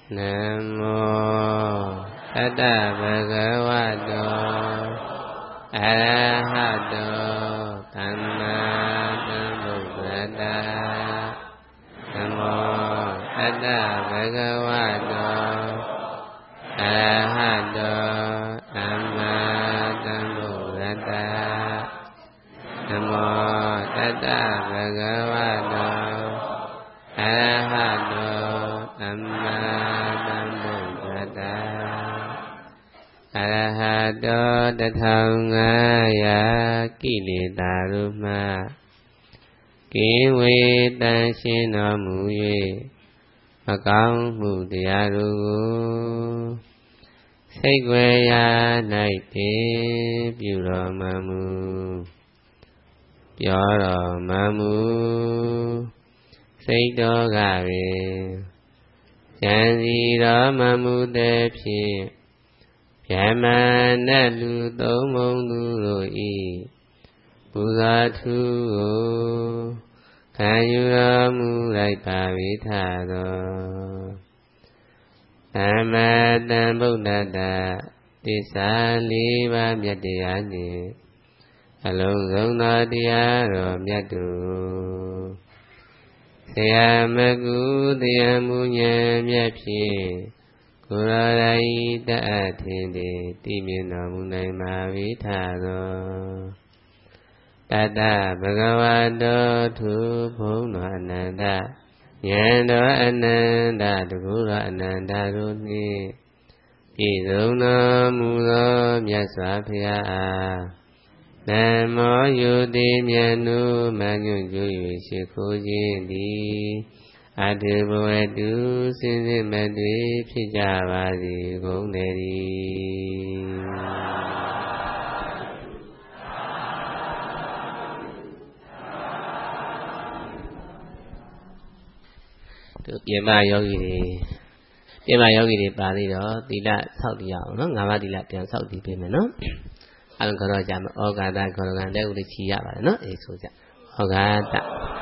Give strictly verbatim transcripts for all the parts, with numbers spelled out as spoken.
Namo Tata Bhagavato Arahato Samma Sambuddhassa Namo Tata Bhagavato Arahato Samma Sambuddhassa Namo Tata Bhagavato Arahato Samma Sambuddhassa Arahato Tathangaya Kilita-ruma Kiwe Tanshin Nomu Yue Makang Mu Diyarugu Saigwaya Naite Pyuro Mamu Pyoro Mamu Saito Gare Janziro Mamu Depsi Pyamanalu Tomonguru I Bugatu Kanyuramu Raipavithado Tamatan Buddhata Tisa Liva Myatiyani Alongzongna Diyaro Myatu Sayamagu Diyamunya Myapsi Kurarai Ta'atinde Timyanamunai Mavithado Tata Bhagavato Tuphono Ananda Nyando Ananda Dukura Ananda Runi Pidona Mulo Myaswapya Namo Yudhi Myanu Manyu Juyu Shikujindi Adhibuetu Sinzimadwi Pijavadi Gongderi Yama Yogi Yama Yogi Parido Tila Saudi no Ngama Tila Pian Saudi Payment no Alan Korojam Ogada Korogan Deuli Chiaba no Esuja Ogada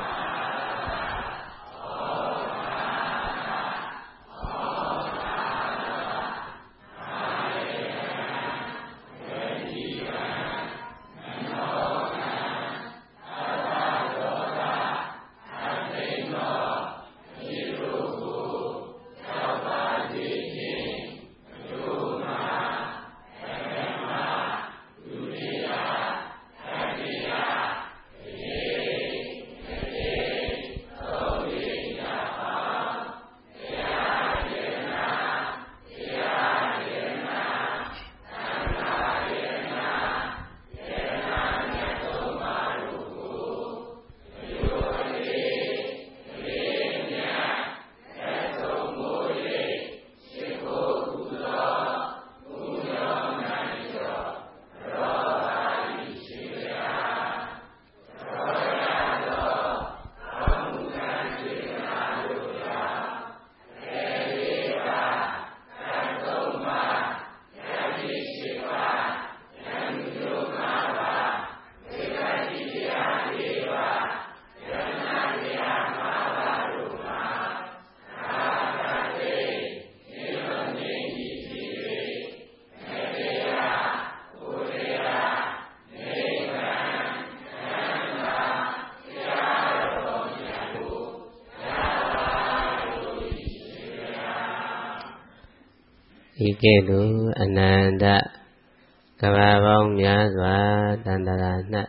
Ikedu Ananda Kavavong Myaswa Dandara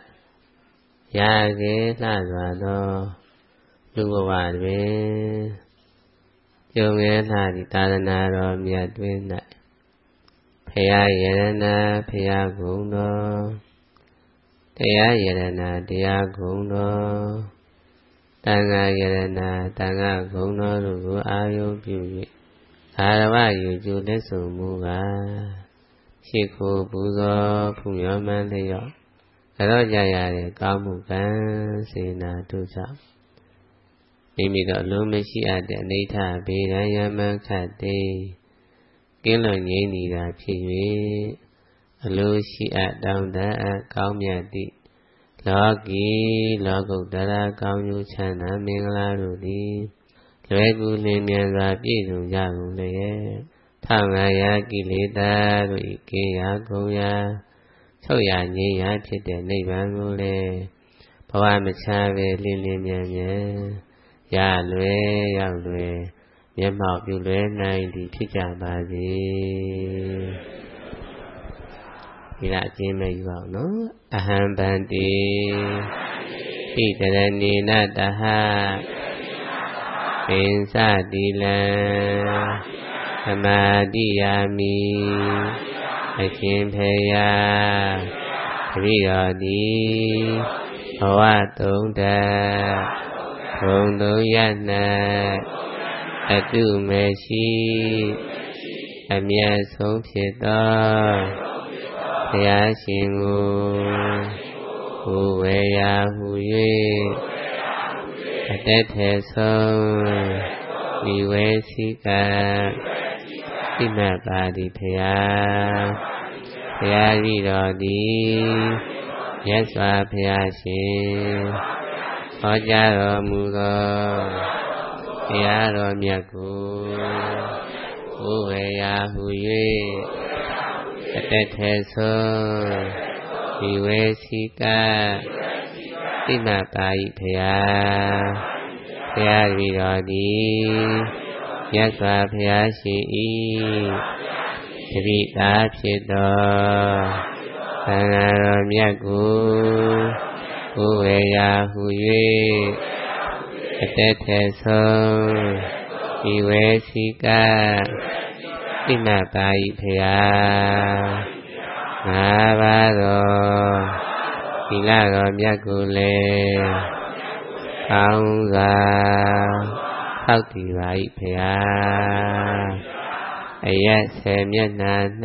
Yage Lazwado Lugavadwe Yonge Ladi Tadanaro Myadwina Paya Yerana Paya Gundo Taya Yerana Daya Gundo Tanga Yerana Tanga Gundo Lugu Ayo Pyuyi Arava Yuju Lesumuga Shiku Buzo Pumyaman Leyo Karo Jayare Kamukan Sena Tuja Mimido Lumeshi Ade Nita Beda Yaman Kate Kilo Yeni Da Piwi Alushi At Down Da Kaumyati Logi Logo Dara Kaumyu Chana Mingla Rudi လွယ်ကူလင်းမြန်စွာပြည့်စုံကြကုန်လျက်ထောင်ငါရာကိလေသာတို့ဤကေယကုံရာချုပ်ရငြိမ်းရာဖြစ်တဲ့နိဗ္ဗာန်ကိုလည်းဘဝမချပဲလင်းလင်းမြန်မြန်ရလွယ်ရောက်လွယ်မျက်မှောက်ပြုလွယ်နိုင်သည်ဖြစ်ကြပါစေဒီလားအကျဉ်းမဲ့ယူအောင်နော်အဟံဗန္တိဣတရဏိနတဟပင်စတိလံသမာတိယာမိအရှင်ဖေယတပိတော်တိဘဝတုံးတဘုံသုံးရ၌အတုမရှိအမြတ်ဆုံးဖြစ်သောဘုရားရှင်ကိုဘုဝေယဟု၍အတတ်ထေဆုံးမိဝေစီကသိမှတ်ပါသည်ဘုရားဘုရားဤတော်သည်မြတ်စွာဘုရားရှင်ဟောကြားတော်မူသောတရားတော်မြတ်ကိုဘုဝေယဟု၍အတတ်ထေဆုံးမိဝေစီကသိမှတ်ပါ၏ဘုရားဘုရားဤတော်သည်မြတ်စွာဘုရားရှင်၏တပိသားဖြစ်သောသံဃာတော်မြတ်ကိုဘုဝေယဟု၍အတတ်ထေဆုံးမိဝေစီကသိမှတ်ပါ၏ဘုရားငါပါတော်သီလတော်မြတ်ကိုလည်းကောင်းစွာသောက်တည်ပါ၏ဘုရားအရက်ဆယ်မျက်နှာ၌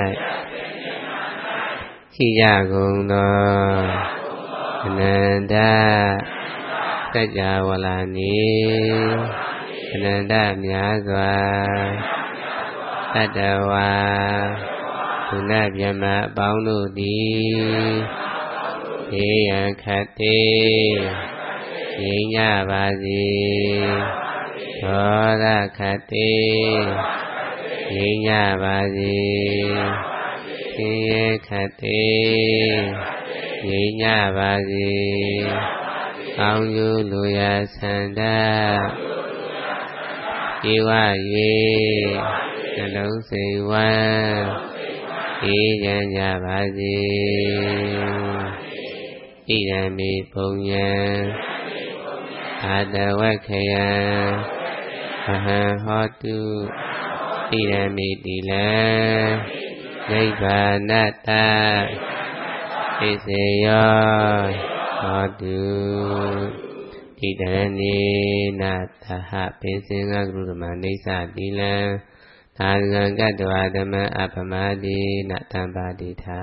ရှိကြကုန်သောအနန္တစัจ java လာနေအနန္တများစွာတတ္တဝါဘုနဗျမအပေါင်းတို့သည်ေယံခတ်တေငြိမ်းကြပါစေဒေါသခတ်တေငြိမ်းကြပါစေဆင်းရဲခတ်တေငြိမ်းကြပါစေကောင်းကျိုးလိုရာဆန္ဒဧဝရေနှလုံးစိတ်ဝမ်းအေးချမ်းကြပါစေဣဒံမိပုံညံအာတဝက္ခယံအဟံဟောတုဣဒံမိတိလံနိဗ္ဗာနတ္တဣစေယောဟောတုဣဒံနိနတဟပင်စင်္ဂဂရုဓမ္မနေသတိလံသာဂံကတ္တဝဓမ္မအပမတိနတံပါတိထာ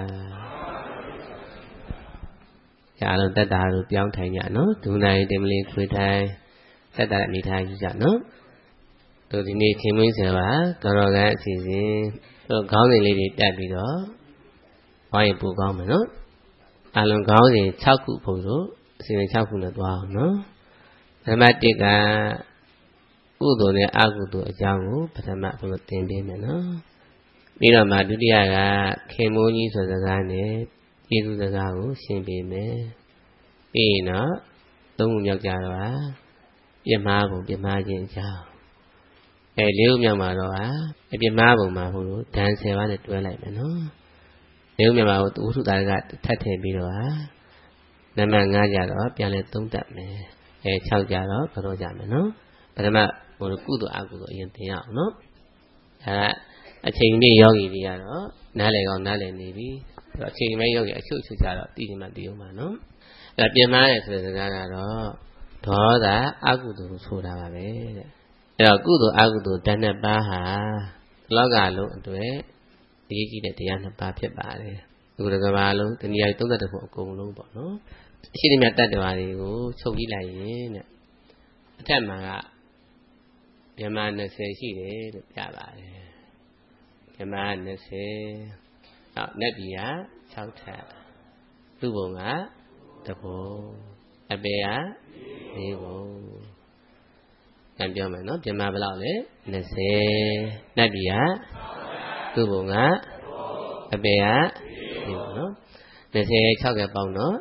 အားလုံးတက်တာတို့ပြောင်းထိုင်ကြနော်ဒုနိုင်တင်မလေးခွေထိုင်တက်တာအနေထားယူကြနော်တို့ဒီနေ့ခင်မင်းဆရာပါကောတော်ကန်အစီအစဉ်တို့ခေါင်းစဉ်လေးတွေတက်ပြီးတော့ဟောရင်ပိုကောင်းမယ်နော်အားလုံးခေါင်းစဉ်၆ခုဖို့တို့အစီအစဉ်၆ခုနဲ့သွားအောင်နော်နံပါတ်၁ကကုသိုလ်နဲ့အကုသိုလ်အကြောင်းကိုပထမဘုရားသင်ပေးမယ်နော်ပြီးတော့မှဒုတိယကခင်မိုးကြီးဆိုစကားနဲ့ကျေးဇူးစကားကိုရှင်းပေးမယ်ပြီးရင်တော့သုံးခုမြောက်ကြတော့ပြစ်မှားပုံပြစ်မှားခြင်းအကြောင်းအဲလေးခုမြောက်မှာတော့အပြစ်မှားပုံမှာဟိုလိုဒဏ်ဆယ်ပါးနဲ့တွဲလိုက်မယ်နော်လေးခုမြောက်မှာဟိုဝိသုတာကထပ်ထည့်ပြီးတော့နံပါတ်၅ကြတော့ပြန်လဲသုံးတတ်မယ်အဲ၆ကြတော့ကြောကြမယ်နော်ပထမဟိုကုသိုလ်အကုသိုလ်အရင်သင်ရအောင်နော်ဒါကအချိန်ပြည့်ယောဂီတွေကတော့နားလည်ကောင်းနားလည်နေပြီအချိန်မဲ့ယောဂီအချုပ်ချုပ်ကြတော့တည်နေမှတည်အောင်ပါနော်အဲပြင်မားတယ်ဆိုတဲ့စကားကတော့ဒေါသအကုသိုလ်ဆိုတာပါပဲတဲ့အဲတော့ကုသိုလ်အကုသိုလ်ဓာတ်နှစ်ပါးဟာလောကလုံးအတွက်အရေးကြီးတဲ့တရားနှစ်ပါးဖြစ်ပါတယ်ဒီကဘာလုံးတနည်းအားဖြင့်သုံးသပ်တဲ့ဖို့အကုန်လုံးပေါ့နော်ရှိသမျှတတ္တဝါတွေကိုချုပ်ကြည့်လိုက်ရင်တဲ့အထက်မှာကမြမ၂၀ရှိတယ်လို့ပြပါတယ်မြမ၂၀နောက်နတ်ပြည်က၆ထပ်လူဘုံကတဘုံအပေက၄ဘုံပြန်ပြောမယ်နော်ပြင်မာဘယ်လောက်လဲ20နတ်ပြည်ကသူ့ဘုံကအပေကဒီနော်26ကပေါင်းတော့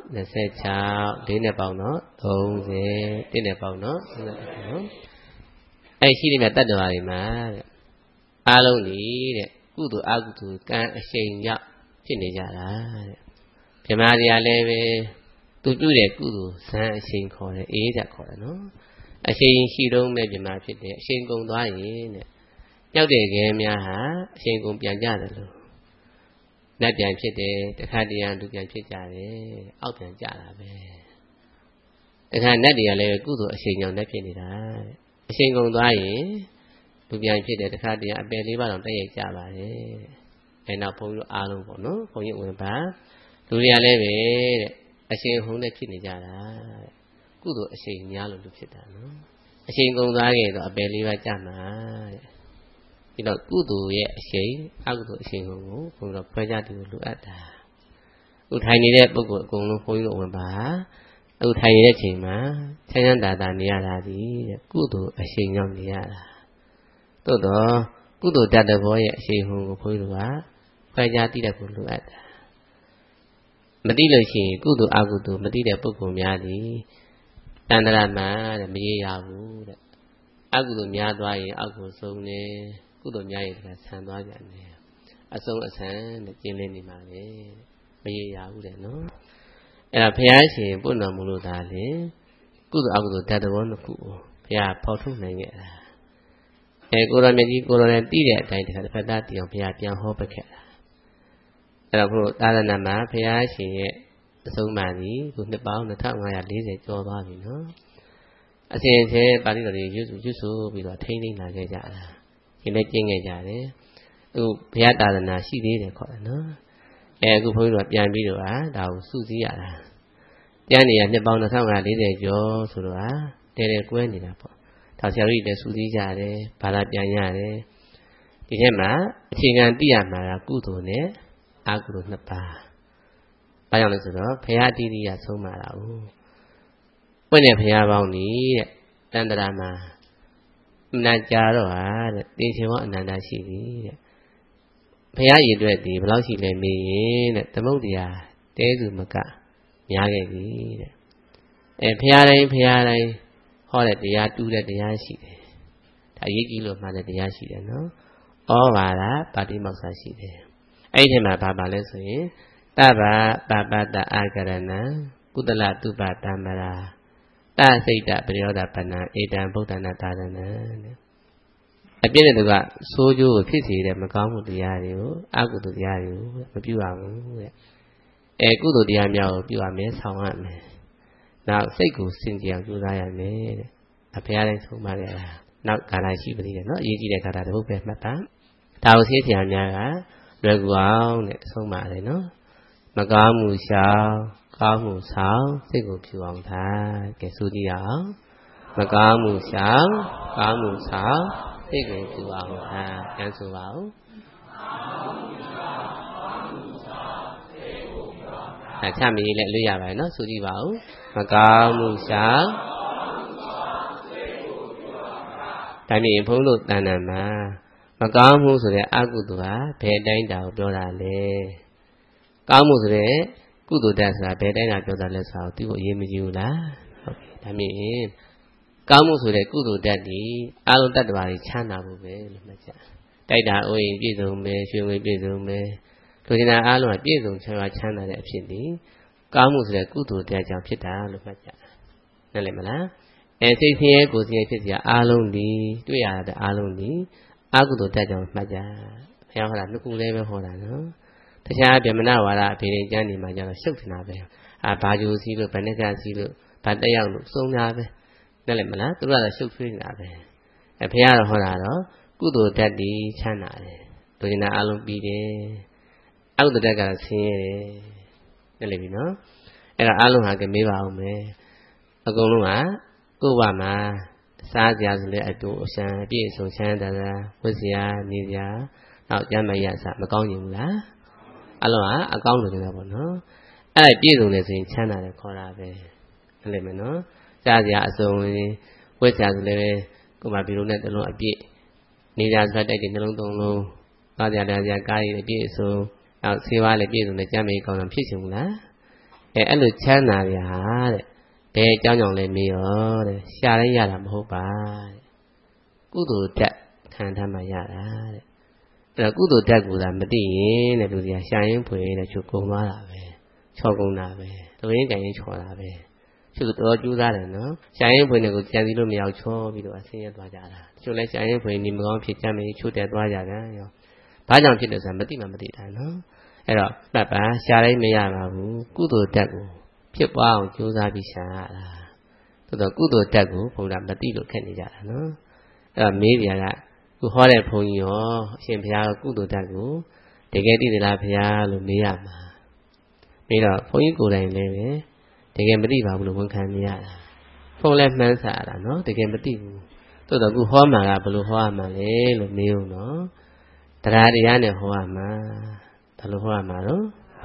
26 4နဲ့ပေါင်းတော့30 1နဲ့ပေါင်းတော့နော်အဲ့ရှိနေမြတ်တတ္တဝါတွေမှာတဲ့အားလုံးကြီးတဲ့ကုသိုလ်အကုသိုလ်ကံအရှိန်ကြောင့်ဖြစ်နေကြတာတဲ့ဗြဟ္မာတရားလည်းပဲသူပြုတဲ့ကုသိုလ်ဇံအရှိန်ခေါ်တယ်အေးတဲ့ခေါ်တယ်နော်အရှိန်ရှိတော့မဲ့ဗြဟ္မာဖြစ်တယ်အရှိန်ကုန်သွားရင်တဲ့ကြောက်တဲ့ခဲများဟာအရှိန်ကုန်ပြန်ကြတယ်လို့နတ်ပြန်ဖြစ်တယ်တခါတရံလူပြန်ဖြစ်ကြတယ်အောက်ပြန်ကြတာပဲတခါနတ်တွေကလည်းကုသိုလ်အရှိန်ကြောင့်လက်ဖြစ်နေတာတဲ့အရှိန်ကုန်သွားရင်လူပြန်ဖြစ်တယ်တခါတရံအပယ်လေးပါးတော့တက်ရိုက်ကြပါတယ်အဲနောက်ဘုန်းကြီးအားလုံးပေါ့နော်ဘုန်းကြီးဝင်ပါလူတွေကလည်းပဲတဲ့အရှိန်ဟုန်နဲ့ဖြစ်နေကြတာကုသိုလ်အရှိန်များလို့လူဖြစ်တာနော်အရှိန်ကုန်သွားရင်တော့အပယ်လေးပါးကြမှာတဲ့ဒီတော့ကုသိုလ်ရဲ့အရှိန်အကုသိုလ်အရှိန်ကိုဘုန်းတော်ဖွဲ့ကြတယ်လို့လိုအပ်တာအခုထိုင်နေတဲ့ပုဂ္ဂိုလ်အကုန်လုံးဘုန်းကြီးတို့ဝင်ပါအခုထိုင်နေတဲ့အချိန်မှာချမ်းချမ်းသာသာနေရတာဒီတဲ့ကုသိုလ်အရှိန်ကြောင့်နေရတာသို့တော့ကုသိုလ်တတ်တဲ့ဘောရဲ့အရှိန်ဟုန်ကိုဘုန်းကြီးတို့ကဖွဲ့ကြသိတတ်ဖို့လိုအပ်တာမသိလို့ရှိရင်ကုသိုလ်အကုသိုလ်မသိတဲ့ပုဂ္ဂိုလ်များသည်တဏ္ဍာမှာတဲ့မရေရဘူးတဲ့အကုသိုလ်များသွားရင်အောက်ကိုဆုံးနေကုသိုလ်များရင်ကဆန်သွားကြတယ်အဆုံးအဆန်နဲ့ကျင်းလင်းနေမှာလေမရေရဘူးတဲ့နော်အဲ့ဒါဘုရားရှင်ပွင့်တော်မူလို့ဒါလေကုသိုလ်အကုသိုလ်တတ်တဲ့ဘောနှစ်ခုကိုဘုရားဖော်ထုတ်နိုင်ခဲ့တာအဲကိုရောမြတ်ကြီးကိုရောနဲ့တည်တဲ့အတိုင်းတခါတစ်ဖက်သားတည်အောင်ဘုရားပြန်ဟောပခဲ့တာအဲ့တော့ဘုရားသာသနာမှာဘုရားရှင်ရဲ့အဆုံးအမသည်ခုနှစ်ပေါင်း၂၅၄၀ကျော်သွားပြီနော်အစဉ်အဆက်ပါဠိတော်တွေရွတ်ရွတ်ဆိုပြီးတော့ထိမ့်သိမ့်လာခဲ့ကြတာဒီလည်းကျင့်ခဲ့ကြတယ်အခုဘုရားသာသနာရှိသေးတယ်ခေါ်တယ်နော်အဲအခုဘုန်းကြီးတို့ပြန်ပြီးတော့ဒါကိုစုစည်းရတာကျမ်းနေရနှစ်ပေါင်း၂၅၄၀ကျော်ဆိုတော့တဲတဲကွဲနေတာပေါ့ထောင်ဆရာကြီးလည်းစုစည်းကြတယ်ဘာသာပြန်ရတယ်ဒီထဲမှာအခြေခံသိရမှာကကုသိုလ်နဲ့အကုသိုလ်နှစ်ပါးဘာကြောင့်လဲဆိုတော့ဘုရားတည်တည်ရဆုံးမှာတာဟုတ်ပွင့်တဲ့ဘုရားပေါင်းကြီးတဲ့တန်တရာမှာအနန္တကြာတော့ဟာတဲ့တေချေဘောအနန္တရှိပြီတဲ့ဘုရားရည်အတွက်ဒီဘယ်လောက်ရှိလဲမေးရင်တဲ့သမုဒ္ဒရာတဲစုမကများခဲ့ပြီတဲ့အဲဘုရားတိုင်းဘုရားတိုင်းဟောတဲ့တရားတူတဲ့တရားရှိတယ်ဒါအရေးကြီးလို့မှတဲ့တရားရှိတယ်နော်ဩဘာဒပါတိမောက္ခရှိတယ်အဲ့ဒီထဲမှာဘာပါလဲဆိုရင်တဗ္ဗပပတ္တအာကရဏံကုသလတုပတမ္မရာတစိတ်တပရိယောဒပဏံဧတံဗုဒ္ဓနာသာသနံတဲ့အပြည့်တဲ့သူကဆိုးကျိုးကိုဖြစ်စေတဲ့မကောင်းမှုတရားတွေကိုအကုသိုလ်တရားတွေကိုမပြုရဘူးတဲ့အဲကုသိုလ်တရားများကိုပြုရမယ်ဆောင်ရမယ်နောက်စိတ်ကိုစင်ကြယ်အောင်ကြိုးစားရမယ်တဲ့အဖျားတိုင်းဆုံးမခဲ့တာနောက်ကာလရှိပါသေးတယ်နော်အရေးကြီးတဲ့ကာလတစ်ခုပဲမှတ်ပါဒါကိုသိဆရာများကလွယ်ကူအောင်တဲ့ဆုံးပါတယ်နော်မကောင်းမှုရှောင်ကောင်းမှုဆောင်စိတ်ကိုဖြူအောင်ထားကဲဆိုကြည့်အောင်မကောင်းမှုရှောင်ကောင်းမှုဆောင်စိတ်ကိုဖြူအောင်ထားပြန်ဆိုပါဦးအဲချမီလည်းလွတ်ရပါတယ်နော်ဆိုကြည့်ပါဦးမကောင်းမှုရှောင်ဒါမြင်ဘုန်းတို့တဏ္ဍာမှာမကောင်းမှုဆိုတဲ့အကုသိုလ်ဟာဘယ်တိုင်းတာကိုပြောတာလဲကောင်းမှုဆိုတဲ့ကုသိုလ်တတ်ဆိုတာဘယ်တိုင်းတာပြောတာလဲဆိုတော့သူ့ကိုအရေးမကြီးဘူးလားဟုတ်ပြီဒါမြင်ကောင်းမှုဆိုတဲ့ကုသိုလ်တတ်ဒီအလုံးတတ္တဝါတွေချမ်းသာဖို့ပဲလို့မှတ်ကြတိုက်တာအိုးရင်ပြည့်စုံမယ်ရွှေငွေပြည့်စုံမယ်လူကျင်တာအလုံးကပြည့်စုံချမ်းသာချမ်းသာတဲ့အဖြစ်ဒီကောင်းမှုဆိုတဲ့ကုသိုလ်တတ်ကြောင့်ဖြစ်တာလို့မှတ်ကြနားလည်မလားအဲစိတ်ဆင်းရဲကိုယ်ဆင်းရဲဖြစ်စရာအလုံးဒီတွေ့ရတဲ့အလုံးဒီအကုသိုလ်တတ်ကြောင့်မှတ်ကြဘုရားဟောတာနှစ်ခုလေးပဲဟောတာနော်တခြားဗြဟ္မဏဝါဒအဖေရင်ကျမ်းနေမှာကျတော့ရှုပ်နေတာပဲအာဘာဂျိုစီလို့ဗဏ္ဍကစီလို့ဗတ်တက်ရောက်လို့စုံတာပဲနားလည်မလားသူတို့ကတော့ရှုပ်ထွေးနေတာပဲအဲဘုရားတော်ဟောတာတော့ကုသိုလ်တတ်ဒီချမ်းသာတယ်လူကျင်တာအလုံးပြီးတယ်အကုသိုလ်တတ်ကဆင်းရဲတယ်နားလည်ပြီနော်အဲ့ဒါအလုံးဟာကမေးပါအောင်မယ်အကုန်လုံးကကိုယ်ဝမှာစားကြဆိုလေအတူအရှံအပြည့်အစုံချမ်းသာတာဝတ်စရာနေစရာနောက်ကျမ်းမရစမကောင်းရင်ဘူးလားအလုံးကအကောင်းလို့နေတာပေါ့နော်အဲ့ပြည့်စုံနေဆိုရင်ချမ်းသာတယ်ခေါ်တာပဲဟုတ်လိမ့်မယ်နော်စားစရာအစုံဝတ်စရာဆိုလေကိုဥမာဘီလိုနဲ့တလုံးအပြည့်နေကြဆိုတိုက်တဲ့နှလုံးသုံးလုံးသွားကြတယ်ကြကားရည်အပြည့်အစုံနောက်ဆေးဝါးလည်းပြည့်စုံတဲ့ကျမ်းမေကောင်းတာဖြစ်ချင်ဘူးလားအဲအဲ့လိုချမ်းသာရဟာတဲ့ဘယ်အကြောင်းကြောင့်လဲမေးရောတဲ့ရှာလိုက်ရတာမဟုတ်ပါတဲ့ကုသိုလ်တက်ခံထားမှရတာတဲ့အဲ့တော့ကုသိုလ်တက်ကူတာမသိရင်တဲ့လူတွေကရှာရင်ဖွေတဲ့ချုပ်ကုန်သွားတာပဲချော်ကုန်တာပဲလူရင်းကြင်ရင်ချော်တာပဲသူတော်ကျူးသားတယ်နော်ရှာရင်ဖွေနေကိုကြံစီလို့မရောက်ချောပြီးတော့အဆင်းရဲသွားကြတာသူလည်းရှာရင်ဖွေနေမကောင်းဖြစ်ကြမယ်ချို့တက်သွားကြတယ်ရောဘာကြောင့်ဖြစ်တယ်ဆိုတာမသိမှမသိတာနော်အဲ့တော့မှတ်ပါရှာလိုက်မရပါဘူးကုသိုလ်တက်ကိုဖြစ်ပွားအောင်ကြိုးစားပြီးရှာရတာသို့တော့ကုသိုလ်တက်ကိုဘုရားမသိလို့ခက်နေကြတာနော်အဲ့တော့မေးပြာကခုဟောတဲ့ဘုန်းကြီးရောအရှင်ဘုရားကုသိုလ်တက်ကိုတကယ်သိသလားဘုရားလို့မေးရမှာမေးတော့ဘုန်းကြီးကိုယ်တိုင်လည်းပဲတကယ်မသိပါဘူးလို့ဝန်ခံနေရတာဖုန်းလည်းမှန်းစားရတာနော်တကယ်မသိဘူးသို့တော့ခုဟောမှာကဘယ်လိုဟောရမှာလဲလို့မေးဦးနော်တရားတရားနဲ့ဟောရမှာဘယ်လိုဟောရမှာတော့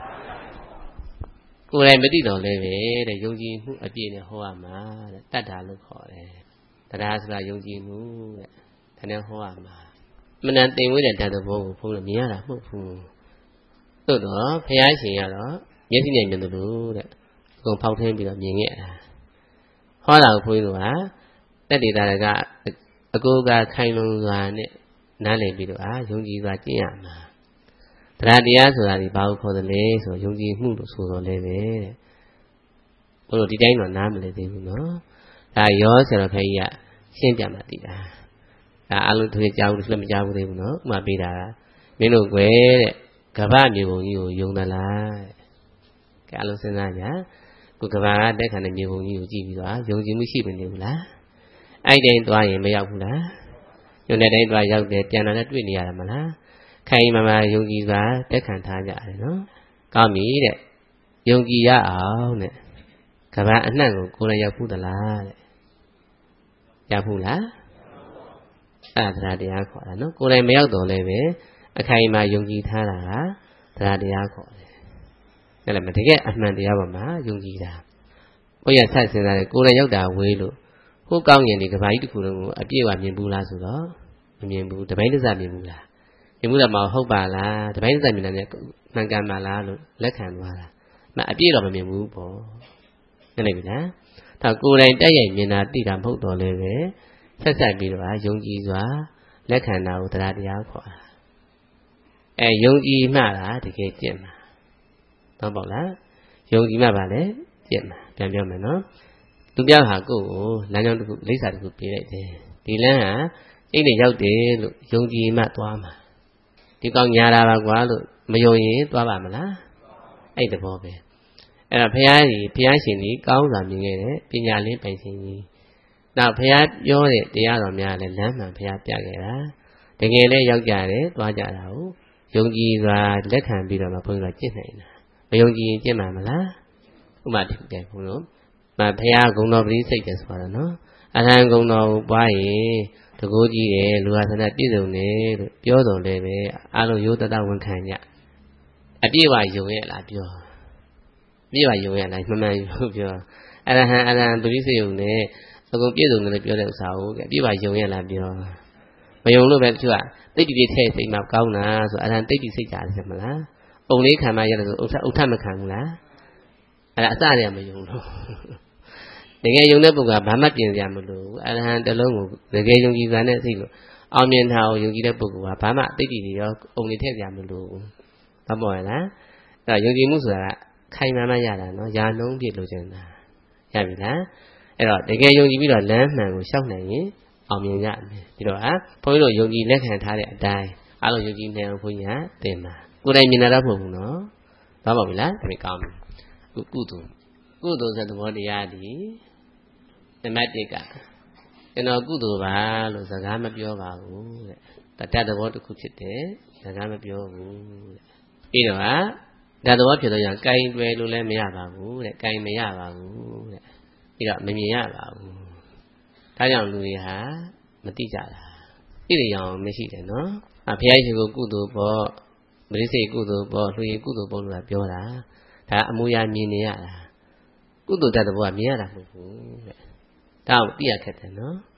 ကိုယ်တိုင်မသိတော့လည်းပဲတဲ့ယုံကြည်မှုအပြည့်နဲ့ဟောရမှာတဲ့တတ်တာလို့ခေါ်တယ်တရားဆိုတာယုံကြည်မှုတဲ့ဒါနဲ့ဟောရမှာမနန်တင်ဝေးတဲ့ဓာတ်သဘောကိုဘုန်းလည်းမြင်ရတာမဟုတ်ဘူးသို့တော့ဘုရားရှင်ကတော့မျက်စိနဲ့မြင်တယ်လို့တဲ့အကုန်ဖောက်ထင်းပြီးတော့မြင်ခဲ့တာဟောတာကိုဘုန်းကြီးတို့ကတက်တည်တာကအကိုကခိုင်လုံစွာနဲ့နားလည်ပြီးတော့အာယုံကြည်စွာကျင့်ရမှာတရားတရားဆိုတာဒီဘာကိုခေါ်တယ်လဲဆိုယုံကြည်မှုလို့ဆိုတော့လဲပဲတဲ့ဘုလို့ဒီတိုင်းတော့နားမလည်သေးဘူးနော်ဒါရောဆိုတော့ခင်ဗျာရှင်းပြမှသိတာဒါအလုံးတွေကြားဘူးလည်းမကြားဘူးသေးဘူးနော်ဥမာပေးတာကမင်းတို့ကွယ်တဲ့ကဗ္ဗမြေပုံကြီးကိုယုံသလားတဲ့ကဲအလုံးစဉ်းစားကြကိုကဗ္ဗကတက်ခံတဲ့မြေပုံကြီးကိုကြည့်ပြီးတော့ယုံကြည်မှုရှိနေဘူးလားအဲ့တိုင်းသွားရင်မရောက်ဘူးလားယုံတဲ့တိုင်းသွားရောက်တယ်ပြန်လာတဲ့တွေ့နေရတာမလားခိုင်မာမာယုံကြည်စွာတက်ခံထားကြတယ်နော်ကောင်းပြီတဲ့ယုံကြည်ရအောင်တဲ့ကဗ္ဗအနှံ့ကိုကိုယ်လည်းရောက်ဘူးသလားတဲ့ရောက်ဘူးလားအဲ့ဒါတရားခေါ်တာနော်ကိုယ်လည်းမရောက်တော့လည်းပဲအခိုင်မာယုံကြည်ထားတာကတရားတရားခေါ်တယ်အဲ့ဒါမတကယ်အမှန်တရားပေါ်မှာယုံကြည်တာဘုရားဆက်စဉ်းစားတယ်ကိုယ်လည်းရောက်တာဝေးလို့ဟိုကောင်းရင်ဒီကဘာကြီးတစ်ခုလုံးကိုအပြည့်အဝမြင်ဘူးလားဆိုတော့မမြင်ဘူးတပိုင်းတစမြင်ဘူးလားမြင်ဘူးတော့မဟုတ်ပါလားတပိုင်းတစမြင်တယ်မှန်ကန်ပါလားလို့လက်ခံသွားတာမအပြည့်တော့မမြင်ဘူးပေါ့နားလည်ပြီလားဒါကိုယ်တိုင်တက်ရိုက်မြင်တာသိတာမဟုတ်တော့လည်းပဲဆက်ဆက်ပြီးတော့ယုံကြည်စွာလက်ခံတာကိုတရားတရားခေါ်တာအဲယုံကြည်မှလားတကယ်ကျင့်မှာတော့ပေါ့လားယုံကြည်မှပါလေကျင့်မှာပြန်ပြောမယ်နော်သူပြောဟာကိုယ့်ကိုလမ်းကြောင်းတစ်ခုလိပ်စာတစ်ခုပြေးလိုက်တယ်ဒီလမ်းဟာအိတ်နဲ့ရောက်တယ်လို့ယုံကြည်မှသွားမှာဒီကောင်ညာတာပါကွာလို့မယုံရင်သွားပါမလားအဲ့တဘောပဲအဲ့တော့ဘုရားကြီးဘုရားရှင်ကြီးကောင်းစွာမြင်ခဲ့တဲ့ပညာလင်းပိုင်ရှင်ကြီးနောက်ဘုရားပြောတဲ့တရားတော်များလည်းလမ်းမှန်ဘုရားပြခဲ့တာတကယ်လည်းရောက်ကြတယ်သွားကြတာကိုယုံကြည်စွာလက်ခံပြီးတော့မှဘုန်းကြီးကကျင့်နိုင်တာမယုံကြည်ရင်ကျင့်မှာမလားဥပမာတစ်ခုတည်းဘုန်းတော်မဘုရားဂုဏ်တော်ပရိစိတ်တယ်ဆိုတော့နော်အရဟံဂုဏ်တော်ကိုပွားရင်တကိုးကြီးတယ်လူဟာဆန္ဒပြည့်စုံတယ်လို့ပြောတော်လည်းပဲအားလုံးရိုးတတဝန်ခံကြအပြည့်ဝယုံရဲ့လားပြောပြည့်ဝယုံရဲ့လားမှန်မှန်ပြောအရဟံအရဟံပရိစိတ်ယုံနဲ့အကုန်ပြည့်စုံတယ်လို့ပြောတဲ့ဥစ္စာကိုပြည့်ဝယုံရဲ့လားပြောမယုံလို့ပဲသူကတိတ်တိထဲစိတ်မှာကောင်းတာဆိုအရဟံတိတ်တိစိတ်ကြတယ်မလားပုံလေးခံမှရတယ်ဆိုဥထဥထမခံဘူးလားအဲ့ဒါအစတည်းကမယုံလို့တကယ်ယုံတဲ့ပုဂ္ဂိုလ်ကဘာမှပြင်စရာမလိုဘူးအရဟံတလုံးကိုတကယ်ယုံကြည်စွာနဲ့သိလို့အောင်မြင်တာကိုယုံကြည်တဲ့ပုဂ္ဂိုလ်ကဘာမှတိတ်တိတွေရောအုံနေထည့်စရာမလိုဘူးဘာပေါ်ရလားအဲ့တော့ယုံကြည်မှုဆိုတာခိုင်မာမှရတာနော်ယာနှုံးပြည့်လို့ကျင်တာရပြီလားအဲ့တော့တကယ်ယုံကြည်ပြီးတော့လမ်းမှန်ကိုရှောက်နိုင်ရင်အောင်မြင်ရမယ်ဒီတော့ဟာဘုန်းကြီးတို့ယုံကြည်လက်ခံထားတဲ့အတိုင်းအားလုံးယုံကြည်နေအောင်ဘုန်းကြီးကသင်ပါကိုယ်တိုင်မြင်တာတော့မဟုတ်ဘူးနော်ဘာပါ့ပြီလားဒါပေကောင်းပြီကုသိုလ်ကုသိုလ်ဆိုတဲ့သဘောတရားဒီနံပါတ်တစ်ကကျွန်တော်ကုသိုလ်ပါလို့စကားမပြောပါဘူးတဲ့တတ်သဘောတစ်ခုဖြစ်တယ်စကားမပြောဘူးတဲ့ပြီးတော့ဟာတတ်သဘောဖြစ်တော့ရင်ကိုင်တွယ်လို့လည်းမရပါဘူးတဲ့ကိုင်မရပါဘူးတဲ့ပြီးတော့မမြင်ရပါဘူးဒါကြောင့်လူတွေဟာမသိကြတာသိရအောင်မရှိတယ်နော်အဖျားရှင်ကိုကုသိုလ်ပေါ့ပရိစိတ်ကုသိုလ်ပေါ့လူရင်ကုသိုလ်ပေါ့လို့ပြောတာဒါအမူအရာမြင်နေရတာကုသိုလ်တတ်တဲ့ဘုရားမြင်ရတာမဟုတ်ဘူးတဲ့ဒါကိုသိရခက်တယ်နော်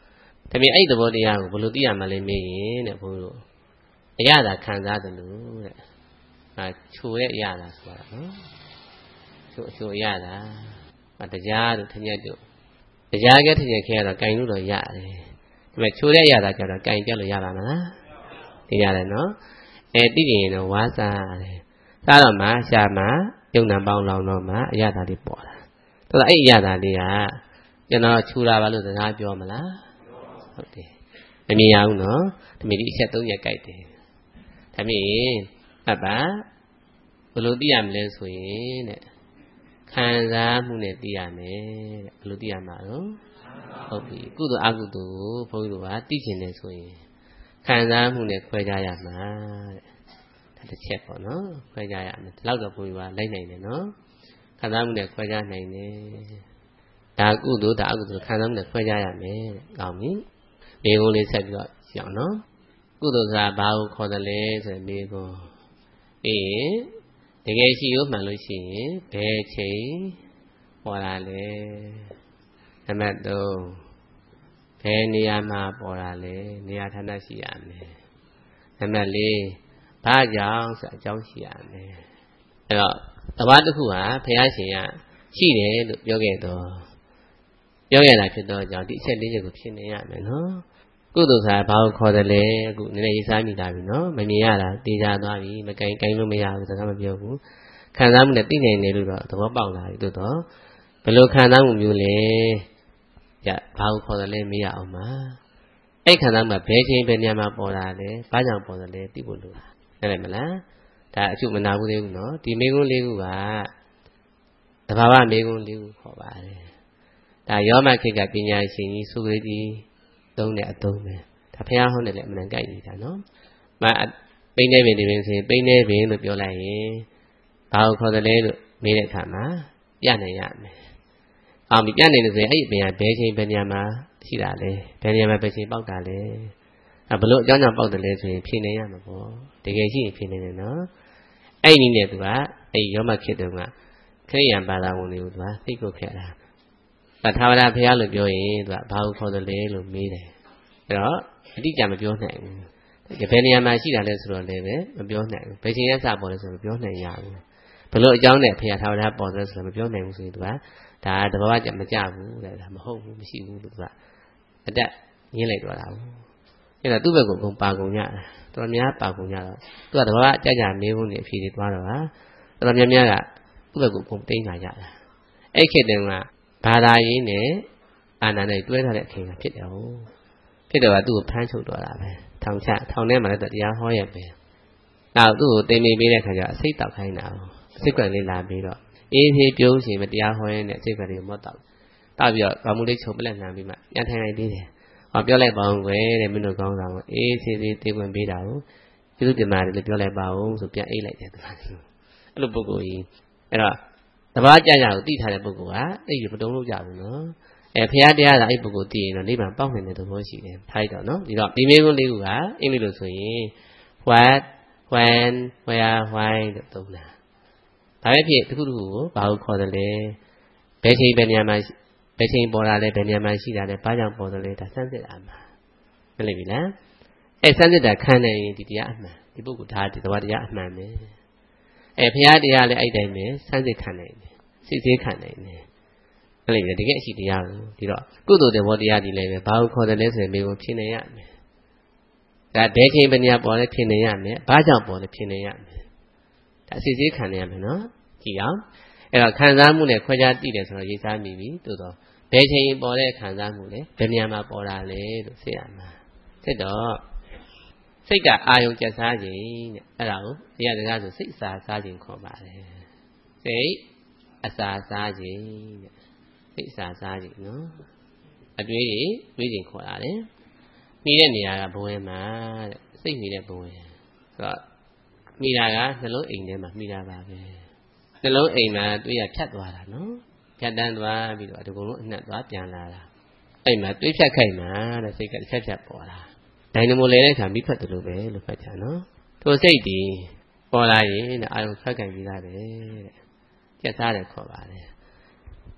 ဒါပေမဲ့အဲ့ဒီသဘောတရားကိုဘယ်လိုသိရမှလဲမေးရင်တဲ့ဘုန်းကြီးတို့အရသာခံစားတယ်လို့တဲ့အာချိုတဲ့အရသာဆိုတာနော်ချိုချိုအရသာအတရားတို့ထညက်တို့တရားကထညက်ခဲတော့ကင်လို့တော့ရတယ်ဒါပေမဲ့ချိုတဲ့အရသာကြတော့ကင်ပြတ်လို့ရပါမလားသိရတယ်နော်အဲသိကြရင်တော့ဝါစားတယ်စားတော့မှရှာမှယုံနံပေါင်းလောင်တော့မှအရသာလေးပေါ်လာတော်တော်အဲ့အရသာလေးကကျွန်တော်ချူတာပါလို့စကားပြောမလားဟုတ်တယ်မမြင်ရဘူးနော်ဒီမိဒီအချက်သုံးချက်ကြိုက်တယ်ဒါမြင်အပဘယ်လိုသိရမလဲဆိုရင်တဲ့ခံစားမှုနဲ့သိရမယ်တဲ့ဘယ်လိုသိရမှာတော့ဟုတ်ပြီကုသိုလ်အကုသိုလ်ဘုန်းကြီးတို့ကသိကျင်တယ်ဆိုရင်ခံစားမှုနဲ့ခွဲခြားရမှာတဲ့ဒါတစ်ချက်ပေါ့နော်ခွဲခြားရမယ်ဒီလောက်တော့ဘုန်းကြီးကလိုက်နိုင်တယ်နော်ခံစားမှုနဲ့ခွဲခြားနိုင်တယ်ဒါကုသိုလ်ဒါအကုသိုလ်ခံစားမှုနဲ့ခွဲခြားရမယ်တဲ့ကောင်းပြီမိကုံးလေးဆက်ပြီးတော့ရှင်းအောင်နော်ကုသိုလ်ဆိုတာဘာကိုခေါ်တယ်လဲဆိုရင်မိကုံးအေးတကယ်ရှိလို့မှန်လို့ရှိရင်ဘယ်ချိန်ပေါ်လာလဲနံပါတ်သုံးဘယ်နေရာမှာပေါ်လာလဲနေရာဌာနရှိရမယ်နံပါတ်လေးဘာကြောင့်ဆိုအကြောင်းရှိရမယ်အဲ့တော့သဘာဝတစ်ခုဟာဘုရားရှင်ကရှိတယ်လို့ပြောခဲ့တော့ပြောခဲ့တာဖြစ်တော့ကြောင့်ဒီအချက်လေးချက်ကိုဖြစ်နေရမယ်နော်ကုသိုလ်ဆိုတာဘာကိုခေါ်တယ်လဲအခုနည်းနည်းရေးစားမိတာပြီနော်မမြင်ရတာတေချာသွားပြီမကင်ကင်လို့မရဘူးစကားမပြောဘူးခံစားမှုနဲ့သိနိုင်တယ်လို့တော့သဘောပေါက်လာပြီတို့တော့ဘယ်လိုခံစားမှုမျိုးလဲကြဘာကိုခေါ်တယ်လဲမေးရအောင်ပါအဲ့ခံစားမှုဘယ်ချိန်ဘယ်နေရာမှာပေါ်လာလဲဘာကြောင့်ပေါ်တယ်လဲသိဖို့လိုတာနားလည်မလားဒါအချုပ်မနာဘူးသေးဘူးနော်ဒီမေကုန်းလေးခုကသဘာဝမေကုန်းလေးခုခေါ်ပါတယ်ဒါယောမခေတ်ကပညာရှင်ကြီးသုဝေကြီးသုံးတဲ့အသုံးပဲဒါဖះဟောင်းတယ်လည်းအမှန်ကြိုက်နေတာနော်မပိန်းနေပင်ဒီပင်ဆိုရင်ပိန်းနေပင်လို့ပြောလိုက်ရင်ဘာကိုခေါ်တယ်လဲလို့မေးတဲ့အခါမှာပြနိုင်ရမယ်အောင်ပြနိုင်လို့ဆိုရင်အဲ့ဒီပင်ကဘယ်ချိန်ဘယ်နေရာမှာရှိတာလဲဘယ်နေရာမှာဘယ်ချိန်ပေါက်တာလဲအဲဘလို့အကြောင်းကြောင့်ပေါက်တယ်လဲဆိုရင်ဖြေနေရမှာပေါ့တကယ်ရှိရင်ဖြေနေတယ်နော်အဲ့ဒီနည်းနဲ့သူကအဲ့ရောမခေတ်တုန်းကခရိယံဘာသာဝင်တွေကိုသူကသိကုတ်ခဲ့တာဒါသာဝရဘုရားလို့ပြောရင်သူကဘာကိုခေါ်တယ်လဲလို့မေးတယ်အဲ့တော့အတိအကျမပြောနိုင်ဘူးဘယ်နေရာမှာရှိတာလဲဆိုတော့လည်းပဲမပြောနိုင်ဘူးဘယ်ချိန်ရစပေါ်လဲဆိုတော့မပြောနိုင်ရဘူးဘလို့အကြောင်းနဲ့ဘုရားသာဝရပေါ်တယ်ဆိုတော့မပြောနိုင်ဘူးဆိုရင်သူကဒါတဘာဝကြမကြဘူးတဲ့ဒါမဟုတ်ဘူးမရှိဘူးလို့သူကအတက်ညင်းလိုက်တော့တာဘူးအဲ့တော့သူ့ဘက်ကိုကုန်ပါကုန်ကြတာတော်များပါကုန်ကြတော့သူကတဘာဝကြကြမေးဖို့နေအဖြေတွေသွားတော့ဟာတော်များများကသူ့ဘက်ကိုကုန်တိန်းလာကြတာအဲ့ခေတ်တုန်းကဘာသာရေးနဲ့အာဏာနဲ့တွဲထားတဲ့အချိန်ကဖြစ်တယ်ဟုတ်ဖြစ်တော့ကသူ့ကိုဖမ်းချုပ်တော့တာပဲထောင်ချထောင်ထဲမှာလည်းတရားဟောရပဲနောက်သူ့ကိုတင်နေပေးတဲ့ခါကျအစိတ်တောက်ခိုင်းတာအစိတ်ကလေးလာပြီးတော့အေးသေးပြုံးရှင်မတရားဟောရင်းနဲ့အစိတ်ကလေးမော့တောက်တောက်ပြီးတော့ကောင်းမှုလေးချုပ်ပလက်နှံပြီးမှညှထိုင်လိုက်သေးတယ်ဟောပြောလိုက်ပါဦးကွယ်တဲ့မင်းတို့ကောင်းဆောင်ကိုအေးသေးသေးတေးဝင်ပေးတာကိုကျေးဇူးတင်ပါတယ်လို့ပြောလိုက်ပါဦးဆိုပြန်အိတ်လိုက်တယ်သူကအဲ့လိုပုဂ္ဂိုလ်ကြီးအဲ့တော့တဘာကြကြကိုသိထားတဲ့ပုဂ္ဂိုလ်ကအဲ့ဒီမတုံ့လို့ကြဘူးနော်အဲဖရာတရားကအဲ့ပုဂ္ဂိုလ်သိရင်တော့နိဗ္ဗာန်ပေါက်နိုင်တဲ့သဘောရှိတယ်ထားတော့နော်ဒီတော့ဒီမေကုန်းလေးခုကအင်္ဂလိပ်လိုဆိုရင် what when where why လို့သုံးတာဒါပဲဖြစ်တစ်ခုတစ်ခုကိုဘာလို့ခေါ်တယ်လဲဘယ်ချိန်ဘယ်နေရာမှာဘယ်ချိန်ပေါ်လာလဲဘယ်နေရာမှာရှိတာလဲဘာကြောင့်ပေါ်တယ်လဲဒါစမ်းစစ်တာမှာမလိမ့်ပြီလားအဲစမ်းစစ်တာခံနိုင်ရင်ဒီတရားအမှန်ဒီပုဂ္ဂိုလ်ဒါဒီသဘောတရားအမှန်ပဲအဲဖရာတရားလည်းအဲ့တိုင်းပဲစမ်းစစ်ခံနိုင်တယ်စိတ်သေးခံနိုင်တယ်အဲ့လိုတကယ်အရှိတရားကိုဒီတော့ကုသိုလ်တဲ့ဘောတရားဒီလည်းပဲဘာကိုခေါ်တယ်လဲဆိုရင်မေကိုဖြေနေရမယ်ဒါဘယ်ချိန်ဘယ်နေရာပေါ်လဲဖြေနေရမယ်ဘာကြောင့်ပေါ်လဲဖြေနေရမယ်ဒါစိတ်သေးခံနေရမယ်နော်ကြည့်အောင်အဲ့တော့ခံစားမှုနဲ့ခွဲခြားသိတယ်ဆိုတော့ရေးစားမိပြီသို့တော့ဘယ်ချိန်ပေါ်တဲ့ခံစားမှုလဲဘယ်နေရာမှာပေါ်တာလဲလို့သိရမှာသိတော့စိတ်ကအာယုံကျက်စားခြင်းတဲ့အဲ့ဒါကိုတရားစကားဆိုစိတ်အစာစားခြင်းခေါ်ပါတယ်စိတ်အစာစားခြင်းတဲ့စိတ်အစာစားခြင်းနော်အတွေးတွေတွေးခြင်းခေါ်တာလေမိတဲ့နေရာကဘဝမှာတဲ့စိတ်မိတဲ့ဘဝဆိုတော့မိတာကနှလုံးအိမ်ထဲမှာမိတာပါပဲနှလုံးအိမ်မှာတွေးရဖြတ်သွားတာနော်ဖြတ်တန်းသွားပြီးတော့ဒီကုလုံးအနှက်သွားပြန်လာတာအဲ့မှာတွေးဖြတ်ခိုက်မှာတဲ့စိတ်ကတစ်ချက်ဖြတ်ပေါ်လာဒိုင်နမိုလဲတဲ့ခါမိဖတ်တယ်လို့ပဲလို့ဖတ်ကြနော်ထိုစိတ်ဒီပေါ်လာရင်တဲ့အာယုံဖတ်ခိုက်ပြီးသားပဲတဲ့ကျက်စားတယ်ခေါ်ပါတယ်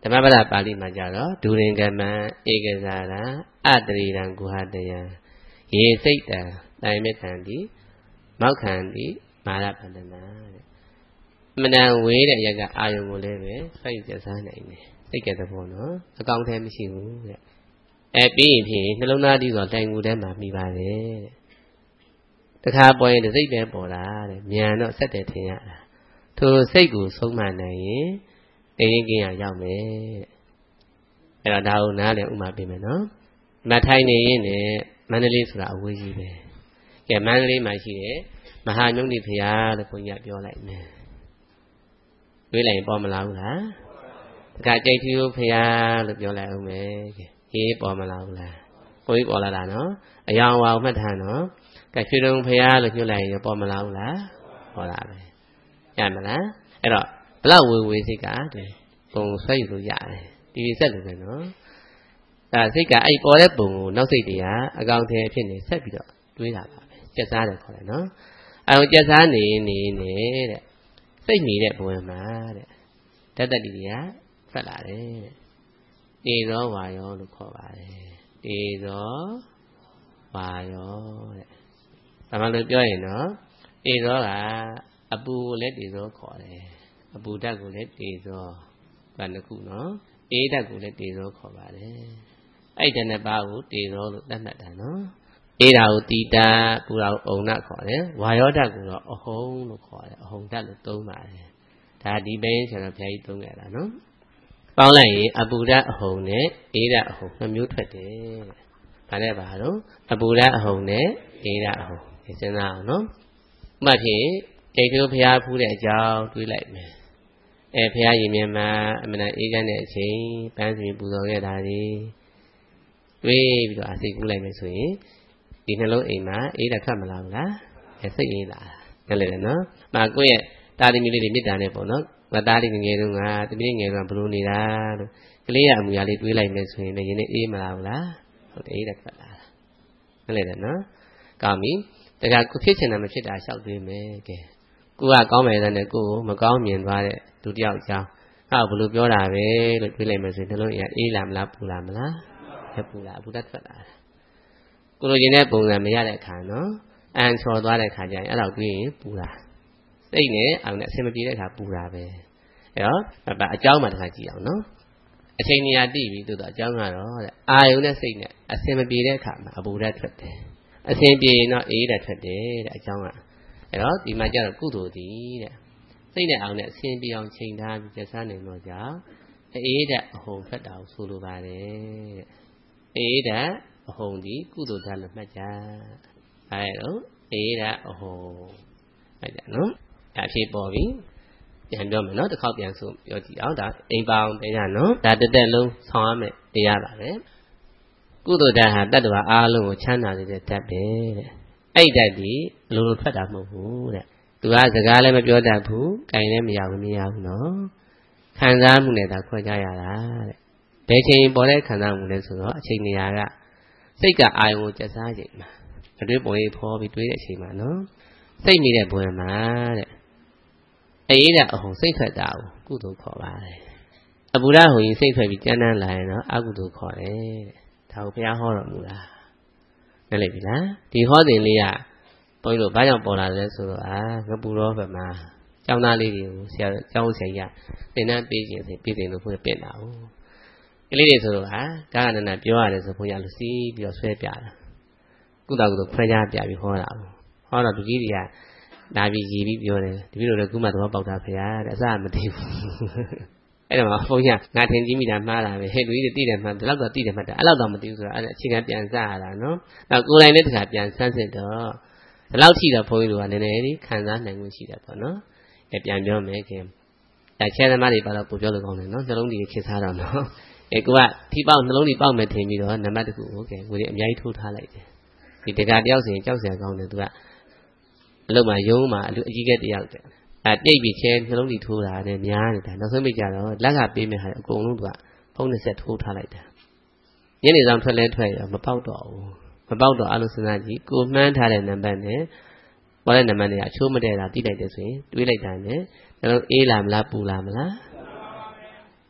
ဓမ္မပဒပါဠိမှာကြတော့ဒူရင်ကမံဧကဇာရအတရိရံကုဟတယံရေစိတ်တံတိုင်မေခံတိမောက်ခံတိမာရပန္နနာတဲ့အမှန်တန်ဝေးတဲ့ရက်ကအာယုံကိုလည်းပဲဆွဲယူကျစားနိုင်တယ်စိတ်ကတဲ့ဘောနော်အကောင်ထဲမရှိဘူးတဲ့အဲပြီးရင်ဖြင့်နှလုံးသားတည်းဆိုတိုင်ငူထဲမှာမိပါတယ်တဲ့တခါပေါ်ရင်စိတ်ပဲပေါ်တာတဲ့မြန်တော့ဆက်တယ်ထင်ရတာထိုစိတ်ကိုဆုံးမနိုင်ရင်တိရင်ကင်းရရောက်မယ်တဲ့အဲ့တော့ဒါကိုနားလည်ဥမာပေးမယ်နော်မထိုင်နေရင်လည်းမန္တလေးဆိုတာအဝေးကြီးပဲကဲမန္တလေးမှာရှိတဲ့မဟာညုံတိဖရာလို့ခွန်ကြီးပြောလိုက်မယ်တွေးလိုက်ရင်ပေါ်မလာဘူးလားတခါကြိတ်ထီကိုဖရာလို့ပြောလိုက်အောင်မယ်ကဲဟေးပေါ်မလာဘူးလားကိုကြီးပေါ်လာတာနော်အယောင်ဝါမှတ်ထားနော်ကဲရွှေတုံဖရာလို့ညွှန်လိုက်ရင်ပေါ်မလာဘူးလားပေါ်လာပဲရမလားအဲ့တော့ဘလောက်ဝေဝေစိတ်ကတဲ့ပုံဆွဲယူလို့ရတယ်ဒီဒီဆက်လို့ပဲနော်ဒါစိတ်ကအဲ့ပေါ်တဲ့ပုံကိုနောက်စိတ်တွေကအကောင်ထဲဖြစ်နေဆက်ပြီးတော့တွေးတာပါပဲကျက်စားတယ်ခေါ်တယ်နော်အဲ့တော့ကျက်စားနေနေနေတဲ့စိတ်နေတဲ့ဘဝမှာတဲ့တတ္တတိတွေကဖတ်လာတယ်တဲ့ဧသောဝါယောလို့ခေါ်ပါတယ်ဧသောဝါယောတဲ့ဘာမှလို့ပြောရင်တော့ဧသောကအပူကိုလည်းတေသောခေါ်တယ်အပူဓာတ်ကိုလည်းတေသောဘာတစ်ခုနော်အေးဓာတ်ကိုလည်းတေသောခေါ်ပါတယ်အဲ့ဒီနှစ်ပါးကိုတေသောလို့သတ်မှတ်တာနော်အေးဓာတ်ကိုတိတာပူတာကိုအုံဓာတ်ခေါ်တယ်ဝါယောဓာတ်ကိုတော့အဟုံးလို့ခေါ်တယ်အဟုံဓာတ်လို့သုံးပါတယ်ဒါဒီဘင်းဆိုတော့ဘုရားကြီးသုံးခဲ့တာနော်ပေါင်းလိုက်ရင်အပူဓာတ်အဟုံနဲ့အေးဓာတ်အဟုံနှစ်မျိုးထွက်တယ်ဘာလဲပါတော့အပူဓာတ်အဟုံနဲ့အေးဓာတ်အဟုံဒီစဉ်းစားအောင်နော်မှတ်ဖြင့်ကြိတ်တို့ဘုရားဖူးတဲ့အကြောင်းတွေးလိုက်မယ်အဲဘုရားရင်မြတ်မှာအမှန်တန်အေးချမ်းတဲ့အချိန်ပန်းစီပူဇော်ခဲ့တာတွေတွေးပြီးတော့အစိတ်ကူးလိုက်မယ်ဆိုရင်ဒီနှလုံးအိမ်မှာအေးတာထွက်မလာဘူးလားအဲစိတ်အေးလာတယ်လေနော်မှာကိုယ့်ရဲ့တာသမီလေးတွေမေတ္တာနဲ့ပေါ့နော်ငါသားလေးငယ်တုန်းကတမီးငယ်တုန်းကဘလို့နေတာလို့ကလေးရအမူအရာလေးတွေးလိုက်မယ်ဆိုရင်လည်းရင်နဲ့အေးမလာဘူးလားဟုတ်တယ်အေးတာထွက်လာတယ်လေနော်ကောင်းပြီတခါကိုဖြစ်ချင်တာမဖြစ်တာလျှောက်တွေးမယ်ကဲကိုကကောင်းမယ်တဲ့ကိုကိုမကောင်းမြင်သွားတဲ့ဒုတိယအကြောင်းဟာဘလို့ပြောတာပဲလို့တွေးလိုက်မယ်ဆိုရင်နှလုံးအိမ်အေးလာမလားပူလာမလားဟဲ့ပူလာပူတတ်ထွက်လာတယ်ကိုလိုချင်တဲ့ပုံစံမရတဲ့အခါနော်အန်ချော်သွားတဲ့အခါကျရင်အဲ့တော့တွေးရင်ပူလာစိတ်နဲ့အောင်နဲ့အဆင်မပြေတဲ့အခါပူတာပဲအဲ့တော့အကြောင်းမှတစ်ခါကြည့်အောင်နော်အချိန်နေရာတိပြီသို့တော့အကြောင်းကတော့တဲ့အာယုန်နဲ့စိတ်နဲ့အဆင်မပြေတဲ့အခါမှာအပူဓာတ်ထွက်တယ်အဆင်ပြေရင်တော့အေးဓာတ်ထွက်တယ်တဲ့အကြောင်းကအဲ့တော့ဒီမှာကျတော့ကုသိုလ်တည်တဲ့စိတ်နဲ့အောင်နဲ့အဆင်ပြေအောင်ချိန်ထားပြီးကျက်စားနေတော့ကြောင့်အေးဓာတ်အဟုန်ထွက်တာကိုဆိုလိုပါတယ်တဲ့အေးဓာတ်အဟုန်ဒီကုသိုလ်ဓာတ်လို့မှတ်ကြအဲ့တော့အေးဓာတ်အဟုန်မှတ်ကြနော်အဖြစ်ပေါ်ပြီပြန်ပြောမယ်နော်တစ်ခေါက်ပြန်ဆိုပြောကြည့်အောင်ဒါအိမ်ပေါင်းတရားနော်ဒါတက်တက်လုံးဆောင်ရမယ်တရားပါပဲကုသိုလ်ဓာတ်ဟာတတ္တဝါအားလုံးကိုချမ်းသာစေတဲ့ဓာတ်ပဲတဲ့အဲ့ဓာတ်ဒီလိုလိုထွက်တာမဟုတ်ဘူးတဲ့သူကစကားလည်းမပြောတတ်ဘူးကြိုင်လည်းမရဘူးမရဘူးနော်ခံစားမှုနဲ့သာခွဲခြားရတာတဲ့ဘယ်ချိန်ပေါ်တဲ့ခံစားမှုလဲဆိုတော့အချိန်နေရာကစိတ်ကအာယုံကိုကျက်စားချိန်မှာအတွေ့ပုံရိပ်ဖော်ပြီးတွေးတဲ့အချိန်မှာနော်စိတ်နေတဲ့ဘဝမှာတဲ့အေးတဲ့အဟုန်စိတ်ထွက်တာကိုကုသိုလ်ခေါ်ပါတယ်အပူဓာတ်ဟိုရင်စိတ်ထွက်ပြီးကျမ်းမ်းလာရင်တော့အကုသိုလ်ခေါ်တယ်တဲ့ဒါကိုဘုရားဟောတော်မူတာနားလည်ပြီလားဒီဟောစဉ်လေးကဘုန်းကြီးတို့ဘာကြောင့်ပေါ်လာလဲဆိုတော့အာငပူတော်ဘက်မှာကျောင်းသားလေးတွေကိုဆရာကျောင်းဆရာကြီးသင်တန်းပေးခြင်းစီပြည်စဉ်လို့ဘုရားပြင်တာဟုတ်ကလေးတွေဆိုတော့ဟာကာကနနာပြောရတယ်ဆိုဘုရားလူစီးပြီးတော့ဆွဲပြတာကုသကုသခွဲခြားပြပြီးဟောတာဟောတော့သူကြီးတွေကလာပြီးရည်ပြီးပြောတယ်တပည့်တော်လည်းကုမတော်ပေါက်တာဖေရတဲ့အစမသိဘူးအဲ့တော့ဘုန်းကြီးကငါထင်ကြည့်မိတာမှားတာပဲဟဲ့လူကြီးတွေသိတယ်မှဒီလောက်တော့သိတယ်မှတ်တာအဲ့လောက်တော့မသိဘူးဆိုတော့အဲ့အခြေခံပြန်စရတာနော်နောက်ကိုယ်တိုင်လည်းတခါပြန်ဆန်းစစ်တော့ဒီလောက်ရှိတော့ဘုန်းကြီးတို့ကနည်းနည်းလေးခံစားနိုင်မှုရှိတယ်ပေါ့နော်အဲ့ပြန်ပြောမယ်ခင်အဲချဲသမားတွေပါတော့ပို့ပြောလို့ကောင်းတယ်နော်နှလုံးကြီးခေစားတော့နော်အဲကိုကထိပေါက်နှလုံးကြီးပေါက်မယ်ထင်ပြီးတော့နံပါတ်တစ်ခုဟုတ်ကဲ့ကိုယ်တွေအများကြီးထိုးထားလိုက်တယ်ဒီတကာတယောက်စီရင်ကြောက်စရာကောင်းတယ်သူကအလုပ်မှာရုံးမှာအလူအကြီးကတယောက်တဲ့အဲပြိတ်ပြီးချဲနှလုံးကြီးထိုးတာနဲ့များနေတာနောက်ဆုံးမိကြတော့လက်ကပေးမယ်ဟာအကုန်လုံးကဖုန်းနဲ့ဆက်ထိုးထားလိုက်တာညနေဆောင်ထွက်လဲထွက်ရမပေါက်တော့ဘူးမပေါက်တော့အလုံးစမ်းကြည့်ကိုမှန်းထားတဲ့နံပါတ်နဲ့ပေါ်တဲ့နံပါတ်တွေအချိုးမတည့်တာတိလိုက်တယ်ဆိုရင်တွေးလိုက်တာနဲ့နှလုံးအေးလာမလားပူလာမလား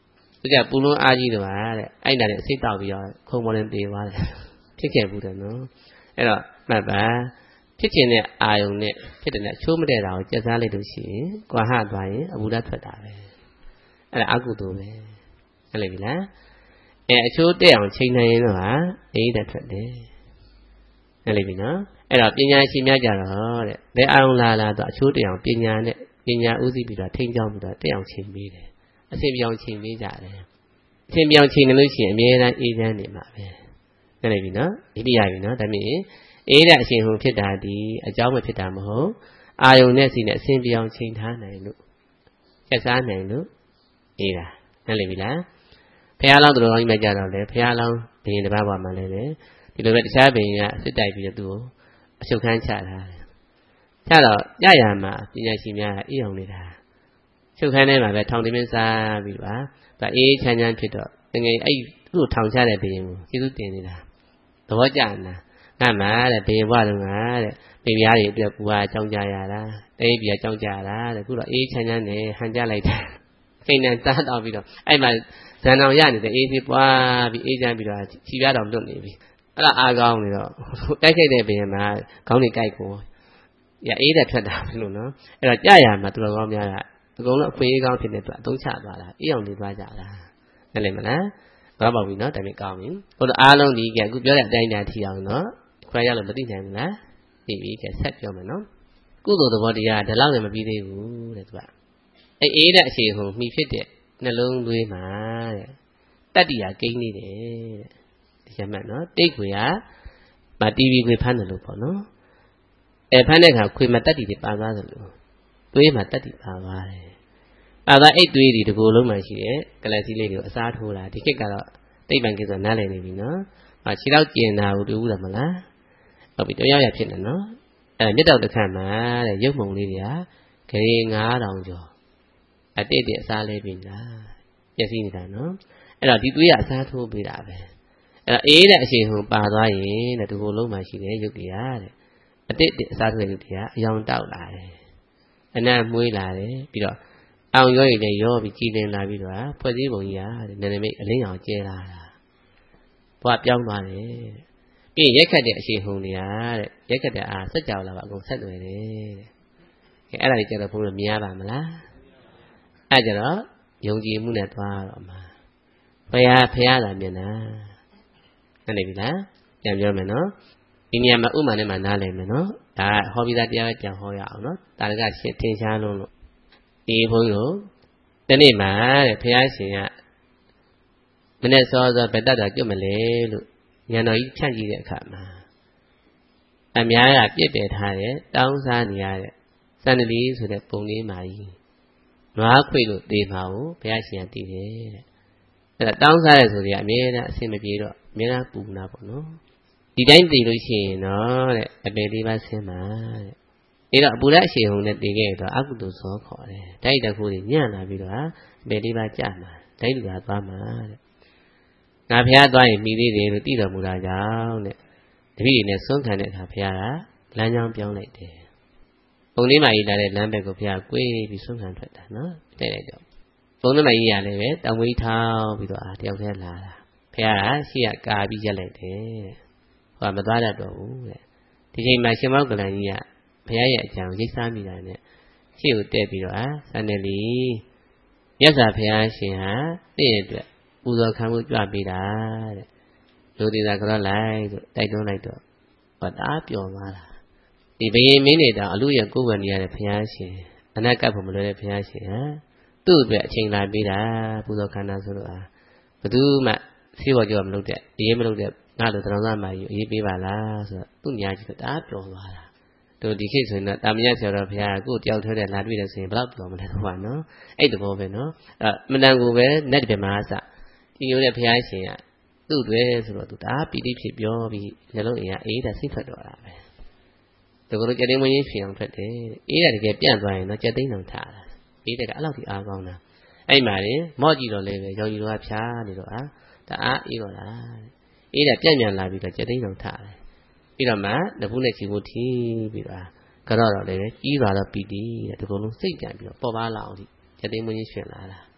သူကပူလုံးအားကြီးတော့တဲ့အဲ့ဒါနဲ့စိတ်တောက်ပြီးတော့ခုံပေါ်နဲ့ပြေးသွားတယ်ဖြစ်ခဲ့ဘူးတယ်နော်အဲ့တော့မှတ်ပါဖြစ်ခြင်းနဲ့အာယုံနဲ့ဖြစ်တဲ့နဲ့အချိုးမတဲ့တာကိုကြက်စားလိုက်လို့ရှိရင်ကွာဟသွားရင်အဘူဓထွက်တာပဲအဲ့ဒါအကုသိုလ်ပဲဟုတ်လေပြီလားအဲအချိုးတက်အောင်ချိန်နိုင်ရင်တော့ဟာအေးတဲ့ထွက်တယ်ဟုတ်လေပြီနော်အဲ့တော့ပညာရှင်များကြတော့တဲ့ဘယ်အာယုံလာလာတော့အချိုးတက်အောင်ပညာနဲ့ပညာဥသိပြီးတော့ထိန်းချောင်းပြီးတော့တက်အောင်ချိန်ပေးတယ်အစဉ်ပြောင်းချိန်ပေးကြတယ်အစဉ်ပြောင်းချိန်နေလို့ရှိရင်အမြဲတမ်းအေးချမ်းနေမှာပဲဟုတ်လေပြီနော်ဒီပြရပြီနော်ဒါမြင်အေးတဲ့အရှင်ဟူဖြစ်တာဒီအကြောင်းမဖြစ်တာမဟုတ်အာယုံနဲ့စီနဲ့အစဉ်ပြောင်းချိန်ထားနိုင်လို့ကျက်စားနိုင်လို့အေးတာဟုတ်လေပြီလားဖះလောင်းတော်ကြီးမှကြတော့လေဖះလောင်းဘယင်တစ်ပါးပါမှလည်းလေဒီလိုပဲတခြားဘယင်ကအစစ်တိုက်ပြီးတော့သူ့ကိုအချုပ်ခန်းချထားတယ်ချတော့ကြရမှာပညာရှင်များအေးအောင်နေတာချုပ်ခန်းထဲမှာပဲထောင်တင်းမင်းစားပြီးပါဒါအေးချမ်းချမ်းဖြစ်တော့ငယ်အဲ့သူ့ကိုထောင်ချတဲ့ဘယင်ကိုကျေးဇူးတင်နေတာသဘောကျလားငါမှတဲ့ဘယင်ဘွားလုံးကတဲ့ပြပြားတွေအတွက်ကူဟာအကြောင်းကြရတာတိတ်ပြီးအကြောင်းကြရတာတဲ့ခုတော့အေးချမ်းချမ်းနဲ့ဟန်ကြလိုက်တယ်ခိန်နဲ့စားတော့ပြီးတော့အဲ့မှာဇန်အောင်ရနေတဲ့အေးစီပွားပြီးအေးချမ်းပြီးတော့ခြိပြားတော်လွတ်နေပြီအဲ့ဒါအားကောင်းနေတော့တိုက်ခိုက်တဲ့ဘရင်မှာခေါင်းတွေကြိုက်ကိုရအေးတဲ့ထွက်တာလို့နော်အဲ့တော့ကြရမှာသူတော်ကောင်းများကအကုန်လုံးအဖွေးကောင်းဖြစ်နေတော့အသုံးချသွားတာအေးအောင်နေသွားကြတာနားလည်မလားဘာပေါ့ပြီနော်ဒါပေမဲ့ကောင်းပြီဟိုတော့အားလုံးဒီကအခုပြောတဲ့အတိုင်းတိုင်းထီအောင်နော်ခွဲရလို့မသိနိုင်ဘူးလားပြီးပြီကဆက်ပြောမယ်နော်ကုသိုလ်သဘောတရားဒါလောက်လည်းမပြီးသေးဘူးတဲ့သူကအေးအေးတဲ့အချိန်ကိုမှီဖြစ်တဲ့နှလုံးသွေးမှာတဲ့တတ္တိယာကိန်းနေတယ်တဲ့ဒီချက်မှတ်နော်တိတ်ခွေကမတီဗီခွေဖမ်းတယ်လို့ပေါ့နော်အဲဖမ်းတဲ့အခါခွေမှာတတ္တိတွေပါသွားတယ်လို့သွေးမှာတတ္တိပါသွားတယ်ပါသွားအိတ်သွေးတွေဒီကိုလုံးမှရှိတယ်ကလစီလေးတွေကိုအစားထိုးတာဒီခေတ်ကတော့တိတ်ပံကိစ္စနားလည်နေပြီနော်ဟာခြေတော့ကျင်တာကိုတွေ့ဘူးလားမလားဟုတ်ပြီတရားရဖြစ်နေနော်အဲမြတ်တော်တစ်ခါမှာတဲ့ရုပ်မုံလေးတွေကဂရေငါးထောင်ကျော်အတိတ်အစားလေးပြင်လားပြည့်စည်နေတာနော်အဲ့တော့ဒီသွေးကအစားထိုးပေးတာပဲအဲ့တော့အေးတဲ့အချိန်ဟိုပါသွားရင်တဲ့ဒီကိုလုံးမှရှိတယ်ရုပ်တွေကတဲ့အတိတ်အစားထိုးတဲ့ရုပ်တွေကအယောင်တောက်လာတယ်အနံ့မွေးလာတယ်ပြီးတော့အောင်ရောရည်လည်းရောပြီးကြည်လင်လာပြီးတော့ဖွဲ့စည်းပုံကြီးကတဲ့နည်းနည်းမိတ်အလင်းအောင်ကျဲလာတာဘဝပြောင်းသွားတယ်ပြီးရက်ခတ်တဲ့အချိန်ဟိုနေရတဲ့ရက်ခတ်တဲ့အားစက်ကြောလာပါအကုန်ဆက်သွယ်တယ်တဲ့အဲအဲ့ဒါကြီးကျတော့ဘုန်းတော်မြင်ရပါမလားအဲ့ကြတော့ယုံကြည်မှုနဲ့သွားတော့မှာဘုရားဖရားသာမြင်တာဟုတ်နေပြီလားပြန်ပြောမယ်နော်ဒီနေရာမှာဥမာနဲ့မှနားလည်မယ်နော်ဒါဟောပြီးသားတရားပဲပြန်ဟောရအောင်နော်တာရကရှင်းထင်ရှားလုံးလို့ဒီဘုန်းကြီးတို့ဒီနေ့မှာတဲ့ဖရားရှင်ကမနေ့စောစောဘယ်တတ်တာကြွမလဲလို့ဉာဏ်တော်ကြီးဖြန့်ကြည့်တဲ့အခါမှာအများကပြစ်ပယ်ထားတဲ့တောင်းစားနေရတဲ့စန္ဒလီဆိုတဲ့ပုံလေးမှာကြီးနွားခွေလို့တေးမှာကိုဘုရားရှင်ကတည်တယ်တဲ့အဲ့ဒါတောင်းစားရဲဆိုတဲ့အမြဲတမ်းအဆင်မပြေတော့အမြဲတမ်းပူနာပေါ့နော်ဒီတိုင်းတည်လို့ရှိရင်တော့တဲ့အပေလေးပါဆင်းမှာတဲ့ဒါတော့အပူလက်အရှိန်ဟုန်နဲ့တည်ခဲ့တော့အကုသိုလ်ဇောခေါ်တယ်တိုက်တခုတွေညံ့လာပြီးတော့အပေလေးပါကြာမှာတိုက်လူကသွားမှာတဲ့ငါဘုရားသွားရင်မိသေးတယ်လို့တည်တော်မူတာကြောင့်တဲ့တပည့်တွေနဲ့ဆွမ်းခံတဲ့အခါဘုရားကလမ်းကြောင်းပြောင်းလိုက်တယ်ဘုံလေးမကြီးလာတဲ့လမ်းဘက်ကိုဘုရားကွေးပြီးဆွမ်းခံထွက်တာနော်တဲ့တဲ့ကြောင့်ဘုံလေးမကြီးရလည်းပဲတောင်ဝေးထောင်းပြီးတော့အာတယောက်တည်းလာတာဘုရားကရှေ့ကကာပြီးရက်လိုက်တယ်ဟောမသွားတတ်တော့ဘူးတဲ့ဒီချိန်မှာရှင်မောကလန်ကြီးကဘုရားရဲ့အကြောင်းရိပ်စားမိတာနဲ့ရှေ့ကိုတက်ပြီးတော့အာစန္ဒလီမြတ်စွာဘုရားရှင်ဟာတဲ့အတွက်ပူဇော်ခံမှုကြွပေးတာတဲ့လူသေးတာကြောလိုက်ဆိုတိုက်တွန်းလိုက်တော့ဟောတာပျော်သွားတာဒီဘယင်မင်းတွေတောင်အလူရဲ့ကိုယ်ဝင်နေရတဲ့ဘုရားရှင်အနက်ကပ်ဖို့မလွယ်တဲ့ဘုရားရှင်ဟာသူ့အတွက်အချိန်လာပေးတာပူဇော်ခံတာဆိုတော့အာဘယ်သူမှဆေးဝါးကြောမလုပ်တဲ့အေးမလုပ်တဲ့ငါလိုတရောင်းသားမကြီးအေးပေးပါလားဆိုတော့သူ့ညာကြီးကတာပျော်သွားတာတို့ဒီခေတ်ဆိုရင်တော့တာမညဆရာတော်ဘုရားကိုတယောက်ထဲတဲ့လာတွေ့တယ်ဆိုရင်ဘယ်တော့ပြောမလဲတော့ပါနော်အဲ့တဘောပဲနော်အဲမတန်ကိုပဲနဲ့တပြမှာအစဒီလိုတဲ့ဘုရားရှင်ကသူ့တွေဆိုတော့သူဒါပီတိဖြစ်ပြောပြီးနှလုံးအိမ်ကအေးတာစိတ်ထွက်တော့တာပဲဒီလိုကြက်သိမ်းမင်းဖြစ်အောင်ထွက်တယ်အေးတာတကယ်ပြန့်သွားရင်တော့ကြက်သိမ်းအောင်ထားတာအေးတဲ့ကအဲ့လောက်ထိအားကောင်းတာအဲ့မှာလေမော့ကြည့်တော့လည်းပဲရောင်ကြီးတော်ကဖြားနေတော့အာတအားအေးတော့လားအေးတာပြန့်ပြန်လာပြီးတော့ကြက်သိမ်းအောင်ထားတယ်ပြီးတော့မှနဖူးနဲ့ချီဖို့ထီးပြီးတော့ကတော့တော့လည်းကြီးသွားတော့ပီတိတဲ့ဒီလိုလုံးစိတ်ကြံပြီးတော့ပေါ်ပါလာအောင်ဒီကြက်သိမ်းမင်းဖြစ်လာတာ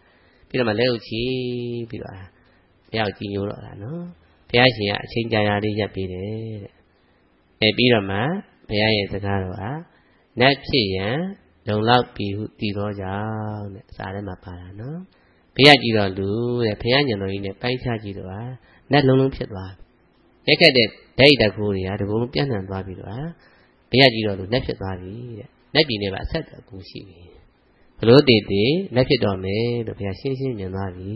ပြီးတော့မှလက်ဥချီပြီးတော့ဘုရားကြည်ညိုတော့တာနော်ဘုရားရှင်ကအချိန်ကြာရာလေးရပ်ပေးတယ်တဲ့အဲပြီးတော့မှဘုရားရဲ့စကားတော်ဟာနတ်ဖြစ်ရန်လုံလောက်ပြီးဟုတည်တော်ကြောင့်တဲ့စာထဲမှာပါတာနော်ဘုရားကြည်တော်လူတဲ့ဘုရားညံတော်ကြီးနဲ့ပိုင်းခြားကြည့်တော့ဟာနတ်လုံးလုံးဖြစ်သွားရက်ခက်တဲ့ဒိတ်တကူတွေကတကူလုံးပြန့်နှံ့သွားပြီးတော့ဟာဘုရားကြည်တော်လူနတ်ဖြစ်သွားပြီတဲ့နတ်ပြည်နဲ့ပါအဆက်အကူရှိပြီဘလို့တည်တည်နတ်ဖြစ်တော်မယ်လို့ဘုရားရှင်းရှင်းမြင်သွားပြီ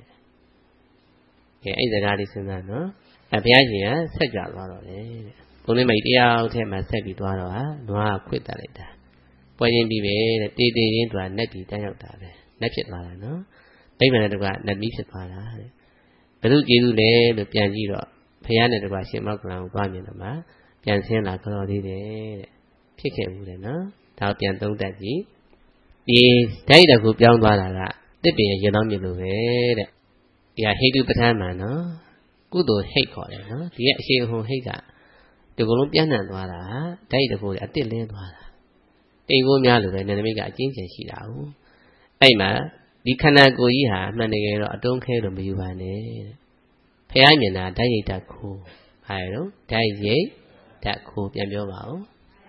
တဲ့အဲအဲ့စကားလေးစဉ်းစားနော်အဲဘုရားရှင်ကဆက်ကြသွားတော့တယ်တဲ့ဘုန်းလေးမိတ်တရားထဲမှာဆက်ပြီးသွားတော့ဟာနွားခွတ်တက်လိုက်တာပွဲချင်းပြီးပဲတဲ့တေးတေးချင်းသူကနတ်ပြည်တန်းရောက်တာပဲနတ်ဖြစ်သွားတာနော်ဒိဗ္ဗံနဲ့တကွနတ်မီးဖြစ်သွားတာတဲ့ဘု து ကျေးဇူးလဲလို့ပြန်ကြည့်တော့ဘုရားနဲ့တကွရှင်မောက္ကလံကိုသွားမြင်တော့မှပြန်ဆင်းလာကြတော်သေးတယ်တဲ့ဖြစ်ခဲ့ဘူးတဲ့နော်ဒါကိုပြန်သုံးသပ်ကြည့်ဒီဓာတ်တကူပြောင်းသွားတာကတစ်ပင်ရေတော်မြင်လို့ပဲတဲ့ဒီဟာဟိတုပဋ္ဌာန်းမှာနော်ကုသိုလ်ဟိတ်ခေါ်တယ်နော်ဒီရဲ့အရှိန်ဟုန်ဟိတ်ကဒီကုလုံးပြန့်နှံ့သွားတာဓာတ်တကူအတစ်လင်းသွားတာတိမ်ကိုများလို့ပဲနန္ဒမိတ်ကအကျဉ်းချင်ရှိတာဟုတ်အဲ့မှာဒီခန္ဓာကိုယ်ကြီးဟာအမှန်တကယ်တော့အတုံးခဲလို့မယူပါနဲ့ဖះမြင်တာဓာတ်ရိတ်ဓာတ်ခိုးဟာရောဓာတ်ရိတ်ဓာတ်ခိုးပြန်ပြောပါဦး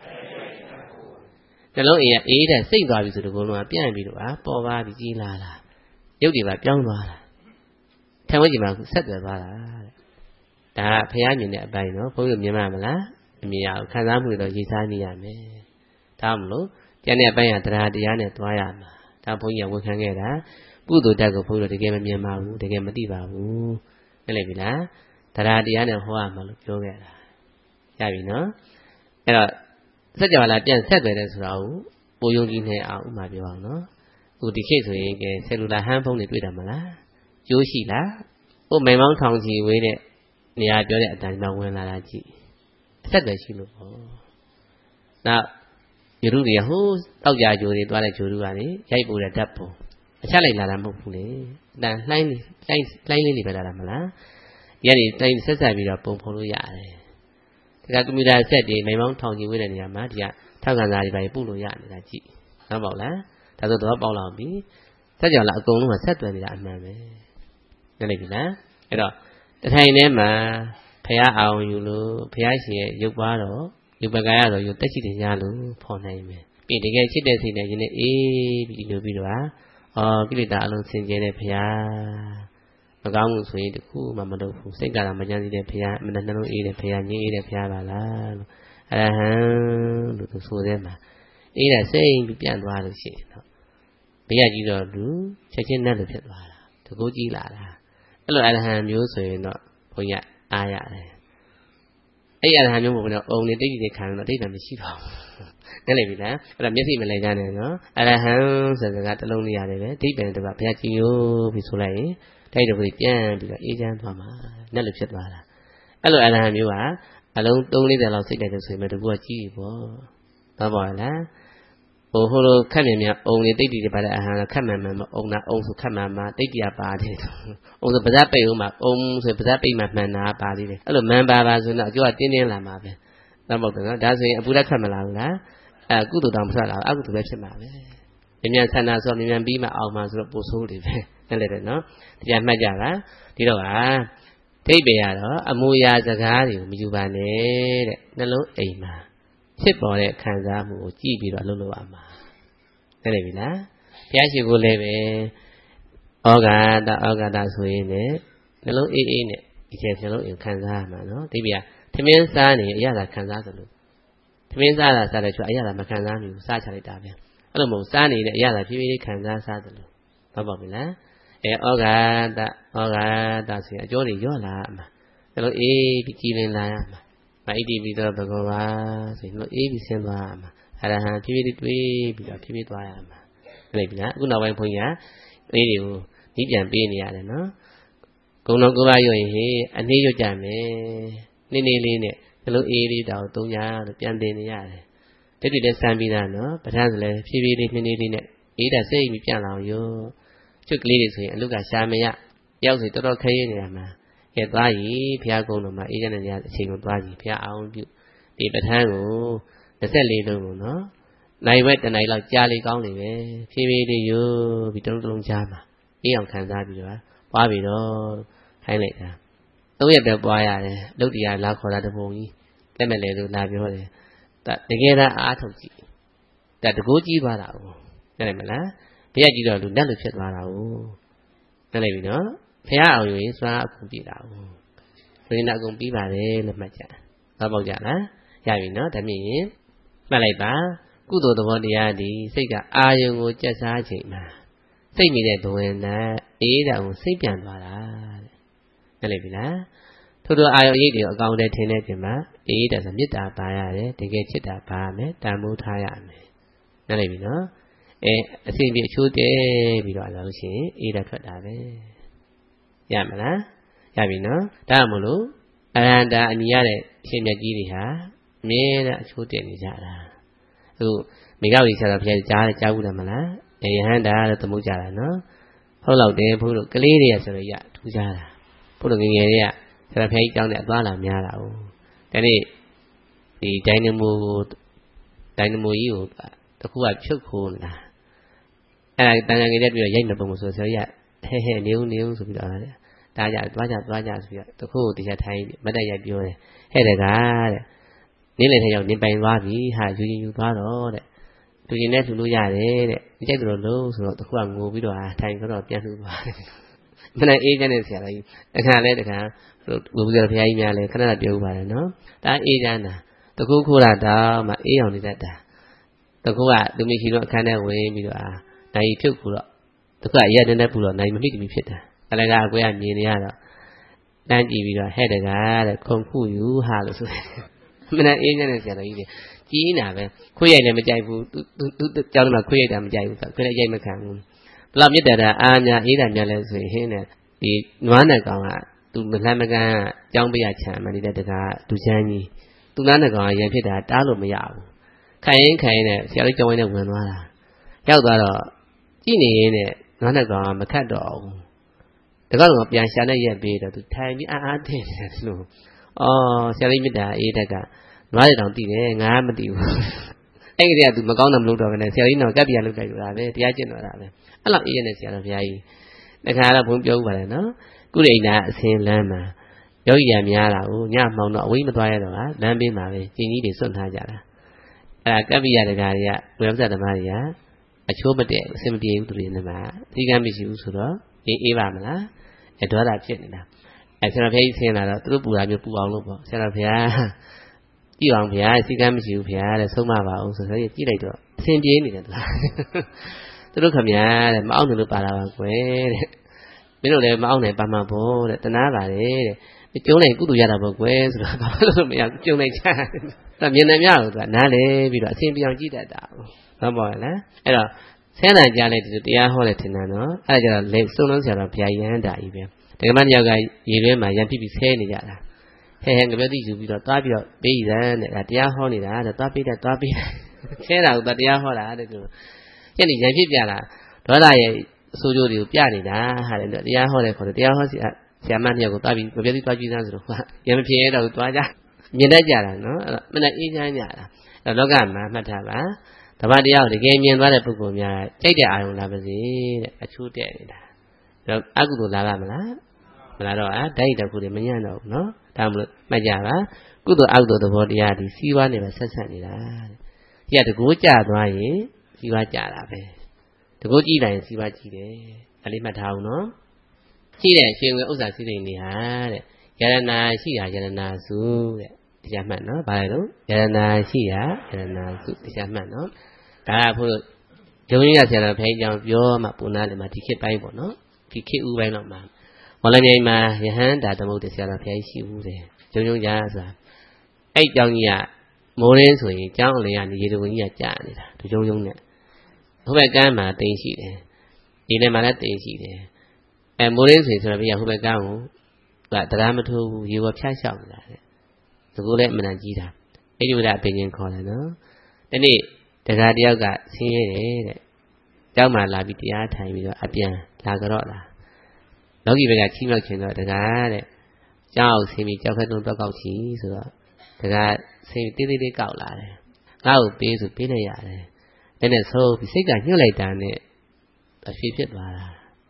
နှလုံးအိမ်ကအေးတဲ့စိတ်သွားပြီဆိုတော့ဘုံလုံးကပြန့်ပြီးတော့ဟာပေါ်ပါပြီးကြီးလာတာရုပ်တွေပါပြောင်းသွားတာထံဝဲကြီးမှာဆက်သွယ်သွားတာတဲ့ဒါကဖះမြင်တဲ့အပိုင်းနော်ဘုန်းကြီးမြင်မှမလားမမြင်ရဘူးခံစားမှုတွေတော့ရေးစားနေရမယ်ဒါမလို့ကျန်တဲ့အပိုင်းကတရားတရားနဲ့သွားရမှာဒါဘုန်းကြီးကဝန်ခံခဲ့တာကုသိုလ်ဓာတ်ကိုဘုန်းကြီးတို့တကယ်မမြင်ပါဘူးတကယ်မသိပါဘူးနားလည်ပြီလားတရားတရားနဲ့ဟောရမှာလို့ပြောခဲ့တာရပြီနော်အဲ့တော့စัจ java လာပြန်ဆက်သွယ်တယ်ဆိုတာကိုပိုယုံကြည်နေအောင်ဥမာပြောအောင်နော်အခုဒီခေတ်ဆိုရင်ကဲဆယ်လူလာဟန်းဖုန်းတွေတွေ့တယ်မလားကျိုးရှိလားဟိုမိန်မောင်းထောင်ချီဝေးတဲ့နေရာပြောတဲ့အတန်မှဝင်လာတာကြည့်အဆက်တယ်ရှိလို့ပေါ့နောက်ယူရုတွေဟိုးတောက်ကြကြိုတွေသွားတဲ့ဂျိုရုကလေရိုက်ပို့တဲ့ဓာတ်ပုံအချက်လိုက်လာတာမဟုတ်ဘူးလေအတန်လှိုင်းလှိုင်းလှိုင်းလေးတွေပဲလာတာမလားဒီကနေတိုင်းဆက်ဆက်ပြီးတော့ပုံဖော်လို့ရတယ်ဒါကကွန်ပျူတာဆက်တွေမိန်မောင်းထောင်ချီဝေးတဲ့နေရာမှာဒီကထောက်ခံစာတွေပါပို့လို့ရနေတာကြည့်ဟုတ်ပါ့လားဒါဆိုတော့ပေါက်လာပြီဆက်ကြော်လာအကုန်လုံးကဆက်သွယ်နေတာအမှန်ပဲနားလည်ပြီလားအဲ့တော့တထိုင်ထဲမှာဖះအောင်ယူလို့ဖះရှင်ရဲ့ရုပ်ပါတော့ရုပ်ပကာရတော့ရုပ်တက်ရှိတယ်ရလို့ဖော်နိုင်မယ်ပြီးတကယ်ချစ်တဲ့စိတ်နဲ့ယနေ့အေးပြီးလို့ပြီးတော့ဟာအော်ကိလေသာအလုံးစင်ကြဲတဲ့ဖះမကောင်းမှုဆိုရင်တခုမှမလုပ်ဘူးစိတ်ကလာမကြမ်းစီတဲ့ဖះမနှလုံးအေးတဲ့ဖះငြိမ်းအေးတဲ့ဖះပါလားလို့အရဟံလို့သူဆိုတဲ့မှာအေးတဲ့စိတ်ပြီးပြန်သွားလို့ရှိရင်တော့ဘုရားကြီးတော်လူချက်ချင်းနဲ့လို့ဖြစ်သွားတာတကူကြီးလာတာအဲ့လိုအရဟံမျိုးဆိုရင်တော့ဘုန်းကြီးအားရတယ်အဲ့အရဟံမျိုးဘုန်းကြီးအုံနေတိတ်တိတ်ခံတော့အတိတ်ကမရှိပါဘူးနားလည်ပြီလားအဲ့တော့မျက်စိမလဲကြနဲ့နော်အရဟံဆိုတဲ့စကားတစ်လုံးလေးရတယ်ပဲဒိဋ္ဌိတပါဘုရားကြီးညိုပြီးဆိုလိုက်ရင်တိုက်တော်ကြီးပြန်ပြီးတော့အေးချမ်းသွားမှာနဲ့လို့ဖြစ်သွားတာအဲ့လိုအရဟံမျိုးကအလုံးသုံးလေးတယ်လောက်စိတ်တယ်ဆိုရင်မတကူကကြီးပြီပေါ့တော့ပါလားဟိုဟိုလိုခက်မြင်မြအုံနေတိတ်တိတွေပါတဲ့အဟံခက်မှန်မှန်မအုံနာအုံဆိုခက်မှန်မှတိတ်တရပါတယ်အုံဆိုပါးစပ်ပိတ်ဦးမှာအုံဆိုပါးစပ်ပိတ်မှမှန်တာပါသေးတယ်အဲ့လိုမှန်ပါပါဆိုတော့အကျိုးကတင်းတင်းလာမှာပဲတော့မဟုတ်ဘူးနော်ဒါဆိုရင်အပူဓာတ်ခက်မလာဘူးလားအဲကုသိုလ်တောင်မထွက်လာဘူးအကုသိုလ်ပဲဖြစ်မှာပဲမြင်မြန်ဆန္ဒဆိုတော့မြင်မြန်ပြီးမှအောင်မှာဆိုတော့ပိုဆိုးတယ်ပဲนั่นလေနော်တရားမှတ်ကြတာဒီတော့ဟာဒိဋ္ဌိရတော့အမူအရာစကားတွေကိုမယူပါနဲ့တဲ့နှလုံးအိမ်မှာဖြစ်ပေါ်တဲ့ခံစားမှုကိုကြည့်ပြီးတော့အလုပ်လုပ်ရမှာသိတယ်ပြီလားဘုရားရှိခိုးလည်းပဲဩဃာတဩဃာတဆိုရင်လည်းနှလုံးအေးအေးနဲ့ဒီကျနှလုံးအိမ်ခံစားရမှာနော်ဒီပြထမင်းစားနေအရသာခံစားသလိုထမင်းစားတာစားတယ်ဆိုအရသာမခံစားမိဘူးစားချလိုက်တာပဲအဲ့လိုမဟုတ်စားနေတဲ့အရသာဖြည်းဖြည်းခံစားစားသလိုဟုတ်ပါပြီလားအဲဩဃာတဩဃာတဆိုရင်အကျိုးတွေရော့လာမှာနှလုံးအေးပြီးကြည်လင်လာရမှာမဣတိပိသောဘဂဝါဆိုရင်နှလုံးအေးပြီးဆင်းသွားရမှာအရဟံဖြည်းဖြည်းတွေးပြီးတော့ဖြည်းဖြည်းသွားရမှာဟုတ်ပြီလားအခုနောက်ပိုင်းဘုန်းကြီးကအေးတွေကိုညှိပြန်ပေးနေရတယ်နော်ဂုံတော်ကိုပါရွရင်ဟေးအနည်းရွတ်ကြမယ်နေနေလေးနဲ့နှလုံးအေးလေးတောင်သုံးရလို့ပြန်တင်နေရတယ်တိတိလည်းစမ်းပြီးသားနော်ပဋ္ဌာန်းဆိုလည်းဖြည်းဖြည်းလေးနေနေလေးနဲ့အေးတာစိတ်ပြီးပြန်လာအောင်ရောကျွတ်ကလေးတွေဆိုရင်အလုကရှာမရတယောက်စီတော်တော်ခဲရနေရမှာကဲသွားရီဘုရားကုန်းတော်မှာအေးတဲ့နေရာအချိန်ကိုသွားကြည့်ဘုရားအောင်ပြုဒီပဋ္ဌာန်းကို၂၄လုံးကိုနော်နိုင်ဝက်တနိုင်လောက်ကြားလေးကောင်းနေပဲဖြည်းဖြည်းလေးယူပြီးတလုံးတလုံးကြားမှာအေးအောင်ခံစားပြီးတော့ပွားပြီးတော့ခိုင်းလိုက်တာသုံးရက်ပဲပွားရတယ်လုတ်တရားလာခေါ်တာတပုံကြီးလက်မဲ့လေလို့လာပြောတယ်တကယ်တမ်းအားထုတ်ကြည့်ဒါတကိုးကြီးသွားတာ哦နားလည်မလားဘုရားကြည့်တော့လူလက်လို့ဖြစ်သွားတာ哦နားလည်ပြီနော်ဘုရားအောင်ရင်စွာအကုန်ပြတာ哦ဘယ်နဲ့အကုန်ပြီးပါတယ်လို့မှတ်ကြသွားပေါက်ကြလားရပြီနော်ဒါမြင်ရင်မှတ်လိုက်ပါကုသိုလ်သဘောတရားဒီစိတ်ကအာယုံကိုကြက်စားချိန်မှာစိတ်နေတဲ့ဘဝင်နဲ့အေးတာကိုစိတ်ပြန်သွားတာတဲ့နားလည်ပြီလားထို့သောအာယုံရိပ်တွေအကောင်တည်းထင်တဲ့ပြင်မှာအေးတာဆိုမေတ္တာပါရတယ်တကယ်ချစ်တာပါမယ်တန်ဖိုးထားရမယ်နားလည်ပြီနော်အဲအစဉ်ပြေအချိုးတဲပြီးတော့လာလို့ရှိရင်အေးတာထွက်တာပဲရမလားရပြီနော်ဒါမှမလို့အရဟန္တာအနိရတဲ့အရှင်မြတ်ကြီးတွေဟာအမြဲတမ်းအချိုးတဲနေကြတာအခုမိဂဝီဆရာတော်ဘုရားကြားကြားဘူးတယ်မလားအဲယဟန္တာလို့သမုတ်ကြတာနော်ဟုတ်လောက်တယ်ဘုလို့ကလေးတွေကဆိုတော့ရထူးကြတာဘုလို့ငငယ်တွေကဆရာဘုရားကြီးကြောင်းတဲ့အသွားလာများတာ哦ဒါနေ့ဒီဒိုင်နမိုဒိုင်နမိုကြီးကိုတခုကဖြုတ်ခိုးနေတာအဲ့ဒါတန်ကြငယ်တက်ပြီးတော့ရိုက်မပုံဆိုဆရာကြီးဟဲဟဲနေဦးနေဦးဆိုပြီးတော့ဒါကြသွားကြသွားကြဆိုပြီးတော့တခုကိုတရားထိုင်မတ်တက်ရိုက်ပြောတယ်ဟဲ့တကားတဲ့နင်းလေထဲရောက်နင်းပိုင်သွားပြီဟာယူရင်ယူသွားတော့တဲ့သူရင်နဲ့ထူလို့ရတယ်တဲ့ကြိုက်တယ်လို့ဆိုတော့တခုကငိုပြီးတော့ထိုင်တော့ပြန်လှူသွားတယ်မနေ့အေးကျတဲ့ဆရာကြီးတခါလဲတခါဘုရားဘုရားကြီးများလဲခဏခဏပြောဥပါတယ်နော်ဒါအေးချမ်းတာတခုခိုးတာတော့မှအေးအောင်နေတတ်တာတခုကသူမရှိတော့အခန်းထဲဝင်ပြီးတော့နိုင်ဖြုတ်ကူတော့တခုကရက်တဲ့နဲ့ပူတော့နိုင်မမိတမီဖြစ်တာအလကားအကွဲကမြင်နေရတော့တန်းကြည့်ပြီးတော့ဟဲ့တကားတဲ့ခုံခုယူဟာလို့ဆိုတယ်မနေ့အေးနေတဲ့ဆရာတော်ကြီးတွေကြီးနေတာပဲခွေးရိုက်လည်းမကြိုက်ဘူးသူသူကြောင်းမှာခွေးရိုက်တာမကြိုက်ဘူးဆိုခွေးလည်းရိုက်မခံဘူးဘလောက်မြစ်တာအားများအေးတာများလဲဆိုရင်ဟင်းနဲ့ဒီနွားနဲ့ကောင်ကသူမလှမ်းမကန်းကြောင်းပြရချမ်းမှနေတဲ့တကားဒူချမ်းကြီးသူသားနဲ့ကောင်ကရံဖြစ်တာတားလို့မရဘူးခိုင်ရင်ခိုင်ရင်နဲ့ဆရာတော်ကြောင်းဝင်းနဲ့ဝင်သွားတာရောက်သွားတော့ကြည့်နေရင်းနဲ့နွားနဲ့ကောင်ကမခတ်တော့ဘူးတကားတော့ပြန်ရှာနဲ့ရက်ပေးတော့သူထိုင်ပြီးအားအားတင်တယ်လို့အော်ဆရာလေးမြစ်တာအေးတက်ကနွားရတောင်တည်တယ်ငါမတည်ဘူးအဲ့ဒီကသူမကောင်းတာမလုပ်တော့ဘဲနဲ့ဆရာကြီးတော့ကပ်ပြလုပ်လိုက်လို့ဒါပဲတရားကျင့်တော့တာပဲအဲ့လောက်အေးရတဲ့ဆရာတော်ဘုရားကြီးတခါတော့ဘုန်းပြောဥပါတယ်နော်ကုရိဏအစင်းလမ်းမှာယောဂီရများလာကိုညမှောင်တော့အဝိမသွားရတော့ဟာလမ်းဘေးမှာပဲကျင်ကြီးတွေစွန့်ထားကြတာအဲ့ဒါကပ်ပြရတဲ့ကားတွေကဝိပဿနာဓမ္မတွေကအချိုးမတည့်အစင်မပြေဘူးသူတွေနဲ့မှာအဓိကမရှိဘူးဆိုတော့အေးအေးပါမလားအဲ့တော့တာဖြစ်နေတာအဲ့ဆရာဘုရားကြီးဆင်းလာတော့သူတို့ပူတာမျိုးပူအောင်လို့ပေါ့ဆရာဘုရားကြည့်အောင်ဘုရားစီကမ်းမရှိဘူးဘုရားတဲ့ဆုံးမပါအောင်ဆိုဆိုကြည့်လိုက်တော့အဆင်ပြေနေတယ်သူသူတို့ခမညာတဲ့မအောင်လို့ပါလာပါကွယ်တဲ့မင်းတို့လည်းမအောင်နိုင်ပါမှာပေါ့တဲ့တနာပါတယ်တဲ့ကျုံးနိုင်ကုသိုလ်ရတာပေါ့ကွယ်ဆိုတော့ဘာလို့မရကျုံးနိုင်ချတယ်သူမြင်နေများလို့သူကနားလေပြီးတော့အဆင်ပြေအောင်ကြည့်တတ်တာဟုတ်ပါ့လားအဲ့တော့ဆန်းတန်ကြားလိုက်ဒီတရားဟောတယ်ထင်တယ်နော်အဲ့ဒါကြတော့လေစုံလုံးဆရာတော်ဘုရားရဟန္တာကြီးပဲဒကမတယောက်ကရေထဲမှာရံပြပြီးဆဲနေကြတာဟဲဟဲငပြောတိယူပြီးတော့သွားပြီးတော့ပေးရန်တဲ့ဒါတရားဟောနေတာတဲ့သွားပေးတယ်သွားပေးတယ်ဆဲတာကတရားဟောတာတဲ့သူညနေရံပြပြလာဒေါသရဲ့အဆိုးကျိုးတွေကိုပြနေတာဟာတဲ့တရားဟောတယ်ခေါ်တယ်တရားဟောစီဆရာမတယောက်ကိုသွားပြီးငပြောတိသွားကြည့်စမ်းဆိုတော့ရံမဖြစ်ရတော့သွားကြမြင်တတ်ကြတာနော်အဲ့တော့မနဲ့အေးချမ်းကြတာအဲ့တော့လောကမှာမှတ်ထားပါဓမ္မတရားကိုတကယ်မြင်သွားတဲ့ပုဂ္ဂိုလ်များကြိုက်တဲ့အာရုံလာပါစေတဲ့အချိုးတဲ့နေတာအဲ့တော့အကုသိုလ်လာပါမလားမလားတော့အဲ့ဓာတ်တခုတွေမညံ့တော့ဘူးနော်ဒါမှမဟုတ်မှတ်ကြပါကုသိုလ်အကုသိုလ်သဘောတရားဒီစီးပွားနေပဲဆက်ဆက်နေတာတဲ့ဒီကတကူကြသွားရင်စီးပွားကြတာပဲတကူကြည့်လိုက်ရင်စီးပွားကြည့်တယ်အလေးမှတ်ထားအောင်နော်ကြည့်တဲ့ရှင်ဝင်ဥစ္စာစည်းစိမ်တွေဟာတဲ့ယရနာရှိတာယရနာစုတဲ့တရားမှတ်နော်ဘာလဲတော့ယရနာရှိတာယရနာစုတရားမှတ်နော်ဒါကဖို့ဂျုံကြီးကဆရာတော်ဖိကြောင်ပြောမှပုံနာတယ်မှာဒီခေတ်ပိုင်းပေါ့နော်ဒီခေတ်ဥပိုင်းတော့မှာမော်လမြိုင်မှာယဟန်တာသမုဒ္ဒဆရာတော်ဘုရားရှိဦးတယ်ဂျုံဂျုံကြားဆိုတာအဲ့ကြောင်ကြီးကမိုးရင်းဆိုရင်ကျောင်းအလယ်ကနေရေတဝင်ကြီးကကြာနေတာဒီဂျုံဂျုံနဲ့ဟိုဘက်ကမ်းမှာတိမ်ရှိတယ်ဒီထဲမှာလည်းတိမ်ရှိတယ်အဲမိုးရင်းဆိုရင်ဆိုတော့ဘုရားဟိုဘက်ကမ်းကိုကတရားမထိုးဘူးရေပေါ်ဖြတ်လျှောက်နေတာတဲ့ဒီကိုလည်းအမှန်တန်ကြီးတာအဲ့ဒီဝိဒအပင်ချင်းခေါ်တယ်နော်ဒီနေ့တရားတယောက်ကဆင်းရဲတယ်တဲ့ကျောင်းမှာလာပြီးတရားထိုင်ပြီးတော့အပြန်လာကြတော့လားလောကီဘက်ကချီးမြှောက်ခြင်းတော့တကားတဲ့ကြောက်ဆင်းပြီးကြောက်ဖက်သုံးတော့ကောက်ချီဆိုတော့တကားဆင်းတေးသေးလေးကောက်လာတယ်ငါ့ကိုပေးဆိုပေးလိုက်ရတယ်တဲ့နဲ့ဆိုပြီးစိတ်ကညှို့လိုက်တာနဲ့အဖြစ်ဖြစ်သွားတာ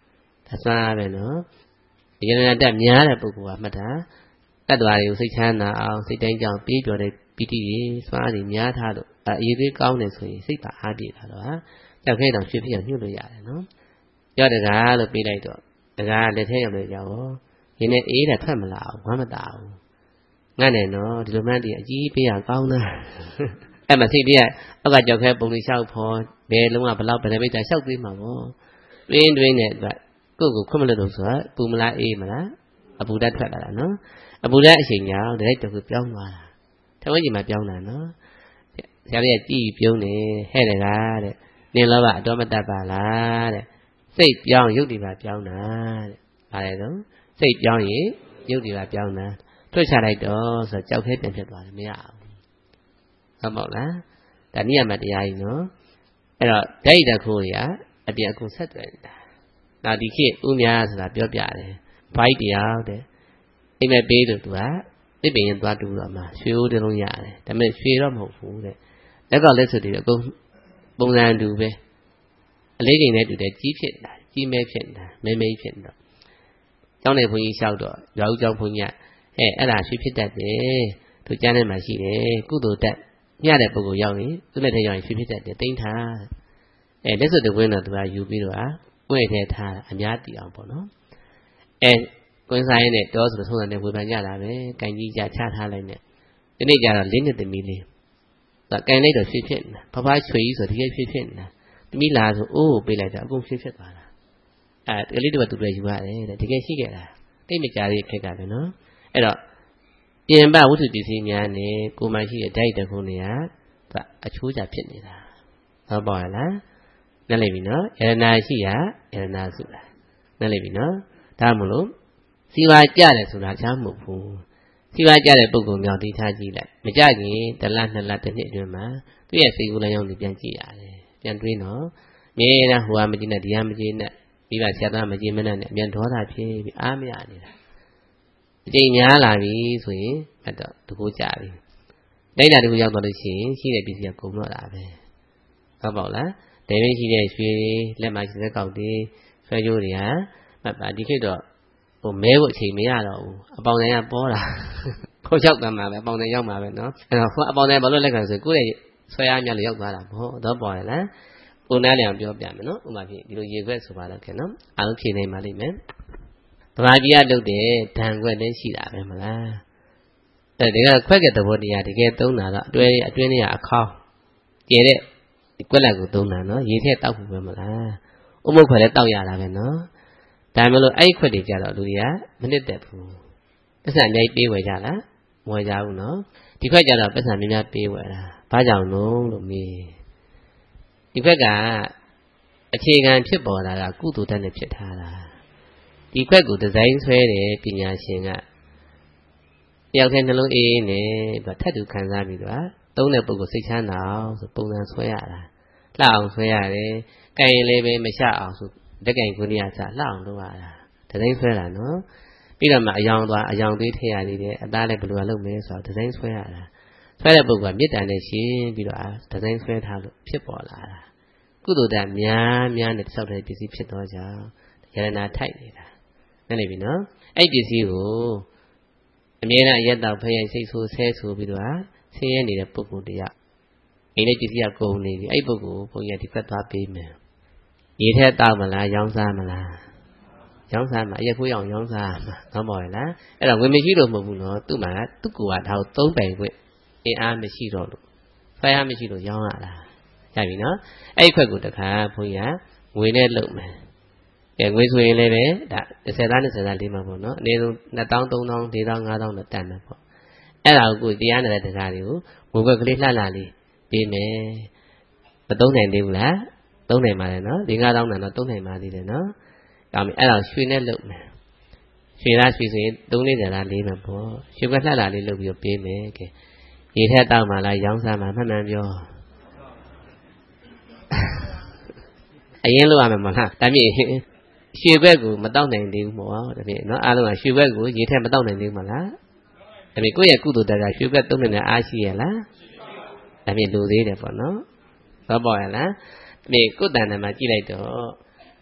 ဒါစွမ်းအားပဲနော်ယရဏတတ်များတဲ့ပုဂ္ဂိုလ်ကမှတ်တာတတ္တဝါတွေကိုစိတ်ချမ်းသာအောင်စိတ်တိုင်းကြောင့်ပြေးကြော်တဲ့ပီတိတွေစွမ်းအားတွေများထားလို့အရေးသေးကောင်းတယ်ဆိုရင်စိတ်ပါအားပြေတာတော့ဟာကြောက်ခဲတောင်ဖြစ်ဖြစ်ညှို့လို့ရတယ်နော်ကြောက်တကားလို့ပြေးလိုက်တော့တကားလက်ထဲရောက်လို့ကြောက်ရောဒီနေ့အေးတယ်ဖက်မလာဘူးဝမ်းမတာဘူးငတ်နေနော်ဒီလိုမှန်းတည်းအကြီးပေးရကောင်းလားအဲ့မှာစိတ်တည်းအောက်ကကြောက်ခဲပုံလေးလျှောက်ဖော်ဘယ်လုံးကဘလောက်ဗရမိတ်တာလျှောက်သေးမှာပေါ့တွင်းတွင်းနဲ့အတွက်ကိုယ့်ကိုခွင့်မလို့လို့ဆိုတာပူမလားအေးမလားအပူဓာတ်ထွက်လာတာနော်အပူဓာတ်အချိန်ညာဒီလိုက်တခုပြောင်းသွားတာထမင်းကြီးမှာပြောင်းတာနော်ဆရာလေးကကြည်ပြုံးနေဟဲ့တယ်ကားတဲ့နင်လောဘအတော်မတတ်ပါလားတဲ့စိတ်ပြောင်းရုပ်ဒီပါပြောင်းတာတဲ့ဘာလဲတော့စိတ်ပြောင်းရင်ရုပ်ဒီပါပြောင်းတာထွတ်ချလိုက်တော့ဆိုတော့ကြောက်ခဲပြန်ဖြစ်သွားတယ်မရဘူးဟုတ်မဟုတ်လားဒါနိယမတရားကြီးနော်အဲ့တော့ဒိဋ္ဌိတခိုးကြီးကအပြင်အခုဆက်သွယ်နေတာဒါဒီခေတ်ဥများဆိုတာပြောပြတယ်ဘိုက်တရားတဲ့အိမ်မဲ့ပေးလို့သူကတစ်ပင်ရင်သွားတူတော့မှရွှေအိုးတလုံးရတယ်ဒါပေမဲ့ရွှေတော့မဟုတ်ဘူးတဲ့လက်ကလက်စွပ်တွေအကုန်ပုံစံတူပဲအလေးချိန်နဲ့တူတယ်ကြီးဖြစ်တာကြီးမဲဖြစ်တာမဲမဲဖြစ်တော့ကျောင်းနေဘုန်းကြီးလျှောက်တော့ရွာဦးကျောင်းဘုန်းကြီးဟဲ့အဲ့ဒါရွှေဖြစ်တတ်တယ်သူကျမ်းထဲမှာရှိတယ်ကုသိုလ်တက်ညတဲ့ပုဂ္ဂိုလ်ရောက်ရင်သူ့လက်ထဲရောက်ရင်ရွှေဖြစ်တတ်တယ်တိမ့်ထားအဲလက်စွပ်တဝင်းတော့သူကယူပြီးတော့ပွင့်ထဲထားတာအများတည်အောင်ပေါ့နော်အဲကွင်းဆိုင်နဲ့တောဆိုတော့ဆုံးတယ်ဝေဖန်ကြတာပဲကန်ကြီးကြချထားလိုက်နဲ့ဒီနေ့ကျတော့လေးနှစ်သမီးလေးသူကန်လိုက်တော့ရွှေဖြစ်နေတာဖဖချွေကြီးဆိုတကယ်ရွှေဖြစ်နေတာသမီးလာဆိုအိုးပေးလိုက်တာအကုန်ရွှေဖြစ်သွားတာအဲကလေးတို့ကသူပဲယူရတယ်တဲ့တကယ်ရှိခဲ့တာတိတ်မကြသေးခက်ကပဲနော်အဲ့တော့ပြင်ပဝတ္ထုပစ္စည်းများနဲ့ကိုမှရှိတဲ့ဓာတ်တခုနေရသူအချိုးကြဖြစ်နေတာဟုတ်ပါရဲ့လားနားလည်ပြီနော်ယရနာရှိရယရနာစုတာနားလည်ပြီနော်ဒါမှမလို့စီဝါကြတယ်ဆိုတာချမ်းမဟုတ်ဘူးစီဝါကြတဲ့ပုဂ္ဂိုလ်များသိထားကြည့်လိုက်မကြခင်တလနှစ်လတစ်နှစ်အတွင်းမှာသူ့ရဲ့စိတ်ကူးလမ်းကြောင်းကိုပြန်ကြည့်ရတယ်ပြန်တွေးနော်မြဲတမ်းဟိုဟာမကြည့်နဲ့ဒီဟာမကြည့်နဲ့မိဘဆရာသားမကြည့်မနဲ့အမြန်ဒေါသဖြစ်ပြီးအားမရနေတာအကျိန်များလာပြီဆိုရင်အတော့တကူကြပြီလိုက်တာတကူရောက်တော့လို့ရှိရင်ရှိတဲ့ပစ္စည်းကကုန်တော့တာပဲဟုတ်ပါ့လားဒေဝင်းရှိတဲ့ရွှေလက်မှာရှိတဲ့ကောက်တွေဆွဲကြိုးတွေဟာမှတ်ပါဒီခေတ်တော့ဟိုမဲဖို့အချိန်မရတော့ဘူးအပေါင်တိုင်းကပေါ်လာခိုးချောက်တမ်းမှာပဲအပေါင်တိုင်းရောက်မှာပဲနော်အဲ့တော့ဟိုအပေါင်တိုင်းဘာလို့လက်ခံဆိုကိုယ့်ရဲ့ဆွဲအားများလို့ရောက်သွားတာပေါ့တော့ပေါ်ရလားပုံနာလည်းပြောပြမယ်နော်ဥပမာဖြင့်ဒီလိုရေခွက်ဆိုပါတော့ခင်နော်အားလုံးဖြေနိုင်ပါလိမ့်မယ်ဗမာပြည်ကလုပ်တဲ့ဓာန်ခွက်လည်းရှိတာပဲမလားအဲဒီကခွက်ကသဘောတရားတကယ်သုံးတာတော့အတွဲအတွင်းလေးကအခေါင်းကျဲတဲ့ကွက်လက်ကိုသုံးတာနော်ရေထက်တောက်ဖို့ပဲမလားဥမုတ်ခွက်လည်းတောက်ရတာပဲနော်ဒါမှမဟုတ်အဲ့ခွက်တွေကြတော့လူတွေကမနစ်သက်ဘူးပတ်စံအများကြီးပေးဝယ်ကြလားမဝယ်ကြဘူးနော်ဒီခွက်ကြတော့ပတ်စံများများပေးဝယ်တာဘာကြောင့်လို့လို့မေးဒီခွက်ကအခြေခံဖြစ်ပေါ်လာတာကုသိုလ်တတ်နဲ့ဖြစ်ထားတာဒီခွက်ကိုဒီဇိုင်းဆွဲတယ်ပညာရှင်ကတယောက်တည်းနှလုံးအေးအေးနဲ့သူထပ်တူခံစားပြီးတော့သုံးတဲ့ပုဂ္ဂိုလ်စိတ်ချမ်းသာအောင်ဆိုပုံစံဆွဲရတာလှအောင်ဆွဲရတယ်။ကြိုင်လည်းပဲမရှအောင်ဆိုတက်ကင်ကုဏီယာစလှအောင်လုပ်ရတာဒီဇိုင်းဆွဲတာနော်ပြီးတော့မှအယောင်သွားအယောင်သေးထည့်ရသေးတယ်အသားလည်းဘယ်လိုလုပ်မလဲဆိုတော့ဒီဇိုင်းဆွဲရတာဆွဲတဲ့ပုဂ္ဂိုလ်ကမေတ္တာနဲ့ရှင်းပြီးတော့ဒီဇိုင်းဆွဲထားလို့ဖြစ်ပေါ်လာတာကုသိုလ်တတ်များများနဲ့ဆောက်တဲ့ပစ္စည်းဖြစ်တော့ကြောင့်ယရနာထိုက်နေတာနားလည်ပြီနော်အဲ့ပစ္စည်းကိုအမြဲတမ်းရက်တော့ဖျက်စိတ်ဆိုးဆဲဆိုပြီးတော့ဆင်းရဲနေတဲ့ပုဂ္ဂိုလ်တရားအိမ်လေးပစ္စည်းကကုန်နေပြီအဲ့ပုဂ္ဂိုလ်ဘုန်းကြီးကဒီကွက်သွားပေးမယ်ရေထဲတောက်မလားရောင်းစားမလားရောင်းစားမှာအရက်ခိုးရောင်ရောင်းစားမှာကောင်းပါရဲ့လားအဲ့တော့ငွေမရှိလို့မဟုတ်ဘူးနော်သူ့မှာသူ့ကိုယ်ကဒါကိုသုံးပိုင်ခွင့်အင်အားမရှိတော့လို့ဆွဲအားမရှိလို့ရောင်းရတာရပြီနော်အဲ့ခွက်ကိုတခါဘုန်းကြီးကငွေနဲ့လုပ်မယ်ကဲငွေဆိုရင်လည်းပဲဒါတစ်ဆယ်သားနှစ်ဆယ်သားလေးမှာပေါ့နော်အနည်းဆုံးနှစ်သောင်းသုံးသောင်းလေးသောင်းငါးသောင်းတော့တန်တယ်ပေါ့အဲ့ဒါကိုတရားနေတဲ့တရားတွေကိုငွေခွက်ကလေးလှလှလေးပေးမယ်မသုံးနိုင်သေးဘူးလားသုံးနိုင်ပါလေနော်လေးငါးသောင်းတန်တော့သုံးနိုင်ပါသေးတယ်နော်ကောင်းပြီအဲ့ဒါရွှေနဲ့လုပ်မယ်ရွှေသားရွှေဆိုရင်သုံးလေးဆယ်သားလေးမှာပေါ့ရွှေခွက်လှလှလေးလုပ်ပြီးပေးမယ်ကဲရေထက်တောက်မှလားရောင်းစားမှမှန်မှန်ပြောအရင်လိုရမယ်မလားဒါမြင့်ရွှေဘက်ကိုမတောက်နိုင်သေးဘူးပေါ့ဒါဖြင့်နော်အားလုံးကရွှေဘက်ကိုရေထက်မတောက်နိုင်သေးဘူးမလားဒါဖြင့်ကိုယ့်ရဲ့ကုသိုလ်တက်ကရွှေဘက်သုံးနေတဲ့အားရှိရလားဒါဖြင့်လိုသေးတယ်ပေါ့နော်သောပေါ်ရလားဒါဖြင့်ကိုယ်တန်တယ်မှာကြည့်လိုက်တော့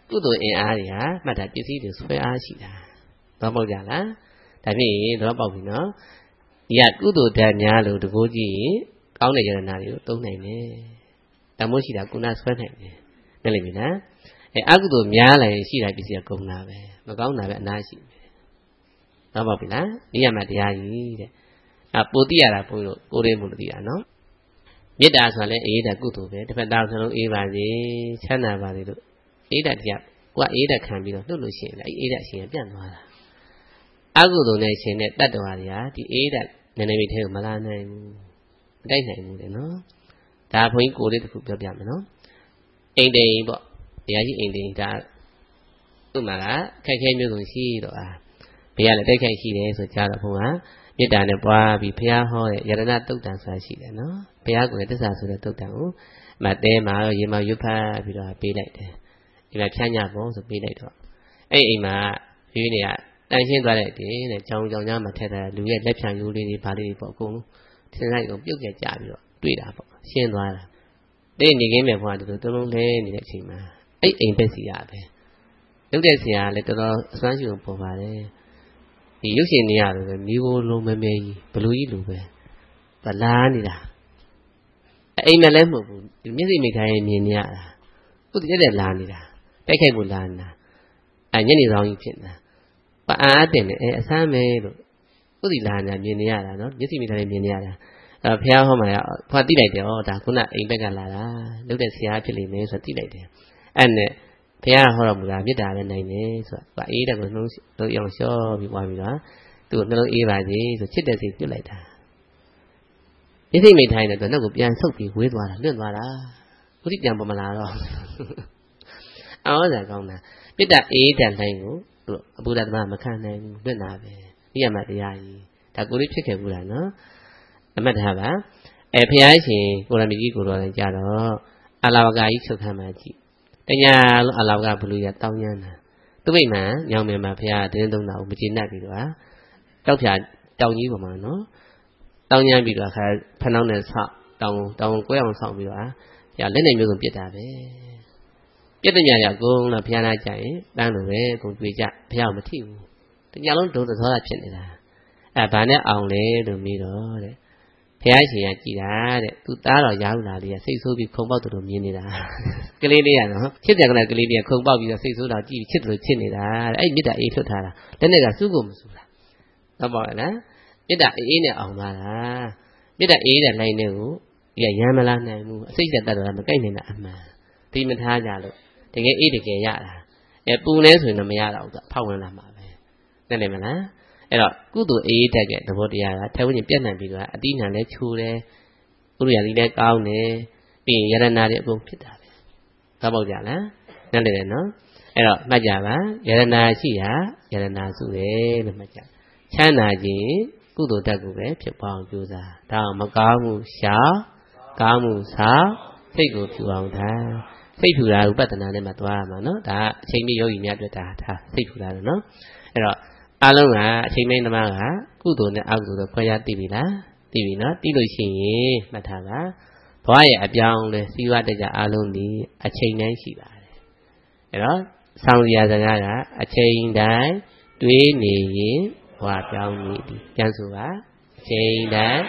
ကုသိုလ်အင်အားတွေဟာမှတ်တာပစ္စည်းတွေဆွဲအားရှိတာတော့ပေါက်ကြလားဒါဖြင့်တော့ပေါက်ပြီနော်ဒီကကုသိုလ်ဓာတ်များလို့တကိုးကြည့်ကောင်းတဲ့ယရနာတွေကိုသုံးနိုင်တယ်တမိုးရှိတာကုဏဆွဲနိုင်တယ်နားလည်ပြီလားအဲအကုသိုလ်များလိုက်ရှိတာပစ္စည်းကကုန်တာပဲမကောင်းတာပဲအနာရှိပဲတော့ပေါက်ပြီလားဒီရမှာတရားကြီးတဲ့အပိုတိရတာပို့လို့ကိုယ်လေးမို့လို့သိတာနော်မေတ္တာဆိုတာလည်းအေးတဲ့ကုသိုလ်ပဲတစ်ဖက်သားဆိုလို့အေးပါစေချမ်းသာပါစေလို့အေးတဲ့တရားကိုကအေးတဲ့ခံပြီးတော့နှုတ်လို့ရှိရင်လည်းအေးတဲ့အရှင်ပြန့်သွားတာအကုသိုလ်နဲ့ရှင်တဲ့တတ္တဝါတွေဟာဒီအေးတဲ့နည်းနည်းလေးထဲကိုမလာနိုင်ဘူးမတိုက်နိုင်ဘူးလေနော်ဒါဘုန်းကြီးကိုလေးတစ်ခုပြောပြမယ်နော်အိမ်တိန်ပေါ့တရားကြီးအိမ်တိန်ဒါဥမာကခက်ခဲမျိုးစုံရှိတော့အာဘယ်ရလဲတိုက်ခိုက်ရှိတယ်ဆိုကြတော့ဘုရားမေတ္တာနဲ့ပွားပြီးဘုရားဟောတဲ့ယရဏတုတ်တန်ဆိုတာရှိတယ်နော်ဘုရားကိုယ်သစ္စာဆိုတဲ့တုတ်တန်ကိုမတဲမှာရေမှာရွတ်ဖတ်ပြီးတော့ပေးလိုက်တယ်ဒီမှာဖြန်းညပုံဆိုပေးလိုက်တော့အဲ့အိမ်မှာရွေးနေရတန်ရှင်းသွားလိုက်တယ်တဲ့ကြောင်ကြောင်ကြားမှာထက်တာလူရဲ့လက်ဖြံရိုးလေးတွေဘာလေးတွေပေါ့အကုန်လုံးသင်္ဆိုင်ကိုပြုတ်ပြကြပြီးတော့တွေ့တာပေါ့ရှင်းသွားတာတဲ့နေခင်းမဲ့ဘုရားဒီလိုတုံးလုံးလဲနေတဲ့အချိန်မှာအဲ့အိမ်ပဲစီရပဲလုတ်တဲ့ဆရာလည်းတော်တော်အစွမ်းရှိအောင်ပေါ်ပါတယ်ဒီရုပ်ရှင်နေရတယ်ပဲမိဘလုံးမဲမဲကြီးဘလူကြီးလိုပဲဗလာနေတာအိမ်မလည်းမဟုတ်ဘူးဒီမျက်စိမိခိုင်းမြင်နေရတာသူတည်းတည်းလာနေတာတိုက်ခိုက်ဖို့လာနေတာအဲညနေဆောင်ကြီးဖြစ်နေတာပအားတင်တယ်အဲအဆမ်းမဲလို့သူဒီလာနေတာမြင်နေရတာနော်မျက်စိမိခိုင်းမြင်နေရတာအဲဖះဟောမှာဖွာတိလိုက်တယ်ဩဒါခုနအိမ်ဘက်ကလာတာလုတ်တဲ့ဆရာဖြစ်လိမ့်မယ်ဆိုတိလိုက်တယ်အဲ့နဲ့ဘုရားဟောတော်မူတာမေတ္တာပဲနိုင်တယ်ဆိုတာအေးတဲ့ကိုနှလုံးလုံးအောင်လျှော့ပြီးပွားပြီးတော့သူ့နှလုံးအေးပါစေဆိုချစ်တဲ့စိတ်ပြုတ်လိုက်တာဒီစိတ်မိထိုင်တယ်တော့နောက်ကိုပြန်ဆုပ်ပြီးဝေးသွားတာလွတ်သွားတာဘုရားပြန်ပေါ်မလာတော့အော်ဒါကောင်းတာမေတ္တာအေးတဲ့နိုင်ကိုအဘုရားသမားမခံနိုင်ဘူးလွတ်တာပဲဒီရမှတရားကြီးဒါကိုလေးဖြစ်ခဲ့ဘူးလားနော်အမှတ်ထားပါအဲဘုရားရှင်ကိုရမကြီးကိုတော်လည်းကြတော့အလာဝကကြီးချုပ်ခံမှကြည့်တညာလုံးအလောက်ကဘလူရတောင်းရမ်းတာသူ့မိမှန်ညောင်မြင်မှာဖះတင်းသုံးတာကိုမကျေနပ်ပြီးတော့တောက်ဖြာတောင်ကြီးပေါ်မှာနော်တောင်းရမ်းပြီးတော့ခါဖနှောင်းနဲ့ဆောက်တောင်တောင်ကွဲအောင်ဆောက်ပြီးတော့ဖះလက်နေမျိုးစုံပြစ်တာပဲပြစ်တဲ့ညာရအကုန်တော့ဖះနာကြရင်တန်းလို့ပဲအကုန်ကြွေကြဖះမထိဘူးတညာလုံးဒုသသောတာဖြစ်နေတာအဲဘာနဲ့အောင်လဲလို့မေးတော့တဲ့ဘုရားရှင်ကကြည်တာတဲ့သူသားတော်ရာဟုလာလေးကစိတ်ဆိုးပြီးခုံပေါက်တူမြင်နေတာကလေးလေးကနော်ချစ်တယ်ကလေးကလေးလေးကခုံပေါက်ပြီးတော့စိတ်ဆိုးတော့ကြည်ချစ်တယ်ချစ်နေတာတဲ့အဲ့မေတ္တာအေးထွတ်ထားတာလက်နဲ့ကစူးကိုမစူးတာတော့ပေါ့လားမေတ္တာအေးနဲ့အောင်သွားတာမေတ္တာအေးတဲ့လိုင်းတွေကိုဒီကရမ်းမလာနိုင်ဘူးအစိတ်သက်တတ်တော့မကိုက်နိုင်တာအမှန်ဒီမထားကြလို့တကယ်အေးတကယ်ရတာအဲပူနေဆိုရင်တော့မရတော့ဘူးဖောက်ဝင်လာမှာပဲသိတယ်မလားအဲ့တော့ကုသိုလ်အေးတက်တဲ့သဘောတရားကထဲဝိညာဉ်ပြတ်နိုင်ပြီးတော့အတိညာလည်းချိုးတယ်ဥရိယာလေးလည်းကောင်းတယ်ပြီးရင်ယရနာတွေအကုန်ဖြစ်တာပဲသောက်ပေါက်ကြလားနားလည်တယ်နော်အဲ့တော့မှတ်ကြပါယရနာရှိရာယရနာစုတယ်လို့မှတ်ကြချမ်းသာခြင်းကုသိုလ်တက်ကိုပဲဖြစ်ပေါအောင်ကြိုးစားဒါအောင်မကောင်းမှုရှောင်ကောင်းမှုဆောင်စိတ်ကိုဖြူအောင်ထားစိတ်ဖြူတာဥပဒနာနဲ့မှသွားရမှာနော်ဒါအချိန်ကြီးယောဂီများတွေ့တာထားစိတ်ဖြူတာလို့နော်အဲ့တော့အလုံးကအချိန်မင်းသမားကကုသိုလ်နဲ့အကုသိုလ်ကိုခွဲခြားသိပြီလားသိပြီနော်သိလို့ရှိရင်မှတ်ထားပါဘဝရဲ့အပြောင်းလဲစီးပွားတက်ကြအလုံးဒီအချိန်တိုင်းရှိပါတယ်အဲ့တော့ဆောင်းစရာစကားကအချိန်တိုင်းတွေးနေရင်ဘဝပြောင်းနေပြီပြန်ဆိုပါအချိန်တိုင်း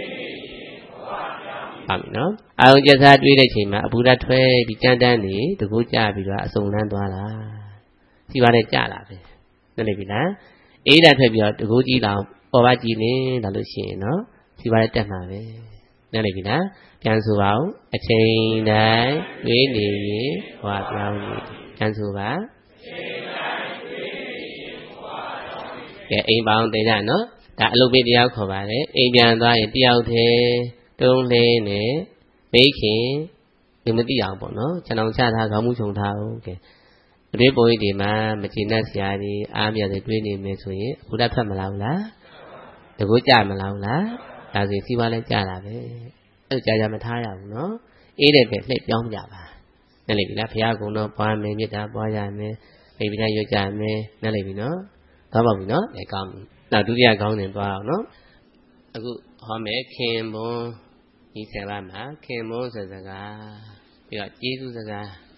ပါပြီနော်အာရုံကျစားတွေးတဲ့ချိန်မှာအဘူဓာထွဲပြီးကြမ်းတမ်းနေတကူကြပြီးတော့အစုံလန်းသွားတာစီးပွားတက်ကြလာပဲနားလည်ပြီလားအေးဓာတ်ထွက်ပြီးတော့တကူကြီးတောင်ပေါ်ပါကြည့်နေလာလို့ရှိရင်နော်စီပါတက်မှာပဲနားလည်ပြီလားပြန်ဆိုပါဦးအချိန်တိုင်းတွေးနေရင်ဟောပြောင်းနေပြန်ဆိုပါအချိန်တိုင်းတွေးနေရင်ဟောပြောင်းနေကဲအိမ်ပေါင်းတင်ကြနော်ဒါအလုပ်ပေးတရားခေါ်ပါတယ်အိမ်ပြန်သွားရင်တယောက်တည်းတုံးလင်းနေမိခင်ဒီမသိအောင်ပေါ့နော်ခြံအောင်ချထားခေါင်းမူချုံထားဦးကဲအတွေ့ပုံရိပ်တွေမှာမကျေနပ်စရာတွေအားမြတယ်တွေးနေမယ်ဆိုရင်ဘုရားဖတ်မလားဘူးလားတကူကြမလားဘူးလားဒါဆိုစီးပွားလဲကြတာပဲအဲ့ကြာကြာမထားရဘူးနော်အေးတဲ့ပဲလှည့်ပြောင်းကြပါနားလည်ပြီလားဘုရားကုံတော့ပွားမယ်မေတ္တာပွားရမယ်မိဘနဲ့ရွတ်ကြမယ်နားလည်ပြီနော်သွားပါပြီနော်အဲကောင်းပြီနောက်ဒုတိယကောင်းတယ်သွားအောင်နော်အခုဟောမယ်ခင်ဘွန်းဒီဆယ်ပါးမှာခင်ဘွန်းဆိုစကားပြီးတော့ကျေးဇူးစကား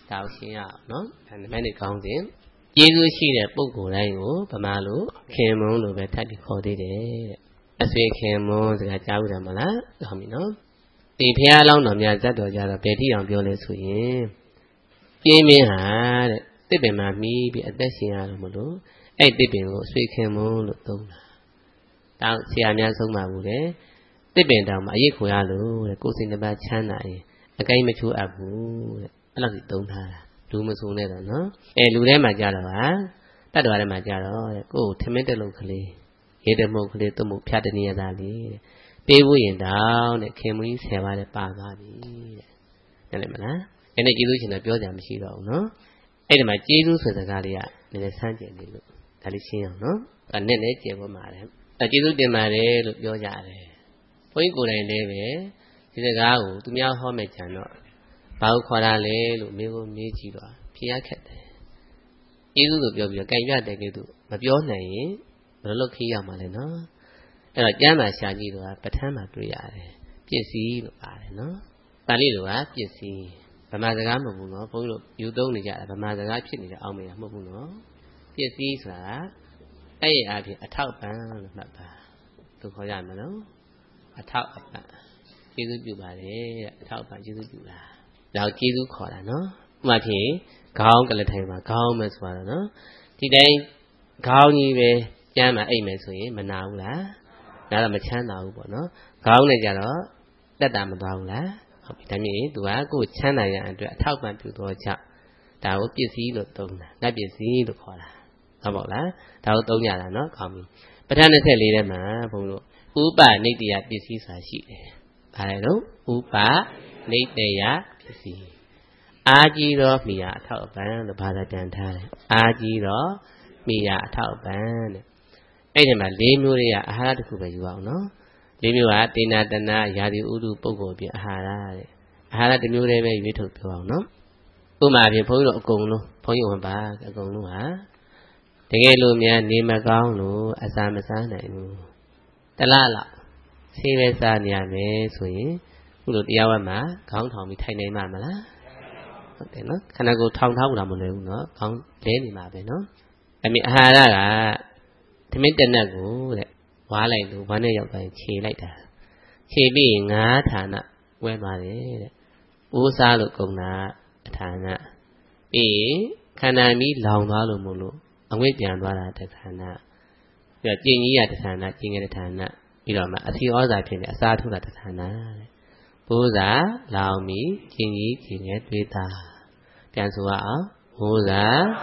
တောက်ရှင်းရအောင်နော်ဒါနမဲ့နေကောင်းစဉ်ကျေးဇူးရှိတဲ့ပုဂ္ဂိုလ်တိုင်းကိုဗမာလိုခင်မုန်းလို့ပဲထပ်ပြီးခေါ်သေးတယ်တဲ့အဆွေခင်မုန်းစကားကြားဘူးတယ်မလားကောင်းပြီနော်ဒီဖះလောင်းတော်များဇတ်တော်ကြတော့ဘယ်ထိအောင်ပြောလဲဆိုရင်ပြင်းပြင်းဟာတဲ့တစ်ပင်မှာမြည်ပြီးအသက်ရှင်ရလို့မလို့အဲ့တစ်ပင်ကိုအဆွေခင်မုန်းလို့သုံးတာတောင်းဆရာများဆုံးပါဘူးလေတစ်ပင်တောင်မှာအရေးခွေရလို့တဲ့ကိုယ်စိတ်တစ်ပါးချမ်းသာရင်အကိုင်းမချိုးအပ်ဘူးတဲ့အဲ့လိုကြီးသုံးထားတာလူမစုံနဲ့တော့နော်အဲလူထဲမှာကြတော့ဟာတတ်တော်ထဲမှာကြတော့တဲ့ကိုယ်ထမင်းတက်လို့ကလေးရေတမုတ်ကလေးတုံးမှုဖြတ်တနေရတာလေတဲ့ပေးဖို့ရင်တောင်းတဲ့ခင်မကြီးဆယ်ပါးတဲ့ပါသွားပြီတဲ့ဟုတ်တယ်မလားဒီနေ့ကျေးဇူးရှင်တော့ပြောကြမရှိတော့ဘူးနော်အဲ့ဒီမှာကျေးဇူးဆိုတဲ့စကားလေးကနည်းနည်းဆန်းကျင်နေလို့ဒါလေးရှင်းအောင်နော်အဲ့နဲ့လည်းကျေပေါ်မှာတယ်အဲကျေးဇူးတင်ပါတယ်လို့ပြောကြတယ်ဘုန်းကြီးကိုယ်တိုင်လည်းပဲဒီစကားကိုသူများဟောမဲ့ကြံတော့ဘာလို့ခေါ်တာလဲလို့မိကိုမေးကြည့်တော့ဖြေရခက်တယ်ကျေးဇူးကိုပြောပြီးတော့ကြိုင်ပြတဲ့ကိတူမပြောနိုင်ရင်ဘယ်လိုလုပ်ခေးရမှာလဲနော်အဲ့တော့ကျမ်းစာရှာကြည့်တော့ပဋ္ဌာန်းမှာတွေ့ရတယ်ပစ္စည်းလို့ပါတယ်နော်ပါဠိလိုကပစ္စည်းဗမာစကားမဟုတ်ဘူးနော်ဘုန်းကြီးတို့ယူသုံးနေကြတာဗမာစကားဖြစ်နေကြအောင်မရမဟုတ်ဘူးနော်ပစ္စည်းဆိုတာအဲ့ဒီအပြင်အထောက်ပံ့လို့မှတ်ပါသူခေါ်ရမလို့အထောက်အပံ့ကျေးဇူးပြုပါတယ်တဲ့အထောက်အပံ့ကျေးဇူးပြုတာဒါကိုကျေးဇူးခေါ်တာနော်ဥပမာဖြင့်ခေါင်းကလေးထိုင်မှာခေါင်းမယ်ဆိုတော့နော်ဒီတိုင်းခေါင်းကြီးပဲကျမ်းမှာအိတ်မယ်ဆိုရင်မနာဘူးလားဒါတော့မချမ်းသာဘူးပေါ့နော်ခေါင်းနဲ့ကြတော့တက်တာမသွားဘူးလားဟုတ်ပြီဒါမြင်သူကကိုယ်ချမ်းသာရတဲ့အတွက်အထောက်ပံ့ပြုတော့ကြောင့်ဒါကိုပစ္စည်းလို့သုံးတာလက်ပစ္စည်းလို့ခေါ်တာဟုတ်ပါ့လားဒါကိုသုံးကြတာနော်ကောင်းပြီပဋ္ဌာန်း၂၄ထဲမှာဘုန်းတို့ဥပနိတ္တယပစ္စည်းဆိုတာရှိတယ်ဘာလဲတော့ဥပနိတ္တယပစ္စည်းအာကြီးတော့မိယာအထောက်အပံ့လို့ဘာသာပြန်ထားတယ်အာကြီးတော့မိယာအထောက်အပံ့တဲ့အဲ့ဒီမှာ၄မျိုးတွေကအာဟာရတစ်ခုပဲယူအောင်နော်၄မျိုးကတေနာတနာယာတိဥဒုပုဂ္ဂိုလ်ပြင်အာဟာရတဲ့အာဟာရတစ်မျိုးတည်းပဲရွေးထုတ်ပြောအောင်နော်ဥပမာဖြင့်ဘုန်းကြီးတို့အကုန်လုံးဘုန်းကြီးဝင်ပါအကုန်လုံးဟာတကယ်လို့များနေမကောင်းလို့အစာမစားနိုင်ဘူးတလားလောက်ဆေးပဲစားနေရမယ်ဆိုရင်ခုလိုတရားဝတ်မှာခေါင်းထောင်ပြီးထိုင်နိုင်မှာမလားဟုတ်တယ်နော်ခန္ဓာကိုယ်ထောင်ထားလို့မလွယ်ဘူးနော်ခေါင်းလဲနေမှာပဲနော်အမေအာဟာရကသမင်းတနက်ကိုတဲ့ဝါလိုက်လို့ဝါနဲ့ရောက်တိုင်းခြေလိုက်တာခြေပြီးငါးဌာနဝဲပါတယ်တဲ့အိုးစားလို့ကုန်တာအဌာနပြီးခန္ဓာမီးလောင်သွားလို့မို့လို့အငွေ့ပြန်သွားတာတဌာနပြီးတော့ကျင်ကြီးရတဌာနကျင်ငယ်တဌာနပြီးတော့မှအစီဩဇာဖြစ်နေအစာထုတ်တာတဌာနတဲ့ဘိုးစာလောင်မီကျင်ကြီးကျင်ငယ်တွေးတာပြန်ဆိုအောင်ဘိုးစာ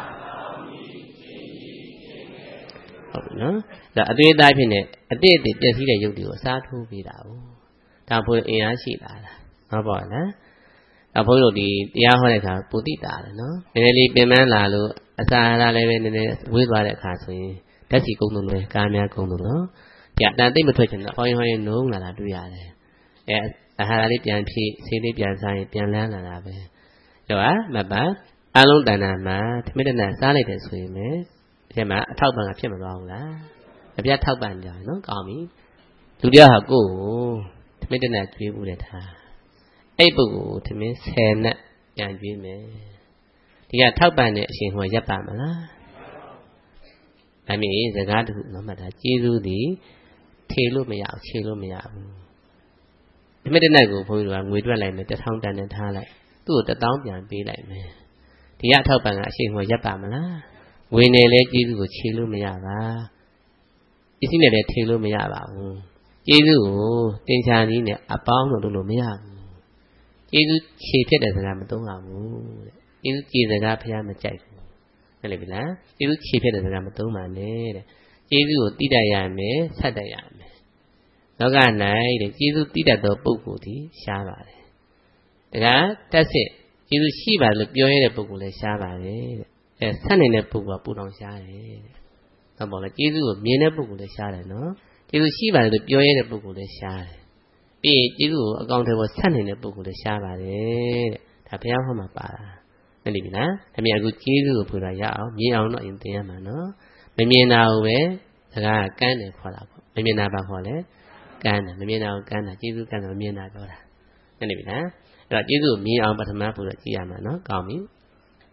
ဟုတ်ပြီနော်ဒါအသွေးသားဖြစ်နေအတိတ်အတိတ်ပြည့်စည်တဲ့ရုပ်တွေကိုအစားထိုးပေးတာ哦ဒါဘုရားအင်အားရှိလာတာဟုတ်ပါလားအဘိုးတို့ဒီတရားဟောတဲ့အခါပုတိတာတယ်နော်နည်းနည်းလေးပြင်ပန်းလာလို့အစာရလည်းပဲနည်းနည်းဝေးသွားတဲ့အခါဆိုရင်ဓာတ်စီကုန်းလို့လည်းကားများကုန်းလို့နော်ကြတန်သိမ့်မထွက်ချင်တော့ဟောရင်ဟောရင်နှုံးလာတာတွေ့ရတယ်အဲအာဟာရလေးပြန်ဖြည့်ဆေးလေးပြန်စားရင်ပြန်လန်းလာတာပဲတော့ဟာမပအလုံးတဏ္ဍာမှာသမင်းတဏ္ဍာစားလိုက်တယ်ဆိုရင်ပဲဒီမှာအထောက်ပံ့ကဖြစ်မသွားဘူးလားအပြတ်ထောက်ပံ့ကြနော်ကောင်းပြီလူတယောက်ဟာကိုယ်ကိုသမင်းတဏ္ဍာကျွေးဘူးတဲ့ထားအဲ့ပုဂ္ဂိုလ်သမင်းဆယ်နဲ့ပြန်ကျွေးမယ်ဒီကထောက်ပံ့တဲ့အရှင်ဟောရပ်ပါမလားဒါမြင်စကားတခုနော်မှတ်တာကျေးဇူးသည်ထေလို့မရအောင်ခြေလို့မရဘူးသမင်းတဏ္ဍာကိုဘုန်းကြီးကငွေတွက်လိုက်မယ်တစ်ထောင်တန်နဲ့ထားလိုက်သူ့ကိုတစ်တောင်းပြန်ပေးလိုက်မယ်ဒီကထောက်ပံ့ကအရှင်ဟောရပ်ပါမလားဝင်းနေလဲကျေးဇူးကိုခြေလို့မရပါပစ္စည်းနဲ့လည်းထေလို့မရပါဘူးကျေးဇူးကိုတင်ချာနည်းနဲ့အပေါင်းလို့လုပ်လို့မရဘူးကျေးဇူးခြေဖြစ်တဲ့စကားမသုံးရဘူးတဲ့ကျေးဇူးခြေစကားဖះမကြိုက်ဘူးဟုတ်လေပြီလားကျေးဇူးခြေဖြစ်တဲ့စကားမသုံးပါနဲ့တဲ့ကျေးဇူးကိုတိတတ်ရမယ်ဆက်တတ်ရမယ်လောက၌တဲ့ကျေးဇူးတိတတ်သောပုဂ္ဂိုလ်သည်ရှားပါတယ်ဒါကတက်စစ်ကျေးဇူးရှိပါလို့ပြောရတဲ့ပုဂ္ဂိုလ်လည်းရှားပါတယ်တဲ့အဲဆက်နေတဲ့ပုဂ္ဂိုလ်ကပူတောင်ရှားတယ်တဲ့ဟုတ်ပါလားကျေးဇူးကိုမြင်တဲ့ပုဂ္ဂိုလ်လည်းရှားတယ်နော်ကျေးဇူးရှိပါတယ်လို့ပြောရတဲ့ပုဂ္ဂိုလ်လည်းရှားတယ်ပြီးရင်ကျေးဇူးကိုအကောင့်ထဲပေါ်ဆက်နေတဲ့ပုဂ္ဂိုလ်လည်းရှားပါတယ်တဲ့ဒါဘုရားဟောမှာပါတာသိပြီလားဒါမြင်အခုကျေးဇူးကိုပူတာရအောင်မြင်အောင်တော့အရင်သင်ရမှာနော်မမြင်တာကိုပဲစကားကကန်းတယ်ခေါ်တာပေါ့မမြင်တာဘာခေါ်လဲကန်းတယ်မမြင်တာကိုကန်းတာကျေးဇူးကန်းတယ်မမြင်တာပြောတာသိပြီလားအဲ့တော့ကျေးဇူးကိုမြင်အောင်ပထမပူတော့ကြည့်ရမှာနော်ကောင်းပြီ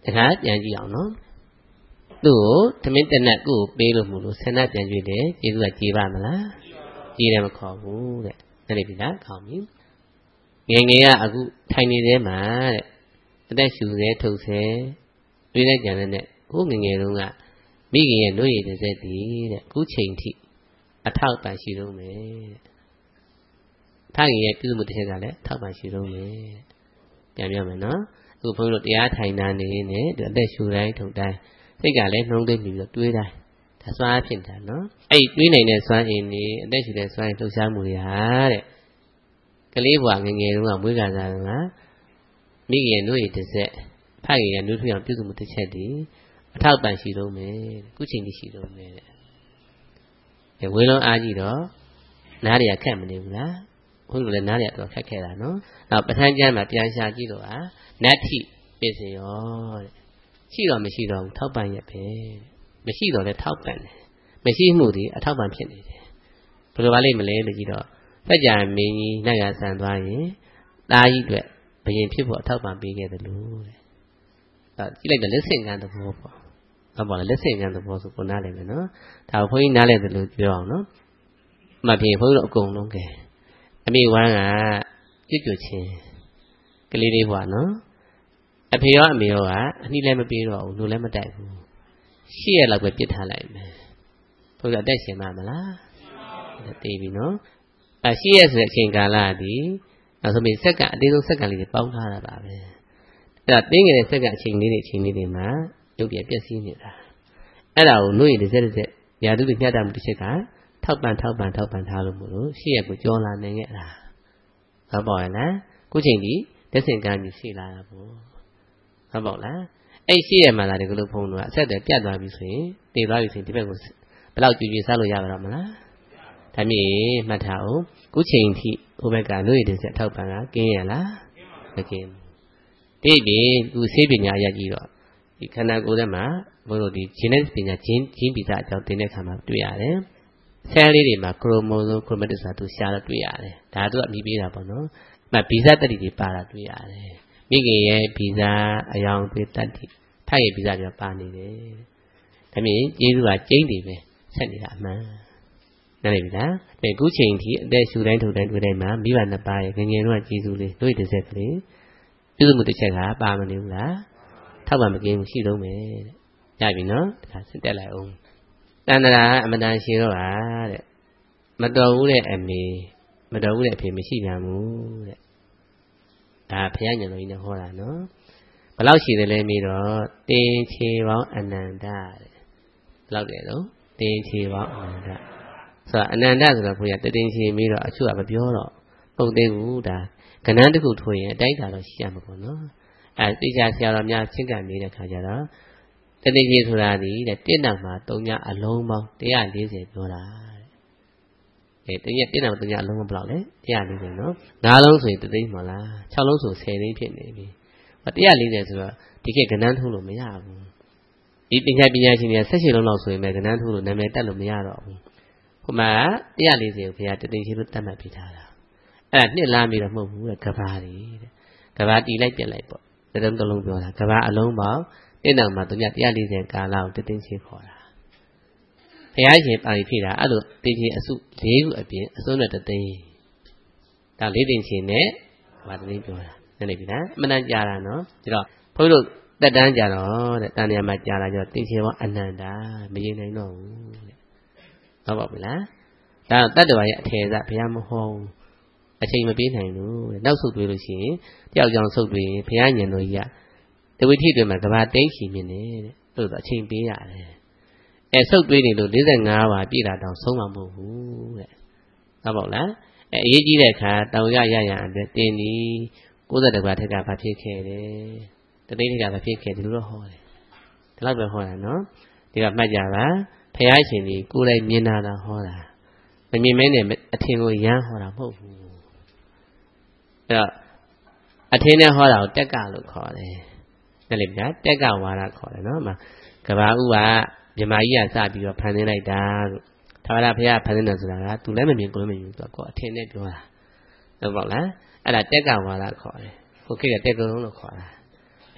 တခါပြန်ကြည့်အောင်နော်သူ့ကိုသမင်းတနက်ကိုပေးလို့မလို့ဆန္ဒပြန်ကြည့်တယ်ကျေးဇူးကကြေးပါမလားကြေးတယ်မခေါ်ဘူးတဲ့နားလည်ပြီလားခေါင်းပြီငယ်ငယ်ကအခုထိုင်နေသေးမှာတဲ့အသက်ရှူစေထုတ်စေတွေးလိုက်ကြတဲ့နဲ့ဟိုငငယ်တုန်းကမိခင်ရဲ့နှုတ်ရည်တစ်စက်တည်းတဲ့အခုချိန်ထိအထောက်ပံ့ရှိတော့မယ်တဲ့ဖခင်ရဲ့ပြုမှုတစ်ချက်ကလည်းထောက်ပံ့ရှိတော့မယ်ပြန်ပြောမယ်နော်အခုဘုန်းကြီးတို့တရားထိုင်တာနေနေအသက်ရှူတိုင်းထုတ်တိုင်းစိတ်ကလည်းနှုံးသိမ့်ပြီးတော့တွေးတိုင်းဒါစွမ်းဖြစ်တာနော်အဲ့တွေးနိုင်တဲ့စွမ်းအင်နေအသက်ရှူတဲ့စွမ်းအင်လှုပ်ရှားမှုတွေဟာတဲ့ကလေးဘဝငငယ်တုန်းကမွေးကစားတုန်းကမိခင်ရဲ့နှုတ်ရည်တစ်စက်ဖခင်ရဲ့နှုတ်ထွေးအောင်ပြုစုမှုတစ်ချက်တည်းအထောက်ပံ့ရှိတော့မယ်ခုချိန်ကြီးရှိတော့မယ်တဲ့ဝေလုံးအားကြီးတော့နားတွေကခက်မနေဘူးလားဘုန်းကြီးလည်းနားတွေတော့ခက်ခဲတာနော်နောက်ပဋ္ဌာန်းကျမ်းမှာပြန်ရှာကြည့်တော့ဟာနတ္ထိပြည့်စင်ရောတဲ့ရှိတော့မရှိတော့ဘူးထောက်ပံ့ရပဲမရှိတော့လည်းထောက်ပံ့တယ်မရှိမှုဒီအထောက်ပံ့ဖြစ်နေတယ်ဘယ်လိုပါလိမ့်မလဲလို့ကြည့်တော့စัจ जा မင်းကြီးနိုင်ရဆန်သွားရင်သားကြီးတွေဘယင်ဖြစ်ဖို့အထောက်ပံ့ပေးခဲ့တယ်လို့တဲ့အဲကြည့်လိုက်တော့လက်ဆင့်ကမ်းသဘောပေါ့ဟုတ်ပါလားလက်ဆင့်ကမ်းသဘောဆိုကိုနားလည်မယ်နော်ဒါကိုဘုန်းကြီးနားလည်တယ်လို့ပြောအောင်နော်မှတ်ပြီးဘုန်းကြီးတို့အကုန်လုံးကဲအမိဝမ်းကကြွကြွချင်းကလေးလေးဘွားနော်အဖေရောအမေရောကအနှီးလည်းမပေးတော့ဘူးလို့လည်းမတိုက်ဘူးရှေ့ရလောက်ပဲပြစ်ထားလိုက်မယ်ဘုရားအသက်ရှင်မှာမလားတေးပြီနော်အရှေ့ရဆိုတဲ့အချိန်ကာလဒီနောက်ဆုံးပြီးစက္ကအသေးဆုံးစက္ကလေးတွေပေါင်းထားတာပါပဲအဲ့ဒါတင်းငယ်တဲ့စက္ကအချိန်လေးတွေအချိန်လေးတွေမှာရုပ်ပြပြည့်စည်နေတာအဲ့ဒါကိုနှုတ်ရည်တစ်စက်တစ်စက်ရာသူတွေညှက်တာမှုတစ်ချက်ကထောက်ပံ့ထောက်ပံ့ထောက်ပံ့ထားလို့မို့လို့ရှေ့ရကိုကြောလာနိုင်ခဲ့တာဟုတ်ပါရဲ့လားခုချိန်ဒီလက်ဆင့်ကမ်းကြီးရှိလာတာပေါ့ဟုတ်ပါလားအဲ့ရှိရမှလာတယ်ကလို့ဖုံးတော့အဆက်တည်းပြတ်သွားပြီဆိုရင်တည်သွားပြီဆိုရင်ဒီဘက်ကိုဘယ်လောက်ကြွကြွစားလို့ရပါတော့မလားဒါမြည်မှတ်ထားအောင်ခုချိန်ထိဟိုဘက်ကနှုတ်ရည်တစ်စက်ထောက်ပံ့ကကင်းရလားမကင်းတိပြီသူစေပညာရကြည့်တော့ဒီခန္ဓာကိုယ်ထဲမှာဘုလို့ဒီ genetic ပညာဂျင်းဂျင်းဗီဇအကြောင်းသင်တဲ့အခါမှာတွေ့ရတယ်ဆဲလေးတွေမှာခရိုမိုဆိုခရိုမက်တစ်ဆိုတာသူရှားတော့တွေ့ရတယ်ဒါသူကအမိပေးတာပေါ့နော်မဗီဇတတိတွေပါတာတွေ့ရတယ်မိခင်ရဲ့ဗီဇအယောင်သွေးတတိဖတ်ရဲ့ဗီဇတွေပါနေတယ်ဒါမြင်ကျေးဇူးကကျင်းတယ်ပဲဆက်နေတာအမှန်နားလည်ပြီလားဒါခုချိန်ထိအသက်ရှူတိုင်းထုတ်တိုင်းတွေ့တိုင်းမှာမိဘနှစ်ပါးရဲ့ငငယ်တော့ကျေးဇူးလေးတို့တစ်ဆက်ကလေးပြုစုမှုတစ်ချက်ကပါမနေဘူးလားထောက်ပါမကင်းဘူးရှိတော့မယ်တဲ့ရပြီနော်ဒါဆက်တက်လိုက်အောင်တဏ္ဍာအမတန်ရှိတော့ဟာတဲ့မတော်ဘူးတဲ့အမေမတော်ဘူးတဲ့အဖေမရှိပြန်ဘူးတဲ့ဒါဘုရားညွှန်တော်ကြီးနဲ့ဟောတာနော်ဘယ်လောက်ရှိတယ်လဲမေးတော့တင်ချေပေါင်းအနန္တတဲ့ဘယ်လောက်လဲတော့တင်ချေပေါင်းအနန္တဆိုတော့အနန္တဆိုတော့ဘုရားတတင်ချေမေးတော့အချို့ကမပြောတော့ဟုတ်သေးဘူးဒါကဏ္ဍတစ်ခုထိုးရင်အတိုက်တာတော့ရှိရမှာပေါ့နော်အဲသိချာဆရာတော်များချင်းကပ်နေတဲ့ခါကျတော့တတိကြီးဆိုတာဒီတဲ့တစ်နောက်မှာသုံးညအလုံးပေါင်းone hundred fortyပြောတာတဲ့အဲတရက်တစ်နောက်သုံးညအလုံးပေါင်းဘယ်လောက်လဲone hundred fortyနော်ငါးလုံးဆိုရင်တသိန်းမလား၆လုံးဆိုtenသိန်းဖြစ်နေပြီone hundred fortyဆိုတော့ဒီခေတ်ကဏ္ဍထိုးလို့မရဘူးဒီပညာပညာရှင်တွေကeighteenလုံးလောက်ဆိုရင်ပဲကဏ္ဍထိုးလို့နာမည်တက်လို့မရတော့ဘူးဟိုမှာone hundred fortyကိုဘုရားတသိန်းချင်းလို့တတ်မှတ်ပေးထားတာအဲ့ဒါနှစ်လားပြီးတော့မဟုတ်ဘူးတဲ့ကဘာတွေတဲ့ကဘာတီလိုက်ပြက်လိုက်ပေါ့တလုံးတလုံးပြောတာကဘာအလုံးပေါင်းတဲ့နောက်မှာသူကone hundred fortyကာလကိုတသိန်းချင်းခေါ်တာဘုရားရှင်ပါဠိဖြေတာအဲ့လိုသိချင်းအစု၄ခုအပြင်အစုံနဲ့တသိန်းဒါ၄သိန်းချင်းနဲ့ဘာတသိန်းပြောတာနည်းနည်းပြီလားအမှန်တန်ကြာတာနော်ဒါတော့ဘုန်းကြီးတို့တက်တန်းကြာတော့တဲ့တန်နေရာမှာကြာလာကြတော့သိချင်းပေါင်းအနန္တာမရင်နိုင်တော့ဘူးတဲ့ဟုတ်ပါဘူးလားဒါတော့တတ္တဝါရဲ့အထေစဘုရားမဟောဘူးအချိန်မပေးနိုင်ဘူးတဲ့နောက်ဆုတ်တွေးလို့ရှိရင်တယောက်ကြောင်ဆုတ်တွေးဘုရားညံတော်ကြီးကတဝိထိတွေမှာကဘာတိတ်ချီမြင်နေတဲ့တို့တော့အချိန်ပေးရတယ်အဲဆုတ်တွေးနေလို့forty-fiveပါပြည့်တာတောင်ဆုံးမှာမဟုတ်ဘူးတဲ့ဟုတ်ပါ့လားအဲအရေးကြီးတဲ့အခါတောင်ရရရအတွက်တင်းဒီninetyပါးထက်ကဘာဖြစ်ခဲ့တယ်တသိန်းထက်ကဘာဖြစ်ခဲ့ဒီလိုတော့ဟောတယ်ဒီလောက်ပဲဟောတာနော်ဒီကမှတ်ကြပါဘုရားရှင်ကြီးကိုယ်တိုင်မြင်တာလားဟောတာမမြင်မဲနဲ့အထင်ကိုရမ်းဟောတာမဟုတ်ဘူးအဲ့တော့အထင်းနဲ့ဟောတာကိုတက်ကလို့ခေါ်တယ်နားလည်ပြီလားတက်ကဝါဒခေါ်တယ်နော်ကဘာဥကမြမကြီးကစပြီးတော့ဖန်ဆင်းလိုက်တာလို့သာဝရဘုရားဖန်ဆင်းတယ်ဆိုတာကသူလည်းမမြင်ကိုယ်လည်းမမြင်သူကအထင်းနဲ့ပြောတာဟုတ်ပါလားအဲ့ဒါတက်ကဝါဒခေါ်တယ်ဟိုခေတ်ကတက်ကုံလို့ခေါ်တာဘု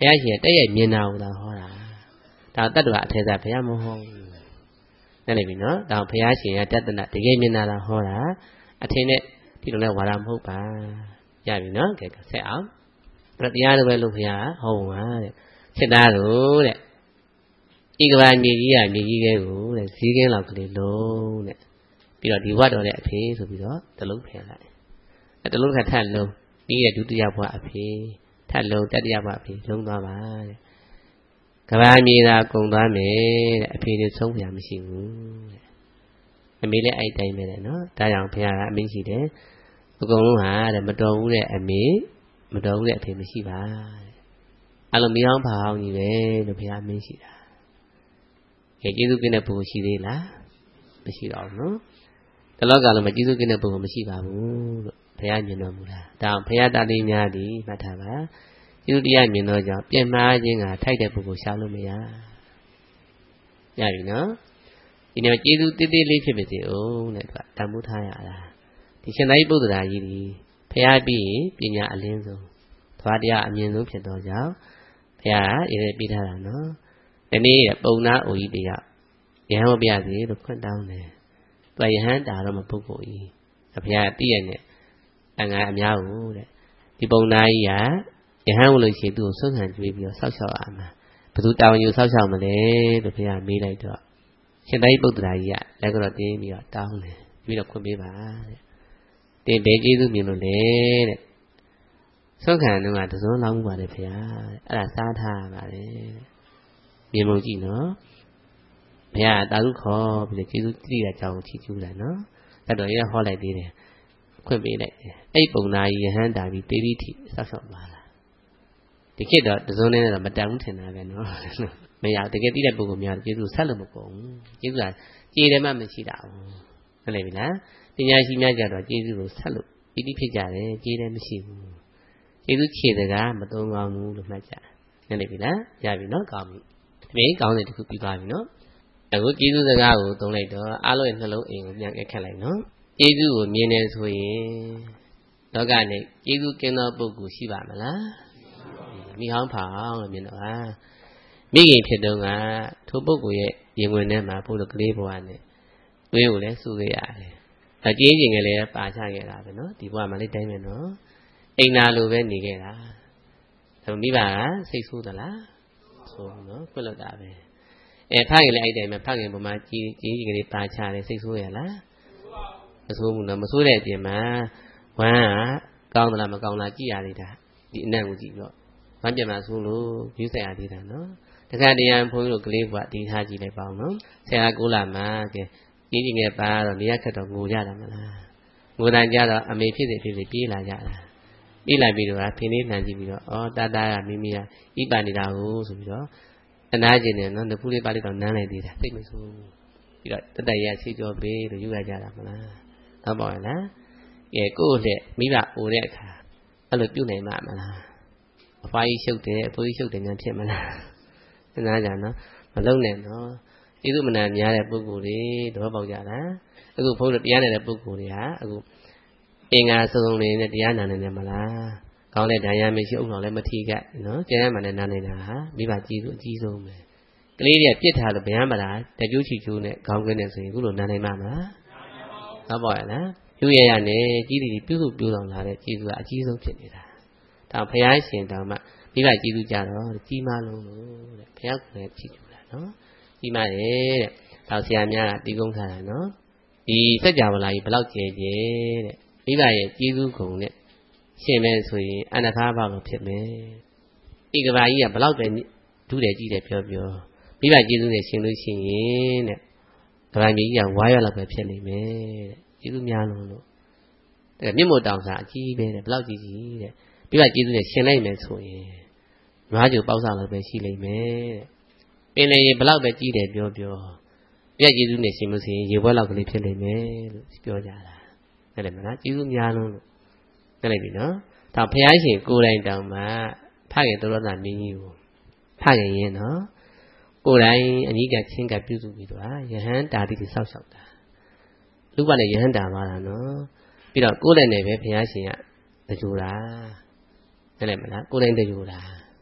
ရားရှင်တက်ရိုက်မြင်တာကိုသာဟောတာဒါတတ္တဝအထေသာဘုရားမဟုတ်ဘူးနားလည်ပြီနော်ဒါဘုရားရှင်ကတတနာတကယ်မြင်တာလားဟောတာအထင်နဲ့ဒီလိုလဲဝါဒမဟုတ်ပါရပြီနော်ကဲဆက်အောင်အဲ့တရားတော်ပဲလို့ဘုရားဟောပါတဲ့စစ်သားတို့တဲ့ဤကဘာမြေကြီးကမြေကြီးကဲကိုတဲ့ဈေးကင်းလောက်ကလေးလုံးတဲ့ပြီးတော့ဒီဝတ်တော်တဲ့အဖေဆိုပြီးတော့တလုံးဖယ်လိုက်အဲတလုံးခါထပ်လုံးဒီရဲ့ဒုတိယဘဝအဖေထပ်လုံးတတိယဘဝအဖေလုံးသွားပါတဲ့ကဘာမြေသာကုံသွားမယ်တဲ့အဖေတွေဆုံးဖြာမရှိဘူးတဲ့အမေလည်းအဲ့တိုင်းပဲတဲ့နော်ဒါကြောင့်ဘုရားကအမင်းရှိတယ်အကုန်လုံးဟာတဲ့မတော်ဘူးတဲ့အမေမတော်ဘူးတဲ့အဖေမရှိပါတဲ့အလုံးမြောင်းဖာအောင်ကြီးပဲလို့ဘုရားအမင်းရှိတာကဲကျေးဇူးကင်းတဲ့ပုဂ္ဂိုလ်ရှိသေးလားမရှိတော့ဘူးနော်တလောကလုံးမှာကျေးဇူးကင်းတဲ့ပုဂ္ဂိုလ်မရှိပါဘူးလို့ဘုရားမြင်တော်မူတာဒါဘုရားတာတိများသည်မှတ်ထားပါကျေးဇူးတရားမြင်တော့ကြောင့်ပြည့်မှားခြင်းကထိုက်တဲ့ပုဂ္ဂိုလ်ရှာလို့မရရပြီနော်ဒီနေ့ကျေးဇူးတိတိလေးဖြစ်ပါစေဦးတဲ့သူကတန်ဖိုးထားရတာဒီရှင်သာရိပုတ္တရာကြီးဒီဘုရားပြီးပညာအလင်းဆုံးသွားတရားအမြင့်ဆုံးဖြစ်တော့ကြောင့်ဘုရားရည်ရည်ပြထားတာနော်ဒီနေ့ပုံနာအိုကြီးတရားယဟန်ပြစီလို့ခွင့်တောင်းတယ်သူယဟန်တာတော့မပုဂ္ဂိုလ်ကြီးဘုရားတည့်ရနဲ့အငါအများကိုတဲ့ဒီပုံနာကြီးကယဟန်ဝင်လို့ရှိရင်သူ့ကိုဆုံးခံကြွေးပြီးတော့ဆောက်ရှောက်ရမှာဘယ်သူတောင်းယူဆောက်ရှောက်မလဲလို့ဘုရားမေးလိုက်တော့ရှင်သာရိပုတ္တရာကြီးကလက်ကတော့တင်းပြီးတော့တောင်းတယ်ပြီးတော့ခွင့်ပေးပါတဲ့တင်ဘယ်ကျေးဇူးမြင်လို့လဲတဲ့ဆုံးခံတော့ကတစုံလောင်းမှုပါတယ်ဘုရားအဲ့ဒါစားထားပါတယ်မြင်မကြည့်နော်ဘုရားတာရုခေါ်ပြီးကျေးဇူးတိရကြောင်းချီးကျူးလိုက်နော်အဲ့တော့ရဟောလိုက်သေးတယ်ခွင့်ပေးလိုက်တယ်အဲ့ပုံနာကြီးယဟန်တာပြီးတေးတိထိဆောက်ရှောက်သွားတာဒီခေတ်တော့တစုံနဲ့တော့မတန်ဘူးထင်တာပဲနော်မရတကယ်တိတဲ့ပုဂ္ဂိုလ်များကျေးဇူးဆက်လို့မကုန်ဘူးကျေးဇူးကကြေတယ်မှမရှိတာဘူးဟုတ်လေပြီလားပညာရှိများကြတော့ကျေးဇူးကိုဆက်လို့ပိဋိဖြစ်ကြတယ်ကြေတယ်မရှိဘူးကျေးဇူးခြေစကားမသုံးကောင်းဘူးလို့မှတ်ကြဟုတ်လေပြီလားရပြီနော်ကောင်းပြီဒီကောင်းတဲ့တစ်ခုပြီးသွားပြီနော်အခုကျေးဇူးစကားကိုသုံးလိုက်တော့အားလုံးရဲ့နှလုံးအိမ်ကိုပြန်အခက်လိုက်နော်ကျေးဇူးကိုမြင်နေဆိုရင်လောကနဲ့ကျေးဇူးကင်းသောပုဂ္ဂိုလ်ရှိပါမလားမိဟောင်းဖောင်းလို့မြင်တော့ဟာမိခင်ဖြစ်တော့ကထိုပုဂ္ဂိုလ်ရဲ့ရင်ဝင်ထဲမှာပို့လို့ကလေးဘဝနဲ့သွေးကိုလည်းစုခဲ့ရတယ်အကျေးကျင်ကလေးပါချခဲ့တာပဲနော်ဒီဘဝမှာလေးတိုင်းပဲနော်အိမ်နာလိုပဲနေခဲ့တာဒါမိဘကစိတ်ဆိုးသလားဆိုနော်ခွတ်လို့တာပဲအဲဖခင်လည်းအဲ့တိုင်းပဲဖခင်ပေါ်မှာကြီးကြီးကြီးကလေးပါချတယ်စိတ်ဆိုးရလားမဆိုးဘူးနော်မဆိုးတဲ့အပြင်မှာဝမ်းကကောင်းသလားမကောင်းလားကြည့်ရသေးတာဒီအနံ့ကိုကြည့်ပြီးတော့ဝမ်းပြမဆိုးလို့ယူဆက်ရသေးတာနော်တခါတည်းဘုန်းကြီးတို့ကလေးဘွားဒီထားကြည့်လိုက်ပါဦးနော်ဆရာကိုလာမှာကဲကြီးကြီးငယ်ပါတော့နေရခက်တော့ငိုကြတာမလားငိုတိုင်းကြတော့အမေဖြစ်စေဖြစ်စေပြေးလာကြတာပြေးလာပြီးတော့ဖင်းလေးလှန်ကြည့်ပြီးတော့ဩတာတာကမိမိကဣပနေတာကိုဆိုပြီးတော့တနာကျင်တယ်နော်တပူလေးပါလေးတော့နမ်းလိုက်သေးတာသိမဆိုးပြီးတော့တတရဆေးကြောပေးလို့ယူရကြတာမလားဟုတ်ပါရဲ့လားကဲကိုယ့်လက်မိဘအိုတဲ့အခါအဲ့လိုပြုတ်နိုင်မှာမလားအဖွားကြီးရှုပ်တယ်အဖိုးကြီးရှုပ်တယ်ညာဖြစ်မလားတနာကြနော်မလုံးနဲ့နော်ကျေးဇူးမနာများတဲ့ပုဂ္ဂိုလ်တွေတော့ပေါက်ကြတာအခုဘုန်းတော်တရားနေတဲ့ပုဂ္ဂိုလ်တွေဟာအခုအင်္ဂါစုံစုံလေးနဲ့တရားနာနေတယ်မလားကောင်းတဲ့တရားမရှိဥပ္ပတော်လည်းမထီကနော်ကျမ်းမှန်နဲ့နာနေတာဟာမိဘကျေးဇူးအကြီးဆုံးပဲကလေးတွေကပြစ်ထားလို့ဗျမ်းမလားတကြိုးချီကျိုးနဲ့ခေါင်းကင်းနေဆိုရင်အခုလိုနာနိုင်မှာမလားဟုတ်ပါရဲ့လားပြုရရနဲ့ကြီးတီပြုစုပြုတော်လာတဲ့ကျေးဇူးကအကြီးဆုံးဖြစ်နေတာဒါဘုရားရှင်တော်မှမိဘကျေးဇူးကြတော့ကြီးမားလုံးလို့တဲ့ဘုရားကလည်းချီးကျူးတာနော်ကြီးမားတယ်တဲ့တောင်ဆရာများကတီးကုန်းထားတာနော်ဒီစัจ java လာကြီးဘလောက်ကျဲကျဲတဲ့မိဘရဲ့ကျေးဇူးဂုဏ်နဲ့ရှင်မဲဆိုရင်အနထာဘလို့ဖြစ်မယ်ဤကဘာကြီးကဘလောက်ပဲဒုတယ်ကြီးတယ်ပြောပြောမိဘကျေးဇူးနဲ့ရှင်လို့ရှိရင်တဲ့ကဘာကြီးကဝါရလောက်ပဲဖြစ်နေမယ်တဲ့ကျေးဇူးများလုံးလို့တဲ့မြင့်မို့တောင်စာအကြီးပဲတဲ့ဘလောက်ကြီးကြီးတဲ့မိဘကျေးဇူးနဲ့ရှင်လိုက်မယ်ဆိုရင်နွားကြိုပေါက်စားလောက်ပဲရှိလိမ့်မယ်တဲ့ပင်လေဘလောက်ပဲကြီးတယ်ပြောပြောပြည့်ကျေးဇူးနဲ့ရှင်လို့ရှိရင်ရေဘွက်လောက်ကလေးဖြစ်လိမ့်မယ်လို့ပြောကြတာဟုတ်တယ်မလားကျေးဇူးများလုံးလို့သိလိုက်ပြီနော်ဒါဘုရားရှင်ကိုယ်တိုင်တောင်မှဖခင်တော်တော်သာမင်းကြီးကိုဖခင်ရင်နော်ကိုယ်တိုင်အနိကချင်းကပြုစုပြီးတော့ယဟန်တာတိတိဆောက်ရှောက်တာလူကလည်းယဟန်တာပါတာနော်ပြီးတော့ကိုယ်လည်းနဲ့ပဲဘုရားရှင်ကတကြိုတာသိလိုက်မလားကိုယ်တိုင်တကြိုတာ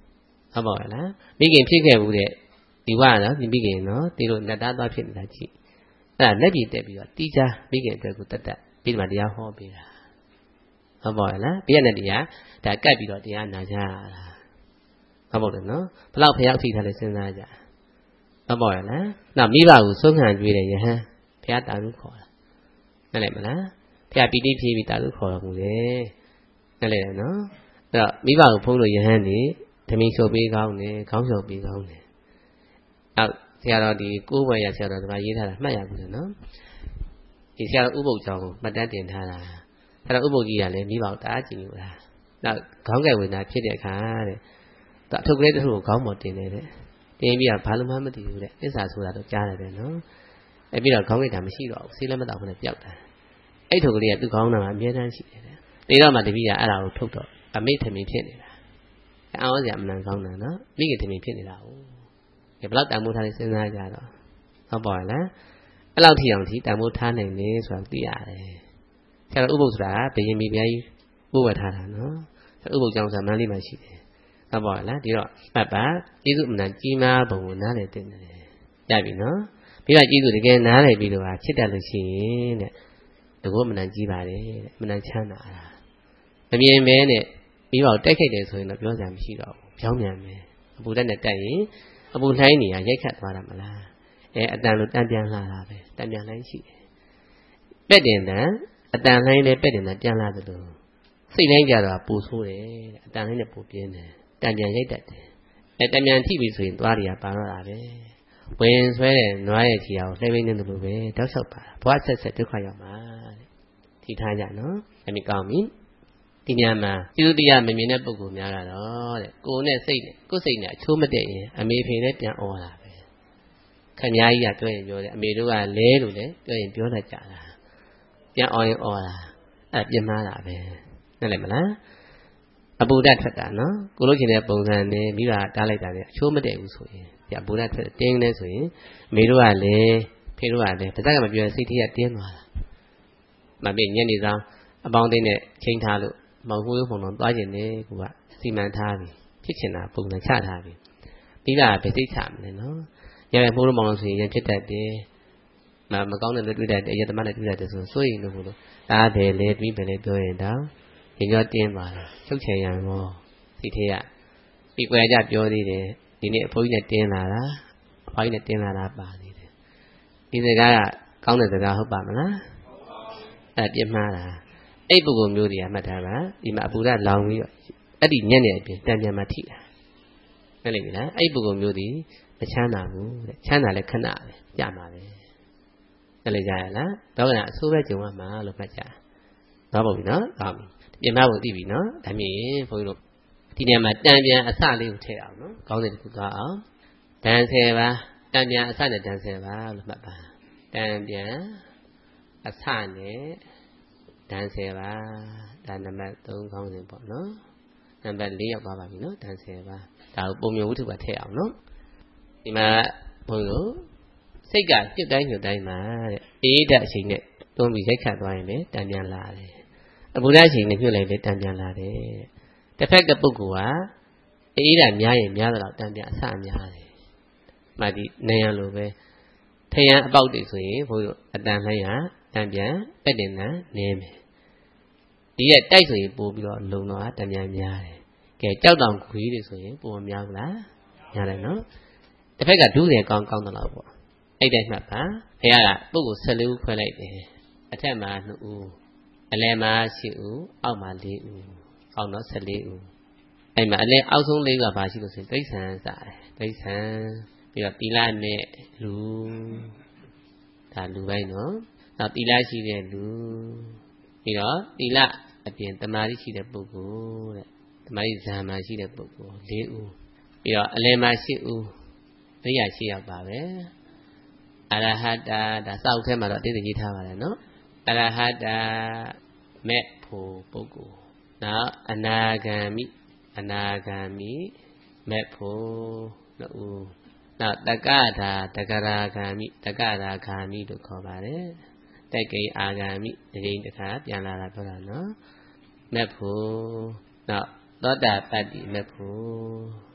ဟုတ်ပါလားမိခင်ဖြစ်ခဲ့ဘူးတဲ့ဒီဝါနော်ဒီမိခင်နော်ဒီလိုလက်သားသွားဖြစ်နေတာကြည့်အဲ့ဒါလက်ကြည့်တက်ပြီးတော့တီးချာမိခင်အတွက်ကိုတတ်တတ်ပြီးမှတရားဟောပေးတာဟုတ်ပါလားပြည့်တဲ့တရားဒါကတ်ပြီးတော့တရားနာကြတာဟုတ်ပါလို့နော်ဘလောက်ဖျောက်ထိထားလဲစဉ်းစားကြဟုတ်ပါလားနောက်မိဘကိုဆုံးခံကြွေးတယ်ယဟန်ဘုရားတာလို့ခေါ်တာနားလည်မလားဘုရားပီတိဖြည့်ပြီးတာလို့ခေါ်တော်မူတယ်နားလည်တယ်နော်အဲ့တော့မိဘကိုဖုံးလို့ယဟန်နေဓမီချုပ်ပေးကောင်းတယ်ခေါင်းချုပ်ပေးကောင်းတယ်နောက်ဆရာတော်ဒီကိုးဘွယ်ရဆရာတော်ကရေးထားတာမှတ်ရဘူးလေနော်ဒီဆရာတော်ဥပုပ်ကျောင်းကိုမှတ်တမ်းတင်ထားတာအဲ့တော့ဥပုပ်ကြီးကလည်းမိဘကိုတအားကြည့်လို့လားနောက်ခေါင်းကဲဝေဒနာဖြစ်တဲ့အခါတဲ့သူအထုပ်ကလေးတစ်ခုကိုခေါင်းပေါ်တင်နေတဲ့တင်ပြီးတော့ဘာလို့မှမသိဘူးတဲ့သစ္စာဆိုတာတော့ကြားရတယ်နော်အဲ့ပြီးတော့ခေါင်းကဲတာမရှိတော့ဘူးဆေးလည်းမတောက်ဘူးနဲ့ပျောက်တာအဲ့ထုပ်ကလေးကသူ့ခေါင်းထဲမှာအမြဲတမ်းရှိတယ်တဲ့ဒီတော့မှတပည့်ကအဲ့ဒါကိုထုတ်တော့အမိထမင်းဖြစ်နေတာအောင်းစရာမနှံကောင်းတာနော်မိခင်ထမင်းဖြစ်နေတာဟုတ်ဒီဘလောက်တန်ဖိုးထားလေးစဉ်းစားကြတော့ဟုတ်ပါလားအဲ့လောက်ထိအောင်ထိတန်ဖိုးထားနိုင်လေဆိုတာသိရတယ်ဆရာတော်ဥပုပ်ဆိုတာဘယင်မိဖုရားကြီးပို့ဝတ်ထားတာနော်ဥပုပ်ကျောင်းဆိုတာမန္တလေးမှာရှိတယ်ဟုတ်ပါလားဒီတော့အပ်ပါကျေးဇူးအမှန်ကြီးမားပုံကိုနားလည်တင်တယ်ရပြီနော်ပြီးတော့ကျေးဇူးတကယ်နားလည်ပြီးတော့ချစ်တတ်လို့ရှိရင်တဲ့တကောမနန်ကြီးပါတယ်တဲ့မနန်ချမ်းသာတာမမြင်မဲနဲ့ပြီးတော့တိုက်ခိုက်တယ်ဆိုရင်တော့ပြောစရာမရှိတော့ဘူးပြောင်းပြန်မယ်အပူတက်နဲ့တက်ရင်အပူလှိုင်းနေရရိုက်ခတ်သွားတာမလားအဲအတန်လိုတန်ပြန်လာတာပဲတန်ပြန်လှိုင်းရှိတယ်ပက်တင်တန်အတန်လှိုင်းနဲ့ပက်တင်တန်ပြန်လာသလိုစိတ်တိုင်းကြတော့ပူဆိုးတယ်တဲ့အတန်လှိုင်းနဲ့ပူပြင်းတယ်တန်ပြန်ရိုက်တတ်တယ်အဲတန်ပြန်ထိပြီဆိုရင်သွားတွေကပါတော့တာပဲဝင်ဆွဲတဲ့နွားရဲ့ခြေအောင်လှိမ့်မင်းနေတယ်လို့ပဲတောက်လျှောက်ပါဘွားဆက်ဆက်ဒုက္ခရောက်မှာတဲ့ထိထားကြနော်အမိကောင်းပြီဒီညမှာကျေးဇူးတရားမမြင်တဲ့ပုဂ္ဂိုလ်များကတော့တဲ့ကိုယ်နဲ့စိတ်နဲ့ကိုယ်စိတ်နဲ့အချိုးမတည့်ရင်အမေဖေနဲ့ပြန်អော်တာပဲခင်ဗျားကြီးကပြောရင်ပြောတယ်အမေတို့ကလဲလို့လေပြောရင်ပြောတတ်ကြတာပြန်អော်ရင်អော်တာအဲ့ပြင်းမှားတာပဲနားလည်မလားအပူဓာတ်ထွက်တာနော်ကိုလို့ချင်တဲ့ပုံစံနဲ့မိဘတားလိုက်တာလေအချိုးမတည့်ဘူးဆိုရင်ဒီအပူဓာတ်ထွက်တင်းနေဆိုရင်အမေတို့ကလည်းဖေတို့ကလည်းပါဇက်ကမပြောစိတ်ထဲကတင်းသွားတာမပြည့်ညနေဆောင်အပေါင်းအသင်းနဲ့ချိန်ထားလို့မောင်ကိုရုပ်ပုံတော်သွားကျင်တယ်ကိုကစီမံထားပြီဖြစ်ချင်တာပုံစံချထားပြီပြီးတာပဲသိချမလဲနော်ရရမိုးလို့မောင်လို့ဆိုရင်ရဖြစ်တတ်တယ်မမကောင်းတဲ့တွေ့တတ်တယ်ရသမနဲ့တွေ့တတ်တယ်ဆိုစိုးရင်လို့လို့ဒါပဲလေပြီးပဲလေပြောရင်တော့ရင်ရောတင်းပါလားချုပ်ချယ်ရံရောဒီထေးကပြီးွယ်ကြပြောသေးတယ်ဒီနေ့အဖိုးကြီးနဲ့တင်းလာတာအဖွားကြီးနဲ့တင်းလာတာပါသေးတယ်ဒီစကားကကောင်းတဲ့စကားဟုတ်ပါမလားအဲ့ပြမှားတာအဲ့ပုဂ္ဂိုလ်မျိုးတွေကမှတ်ထားပါဒီမှာအပူဓာတ်လောင်ပြီးတော့အဲ့ဒီညက်နေအပြင်တံပြန်မှထိတာနားလည်ပြီလားအဲ့ပုဂ္ဂိုလ်မျိုးဒီမချမ်းသာဘူးတဲ့ချမ်းသာလဲခဏပဲကြာမှာပဲနားလည်ကြရလားတော့ကအဆိုးပဲကြုံရမှာလို့မှတ်ကြတော့ပေါ့ပြီနော်ဟုတ်ပြီပြင်မဖို့သိပြီနော်ဒါမြင်ဘုန်းကြီးတို့ဒီနေရာမှာတံပြန်အစလေးကိုထည့်အောင်နော်ခေါင်းစဉ်တစ်ခုသွားအောင်တန်ဆယ်ပါတံပြန်အစနဲ့တန်ဆယ်ပါလို့မှတ်ပါတံပြန်အစနဲ့တန်ဆယ်ပါဒါနံပါတ်သုံးခေါင်းစဉ်ပေါ့နော်နံပါတ်လေးရောက်သွားပါပြီနော်တန်ဆယ်ပါဒါကိုပုံမျိုးဝတ္ထုကထည့်အောင်နော်ဒီမှာဘုန်းကြီးတို့စိတ်ကပြုတ်တိုင်းညွတ်တိုင်းမှာတဲ့အေးဓာတ်အချိန်နဲ့တွန်းပြီးရိုက်ခတ်သွားရင်လေတန်ပြန်လာတယ်အပူဓာတ်အချိန်နဲ့ညွတ်လိုက်လေတန်ပြန်လာတယ်တစ်ဖက်ကပုဂ္ဂိုလ်ကအေးဓာတ်များရင်များတော့တန်ပြန်အဆများတယ်မှဒီနေရလိုပဲထရန်အပေါက်တွေဆိုရင်ဘုန်းကြီးတို့အတန်လှိုင်းဟာတန်ပြန်ပက်တင်တန်နည်းမယ်ဒီရဲ့တိုက်ဆိုရင်ပို့ပြီးတော့လုံတော့တန်ပြန်များတယ်ကဲကြောက်တောင်ခွေးတွေဆိုရင်ပို့မများဘူးလားများတယ်နော်တစ်ဖက်ကဒုစရကောင်းကောင်းတော့ပေါ့အဲ့တိုင်းမှတ်ပါဘုရားကပုဂ္ဂိုလ်ဆယ်လေးဦးခွဲလိုက်တယ်အထက်မှာနှစ်ဦးအလယ်မှာရှစ်ဦးအောက်မှာလေးဦးအောက်တော့ဆယ်လေးဦးအဲ့မှာအလယ်အောက်ဆုံးလေးကဘာရှိလို့ဆိုရင်တိဋ္ဌံစားတယ်တိဋ္ဌံပြီးတော့သီလနဲ့လူဒါလူပိုင်းနော်နောက်သီလရှိတဲ့လူပြီးတော့သီလအပြင်တမာတိရှိတဲ့ပုဂ္ဂိုလ်တဲ့တမာတိဇာမာရှိတဲ့ပုဂ္ဂိုလ်လေးဦးပြီးတော့အလယ်မှာရှစ်ဦးသိရရှိရောက်ပါပဲအရဟတာဒါစောက်ထဲမှာတော့အတိတ်ကြီးထားပါတယ်နော်အရဟတာမဲ့ဖို့ပုဂ္ဂိုလ်နောက်အနာဂံမိအနာဂံမိမဲ့ဖို့နှစ်ဦးနောက်တက္ကတာတက္ကရာဂံမိတက္ကရာဂံမိလို့ခေါ်ပါတယ်တက္ကိအာဂံမိဒီရင်တစ်ခါပြန်လာတာပြောတာနော်မဲ့ဖို့နောက်သောတာပတ္တိမဲ့ဖို့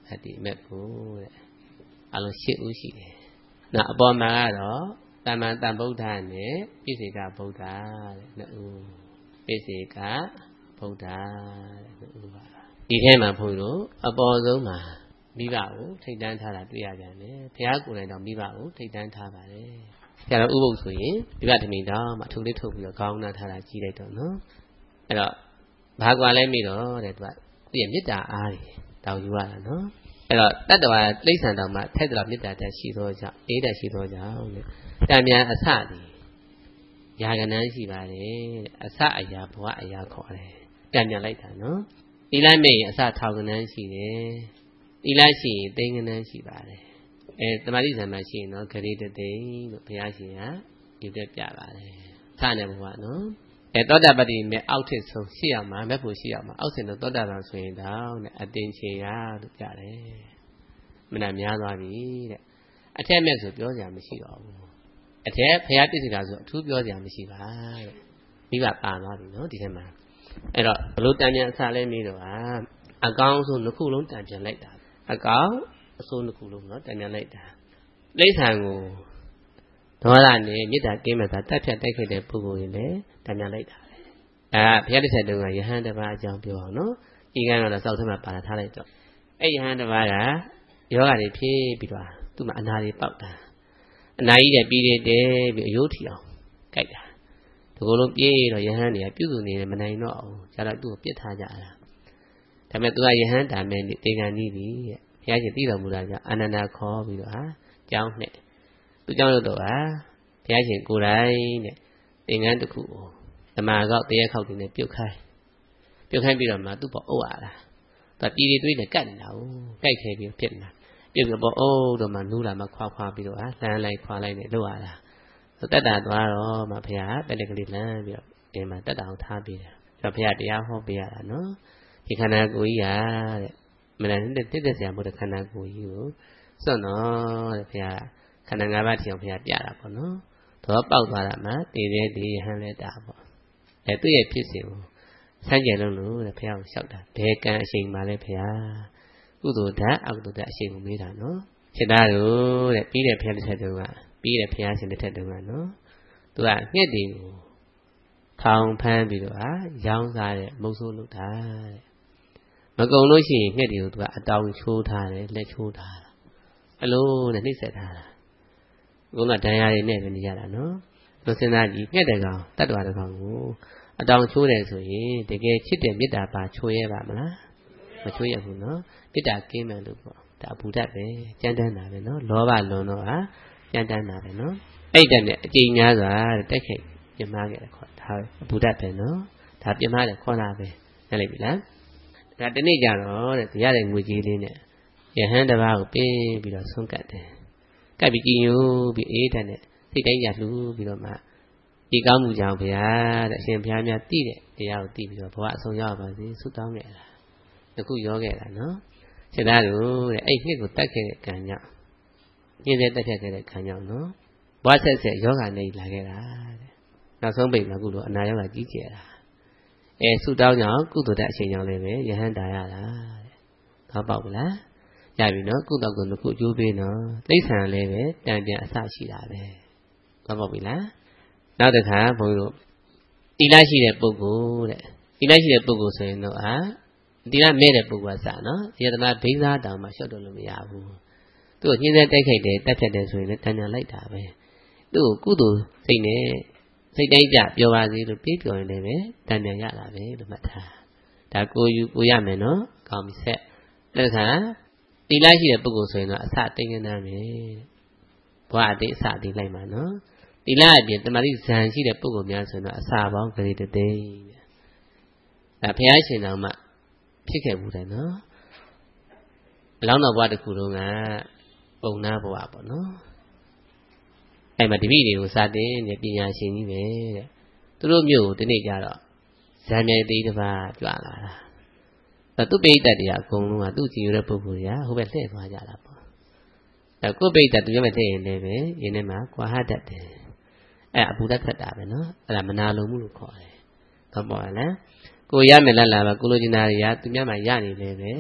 အတ္တိမဲ့ဖို့တဲ့အလုံးရှစ်ဦးရှိတယ်နောက်အပေါ်မှာကတော့သမ္မာသမ္ဗုဒ္ဓနဲ့ပိစိကဗုဒ္ဓတဲ့နှစ်ဦးပိစိကဗုဒ္ဓတဲ့နှစ်ဦးပါဒီထဲမှာဘုန်းကြီးတို့အပေါ်ဆုံးမှာမိဘကိုထိတ်တန်းထားတာတွေ့ရကြတယ်ဘုရားကိုယ်တိုင်တော့မိဘကိုထိတ်တန်းထားပါတယ်ဆရာတော်ဥပုပ်ဆိုရင်မိဘတမိန်တော်မှထုံလေးထုတ်ပြီးတော့ခေါင်းနာထားတာကြီးလိုက်တော့နော်အဲ့တော့ဘာကွာလဲမိတော့တဲ့သူကသူရဲ့မေတ္တာအားတွေတောင်းယူရတာနော်အဲ့တော့တတ္တဝါတိဋ္ဌံတော်မှာထိုက်တော်မေတ္တာတက်ရှိသောကြောင့်အေးတက်ရှိသောကြောင့်တဲ့တံမြန်အစသည်ယာကနန်းရှိပါတယ်အစအရာဘဝအရာခေါ်တယ်တံမြန်လိုက်တာနော်ဤလိုက်မေအစထောင်ကနန်းရှိတယ်ဤလိုက်ရှိရင်သိင်္ဂနန်းရှိပါတယ်အဲတမာတိဇံမှာရှိရင်တော့ဂရိတသိင်လို့ဘုရားရှင်ကယူပြပြပါတယ်စတဲ့ဘဝနော်အဲသောတာပတိမဲ့အောက်ထစ်ဆုံးရှိရမှာမဲ့ဖို့ရှိရမှာအောက်စင်တော့သောတာပန်ဆိုရင်တောင်းတဲ့အတင်ချေရလို့ကြတယ်မနာများသွားပြီတဲ့အထက်မဲ့ဆိုပြောစရာမရှိတော့ဘူးအထက်ဘုရားပြည့်စုံတာဆိုအထူးပြောစရာမရှိပါတဲ့မိဘပါသွားပြီနော်ဒီထဲမှာအဲ့တော့ဘလို့တန်ပြန်အစလဲမေးတော့အကောင်းဆုံးနှစ်ခုလုံးတန်ပြန်လိုက်တာအကောင်းအဆိုးနှစ်ခုလုံးနော်တန်ပြန်လိုက်တာလိမ့်ဆံကိုဒေါသနဲ့မေတ္တာကင်းမဲ့တာတက်ဖြတ်တိုက်ခိုက်တဲ့ပုဂ္ဂိုလ်ရင်လည်းတန်ပြန်လိုက်တာပဲအဲဘုရားတစ်ချက်တုန်းကယဟန်တစ်ပါးအကြောင်းပြောအောင်နော်ဤကံတော့စောက်ထဲမှာပါထားလိုက်တော့အဲ့ယဟန်တစ်ပါးကယောဂတွေဖြည့်ပြီးတော့သူ့မှာအနာတွေပေါက်တာအနာကြီးတွေပြီးတယ်တဲပြီးအယိုးထီအောင်ကြိုက်တာဒီလိုလုံးပြေးတော့ယဟန်တွေကပြုစုနေတယ်မနိုင်တော့အောင်ကျတော့သူ့ကိုပြစ်ထားကြတာဒါပေမဲ့သူကယဟန်တာမဲ့တေကံနီးပြီဘုရားရှင်သိတော်မူတာကြောင့်အာနန္ဒာခေါ်ပြီးတော့ဟာကျောင်းနဲ့သူကျောင်းလို့တော့ဟာဘုရားရှင်ကိုယ်တိုင်တဲ့သင်္ကန်းတစ်ခုကိုဓမ္မကောက်တရားခောက်တင်နဲ့ပြုတ်ခိုင်းပြုတ်ခိုင်းပြီးတော့မှသူ့ပေါ်အုပ်ရတာသူပြည်တွေတွေးနဲ့ကတ်နေတာကိုကြိုက်ခဲပြီးဖြစ်နေတာပြုတ်ပြီးပေါ်အုပ်တော့မှနူးလာမှခွာခွာပြီးတော့ဟာလှမ်းလိုက်ခွာလိုက်နဲ့လုပ်ရတာတက်တာသွားတော့မှဘုရားပဲတကလေးလမ်းပြီးတော့ဒီမှာတက်တာအောင်ထားပြီးတယ်ဆိုတော့ဘုရားတရားဟောပေးရတာနော်ဒီခန္ဓာကိုယ်ကြီးရာတဲ့မနတစ်တက်တက်ဆရာဘုရားခန္ဓာကိုယ်ကြီးကိုစွန့်တော့တဲ့ဘုရားခန္ဓာ၅ပါးထီအောင်ဘုရားပြတာပေါ့နော်တော့ပေါက်သွားတာမှတည်သေးတည်ဟန်လဲတာပေါ့အဲသူ့ရဲ့ဖြစ်စဉ်ကိုစမ်းကြယ်လုံးလို့တဲ့ဘုရားကိုလျှောက်တာဘယ်ကံအချိန်မှလဲဘုရားကုသိုလ်ဓာတ်အကုသိုလ်ဓာတ်အချိန်ကိုမေးတာနော်စိတ္တတို့တဲ့ပြီးတဲ့ဘုရားတစ်ချက်တုန်းကပြီးတဲ့ဘုရားရှင်တစ်ထက်တုန်းကနော်သူကငှက်တွေကိုထောင်ဖမ်းပြီးတော့ဟာရောင်းစားတဲ့မုတ်ဆိုးလုပ်တာတဲ့မကုံလို့ရှိရင်ငှက်တွေကိုသူကအတောင်ချိုးထားတယ်လက်ချိုးထားတာအလုံးနဲ့နှိမ့်ဆက်ထားတာကုန်းကဒဏ်ရာတွေနဲ့ပဲနေရတာနော်သူစဉ်းစားကြည့်ငှက်တဲ့ကောင်တတ္တဝါတဲ့ကောင်ကိုအတောင်ချိုးတယ်ဆိုရင်တကယ်ချစ်တဲ့မေတ္တာပါချိုးရဲပါမလားမချိုးရဘူးနော်မေတ္တာကင်းမှန်လို့ပေါ့ဒါအဘူဓာတ်ပဲကြမ်းတမ်းတာပဲနော်လောဘလွန်တော့ဟာကြမ်းတမ်းတာပဲနော်အဲ့တဲ့နဲ့အကျဉ်းများစွာတိုက်ခိုက်ပြမခဲ့တယ်ခေါ်ဒါအဘူဓာတ်ပဲနော်ဒါပြမတယ်ခေါ်တာပဲနားလည်ပြီလားဒါတနေ့ကျတော့တဲ့တရားတဲ့ငွေကြီးလေးနဲ့ယဟန်တစ်ပါးကိုပေးပြီးတော့ဆုံးကတ်တယ်ကပ်ပြီးကြည်ညိုပြီးအေးတဲ့နဲ့စိတ်တိုင်းရလှူပြီးတော့မှဒီကောင်းမှုကြောင့်ဘုရားတဲ့အရှင်ဘုရားများတည်တဲ့တရားကိုတည်ပြီးတော့ဘဝအဆုံးရောက်ပါစေဆုတောင်းခဲ့တာတခုရောခဲ့တာနော်ခြေသားတို့တဲ့အဲ့နှစ်ကိုတတ်ခဲ့တဲ့ကံကြောင့်ညင်းတဲ့တက်ခဲ့တဲ့ကံကြောင့်နော်ဘဝဆက်ဆက်ယောဂနေလာခဲ့တာတဲ့နောက်ဆုံးပိတ်မှာကုလို့အနာယောဂကြီးကျယ်တာအဲဆုတောင်းကြောင့်ကုသိုလ်တဲ့အချိန်ကြောင့်လည်းပဲယဟန်တာရတာတဲ့ဟောပေါက်လားရပြီနော်ကုသိုလ်ကုသိုလ်ခုအကျိုးပေးနော်သိက္ခာလည်းပဲတန်ပြန်အစရှိတာပဲဟောပေါက်ပြီလားနောက်တစ်ခါဘုန်းကြီးတို့တိလရှိတဲ့ပုဂ္ဂိုလ်တဲ့တိလရှိတဲ့ပုဂ္ဂိုလ်ဆိုရင်တော့အာတိလမဲ့တဲ့ပုဂ္ဂိုလ်ကစနော်ယတနာဘိန်းစားတောင်မှရှော့တော့လို့မရဘူးသူ့ကိုညှင်းဆဲတိုက်ခိုက်တယ်တက်ဖြတ်တယ်ဆိုရင်လည်းတန်ပြန်လိုက်တာပဲသူ့ကိုကုသိုလ်စိတ်နဲ့စိတ်တိုင်းကြပြောပါစေလို့ပြေးပြောရင်လည်းပဲတန်ပြန်ရတာပဲလို့မှတ်ထားဒါကိုယူကိုရမယ်နော်ကောင်းပြီဆက်လက်ခါတိလရှိတဲ့ပုဂ္ဂိုလ်ဆိုရင်တော့အစတိန်ကနာပဲဘဝအတိအစတိလိုက်မှာနော်တိလအပြင်တမာတိဇံရှိတဲ့ပုဂ္ဂိုလ်များဆိုရင်တော့အစာပေါင်းဂရေတသိန်းဒါဘုရားရှင်တော်မှဖြစ်ခဲ့ဘူးတယ်နော်အလောင်းတော်ဘဝတစ်ခုလုံးကပုံနာဘဝပေါ့နော်အဲ့မှာတပည့်တွေကိုစာတင်တဲ့ပညာရှင်ကြီးပဲတဲ့သူတို့မျိုးကိုဒီနေ့ကျတော့ဇံမြိုင်သေးတစ်ပါးကြွလာတာအဲသူပိဋကတ်တရားအကုန်လုံးကသူ့ကြည်ရတဲ့ပုဂ္ဂိုလ်တွေကဟိုဘက်လှည့်သွားကြတာပေါ့အဲကိုပိဋကတ်သူရမဲ့တဲ့ရင်လည်းပဲရင်းထဲမှာကွာဟတတ်တယ်အဲ့အဘူဓာတ်ခတ်တာပဲနော်အဲ့ဒါမနာလိုမှုလို့ခေါ်တယ်ဟုတ်ပါလားကိုရမယ်လားလားပါကိုလိုချင်တာတွေကသူများမှရနေလေပဲ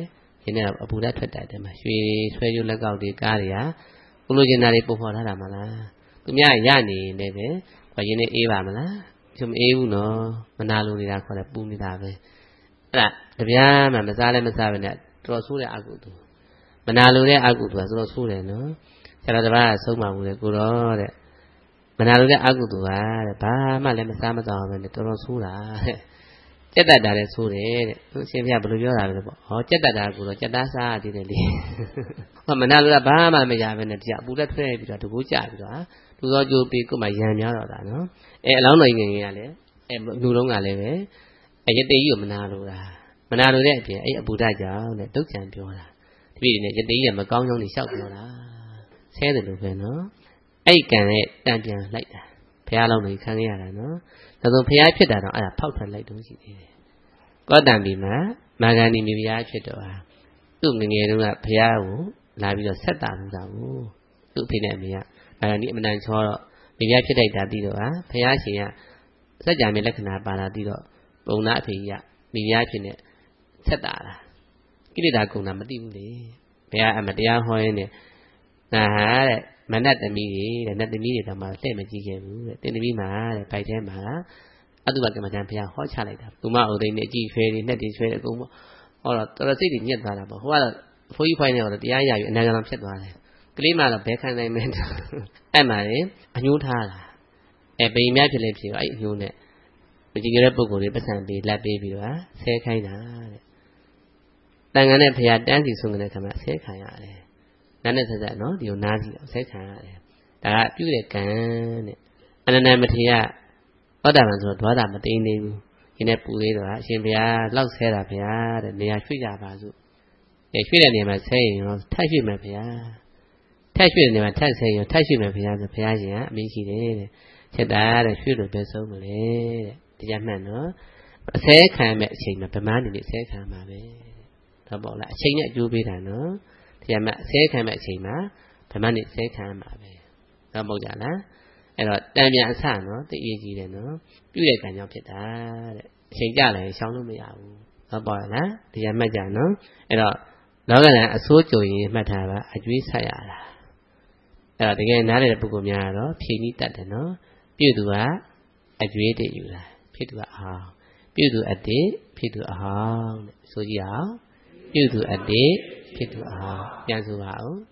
ဒီနေ့အပူဓာတ်ထွက်တတ်တယ်မှာရွှေဆွဲကြိုးလက်ကောက်တွေကားတွေကကိုလိုချင်တာတွေပုံဖော်ထားတာမလားသူများရနေနေပဲဘာရင်းနေအေးပါမလားကျမအေးဘူးနော်မနာလိုနေတာခေါ်တယ်ပူနေတာပဲအဲ့ဒါတပြားမှမစားလဲမစားပဲနဲ့တော်ဆိုးတဲ့အကုသိုလ်မနာလိုတဲ့အကုသိုလ်ကတော်ဆိုးတယ်နော်ဆရာတော်တပည့်ဆုံးပါဘူးလေကိုတော့တဲ့မနာလိုတဲ့အကုသိုလ်ကတဲ့ဘာမှလည်းမစားမသောက်ပဲနဲ့တော်တော်ဆိုးတာတဲ့ကြက်တတ်တာလည်းဆိုးတယ်တဲ့သူအရှင်ဘုရားဘယ်လိုပြောတာလဲပေါ့ဟောကြက်တတ်တာကိုတော့ကြက်သားစားတည်တယ်လေဟောမနာလိုတာဘာမှမရပဲနဲ့တရားပူလက်ထွက်ပြီးတော့တကူကြပြီးတော့လူတော်ကြိုးပြီးကိုမှရံများတော့တာနော်အဲအလောင်းတော်ငယ်ငယ်ကလည်းအဲလူလုံးကလည်းပဲအဲရတေကြီးကိုမနာလိုတာမနာလိုတဲ့အပြင်အဲ့အပူဓာတ်ကြောင့်တဲ့ဒုက္ခံပြောတာဒီပြည်နဲ့ရတေကြီးကမကောင်းကြောင်းတွေလျှောက်ပြောတာဆဲတယ်လို့ပဲနော်အဲ့ကံနဲ့တန်ပြန်လိုက်တာဘုရားလုံးတွေခံရတာနော်ဒါဆိုဘုရားဖြစ်တာတော့အဲ့ဒါဖောက်ထွက်လိုက်တော့ရှိသေးတယ်ကောတံဒီမှာမာဂန္ဒီမိဖုရားဖြစ်တော့ဟာသူ့ငငယ်တုန်းကဘုရားကိုလာပြီးတော့ဆက်တာမှုတာကိုသူ့အဖေနဲ့အမေကမာဂန္ဒီအမတန်ချောတော့မိဖုရားဖြစ်လိုက်တာပြီးတော့ဟာဘုရားရှင်ကစัจ जा မြေလက္ခဏာပါလာပြီးတော့ပုံနာအဖေကြီးကမိဖုရားဖြစ်နေဆက်တာလားကိလေသာကုံတာမသိဘူးလေဘုရားအမတရားဟောရင်းနဲ့ငါဟာတဲ့မနတ်သမီးတွေတဲ့နတ်သမီးတွေတော့မှလှည့်မကြည့်ခဲ့ဘူးတဲ့တင်းသမီးမှာတဲ့ဘိုက်ထဲမှာအတုပကမ္မဋ္ဌာန်းဘုရားဟောချလိုက်တာသူမဥဒိန်နဲ့အကြည့်ဆွဲတွေနဲ့တည်ဆွဲတွေအကုန်ပေါ့ဟောတော့တော်တော်စိတ်တွေညက်သွားတာပေါ့ဟိုကတော့အဖိုးကြီးဖိုင်းနေတော့တရားရယူအနာဂံဖြစ်သွားတယ်ကလေးမတော့ဘဲခံနိုင်မယ်အဲ့မှာလေအညှိုးထားတာအဲပိန်များဖြစ်လဲဖြစ်တော့အဲ့အညှိုးနဲ့မကြည့်ကြတဲ့ပုံကိုယ်တွေပတ်စံပေးလက်ပေးပြီးတော့ဆဲခိုင်းတာတဲ့တန်ခါနဲ့ဘုရားတန်းစီဆုံးတဲ့ခါမှာဆဲခံရတယ်နားနဲ့ဆက်ဆက်နော်ဒီကိုနားကြည့်အောင်ဆဲခံရတယ်ဒါကပြုတဲ့ကံတဲ့အနန္တမထေရဩတာပန်ဆိုတော့ဓဝါတာမသိနေဘူးဒီနေ့ပူသေးတော့အရှင်ဘုရားလောက်ဆဲတာဘုရားတဲ့နေရာရွှေ့ကြပါစို့အဲရွှေ့တဲ့နေရာမှာဆဲရင်တော့ထပ်ရွှေ့မယ်ဘုရားထပ်ရွှေ့တဲ့နေရာမှာထပ်ဆဲရင်ထပ်ရွှေ့မယ်ဘုရားဆိုဘုရားရှင်ကအမင်းရှိတယ်တဲ့ချက်တာတဲ့ရွှေ့လို့ပဲဆုံးမလဲတဲ့တရားမှန်နော်အဆဲခံမဲ့အချိန်မှာဗမာနေနေအဆဲခံမှာပဲတော့ပေါ့လားအချိန်နဲ့အကျိုးပေးတာနော်တရားမှန်အဆဲခံမဲ့အချိန်မှာဗမာနေအဆဲခံမှာပဲတော့မဟုတ်ကြလားအဲ့တော့တန်ပြန်အဆနော်တည်ကြီးတယ်နော်ပြုတဲ့ကံကြောင့်ဖြစ်တာတဲ့အချိန်ကြလည်းရှောင်လို့မရဘူးတော့ပေါ့လားတရားမှတ်ကြနော်အဲ့တော့လောကဓာတ်အစိုးကြုံရင်မှတ်ထားပါအကျွေးဆက်ရတာအဲ့တော့တကယ်နားလည်တဲ့ပုဂ္ဂိုလ်များကတော့ဖြေနည်းတတ်တယ်နော်ပြုသူကအကျွေးတည်ယူလာဖြစ်သူကအဟောင်းပြုသူအတေဖြစ်သူအဟောင်းတဲ့ဆိုကြည့်အောင်ပြုသူအတေဖြစ်သူအဟောင်းပြန်ဆိုပါဦး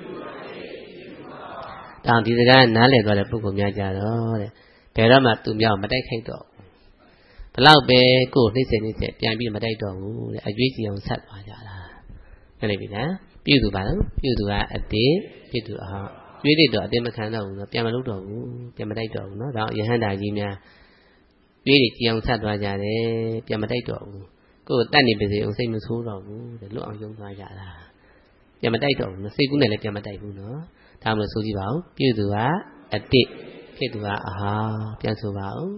တောင်ဒီစကားနားလည်သွားတဲ့ပုဂ္ဂိုလ်များကြတော့တဲ့ဘယ်တော့မှသူများမတိုက်ခိုက်တော့ဘလောက်ပဲကိုယ်နှိမ့်စင်နှိမ့်စင်ပြန်ပြီးမတိုက်တော့ဘူးတဲ့အကျွေးကြီးအောင်ဆက်သွားကြတာဟုတ်ပြီလားပြုသူပါလို့ပြုသူကအတေဖြစ်သူအဟောင်းကျွေးတဲ့တော့အတင်းမခံတော့ဘူးနော်ပြန်မလုပ်တော့ဘူးပြန်မတိုက်တော့ဘူးနော်ဒါယဟန္တာကြီးများကျွေးတွေကြည်အောင်ဆက်သွားကြတယ်ပြန်မတိုက်တော့ဘူးကိုယ်တတ်နေပါစေအောင်စိတ်မဆိုးတော့ဘူးတဲ့လွတ်အောင်ယုံသွားကြတာပြန်မတိုက်တော့ဘူးစိတ်ကူးနဲ့လည်းပြန်မတိုက်ဘူးနော်ဒါမှမဟုတ်ဆိုကြည့်ပါဦးပြုသူကအတိဖြစ်သူကအဟာပြန်ဆိုပါဦး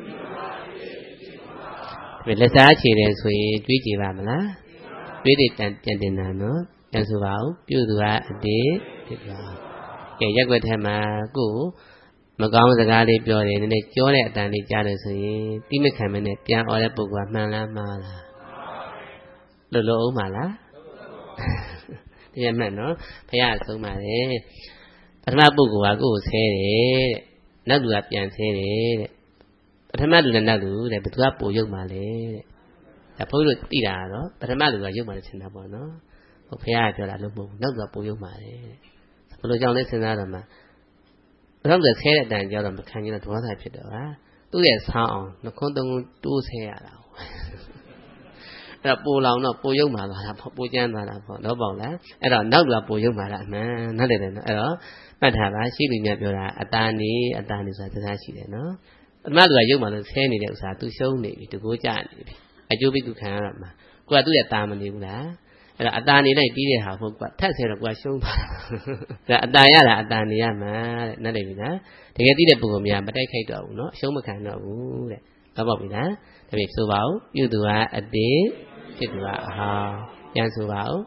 ဒီလက်စားချေတယ်ဆိုရင်တွေးကြည့်ပါမလားတွေးတွေတန်ပြန်တင်တာနော်ပြန်ဆိုပါဦးပြုသူကအတိဖြစ်သူကကဲရက်ွက်ထဲမှာကိုမကောင်းစကားလေးပြောတယ်နည်းနည်းကြောတဲ့အတန်လေးကြားတယ်ဆိုရင်တိမခံမနဲ့ပြန်អော်တဲ့ပုဂ္ဂိုလ်ကမှန်လားမှားလားလို့လို့အောင်ပါလားတရားမှန်နော်ဘုရားဆုံးပါတယ်ပထမပုဂ္ဂိုလ်ကကိုယ်ဆဲတယ်တဲ့နောက်လူကပြန်ဆဲတယ်တဲ့ပထမလူနဲ့နောက်လူတဲ့ဘယ်သူကပိုရုပ်မှလဲတဲ့ဒါဘုန်းကြီးတို့သိတာကတော့ပထမလူကရုပ်မှလည်းရှင်းတာပေါ့နော်ဟိုဘုရားကပြောတာလို့မဟုတ်ဘူးနောက်လူကပိုရုပ်မှတယ်ဘယ်လိုကြောင့်လဲစဉ်းစားတော့မှဘယ်တော့လဲဆဲတဲ့အတန်ကြောတော့မခံရင်တော့ဒွါးသာဖြစ်တော့ဟာသူ့ရဲ့ဆောင်းအောင်နှခွန်းသုံးခွန်းတိုးဆဲရတာအဲ့တော့ပိုလောင်တော့ပိုရုပ်မှလာတာပေါ့ပိုကျန်းသွားတာပေါ့တော့ပေါ့လားအဲ့တော့နောက်လူကပိုရုပ်မှလာအမှန်နားလည်တယ်နော်အဲ့တော့မှတ်ထားပါရှိလူများပြောတာအတာနေအတာနေဆိုတာတရားရှိတယ်နော်ပထမလူကရုပ်မှလို့ဆဲနေတဲ့ဥစ္စာသူရှုံးနေပြီတကိုးကြနေပြီအကျိုးပိသူခံရတော့မှာကိုကသူ့ရဲ့တာမနေဘူးလားအဲ့တော့အတာနေလိုက်ပြီးတဲ့ဟာဟုတ်ကွာထက်ဆဲတော့ကိုကရှုံးသွားတာအတာရတာအတာနေရမှာတဲ့နားလည်ပြီလားတကယ်သိတဲ့ပုဂ္ဂိုလ်များမတိုက်ခိုက်တော့ဘူးနော်အရှုံးမခံတော့ဘူးတဲ့တော့ပေါ့ပြီလားဒါပေမဲ့ဆိုပါဦးပြုသူကအတေဖြစ်သူကအဟောင်းပြန်ဆိုပါဦး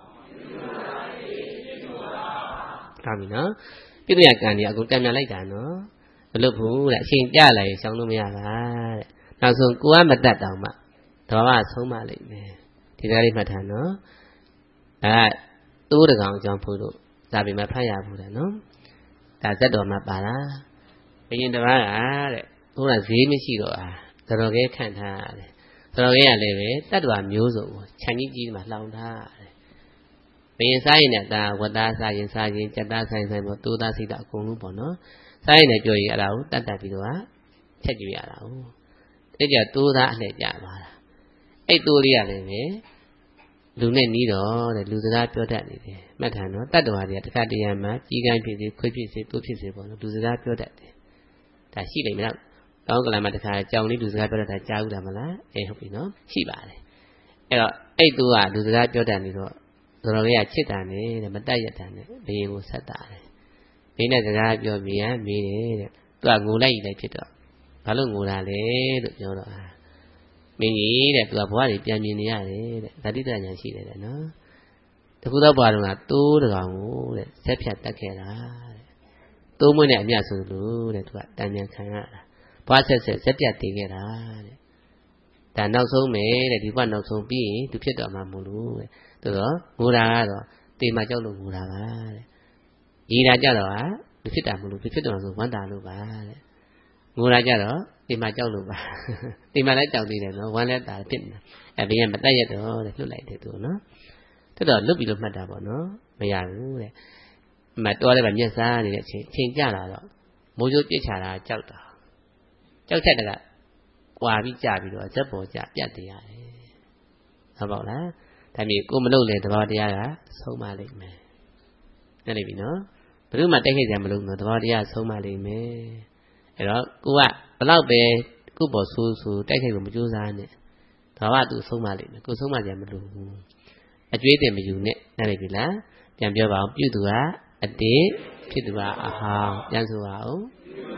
ကောင်းပြီနော်ပြုသူရကံကြီးအခုတံမြန်လိုက်တာနော်မလုပ်ဘူးတဲ့အချိန်ကြလာရင်ရှောင်လို့မရပါတဲ့နောက်ဆုံးကိုကမတတ်တောင်မှတော်ကဆုံးမလိမ့်မယ်ဒီကားလေးမှတ်ထားနော်ဒါတိုးတကောင်ကြောင့်ဖို့လို့ဒါပေမဲ့ဖတ်ရဘူးတယ်နော်ဒါဇက်တော်မှာပါလားဘယင်တပါးကတဲ့ဟိုကဈေးမရှိတော့အာတော်ကဲခံထားရတယ်တော်ကဲရလည်းပဲတတ္တဝမျိုးစုံကိုခြံကြီးကြီးမှာလှောင်ထားရတယ်ဘယင်စားရင်လည်းဒါဝတ္တစားရင်စားရင်ကြက်သားဆိုင်ဆိုင်ပေါ့တိုးသားစိတ်တာအကုန်လုံးပေါ့နော်စားရင်လည်းပြောရင်အဲ့ဒါကိုတတ်တတ်ပြီးတော့ချက်ကြည့်ရတာဟုတ်အဲ့ကြတိုးသားအလှည့်ကြသွားတာအဲ့တိုးလေးရလည်းပဲလူနဲ့နီးတော့တဲ့လူစကားပြောတတ်နေတယ်မှတ်ထားနော်တတ္တဝါတွေကတခါတရံမှာကြီးကန်းဖြစ်စေခွေးဖြစ်စေတိုးဖြစ်စေပေါ့နော်လူစကားပြောတတ်တယ်ဒါရှိလိမ့်မယ်နော်တောင်းကလာမှာတခါကြောင်လေးလူစကားပြောတတ်တာကြားဘူးလားမလားအေးဟုတ်ပြီနော်ရှိပါတယ်အဲ့တော့အဲ့တိုးကလူစကားပြောတတ်နေတော့တော်တော်လေးကချစ်တာနဲ့တဲ့မတတ်ရတာနဲ့ဘယင်ကိုဆက်တာတယ်ဘင်းနဲ့စကားပြောမြင်မေးတယ်တဲ့သူကငိုလိုက်ရလိုက်ဖြစ်တော့ဘာလို့ငိုတာလဲလို့ပြောတော့မင်းကြီးတဲ့သူကဘဝတွေပြန်မြင်နေရတယ်တဲ့ဓာတိတညာရှိတယ်တဲ့နော်တခုတော့ဘာလို့ကတိုးတကောင်ကိုတဲ့ဆက်ဖြတ်တက်ခဲ့တာတဲ့တိုးမွေးနဲ့အမြတ်ဆိုလို့တဲ့သူကတန်ပြန်ခံရတာဘဝဆက်ဆက်ဆက်ပြတ်တည်ခဲ့တာတဲ့ဒါနောက်ဆုံးပဲတဲ့ဒီဘဝနောက်ဆုံးပြီးရင်သူဖြစ်တော့မှမလို့တဲ့သူတော့ငိုတာကတော့တေမာကြောက်လို့ငိုတာပါတဲ့ရီတာကြတော့ဟာသူဖြစ်တာမလို့သူဖြစ်တော့ဆိုဝမ်းတာလို့ပါတဲ့ငိုတာကြတော့တေမာကြောက်လို့ပါတေမာလည်းကြောက်သေးတယ်နော်ဝမ်းလည်းတာဖြစ်နေအဲဘင်းကမတက်ရတော့တဲ့လွတ်လိုက်တယ်သူနော်တော်တော်လွတ်ပြီးလို့မှတ်တာပေါ့နော်မရဘူးတဲ့မတော်လည်းပဲမျက်စားနေတဲ့အချိန်ချိန်ကြလာတော့မိုးကြိုးပြစ်ချတာကြောက်တာကြောက်ချက်တကကွာပြီးကြပြီးတော့ဇက်ပေါ်ကြပြတ်တရားတယ်ဟုတ်ပါ့လားဒါမျိုးကိုမလုပ်လေတဘာတရားကဆုံးမလိမ့်မယ်နားလည်ပြီနော်ဘယ်သူမှတိုက်ခိုက်ကြမလို့နော်တဘာတရားဆုံးမလိမ့်မယ်အဲ့တော့ကိုကဘလောက်ပဲကိုပေါ်ဆိုးဆိုးတိုက်ခိုက်လို့မကြိုးစားနဲ့ဒါကသူဆုံးမလိမ့်မယ်ကိုဆုံးမကြမလို့အကျွေးတင်မယူနဲ့နားလည်ပြီလားပြန်ပြောပါအောင်ပြုသူကအတေးဖြစ်သူကအဟောင်းပြန်ဆိုပါအောင်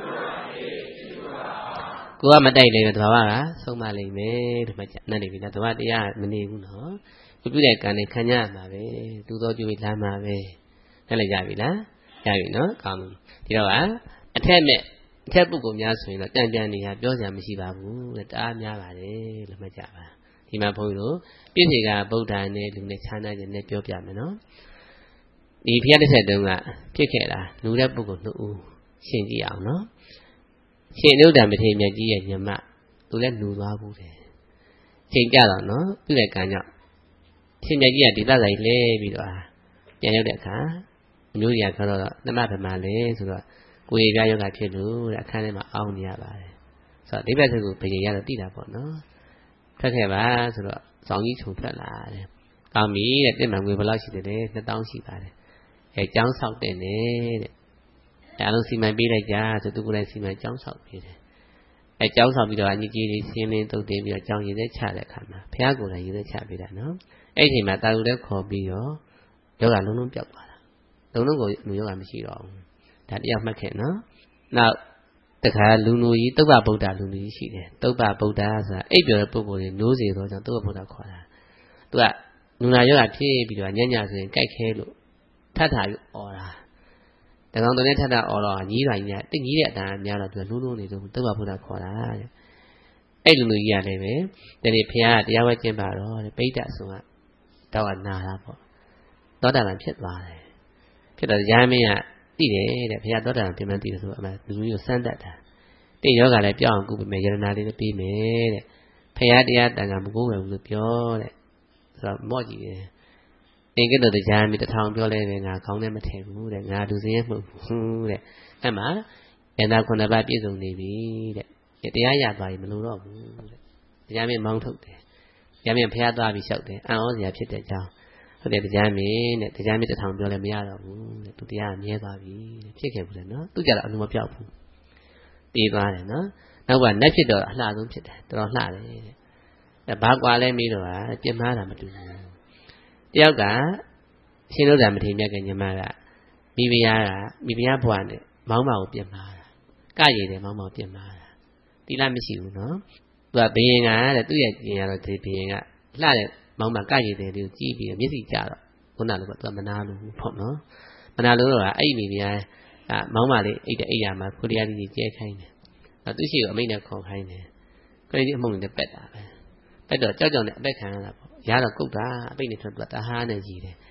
ကိုကမတိုက်လေတော့တဘာကဆုံးမလိမ့်မယ်လို့မှတ်ကြနားလည်ပြီလားတဘာတရားမနေဘူးနော်ကိုပြုတဲ့ကံနဲ့ခံရမှာပဲသူတော်ကျွေးလမ်းမှာပဲနားလည်ကြပြီလားရပြီနော်ကောင်းပြီဒီတော့ကအထက်မဲ့အထက်ပုဂ္ဂိုလ်များဆိုရင်တော့တန်ပြန်နေတာပြောစရာမရှိပါဘူးတဲ့တအားများပါတယ်လို့မှတ်ကြပါဒီမှာဘုန်းကြီးတို့ပြည့်စေကဗုဒ္ဓနဲ့လူနဲ့ခြားနာခြင်းနဲ့ပြောပြမယ်နော်ဒီဖျက်တစ်ဆက်တုန်းကဖြစ်ခဲ့တာလူတဲ့ပုဂ္ဂိုလ်နှစ်ဦးရှင်းကြည့်အောင်နော်ရှင်ဥဒ္ဒံမထေရမြတ်ကြီးရဲ့ညမသူလည်းလူသွားဘူးတယ်ချိန်ကြတော့နော်သူ့ရဲ့ကံကြောင့်ရှင်မြတ်ကြီးကဒီသဆိုင်လဲပြီးတော့ပြန်ရောက်တဲ့အခါအမျိုးကြီးကခေါ်တော့နှမဗမာလဲဆိုတော့ကိုယ်ရပြယောဂဖြစ်လို့တဲ့အခန်းထဲမှာအောင်းနေရပါတယ်ဆိုတော့ဒီဘက်စုကိုဘယင်ရတော့တိတာပေါ့နော်ထွက်ခဲ့ပါဆိုတော့ဇောင်းကြီးခြုံထွက်လာတယ်ကောင်းပြီတဲ့တင်မှငွေဘယ်လောက်ရှိတယ်လဲနှစ်သောင်းရှိပါတယ်အဲကျောင်းဆောက်တယ်နေတဲ့အဲအလုံးစီမံပေးလိုက်ကြဆိုသူကလည်းစီမံကျောင်းဆောက်ပေးတယ်အဲကျောင်းဆောက်ပြီးတော့အညီကြီးလေးရှင်းလင်းတုတ်တင်ပြီးတော့ကျောင်းရည်သက်ချတဲ့အခါမှာဘုရားကိုယ်တိုင်ရည်သက်ချပေးတာနော်အဲ့ဒီမှာတာလူလည်းခေါ်ပြီးတော့ယောဂလုံးလုံးပြောက်သွားတာလုံးလုံးကိုလူယောဂမရှိတော့ဘူးဒါတရားမှတ်ခဲ့နော်နောက်တခါလူလူကြီးတုပ္ပဗုဒ္ဓလူလူကြီးရှိတယ်တုပ္ပဗုဒ္ဓဆိုတာအိပ်ပျော်တဲ့ပုဂ္ဂိုလ်တွေမျိုးစေတော့ကြောင့်တုပ္ပဗုဒ္ဓခေါ်တာသူကလူနာယောဂဖြစ်ပြီးတော့ညညဆိုရင်ကြိုက်ခဲလို့ထထပြီးអော်တာတကောင်တည်းထထអော်တော့ညီးတိုင်းညတိညီးတဲ့အတန်များတော့သူကလူလူနေတော့တုပ္ပဗုဒ္ဓခေါ်တာတဲ့အဲ့လူလူကြီးကလည်းပဲဒီနေ့ဖခင်ကတရားဝဲကျင်းပါတော့ပိဋကဆိုတာတောက်ကနာတာပေါ့သောတာပန်ဖြစ်သွားတယ်ဖြစ်တော့ရားမင်းကသိတယ်တဲ့ဘုရားသောတာပန်ပြင်မှန်းသိတယ်ဆိုအမှလူမျိုးကိုစမ်းတတ်တာတိယောဂလည်းပြောင်းအောင်ကုပေးမယ်ယရနာလေးလည်းပေးမယ်တဲ့ဘုရားတရားတန်ခါမကိုးဝယ်ဘူးလို့ပြောတဲ့ဆိုတော့မော့ကြည့်တယ်အင်္ဂလိပ်တရားမီတထောင်ပြောလဲပဲငါခေါင်းထဲမထည့်ဘူးတဲ့ငါဒုစင်းမဟုတ်ဘူးတဲ့အဲ့မှာယန္တာခုနှစ်ပါးပြည့်စုံနေပြီတဲ့တရားရသွားပြီမလို့တော့ဘူးတဲ့တရားမင်းမောင်းထုတ်တယ်တရားမင်းဘုရားသွားပြီးလျှောက်တယ်အံ့ဩစရာဖြစ်တဲ့အကြောင်းဟုတ်တယ်တရားမင်းတဲ့တရားမင်းတထောင်ပြောလဲမရတော့ဘူးတဲ့သူတရားမြဲသွားပြီတဲ့ဖြစ်ခဲ့ဘူးလေနော်သူကြတော့အလုံးမပြောက်ဘူးတည်သွားတယ်နော်နောက်ကနက်ဖြစ်တော့အလှဆုံးဖြစ်တယ်တော်တော်လှတယ်တဲ့အဲဘာကွာလဲမေးတော့ပြင်းမာတာမတူဘူးတယောက်ကရှင်တို့ဓမ္မထေရမြတ်ကညီမကမိဖုရားကမိဖုရားဘွားနဲ့မောင်းမကိုပြင်းမာတာကရည်တယ်မောင်းမကိုပြင်းမာတာတိလမရှိဘူးနော်သူကဘယင်ကတဲ့သူ့ရဲ့ကျင်ရတော့ဒီဘယင်ကလှတဲ့မောင်းမကရည်တယ်တွေကိုကြည့်ပြီးမျက်စိကျတော့ခုနလိုကသူကမနာလို့ပေါ့နော်မနာလို့တော့အဲ့မိဖုရားကမောင်းမလေးအိတ်တဲ့အိယာမှာကိုတရားကြီးကျဲခိုင်းတယ်အဲသူရှိကိုအမိတ်နဲ့ခေါ်ခိုင်းတယ်ခရီးအမှုန်နဲ့ပက်တာပဲပက်တော့ကြောက်ကြောက်နဲ့အပက်ခံရတာပေါ့ရတော့ကုတ်တာအပိတ်နဲ့ထွက်သွားတဟားနဲ့ကြီးတယ်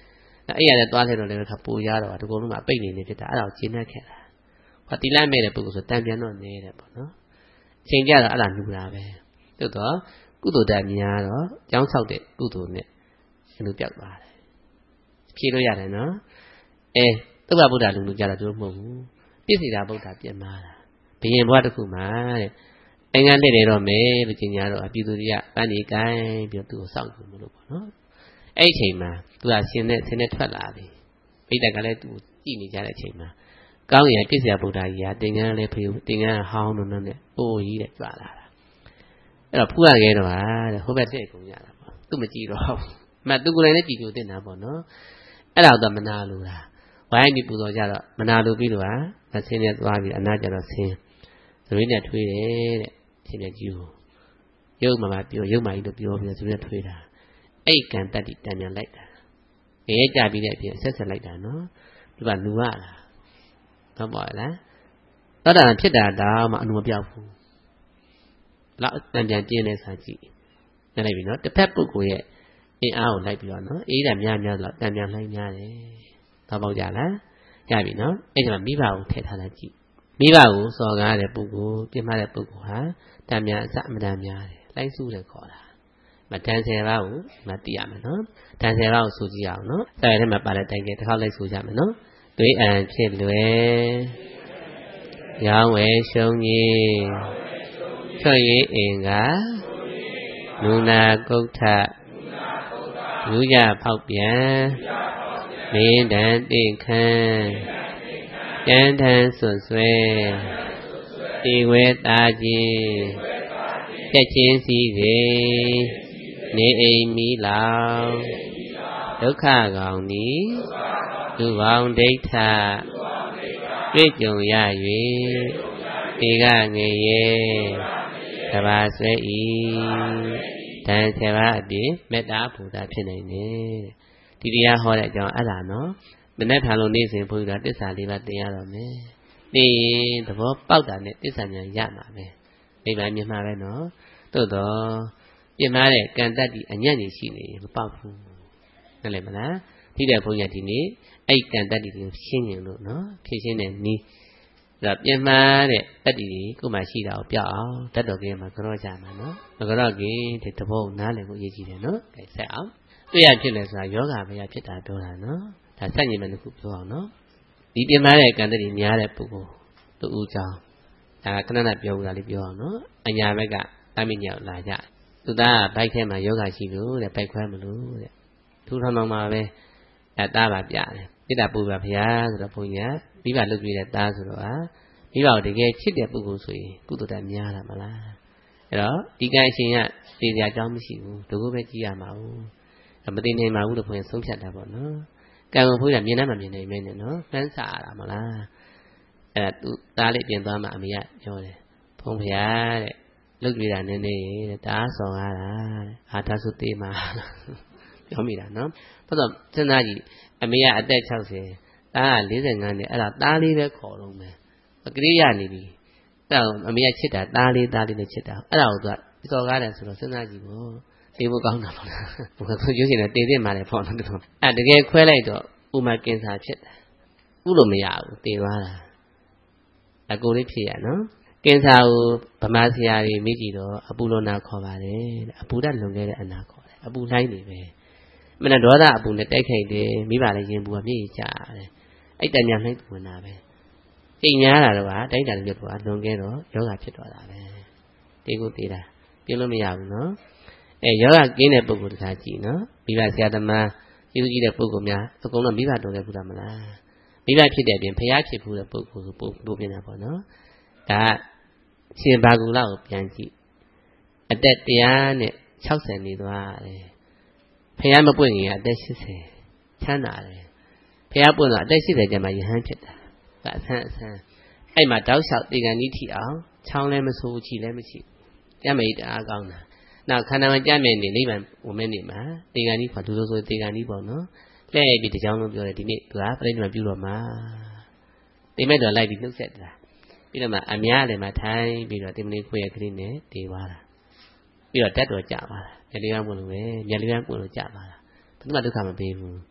အဲ့ရတဲ့သွားတဲ့တော့လည်းခပူရတော့ဒီကုလုံးမှာပိတ်နေနေဖြစ်တာအဲ့ဒါကိုရှင်းနှက်ခဲ့တာဟောတိလမဲ့တဲ့ပုဂ္ဂိုလ်ဆိုတန်ပြန်တော့နေတဲ့ပေါ့နော်အချိန်ကြတော့အဲ့ဒါနှူတာပဲသို့တော့ကုသိုလ်တတ်များတော့ကြောင်းဆောက်တဲ့ကုသိုလ်နဲ့ဘယ်လိုပြောက်သွားတယ်ဖြေလို့ရတယ်နော်အဲသုဘဗုဒ္ဓလူလူကြတော့သူတို့မဟုတ်ဘူးပြည့်စည်တာဗုဒ္ဓပြင်မာတာဘယင်ဘွားတစ်ခုမှာတဲ့အင်္ဂါလက်တွေတော့မယ်လို့ကျင်ညာတော့အပြုသူတွေကပန်းနေကိုင်းပြီးတော့သူ့ကိုစောင့်ကြည့်မလို့ပေါ့နော်အဲ့ဒီအချိန်မှာသူကရှင်နဲ့ဆင်းနဲ့ထွက်လာပြီပိဋကကလည်းသူကြည့်နေကြတဲ့အချိန်မှာကောင်းရပြည့်စည်ဗုဒ္ဓကြီးကတင်ငန်းလည်းဖေးတင်ငန်းဟောင်းလို့နဲ့အိုးကြီးတဲ့ကြွလာတာအဲ့တော့ဖူးရခဲ့တော့ဟာတဲ့ဟိုဘက်တဲ့ကုန်ရတာပေါ့သူမကြည့်တော့မှသူကိုယ်လည်းကြည်ကြိုတင်တာပေါ့နော်အဲ့ဒါတော့မနာလို့လားဝိုင်းပြီးပူဇော်ကြတော့မနာလို့ပြီးတော့ဟာဆင်းနဲ့သွားပြီးအနာကျတော့ဆင်းသရွေးနဲ့ထွေးတယ်တဲ့ရှင်နဲ့ကြီးကိုရုပ်မှမှပြောရုပ်မှကြီးလို့ပြောပြီးသရွေးနဲ့ထွေးတာအဲ့ကံတတ္တိတံမြန်လိုက်တာငရဲကြပြီးတဲ့အပြင်ဆက်ဆက်လိုက်တာနော်ဒီကလူရလားတော့ပေါ့လားသောတာဖြစ်တာတော့မှအနုမပြောက်ဘူးလောက်တံပြန်ကျင်းနေစားကြည့်နေလိုက်ပြီနော်တစ်ဖက်ပုဂ္ဂိုလ်ရဲ့အင်းအားကိုလိုက်ပြီးတော့နော်အေးတာများများတော့တံပြန်လှိုင်းများတယ်တော့ပေါ့ကြလားရပြီနော်အဲ့ဒီမှာမိဘကိုထည့်ထားလိုက်ကြည့်မိဘကိုစော်ကားတဲ့ပုဂ္ဂိုလ်ပြင်းမတဲ့ပုဂ္ဂိုလ်ဟာတံပြန်အစမတန်များတယ်လှိုင်းစုတယ်ခေါ်တာမတန်ဆယ်ပါးကိုမသိရမယ်နော်တန်ဆယ်ပါးကိုဆိုကြည့်အောင်နော်စာရထဲမှာပါတဲ့တိုင်ကတစ်ခါလိုက်ဆိုကြမယ်နော်သွေးအံဖြစ်လွယ်ရောင်းဝယ်ရှုံးကြီးချွတ်ရည်အင်္ဂါနုနာကုဋ္ဌလူရဖောက်ပြန်မင်းတန်တိခန့်ကျန်ထန်ဆွဆွဲဒီဝဲသားကြီးချက်ချင်းစီစေနေအိမ်မီလောင်ဒုက္ခကောင်နီလူပေါင်းဒိဋ္ဌတွေ့ကြုံရ၍ဒီကငယ်ရဲ့တဘာဆွဲဤတန်ဆယ်ပါးအပြင်မေတ္တာဘုရားဖြစ်နိုင်တယ်ဒီတရားဟောတဲ့အကြောင်းအဲ့ဒါနော်မနေ့ထားလို့နေ့စဉ်ဘုရားတစ္ဆာလေးပါးသင်ရတော့မယ်သိရင်သဘောပေါက်တာနဲ့တစ္ဆာဉာဏ်ရမှာပဲမိဘမြင်မှာပဲနော်သို့တော့ပြင်မာတဲ့ကံတတ်ဒီအညံ့ကြီးရှိနေမပေါက်ဘူးနားလည်မလားဒီတဲ့ဘုန်းကြီးဒီနေ့အဲ့ကံတတ်ဒီကိုရှင်းရင်လို့နော်ဖြည့်ရှင်းတဲ့နီးဒါပြင်မာတဲ့တတ်ဒီကိုမှရှိတာကိုပြောက်အောင်တတ်တော်ကြီးမှာကြောကြမှာနော်မကြောကြီးဒီတဘောနားလည်ဖို့အရေးကြီးတယ်နော်အဲဆက်အောင်တွေ့ရဖြစ်လဲဆိုတာယောဂဗျာဖြစ်တာပြောတာနော်ဒါစက်ညင်မဲ့တစ်ခုပြောအောင်နော်ဒီပြင်မာတဲ့ကံတတ်ဒီများတဲ့ပုဂ္ဂိုလ်တူဦးကြောင်းဒါခဏခဏပြောဦးတာလေးပြောအောင်နော်အညာဘက်ကတမိညောက်လာကြသူသားဘိုက်ထဲမှာယောဂရှိလို့တဲ့ဘိုက်ခွဲမလို့တဲ့ထူထောင်ထောင်မှာပဲအဲသားပါပြတယ်မေတ္တာပူပါဗျာဆိုတော့ဘုန်းကြီးကမိဘလုပ်ပြတဲ့သားဆိုတော့ဟာမိဘကိုတကယ်ချစ်တဲ့ပုဂ္ဂိုလ်ဆိုရင်ကုသိုလ်တတ်များတာမလားအဲ့တော့ဒီကံအရှင်ကသိစရာအကြောင်းမရှိဘူးတကူပဲကြည့်ရမှာဘူးမသိနိုင်ပါဘူးလို့ဘုန်းကြီးဆုံးဖြတ်တာပေါ့နော်ကံကိုဘုန်းကြီးကမြင်နိုင်မှမြင်နိုင်မယ်နဲ့နော်ဖန်ဆာရတာမလားအဲ့ဒါသူသားလေးပြင်သွားမှအမေကပြောတယ်ဘုန်းဗျာတဲ့လုတ်ပြတာနည်းနည်းတဲ့တအားဆောင်ရတာတဲ့အာဒါဆိုသေးမှာပြောမိတာနော်ဘာလို့စဉ်းစားကြည့်အမေကအသက်၆၀သားက၄၅နဲ့အဲ့ဒါသားလေးပဲခေါ်တော့မယ်အကရိယာနေပြီအဲ့ဒါအမေကချစ်တာသားလေးသားလေးနဲ့ချစ်တာအဲ့ဒါကိုသူကစော်ကားတယ်ဆိုတော့စဉ်းစားကြည့်ပေါ့သိဖို့ကောင်းတာပေါ့လားဘုရားဆိုရွှေရှင်နဲ့တည်သိမှလည်းပေါ့နော်တော်အဲ့တကယ်ခွဲလိုက်တော့ဥမာကင်ဆာဖြစ်တယ်ဥလို့မရဘူးတည်သွားတာအကိုလေးဖြစ်ရနော်ကင်ဆာကိုဗမာဆရာကြီးမိကြည့်တော့အပူလောနာခေါ်ပါတယ်အပူဓာတ်လွန်ခဲ့တဲ့အနာခေါ်တယ်အပူလှိုင်းနေပဲမနဲ့ဒေါသအပူနဲ့တိုက်ခိုက်တယ်မိဘလည်းရင်ပူကမြေ့ကြတယ်အဲ့တညာလှိုင်းဝင်တာပဲအိမ်များတာတော့ဟာတိုက်တာလည်းပြောလွန်ခဲ့တော့ယောဂဖြစ်သွားတာပဲတေးကိုတေးတာပြလို့မရဘူးနော်အဲယောဂကင်းတဲ့ပုဂ္ဂိုလ်တခါကြည့်နော်မိဘဆရာသမားကျေးဇူးကြီးတဲ့ပုဂ္ဂိုလ်များအကုန်လုံးမိဘတော်ခဲ့ဘူးတာမလားမိဘဖြစ်တဲ့အပြင်ဖျားဖြစ်ဘူးတဲ့ပုဂ္ဂိုလ်ဆိုပို့ပို့ပြနေတာပေါ့နော်ဒါရှင်ဘာကူလာကိုပြန်ကြည့်အသက်တရားနဲ့၆၀နေသွားတယ်ဖះမပွင့်ခင်ကအသက်၈၀ချမ်းသာတယ်ဖះပွင့်တော့အသက်၈၀ကျမှယဟန်ဖြစ်တာကအဆန်းအဆန်းအဲ့မှာတောက်လျှောက်တေကန်ကြီးထိအောင်ချောင်းလည်းမဆိုးချီလည်းမရှိကြမ်းမိတ်အားကောင်းတာနောက်ခန္ဓာမှာကြမ်းမြင်နေနိဗ္ဗာန်ဝင်မဲ့နေမှာတေကန်ကြီးခေါ်သူဆိုဆိုတေကန်ကြီးပေါ့နော်လှည့်ပြီးတကြောင်လုံးပြောတယ်ဒီနေ့သူကပြိဋိမပြုတော့မှာတိမဲ့တော်လိုက်ပြီးနှုတ်ဆက်တာပြီးတော့မှအများလည်းမှထိုင်ပြီးတော့တင်မလေးခွေရကလေးနဲ့တေးသွားတာပြီးတော့တက်တော်ကြပါလားမျက်လေးကပွင့်လို့ပဲမျက်လေးကပွင့်လို့ကြပါလားဘယ်သူမှဒုက္ခမပေးဘူး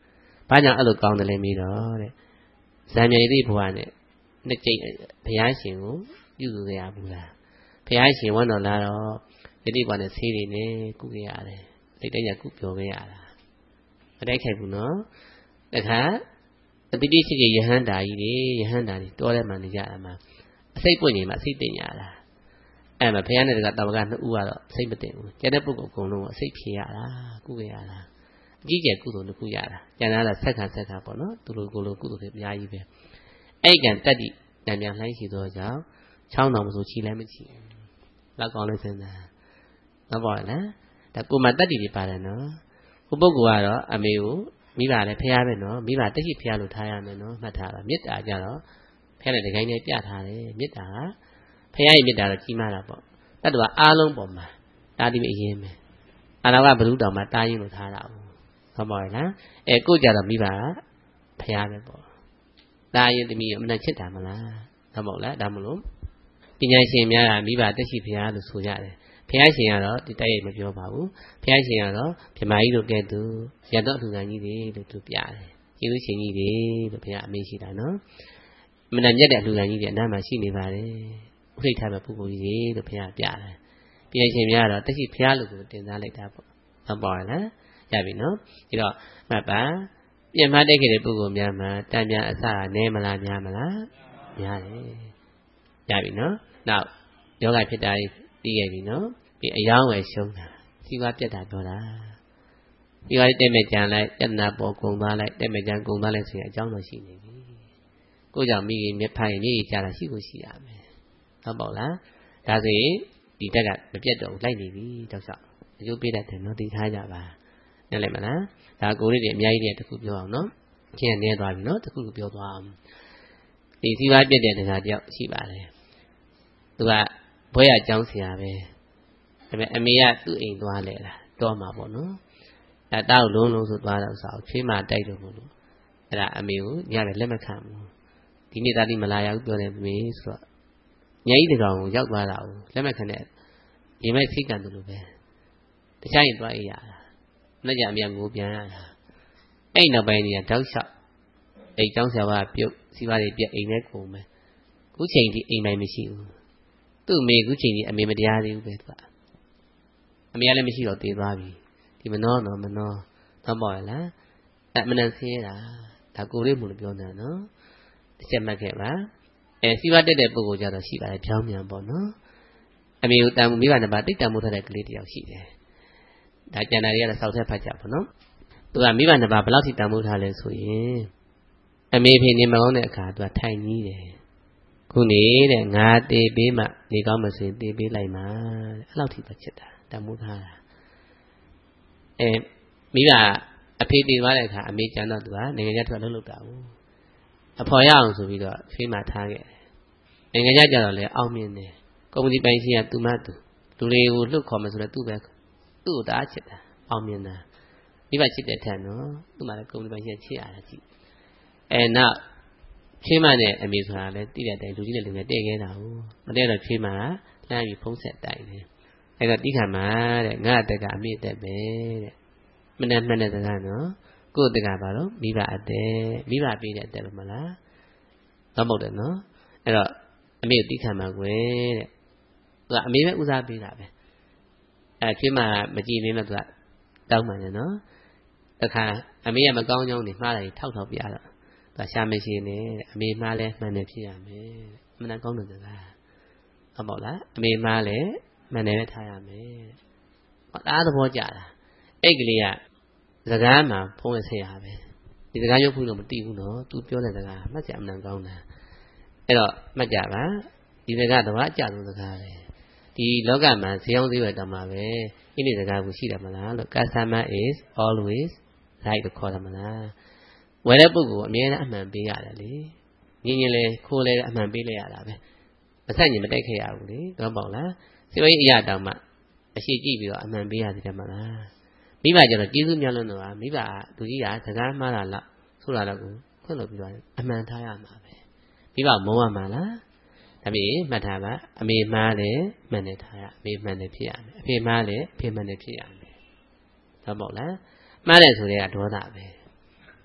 ဘာကြောင့်အဲ့လိုကောင်းတယ်လဲမေးတော့တဲ့ဇံမြေတိဘဝနဲ့နှစ်ကြိမ်ဘုရားရှင်ကိုပြုစုရဘူးလားဘုရားရှင်ဝန်းတော်လာတော့ယတိဘဝနဲ့ဆေးတွေနဲ့ကုခဲ့ရတယ်စိတ်တိုင်းကကုပြောခဲ့ရတာမတိုက်ခိုက်ဘူးနော်တခါအတိတိရှိရှိယဟန္တာကြီးတွေယဟန္တာတွေတောထဲမှာနေကြတာမှာအစိတ်ပွင့်နေမှာအစိတ်တင်ရတာအဲ့မှာဘုရားနဲ့တကတာဝကနှစ်ဦးကတော့စိတ်မတင်ဘူးကျန်တဲ့ပုဂ္ဂိုလ်အကုန်လုံးကအစိတ်ဖြေရတာကုခဲ့ရတာအကြီးကျယ်ကုသိုလ်တစ်ခုရတာကျန်တာကဆက်ခံဆက်ခံပေါ့နော်သူလိုကိုလိုကုသိုလ်တွေအများကြီးပဲအဲ့ကံတက်တိတန်ပြန်လှိုင်းရှိသောကြောင့်ချောင်းတော်မဆိုချီလည်းမချီလောက်ကောင်းလို့စဉ်းစားတော့ပေါ့လားဒါကိုမတက်တိတွေပါတယ်နော်ဟိုပုဂ္ဂိုလ်ကတော့အမေကိုမိဘလည်းဖះပဲနော်မိဘတက်ရှိဖះလို့ထားရမယ်နော်မှတ်ထားပါမေတ္တာကြတော့ဖះနဲ့တကိုင်းနဲ့ပြထားတယ်မေတ္တာကဖះရဲ့မေတ္တာတော့ကြီးမားတာပေါ့တတ္တဝါအားလုံးပေါ်မှာတာတိမအရင်ပဲအနာကဘုရုတော်မှာတားရင်လို့ထားတာဟုတ်ဟုတ်ပါရဲ့လားအဲကိုကြတော့မိဘကဖះပဲပေါ့တားရင်တမီးအမှန်ချစ်တာမလားဟုတ်မဟုတ်လားဒါမလို့ပညာရှင်များကမိဘတက်ရှိဖះလို့ဆိုရတယ်ဘုရားရှင်ကတော့ဒီတိုက်ရိုက်မပြောပါဘူးဘုရားရှင်ကတော့ဗြဟ္မာကြီးတို့ကဲ့သို့ရတော့အလှူခံကြီးတွေလို့သူပြတယ်ကျေးဇူးရှင်ကြီးတွေလို့ဘုရားအမေရှိတာနော်မနက်မြတ်တဲ့အလှူခံကြီးတွေအနားမှာရှိနေပါတယ်ဥထိတ်ထားတဲ့ပုဂ္ဂိုလ်ကြီးတွေလို့ဘုရားပြတယ်ဘုရားရှင်များကတော့တက်ရှိဘုရားလို့ကိုတင်စားလိုက်တာပေါ့ဟုတ်ပါလားရပြီနော်ဒီတော့မှတ်ပါပြန်မတက်ခဲ့တဲ့ပုဂ္ဂိုလ်များမှာတန်ပြန်အစနဲမလားများမလားများတယ်ရပြီနော်နောက်ယောဂဖြစ်တာပြီးခဲ့ပြီနော်ပြီးအယောင်းဝယ်ရှုံးတာစီဝါပြတ်တာပြောတာဒီကလေးတက်မဲ့ကြံလိုက်ပြဿနာပေါ်ကုန်သွားလိုက်တက်မဲ့ကြံကုန်သွားလိုက်ဆိုရင်အကြောင်းတော့ရှိနေပြီကိုကြောင့်မိခင်မြဖိုင်နေကြတာရှိကိုရှိရမယ်ဟုတ်ပေါ့လားဒါဆိုရင်ဒီတက်ကမပြတ်တော့လိုက်နေပြီတောက်လျှောက်အကျိုးပေးတတ်တယ်နော်သိထားကြပါနားလည်မလားဒါကိုလေးတွေအများကြီးတွေတခုပြောအောင်နော်ချင်းနေသွားပြီနော်တခုခုပြောသွားအောင်ဒီစီဝါပြတ်တဲ့တရားတယောက်ရှိပါတယ်သူကဘွဲရအကြောင်းဆရာပဲဒါပေမဲ့အမေကသူ့အိမ်သွားလဲတာတော့မှာပေါ့နော်အဲတောက်လုံးလုံးဆိုသွားတော့ဆိုချွေးမတိုက်လို့မလို့အဲ့ဒါအမေကိုညလည်းလက်မခံဘူးဒီနေ့သားလေးမလာရဘူးပြောတယ်မေဆိုတော့ညကြီးတကောင်ကိုရောက်သွားတာကိုလက်မခံတဲ့ဒီမဲ့ဖိကန်တယ်လို့ပဲတခြားရင်သွားအေးရတာနှစ်ကြအမြငိုပြန်ရတာအဲ့နောက်ပိုင်းကြီးကတောက်လျှောက်အိမ်ကျောင်းဆရာကပြုတ်စီးပွားရေးပြအိမ်နဲ့ကုန်ပဲခုချိန်ဒီအိမ်တိုင်းမရှိဘူးသူ့အမေခုချိန်ကြီးအမေမတရားသေးဘူးပဲသူကအမေကလည်းမရှိတော့တည်သွားပြီဒီမနှောတော့မနှောတော့ပေါ့လားအမနန်ဆင်းရတာဒါကိုလေးမို့လို့ပြောနေတာနော်တစ်ချက်မှတ်ခဲ့ပါအဲစီးပွားတက်တဲ့ပုဂ္ဂိုလ်ကြတော့ရှိပါတယ်ဖြောင်းမြန်ပေါ့နော်အမေကိုတန်မှုမိဘနှစ်ပါးတိတ်တန်မှုထားတဲ့ကလေးတယောက်ရှိတယ်ဒါကျန်တာတွေကတော့စောက်ထက်ဖတ်ကြပါနော်သူကမိဘနှစ်ပါးဘယ်လောက်ထိတန်မှုထားလဲဆိုရင်အမေဖေနေမကောင်းတဲ့အခါသူကထိုင်ကြီးတယ်ခုနေတဲ့ငါတေးပေးမှနေကောင်းမစင်တေးပေးလိုက်မှာတဲ့အဲ့လောက်ထိပဲချစ်တာတမှုထားတာအဲမိဘအဖေတည်သွားတဲ့အခါအမေကျန်တော့သူကနိုင်ငံခြားထွက်လှုပ်လှုပ်တာဘူးအဖော်ရအောင်ဆိုပြီးတော့ဖေးမှထားခဲ့တယ်နိုင်ငံခြားကျတော့လေအောင်မြင်တယ်ကုမ္ပဏီပိုင်ရှင်ကသူမသူလူတွေကိုလှုပ်ခေါ်မှဆိုတော့သူ့ပဲသူ့ကိုတအားချစ်တာအောင်မြင်တာမိဘချစ်တဲ့ထက်နော်သူ့မှာလည်းကုမ္ပဏီပိုင်ရှင်ချစ်ရတာကြည့်အဲနောက်ချွေးမနဲ့အမေဆိုတာလည်းတိတဲ့တိုင်လူကြီးနဲ့လူငယ်တဲ့ခဲ့တာဟုတ်မတဲ့တော့ချွေးမကလှမ်းပြီးဖုံးဆက်တိုင်တယ်အဲ့တော့တိခါမှာတဲ့ငါအတက်ကအမေအတက်ပဲတဲ့မနဲ့မှန်တဲ့စကားနော်ကိုယ့်အတက်ကပါတော့မိဘအတက်မိဘပေးတဲ့အတက်ပဲမလားတော့မဟုတ်တယ်နော်အဲ့တော့အမေကိုတိခါမှာကွယ်တဲ့သူကအမေပဲဦးစားပေးတာပဲအဲချွေးမမကြည့်မင်းမဲ့သူကတောင်းမှန်တယ်နော်တခါအမေကမကောင်းကြောင်းနေမှားတယ်ထောက်ထောက်ပြတော့ဒါရှာမရှိနဲ့အမေမှားလဲမှန်တယ်ဖြစ်ရမယ်အမှန်ကောင်းတယ်စကားဟုတ်ပါလားအမေမှားလဲမှန်တယ်ပဲထားရမယ်ဟောဒါသဘောကျတာအဲ့ကလေးကစကားမှာဖုံးရဆရာပဲဒီစကားရုပ်ဖို့တော့မသိဘူးနော်သူပြောတဲ့စကားမှတ်ကြအမှန်ကောင်းတာအဲ့တော့မှတ်ကြပါဒီစကားတော့အကြဆုံးစကားပဲဒီလောကမှာဇေယောင်းဇေဝတောင်မှာပဲဒီနေ့စကားကိုရှိတယ်မလားလို့ customer is always right လို့ခေါ်တယ်မလားဝယ်တဲ့ပုဂ္ဂိုလ်အမြဲတမ်းအမှန်ပေးရတယ်လေညင်ညင်လေခိုးလေအမှန်ပေးလိုက်ရတာပဲမဆက်ညင်မတိုက်ခဲ့ရဘူးလေတော့ပေါ့လားစိတ်ဝိအရာတောင်မှအရှိကြည့်ပြီးတော့အမှန်ပေးရတယ်တယ်မလားမိဘကျတော့ကျေးဇူးများလွန်းတော့မိဘလူကြီးကစကားမှားတာလားဆိုတာတော့ကိုခွင့်လို့ပြီးတော့အမှန်ထားရမှာပဲမိဘမုန်းရမှာလားဒါပေမဲ့မှတ်ထားပါအမေမှားတယ်မှန်တယ်ထားရအမေမှန်တယ်ဖြစ်ရမယ်အဖေမှားတယ်အဖေမှန်တယ်ဖြစ်ရမယ်တော့ပေါ့လားမှားတယ်ဆိုတဲ့ကဒေါသပဲ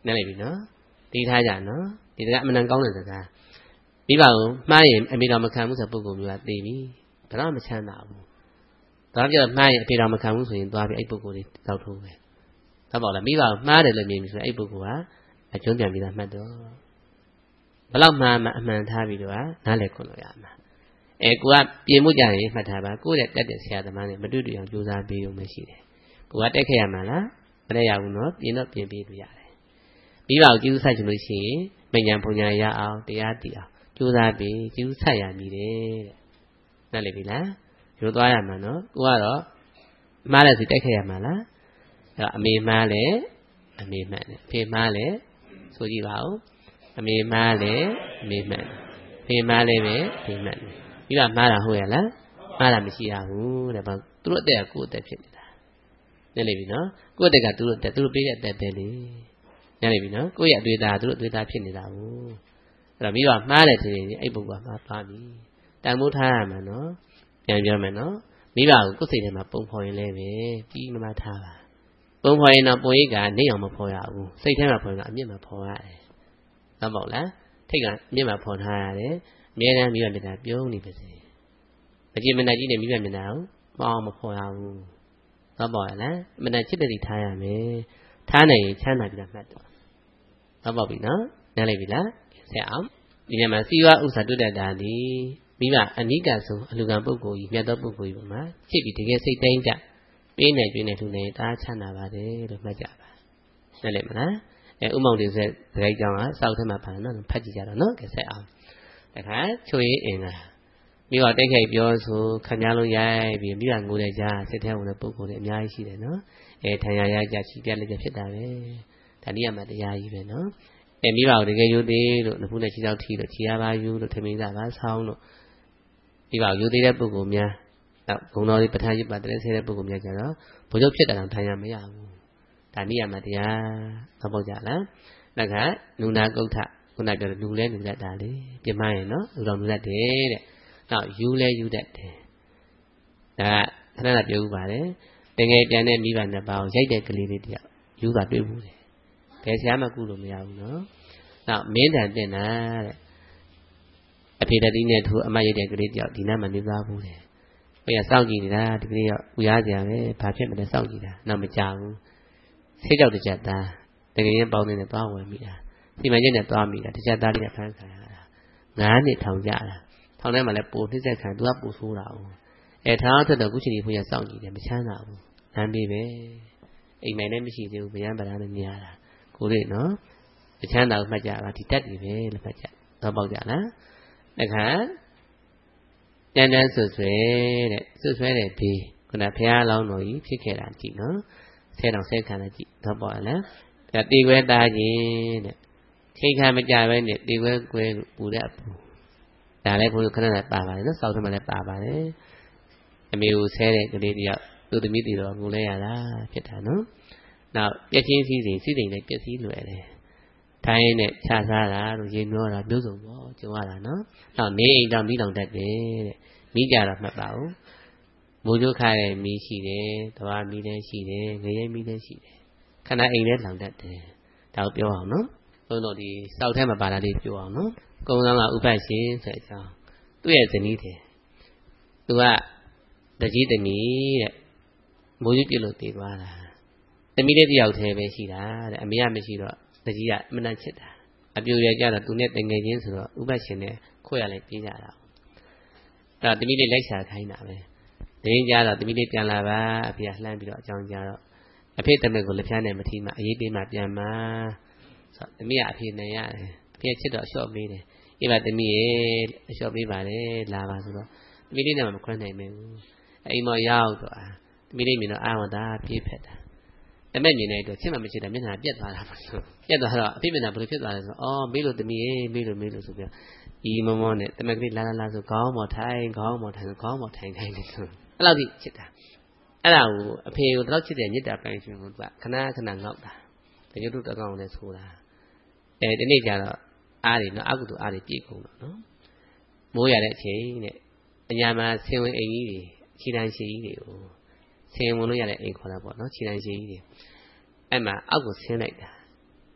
နားလည်ပြီနော်သိထားကြနော်ဒီကအမှန်တန်ကောင်းတဲ့စကားမိဘကိုမှားရင်အမေတော်မခံဘူးဆိုပုဂ္ဂိုလ်မျိုးကသိပြီဘယ်တော့မချမ်းသာဘူးဒါကြောင့်မှားရင်အဖေတော်မခံဘူးဆိုရင်သွားပြီးအဲ့ပုဂ္ဂိုလ်တွေတောက်ထိုးပဲဒါပေါ့လားမိဘကိုမှားတယ်လို့မြင်ပြီဆိုရင်အဲ့ပုဂ္ဂိုလ်ကအကျုံးပြန်ပြီးသားမှတ်တော့ဘလောက်မှမှအမှန်ထားပြီးတော့နားလည်ခွင့်လို့ရမှာအဲကိုကပြင်မှုကြရင်မှတ်ထားပါကိုယ့်ရဲ့တက်တဲ့ဆရာသမားနဲ့မတွေ့တွေ့အောင်ကြိုးစားပေးရုံပဲရှိတယ်ကိုကတက်ခဲ့ရမှာလားမတက်ရဘူးနော်ပြင်တော့ပြင်ပေးလို့ရတယ်မိဘကိုကြည့်ဥဆိုင်ချင်လို့ရှိရင်မဉ္ဇဉ်ဘုံညာရအောင်တရားတည်အောင်ကြိုးစားပြီးကြည့်ဥဆိုင်ရမည်တဲ့နားလည်ပြီလားရိုးသွားရမှာနော်ကိုကတော့မှားတယ်ဆိုတက်ခဲ့ရမှာလားအဲ့တော့အမေမှားလဲအမေမှန်တယ်အဖေမှားလဲဆိုကြည့်ပါဦးအမေမှားလဲအမေမှန်တယ်ဖေမှားလဲပဲဖေမှန်တယ်မိဘမှားတာဟုတ်ရလားမှားတာမရှိရဘူးတဲ့ဘာသူတို့အသက်ကကိုယ့်အသက်ဖြစ်နေတာနည်းလေပြီနော်ကိုယ့်အသက်ကသူတို့အသက်သူတို့ပေးတဲ့အသက်ပဲလေနည်းလေပြီနော်ကိုယ့်ရဲ့အတွေ့အတာသူတို့အတွေ့အတာဖြစ်နေတာဘူးအဲ့တော့မိဘမှားတယ်ဆိုရင်အဲ့ပုဂ္ဂိုလ်ကမှားသွားပြီတန်ဖိုးထားရမှာနော်ပြန်ပြောမယ်နော်မိဘကိုကိုယ်စိတ်ထဲမှာပုံဖော်ရင်လည်းပဲပြီးမှထားပါပုံဖော်ရင်တော့ပုံရိပ်ကနေအောင်မဖော်ရဘူးစိတ်ထဲမှာဖော်ရင်တော့အမြင့်မှာဖော်ရတယ်သဘောလားထိတ်ကအမြင့်မှာဖော်ထားရတယ်အမြဲတမ်းမိဘမျက်နှာပြုံးနေပါစေမကြည်မနှက်ကြီးနဲ့မိဘမျက်နှာကိုမအောင်မဖော်ရဘူးသဘောရလားမနှက်ချစ်တဲ့ထားရမယ်ထားနိုင်ရင်ချမ်းသာပြီးတော့မှတ်တော့သဘောပြီနော်နားလည်ပြီလားဆက်အောင်ဒီနေ့မှာစီဝဥစ္စာတွေ့တတ်တာဒီမိဘအနိကဆုံးအလူကံပုဂ္ဂိုလ်ကြီးမြတ်သောပုဂ္ဂိုလ်ကြီးပေါ်မှာချစ်ပြီးတကယ်စိတ်တိုင်းကြပေးနေကျွေးနေထူနေတာချမ်းသာပါတယ်လို့မှတ်ကြပါနားလည်မလားအဲဥမောင်တွေဆက်စရိုက်ကြောင်းကစောက်ထဲမှာပါနော်ဖတ်ကြည့်ကြတော့နော်ကဲဆက်အောင်တခါချိုးရင်အင်္ဂါမိဘတိတ်ခိုက်ပြောဆိုခံကြလို့ရိုက်ပြီးမိဘငိုတဲ့ကြားစိတ်ထဲဝင်တဲ့ပုဂ္ဂိုလ်တွေအများကြီးရှိတယ်နော်အဲထံရရကြချီပြလက်ပြဖြစ်တာပဲဒါနည်းမှာတရားကြီးပဲနော်အဲမိဘကိုတကယ်ယူသေးလို့နဖူးနဲ့ခြေထောက်ထီလို့ခြေရပါယူလို့ထမင်းစားပါဆောင်းလို့မိဘကိုယူသေးတဲ့ပုဂ္ဂိုလ်များဂုဏ်တော်တွေပဋ္ဌာန်းရပါတဲ့ဆဲတဲ့ပုဂ္ဂိုလ်များကြတော့ဘုရုပ်ဖြစ်တာတော့ထံရမရဘူးဒါနည်းမှာတရားသဘောကျလားနောက်ကနုနာကုဋ္ဌခုနပြောလူလဲလူတတ်တာလေပြမရင်နော်လူတော်လူတတ်တယ်တဲ့နောက်ယူလဲယူတတ်တယ်ဒါကခဏခဏပြောဥပါတယ်တကယ်ပြန်တဲ့မိဘနှစ်ပါးကိုရိုက်တဲ့ကလေးလေးတယောက်ယူတာတွေ့ဘူးတယ်ဘယ်ဆရာမှကုလို့မရဘူးနော်နောက်မင်းတန်တင်တာတဲ့အဖေတတိနဲ့သူအမရိုက်တဲ့ကလေးတယောက်ဒီနားမှာနေသားဘူးတယ်ဘယ်ကစောင့်ကြည့်နေတာဒီကလေးကဥရစရာပဲဘာဖြစ်မလဲစောင့်ကြည့်တာနောက်မကြဘူးဆေးကြောက်တစ်ချက်သားတကယ်ရင်ပေါင်းနေတဲ့သွားဝင်မိတာစီမံချက်နဲ့သွားမိတာတစ်ချက်သားလေးနဲ့ဖမ်းခံရတာငါးနှစ်ထောင်ကြတာထောင်ထဲမှာလည်းပိုနှိမ့်ဆက်ခံသူကပိုဆိုးတာဘူးအဲထောင်ထက်တော့ကုချီဘုရားစောင့်ကြည့်တယ်မချမ်းသာဘူးလမ်းပြေးပဲအိမ်မိုင်လည်းမရှိသေးဘူးဗျမ်းပဒါနဲ့မြင်ရတာကိုလေးနော်မချမ်းသာဘူးမှတ်ကြပါဒီတက်တွေပဲလို့မှတ်ကြတော့ပေါက်ကြလားတခါတန်တန်းဆွဆွဲတဲ့ဆွဆွဲတဲ့ဒီခုနဘုရားလောင်းတော်ကြီးဖြစ်ခဲ့တာကြည့်နော်ဆဲတော်ဆဲခံတာကြည့်တော့ပေါ့လားဒါတေခွဲသားခြင်းတဲ့ချိန်ခံမကြပဲနဲ့တေခွဲကွဲပူတဲ့အပူဒါလည်းဘုရားခဏခဏပါပါတယ်နော်စောက်ထဲမှာလည်းပါပါတယ်အမေကိုဆဲတဲ့ကလေးတယောက်သူသမီးတီတော်ငိုလဲရတာဖြစ်တာနော်နောက်ပြည့်ချင်းစည်းစိမ်စည်းစိမ်နဲ့ပြည့်စည်လွယ်တယ်ထိုင်းနဲ့ခြားစားတာတို့ရေနှောတာမျိုးစုံပေါ့ကျုံရတာနော်နောက်နေအိမ်တောင်မိလောင်တတ်တယ်တဲ့မိကြတော့မှတ်ပါဦးမိုးကြိုးခါတဲ့မိရှိတယ်တဘာမိလည်းရှိတယ်ငရဲမိလည်းရှိတယ်ခဏအိမ်လည်းလောင်တတ်တယ်ဒါကိုပြောအောင်နော်ဘုန်းတော်ဒီစောက်ထဲမှာပါတာလေးပြောအောင်နော်ကုံစမ်းကဥပတ်ရှင်ဆိုတဲ့အကြောင်းသူ့ရဲ့ဇနီးတယ်သူကတကြီးတမီတဲ့မိုးကြီးပြလို့တည်သွားတာတမီလေးတယောက်တည်းပဲရှိတာတဲ့အမေကမရှိတော့တကြီးကအမနာချစ်တာအပြူရကြတော့သူနဲ့တငယ်ချင်းဆိုတော့ဥပတ်ရှင်နဲ့ခွေရလိုက်ပြေးကြတာအဲ့တော့တမီလေးလိုက်ရှာခိုင်းတာပဲဒင်းကြတော့တမီလေးပြန်လာပါအဖေကလှမ်းပြီးတော့အကြောင်းကြားတော့အဖေတမက်ကိုလက်ဖြားနဲ့မထီမှအရေးပေးမှပြန်มาဆိုတော့တမီကအဖေနဲ့ရတယ်အဖေချစ်တော့အလျှော့ပေးတယ်အေးပါတမီရေအလျှော့ပေးပါလေလာပါဆိုတော့တမီလေးနဲ့မှမခွန်းနိုင်ဘူးအိမ်မော်ရောက်တော့တမီလေးမြင်တော့အာဝတာပြေးဖက်တာတမက်မြင်တဲ့အတွက်ချစ်မှမချစ်တာမျက်နှာပြက်သွားတာပါပြက်သွားတော့အဖေမျက်နှာဘယ်လိုဖြစ်သွားလဲဆိုတော့အော်မေးလို့တမီရေမေးလို့မေးလို့ဆိုပြီးဤမောမောနဲ့တမက်ကလေးလာလာလာဆိုခေါင်းမော်ထိုင်ခေါင်းမော်ထိုင်ခေါင်းမော်ထိုင်ထိုင်နေဆိုအဲ့လောက်ကြီးချစ်တာအဲ့ဒါကိုအဖေကိုတော့ချစ်တဲ့မြတ်တာပိုင်ရှင်ကိုသူကခဏခဏငေါက်တာတကယ်လို့တကောင်လည်းဆိုတာအဲဒီနေ့ကျတော့အားတွေနော်အကုသိုလ်အားတွေပြည့်ကုန်တော့နော်မိုးရတဲ့အချိန်နဲ့အညာမှာဆင်ဝင်အိမ်ကြီးတွေခြေတန်းရှိကြီးတွေကိုဆင်ဝင်လို့ရတဲ့အိမ်ခေါ်တာပေါ့နော်ခြေတန်းရှိကြီးတွေအဲ့မှာအောက်ကိုဆင်းလိုက်တာ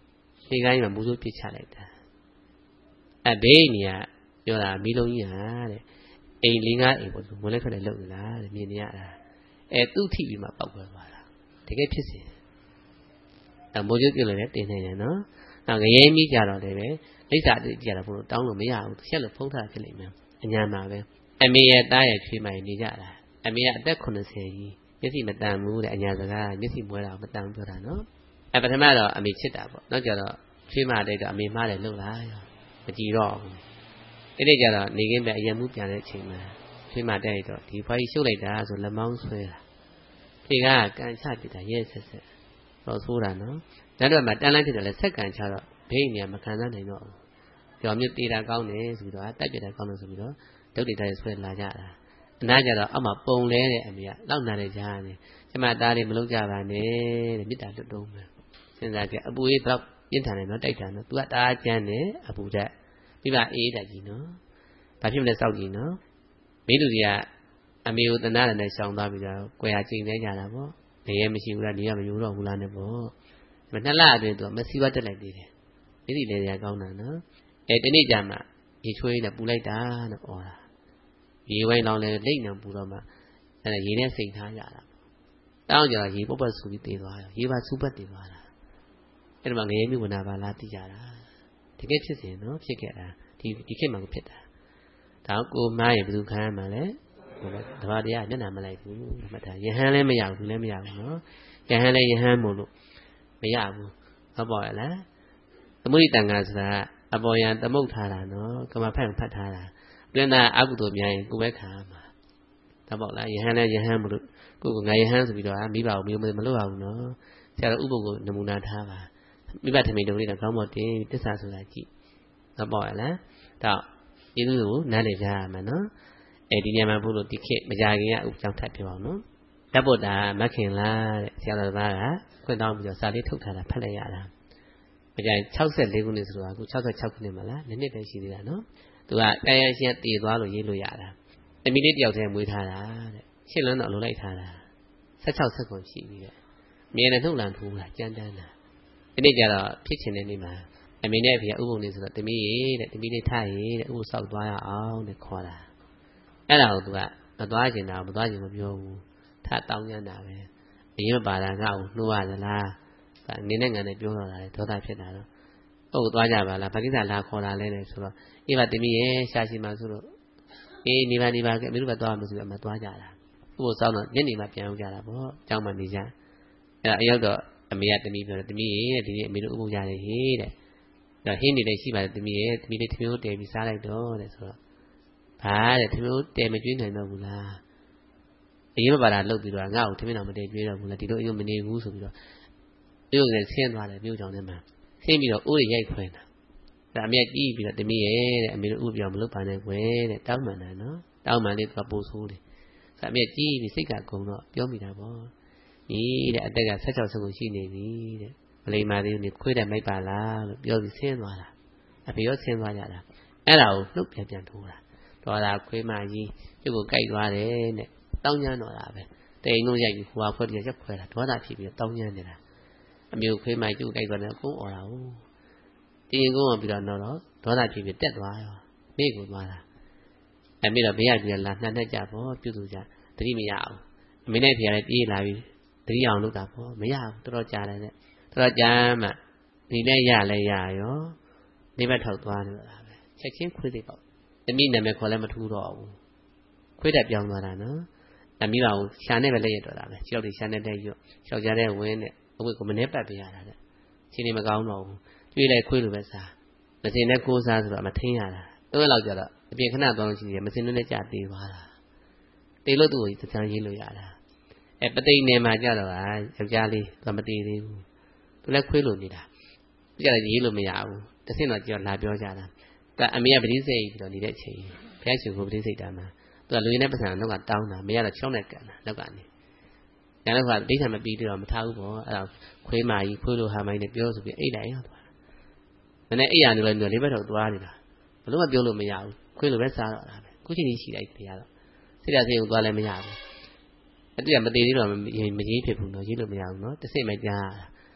ဒီကိုင်းမှာမူးစိုးပြစ်ချလိုက်တာအဘေးနေရပြောတာမီးလုံးကြီးဟာတဲ့အိမ်လေးငါအိမ်ပေါ့ဝင်လက်ထွက်တယ်လုပ်နေတာတဲ့မြင်နေရတာအဲသူ့ထိပြီးမှပောက်ကွယ်သွားတာတကယ်ဖြစ်စဉ်အမိုးကျုပ်ပြလို့လည်းတင်နေတယ်နော်နောက်ငရဲမိကြတော့လည်းပဲလိပ်စာတိကြတာဘုလို့တောင်းလို့မရဘူးဆက်လို့ဖုံးထားဖြစ်လိမ့်မယ်အညာမှာပဲအမေရဲ့တားရဲ့ချွေးမိုင်နေကြတာအမေကအသက်eightyကြီးမျက်စိမတန်ဘူးတဲ့အညာစကားမျက်စိမွဲတာမတန်ဘူးပြောတာနော်အဲပထမတော့အမေချစ်တာပေါ့နောက်ကျတော့ချွေးမတဲ့တော့အမေမှားတယ်လို့လားမကြည့်တော့ဘူးအဲ့ဒီကြတော့နေကင်းပဲအယံမှုပြန်တဲ့အချိန်မှာချွေးမတဲ့တော့ဒီဖွားကြီးရှုပ်လိုက်တာဆိုလက်မောင်းဆွဲတာဒီကကန်ချပြတာရဲဆက်ဆက်တော့ဆိုးတာနော်နောက်တော့မှတန်းလန်းဖြစ်တယ်လဲဆက်ကန်ချတော့ဘေးနေရာမခံစားနိုင်တော့ဘူးကြော်မြစ်တေးတာကောင်းတယ်ဆိုပြီးတော့တိုက်ပြတာကောင်းတယ်ဆိုပြီးတော့ဒုတ်တိတိုင်းဆွဲလာကြတာအနားကြတော့အောက်မှာပုံလဲတဲ့အမေကလောက်နာနေကြတယ်ကျမသားလေးမလုံးကြပါနဲ့တဲ့မေတ္တာလွတ်တုံးမယ်စဉ်းစားကြအပူကြီးတော့ပြင်းထန်တယ်နော်တိုက်တာနော် तू ကတားကျန်းတယ်အပူတက်ပြပအေးတက်ကြီးနော်ဘာဖြစ်မလဲစောက်ကြည့်နော်မိလူတွေကအမေကိုတနာတယ်နဲ့ရှောင်သွားပြီးတော့ကိုယ်ဟာချိန်နေကြတာပေါ့နေရမရှိဘူးလားနေရမယူတော့ဘူးလားနဲ့ပေါ့ဒီနှစ်လအတွင်း तू မစီဝတ်တက်လိုက်သေးတယ်မိစီလေတွေကကောင်းတာနော်အဲတနေ့ကျမှရေချွေးနဲ့ပူလိုက်တာနဲ့ဩတာရေဝိုင်းလောင်းလဲလိမ့်နေပူတော့မှအဲရေနဲ့စိတ်ထားကြတာတောင်းကြတော့ရေပုတ်ပတ်ဆူပြီးတည်သွားရောရေပါဆူပတ်တည်သွားတာအဲ့ဒီမှာငရေမြဝနာပါလားသိကြတာတကယ်ဖြစ်စဉ်နော်ဖြစ်ခဲ့တာဒီဒီခေတ်မှာကိုဖြစ်တာဒါကိုမားရေဘယ်သူခံရမှာလဲဟိုတဘာတရားမျက်နှာမလိုက်ဘူးမှတ်တာယဟန်လည်းမရဘူးလည်းမရဘူးနော်ယဟန်လည်းယဟန်မို့လို့မရဘူးဟုတ်ပါရဲ့လားသမုဒိတန်ခါဆိုတာအပေါ်ယံသမုတ်ထားတာနော်ကမ္မဖတ်ဖတ်ထားတာတွင်သာအကုသိုလ်များရင်ကိုယ်ပဲခံရမှာဒါပေါ့လားယဟန်လည်းယဟန်မို့လို့ကိုယ်ကငါယဟန်ဆိုပြီးတော့မိဘကိုမျိုးမလို့ရဘူးနော်ဆရာတော်ဥပုပ်ကိုနမူနာထားပါမိဘထမိန်တော်လေးတော့ကောင်းမတင်တစ္ဆာဆိုတာကြည့်ဒါပေါ့လားဒါကျေးဇူးကိုနားလည်ကြရမှာနော်အဲဒီညမှာဘုလို့ဒီခေတ်မကြခင်ကဥပကြောင့်ထပ်ပြောအောင်နော်ဓာတ်ပုဒ်တာမခင်လားတဲ့ဆရာတော်သားကခွင့်တောင်းပြီးတော့စာလေးထုတ်ထားတာဖတ်လိုက်ရတာမကြရင်sixty-fourခုနှစ်ဆိုတာအခုsixty-sixခုနှစ်မှာလားနှစ်နှစ်တည်းရှိသေးတာနော်သူကတရားရှင်တည်သွားလို့ရေးလို့ရတာအမိလေးတယောက်တည်းမွေးထားတာတဲ့ရှင်းလန်းတော့အလိုလိုက်ထားတာsixty-sixဆက်ကုန်ရှိပြီတဲ့အမြဲတမ်းနှုတ်လန်ထိုးတာကြမ်းတမ်းတာဒီနေ့ကျတော့ဖြစ်ချင်တဲ့နေ့မှာအမေနဲ့အဖေကဥပုံနေဆိုတော့တမီးရေတဲ့တမီးလေးထားရေတဲ့ဥပုံဆောက်သွားရအောင်တဲ့ခေါ်တာအဲ့ဒါကိုသူကမသွားချင်တာမသွားချင်မပြောဘူးထတောင်းရမ်းတာပဲအရင်ပါတာငါ့ကိုနှိုးရသလားအနေနဲ့ငံနဲ့ပြောတော့တာလေဒေါသဖြစ်တာတော့ဟုတ်သွားကြပါလားဘာကိစ္စလာခေါ်တာလဲနဲ့ဆိုတော့အေးပါတမီးရေရှာရှိမှဆိုတော့အေးနေပါနေပါကဲမင်းတို့ကသွားမှဆိုတော့မသွားကြတာဥပုံဆောက်တော့ညနေမှပြန်အောင်ကြတာပေါ့အကြောင်းမှနေကြအဲ့ဒါအရောက်တော့အမေကတမီးပြောတယ်တမီးရေတဲ့ဒီနေ့အမေတို့ဥပုံရတယ်ဟေးတဲ့တော့ဟင်းနေလည်းရှိပါတယ်တမီးရေတမီးလေးထမျိုးတဲပြီးစားလိုက်တော့တဲ့ဆိုတော့ဘာတဲ့ထမျိုးတဲမကျွေးနိုင်တော့ဘူးလားအရင်ပါတာလှုပ်ပြီးတော့ငါ့ကိုထမင်းတော်မတဲကျွေးတော့ဘူးလားဒီလိုအယုံမနေဘူးဆိုပြီးတော့ပြုတ်နေဆင်းသွားတယ်ပြုတ်ကြောင်ထဲမှာဆင်းပြီးတော့အိုးရိုက်ခွဲတာဒါအမေကြီးပြီးတော့တမီးရေတဲ့အမေတို့ဥပြောင်မလုပ်ပါနဲ့ကွယ်တဲ့တောင်းမှန်တာနော်တောင်းမှန်လေးကပို့ဆိုးတယ်ဆိုအမေကြီးပြီးစိတ်ကကုံတော့ပြောမိတာပေါ့ဒီတဲ့အသက်ကsixty-sixဆက်ကိုရှိနေပြီတဲ့မလိမ္မာသေးဘူးခွေးတယ်မိုက်ပါလားလို့ပြောပြီးဆင်းသွားတာအဖေရောဆင်းသွားကြတာအဲ့ဒါကိုနှုတ်ပြန်ပြန်ထိုးတာတော်တာခွေးမကြီးသူ့ကိုကြိုက်သွားတယ်တဲ့တောင်းညမ်းတော့တာပဲတိမ်လုံးရိုက်ပြီးဟိုဟာခွဲပြီးရက်ခွဲတာဒေါသဖြစ်ပြီးတောင်းညမ်းနေတာအမျိုးခွေးမကြီးသူ့ကိုကြိုက်သွားတယ်ကိုအော်တာဟုတ်တင်းကုန်းပြီးတော့တော့ဒေါသဖြစ်ပြီးတက်သွားရောမိကိုသွားတာအမေတော့ဘေးကပြီးလာနှံ့နှက်ကြပေါ့ပြုစုကြတတိမရအောင်အမေနဲ့ဖေကလည်းပြေးလာပြီးတတိအောင်လုပ်တာပေါ့မရဘူးတော်တော်ကြာတယ်တဲ့တော်တော်ကြာမှဒီနဲ့ရလဲရရောနေဘက်ထောက်သွားတယ်လားပဲချက်ချင်းခွေးလေးပေါ့တမိနာမည်ခေါ်လည်းမထူးတော့ဘူးခွေးတက်ပြောင်းသွားတာနော်တမိပါဘူးရှာနဲ့ပဲလက်ရတော့တာပဲကြောက်တွေရှာနဲ့တဲ့ရွတ်ကြောက်ကြတဲ့ဝင်းနဲ့အဝတ်ကိုမနှဲပတ်ပေးရတာတဲ့ချင်းနေမကောင်းတော့ဘူးကျွေးလိုက်ခွေးလိုပဲစားမစင်နဲ့ကိုးစားဆိုတော့မထင်းရတာတော့လောက်ကြတော့အပြင်ခဏသွားလို့ရှိရင်မစင်နဲ့ကြာသေးသွားတာတေလို့သူ့ကိုသံရေးလို့ရတာအဲပသိနေမှာကြတော့ဟာယောက်ျားလေးကမတည်သေးဘူးသူလည်းခွေးလို့နေတာသူကြလည်းရေးလို့မရဘူးတစ်ဆင့်တော့ကြောက်လာပြောကြတာဒါအမေကပတိစိတ်ပြီးတော့နေတဲ့အချိန်ဘုရားရှင်ကိုပတိစိတ်တာမှာသူကလူရင်းတဲ့ပတ်စံတော့ကတောင်းတာမရတော့ချောင်းနဲ့ကန်တာနောက်ကနေညာတော့ကဒိဋ္ဌာမပြီးတော့မထားဘူးပေါ့အဲ့ဒါခွေးမာကြီးခွေးလိုဟာမိုင်းနဲ့ပြောဆိုပြီးအိတ်လိုက်ရောက်သွားတာနည်းနည်းအိတ်ရနေလို့လေးဘက်တော့သွားနေတာဘလို့မပြောလို့မရဘူးခွေးလိုပဲစားတော့တာပဲခုချိန်ကြီးရှိလိုက်တရားတော့စိတ်ဓာတ်စိတ်ကိုသွားလည်းမရဘူးအဲ့ဒီကမတည်သေးတော့မရေးဖြစ်ဘူးနော်ရေးလို့မရဘူးနော်တစ်စိတ်မကြားတာက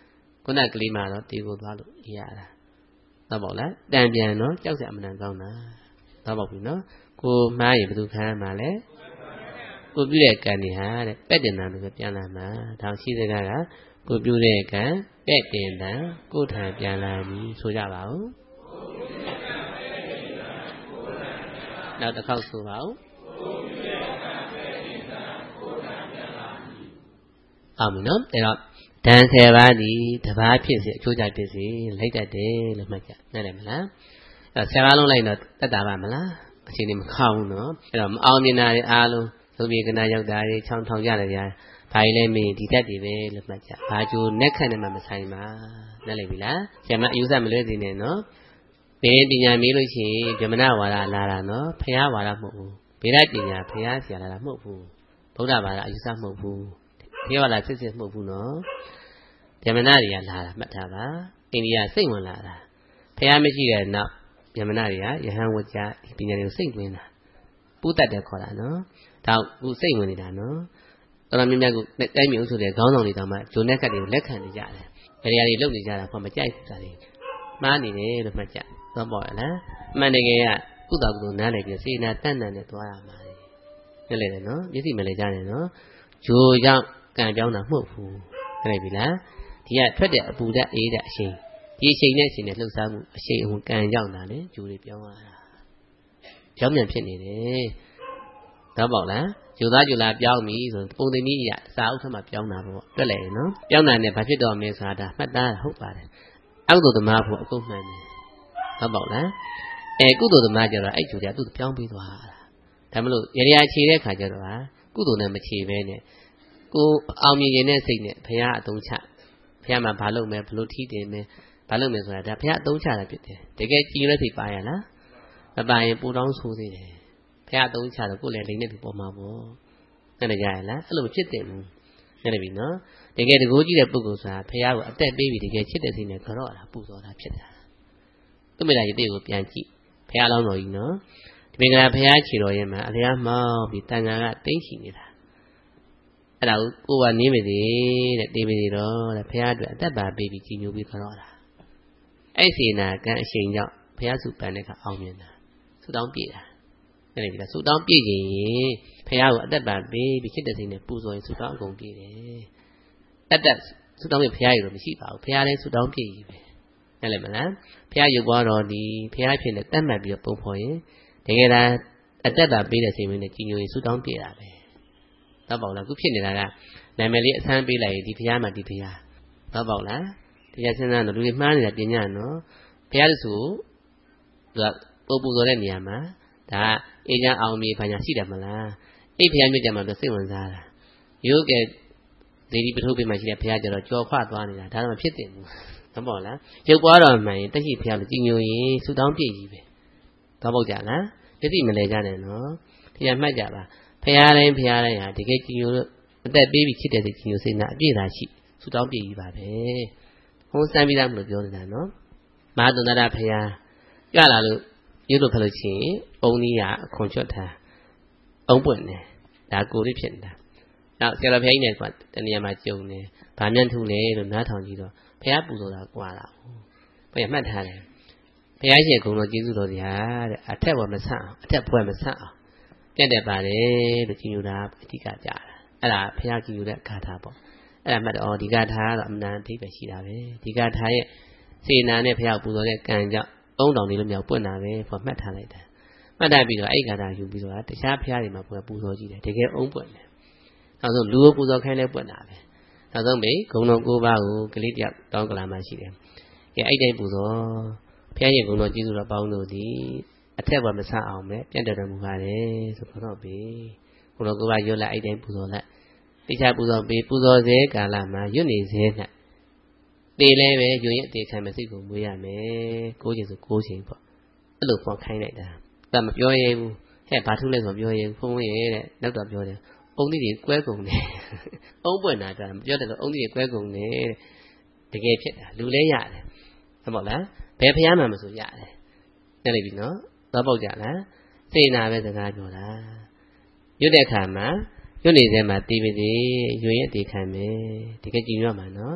ခုနကလေးမှာတော့တေကိုသွားလို့ရတာတော့ပေါ့လားတန်ပြန်နော်ကြောက်စရာမနှံကောင်းတာတော့ပေါ့ပြီနော်ကိုမှားရင်ဘယ်သူခံရမှာလဲကိုပြုတဲ့ကံတွေဟာတဲ့ပက်တင်တာလို့ပဲပြန်လာမှာဒါရှိတဲ့ကကကိုပြုတဲ့ကံပက်တင်တာကိုထံပြန်လာပြီဆိုကြပါဦးနောက်တစ်ခေါက်ဆိုပါဦးအောင်ပြီနော်အဲ့တော့ဓာန်ဆယ်ပါးဒီတစ်ပါးဖြစ်စေအချိုးကြဖြစ်စေလိုက်တတ်တယ်လို့မှတ်ကြနားလည်မလားအဲ့ဆယ်ပါးလုံးလိုက်တော့တတ်တာပါမလားအချိန်လေးမခေါဘူးနော်အဲ့တော့မအောင်မြင်တာတွေအားလုံးသုပြေကနာရောက်တာတွေချောင်းထောင်ကြတယ်ဗျာဘာကြီးလဲမင်းဒီတတ်တွေပဲလို့မှတ်ကြဘာကြိုနဲ့ခန့်နဲ့မှမဆိုင်ပါနားလည်ပြီလားဆရာမအယူဆမလွဲသေးနဲ့နော်ဘယ်ပညာမေးလို့ရှိရင်ဗြဟ္မဏဝါဒလာတာနော်ဖရာဝါဒမဟုတ်ဘူးဗေဒပညာဖရာဆရာလာတာမဟုတ်ဘူးဗုဒ္ဓဘာသာအယူဆမဟုတ်ဘူးဖရာဝါဒစစ်စစ်မဟုတ်ဘူးနော်ဗြဟ္မဏတွေကလာတာမှတ်ထားပါအိန္ဒိယစိတ်ဝင်လာတာဖရာမရှိတဲ့နောက်ဗြဟ္မဏတွေကယဟန်ဝကြဒီပညာတွေကိုစိတ်ဝင်တာပူတတ်တယ်ခေါ်တာနော်ဒါခုစိတ်ဝင်နေတာနော်တော်တော်များများကတိုင်းမျိုးဆိုတဲ့ခေါင်းဆောင်တွေတောင်မှဂျုံနဲ့ကတ်တွေကိုလက်ခံနေကြတယ်ဘယ်နေရာတွေလုပ်နေကြတာဘာမကြိုက်ဘူးဒါတွေမှားနေတယ်လို့မှတ်ကြတော့ပေါ့လားအမှန်တကယ်ကကုသကုသနားလည်ပြီးစေနာတန်တန်နဲ့သွားရမှာလေလေတယ်နော်မျက်စိမလဲကြတယ်နော်ဂျိုကြောင့်ကံပြောင်းတာမဟုတ်ဘူးဟုတ်ပြီလားဒီကထွက်တဲ့အပူဓာတ်အေးဓာတ်အရှိန်ဒီအရှိန်နဲ့အရှိန်နဲ့လှုပ်ရှားမှုအရှိန်အဟုန်ကံကြောင့်တာလေဂျိုတွေပြောင်းလာတာပြောင်းပြန်ဖြစ်နေတယ်တော့ပေါ့လားဂျိုသားဂျိုလာပြောင်းပြီဆိုပုံသိနည်းအစာအုပ်ထက်မှပြောင်းတာပေါ့တွက်လိုက်ရင်နော်ပြောင်းတာနဲ့ဘာဖြစ်တော့မလဲဆိုတာဒါမှတ်သားဟုတ်ပါတယ်အကုသိုလ်သမားဖို့အကုန်မှန်တယ်ဟုတ်ပေါ့လားအဲကုသိုလ်သမားကျတော့အဲ့ဂျိုတွေကသူ့ပြောင်းပြီးသွားတာဒါမလို့ရရခြေတဲ့ခါကျတော့ဟာကုသိုလ်နဲ့မခြေပဲနဲ့ကိုအောင်မြင်ရင်တဲ့စိတ်နဲ့ဘုရားအတုံးချဘုရားမှာဘာလုပ်မယ်ဘလို့ထီးတယ်မယ်ဘာလုပ်မယ်ဆိုတာဒါဘုရားအတုံးချတာဖြစ်တယ်တကယ်ကြည်ရွက်စိတ်ပါရလားမပါရင်ပူတောင်းဆိုးသေးတယ်ဘုရားအတုံးချတော့ကိုယ်လည်းလိမ့်နေပြီပေါ်မှာပေါ့နဲ့ကြရလားအဲ့လိုဖြစ်တယ်ဘူးနဲ့ပြီနော်တကယ်တကူကြည့်တဲ့ပုဂ္ဂိုလ်ဆိုတာဘုရားကိုအသက်ပေးပြီးတကယ်ချစ်တဲ့စိတ်နဲ့ကြော့တာပူဇော်တာဖြစ်တာသူ့မိသားစုတွေကိုပြန်ကြည့်ဘုရားလောင်းတော်ကြီးနော်ဒီမင်္ဂလာဘုရားခြေတော်ရဲ့မှာအလျားမောင်းပြီးတန်ခါကတိတ်ရှိနေတာအဲ့ဒါကိုကိုကနေမသေးတဲ့တေးမသေးတော့တဲ့ဘုရားအတွက်အသက်ပါပေးပြီးကြီးညိုပြီးကြော့တာအဲ့စေနာကံအရှိန်ကြောင့်ဘုရားစုပန်တဲ့ကအောင်မြင်တာဆုတောင်းပြည့်တာအဲ့ဒီကဆုတောင်းပြည့်ရင်ဘုရားကိုအသက်ပါပေးပြီးချစ်တဲ့စိတ်နဲ့ပူဇော်ရင်ဆုတောင်းအကုန်ပြည့်တယ်တတ်တတ်ဆုတောင်းပြည့်ဘုရားရတော့မရှိပါဘူးဘုရားလည်းဆုတောင်းပြည့်ကြီးပဲဟုတ်တယ်မလားဘုရားရုပ်ပွားတော်ဒီဘုရားဖြစ်နေတတ်မှတ်ပြီးပုံဖော်ရင်တကယ်တမ်းအသက်တာပေးတဲ့စိတ်မျိုးနဲ့ကြီးညိုရင်ဆုတောင်းပြတာပဲတော့ပေါ့လားခုဖြစ်နေတာကနာမည်လေးအဆန်းပေးလိုက်ရင်ဒီဘုရားမှာဒီဘုရားတော့ပေါ့လားတရားစဉ်းစားတော့လူတွေမှားနေတာပညာနော်ဘုရားစုသူကပုံပူဇော်တဲ့နေရာမှာဒါအေးချမ်းအောင်မြေဘာညာရှိတယ်မလားအဲ့ဘုရားမြတ်ကြမှာသူစိတ်ဝင်စားတာရိုးကဲဒေဒီပထုပိမှာရှိတဲ့ဘုရားကျတော့ကြော်ခွသွားနေတာဒါတော့မဖြစ်တင်ဘူးဟုတ်ပါလားရုပ်ပွားတော်မှန်ရင်တက်ရှိဘုရားကိုကြည်ညိုရင်ဆုတောင်းပြည့်ကြီးပဲတော့ပေါ့ကြလားမျက်စိမလဲကြနဲ့နော်တရားမှတ်ကြပါဘုရားတိုင်းဘုရားတိုင်းဟာတကယ်ကြည်ညိုလို့အသက်ပေးပြီးချစ်တဲ့စိတ်ကြည်ညိုစိတ်နာအပြည့်သာရှိဆုတောင်းပြည့်ကြီးပါပဲဟိုးစမ်းပြီးသားမလို့ပြောနေတာနော်မဟာတုန္ဒရဘုရားကြလာလို့ရုပ်လို့ဖလို့ချင်းအုံကြီးကအခွန်ချွတ်ထားအုံပွင့်တယ်ဒါကိုလေးဖြစ်နေတာနောက်ဆရာတော်ဘုရားကြီးနဲ့ကတနေရာမှာကြုံတယ်ဗာမြန်ထူလဲလို့နားထောင်ကြည့်တော့ဘုရားပူဇော်တာကွာတာဘုရားမှတ်ထားတယ်ဘုရားရှင်ကုံတော်ကျေးဇူးတော်တရားတဲ့အထက်ဘဝမဆန့်အောင်အထက်ဘဝမဆန့်အောင်ပြတ်တယ်ပါတယ်လို့ကြီးညိုတာအဓိကကြတာအဲ့ဒါဘုရားကြီးညိုတဲ့ဂါထာပေါ့အဲ့ဒါမှတ်တော့ဒီဂါထာကတော့အမှန်တန်အဓိပ္ပာယ်ရှိတာပဲဒီဂါထာရဲ့စေနာနဲ့ဘုရားပူဇော်တဲ့ကံကြောင့်သုံးတောင်နေလို့မြောက်ပွင့်တာပဲဘာမှတ်ထားလိုက်တာမှတ်ထားပြီးတော့အဲ့ဂါထာယူပြီးတော့တခြားဘုရားတွေမှာပူဇော်ကြည့်တယ်တကယ်အုံးပွင့်တယ်နောက်ဆုံးလူကိုပူဇော်ခိုင်းလဲပွင့်တာပဲနောက်ဆုံးပဲဂုဏ်တော်၉ပါးကိုကလေးတယောက်တောင်းကလာမှရှိတယ်ကဲအဲ့တိုင်းပူဇော်ဘုရားရဲ့ဂုဏ်တော်ကျေးဇူးတော်ပေါင်းလို့ဒီအထက်ဘဝမဆအောင်ပဲပြတ်တော်မူပါတယ်ဆိုတော့ပြီဂုဏ်တော်၉ပါးရွတ်လိုက်အဲ့တိုင်းပူဇော်လိုက်တိကျပူဇော်ပြီးပူဇော်စေကာလမှာရွတ်နေစေ၌တေလဲပဲယွင်ရအတေခံမစိတ်ကိုမွေးရမယ်ကိုးချိန်ဆိုကိုးချိန်ပေါ့အဲ့လိုဖော်ခိုင်းလိုက်တာဒါမပြောရဘူးဟဲ့ဘာထုလဲဆိုပြောရဘူးဖုံးရဲတဲ့နောက်တော့ပြောတယ်အုံသီးတွေကွဲကုန်တယ်အုံးပွင့်တာကမပြောတယ်လို့အုံးသီးတွေကွဲကုန်တယ်တကယ်ဖြစ်တာလူလဲရတယ်ဟုတ်ပါလားဘယ်ဖျားမှမဆိုရတယ်နဲ့လိုက်ပြီနော်သွားပေါက်ကြလားစေနာပဲစကားပြောတာရွတ်တဲ့ခါမှာရွတ်နေစဲမှာတီးပြီးသေးရွင်ရတေခံမယ်တကယ်ကြည့်ရမှာနော်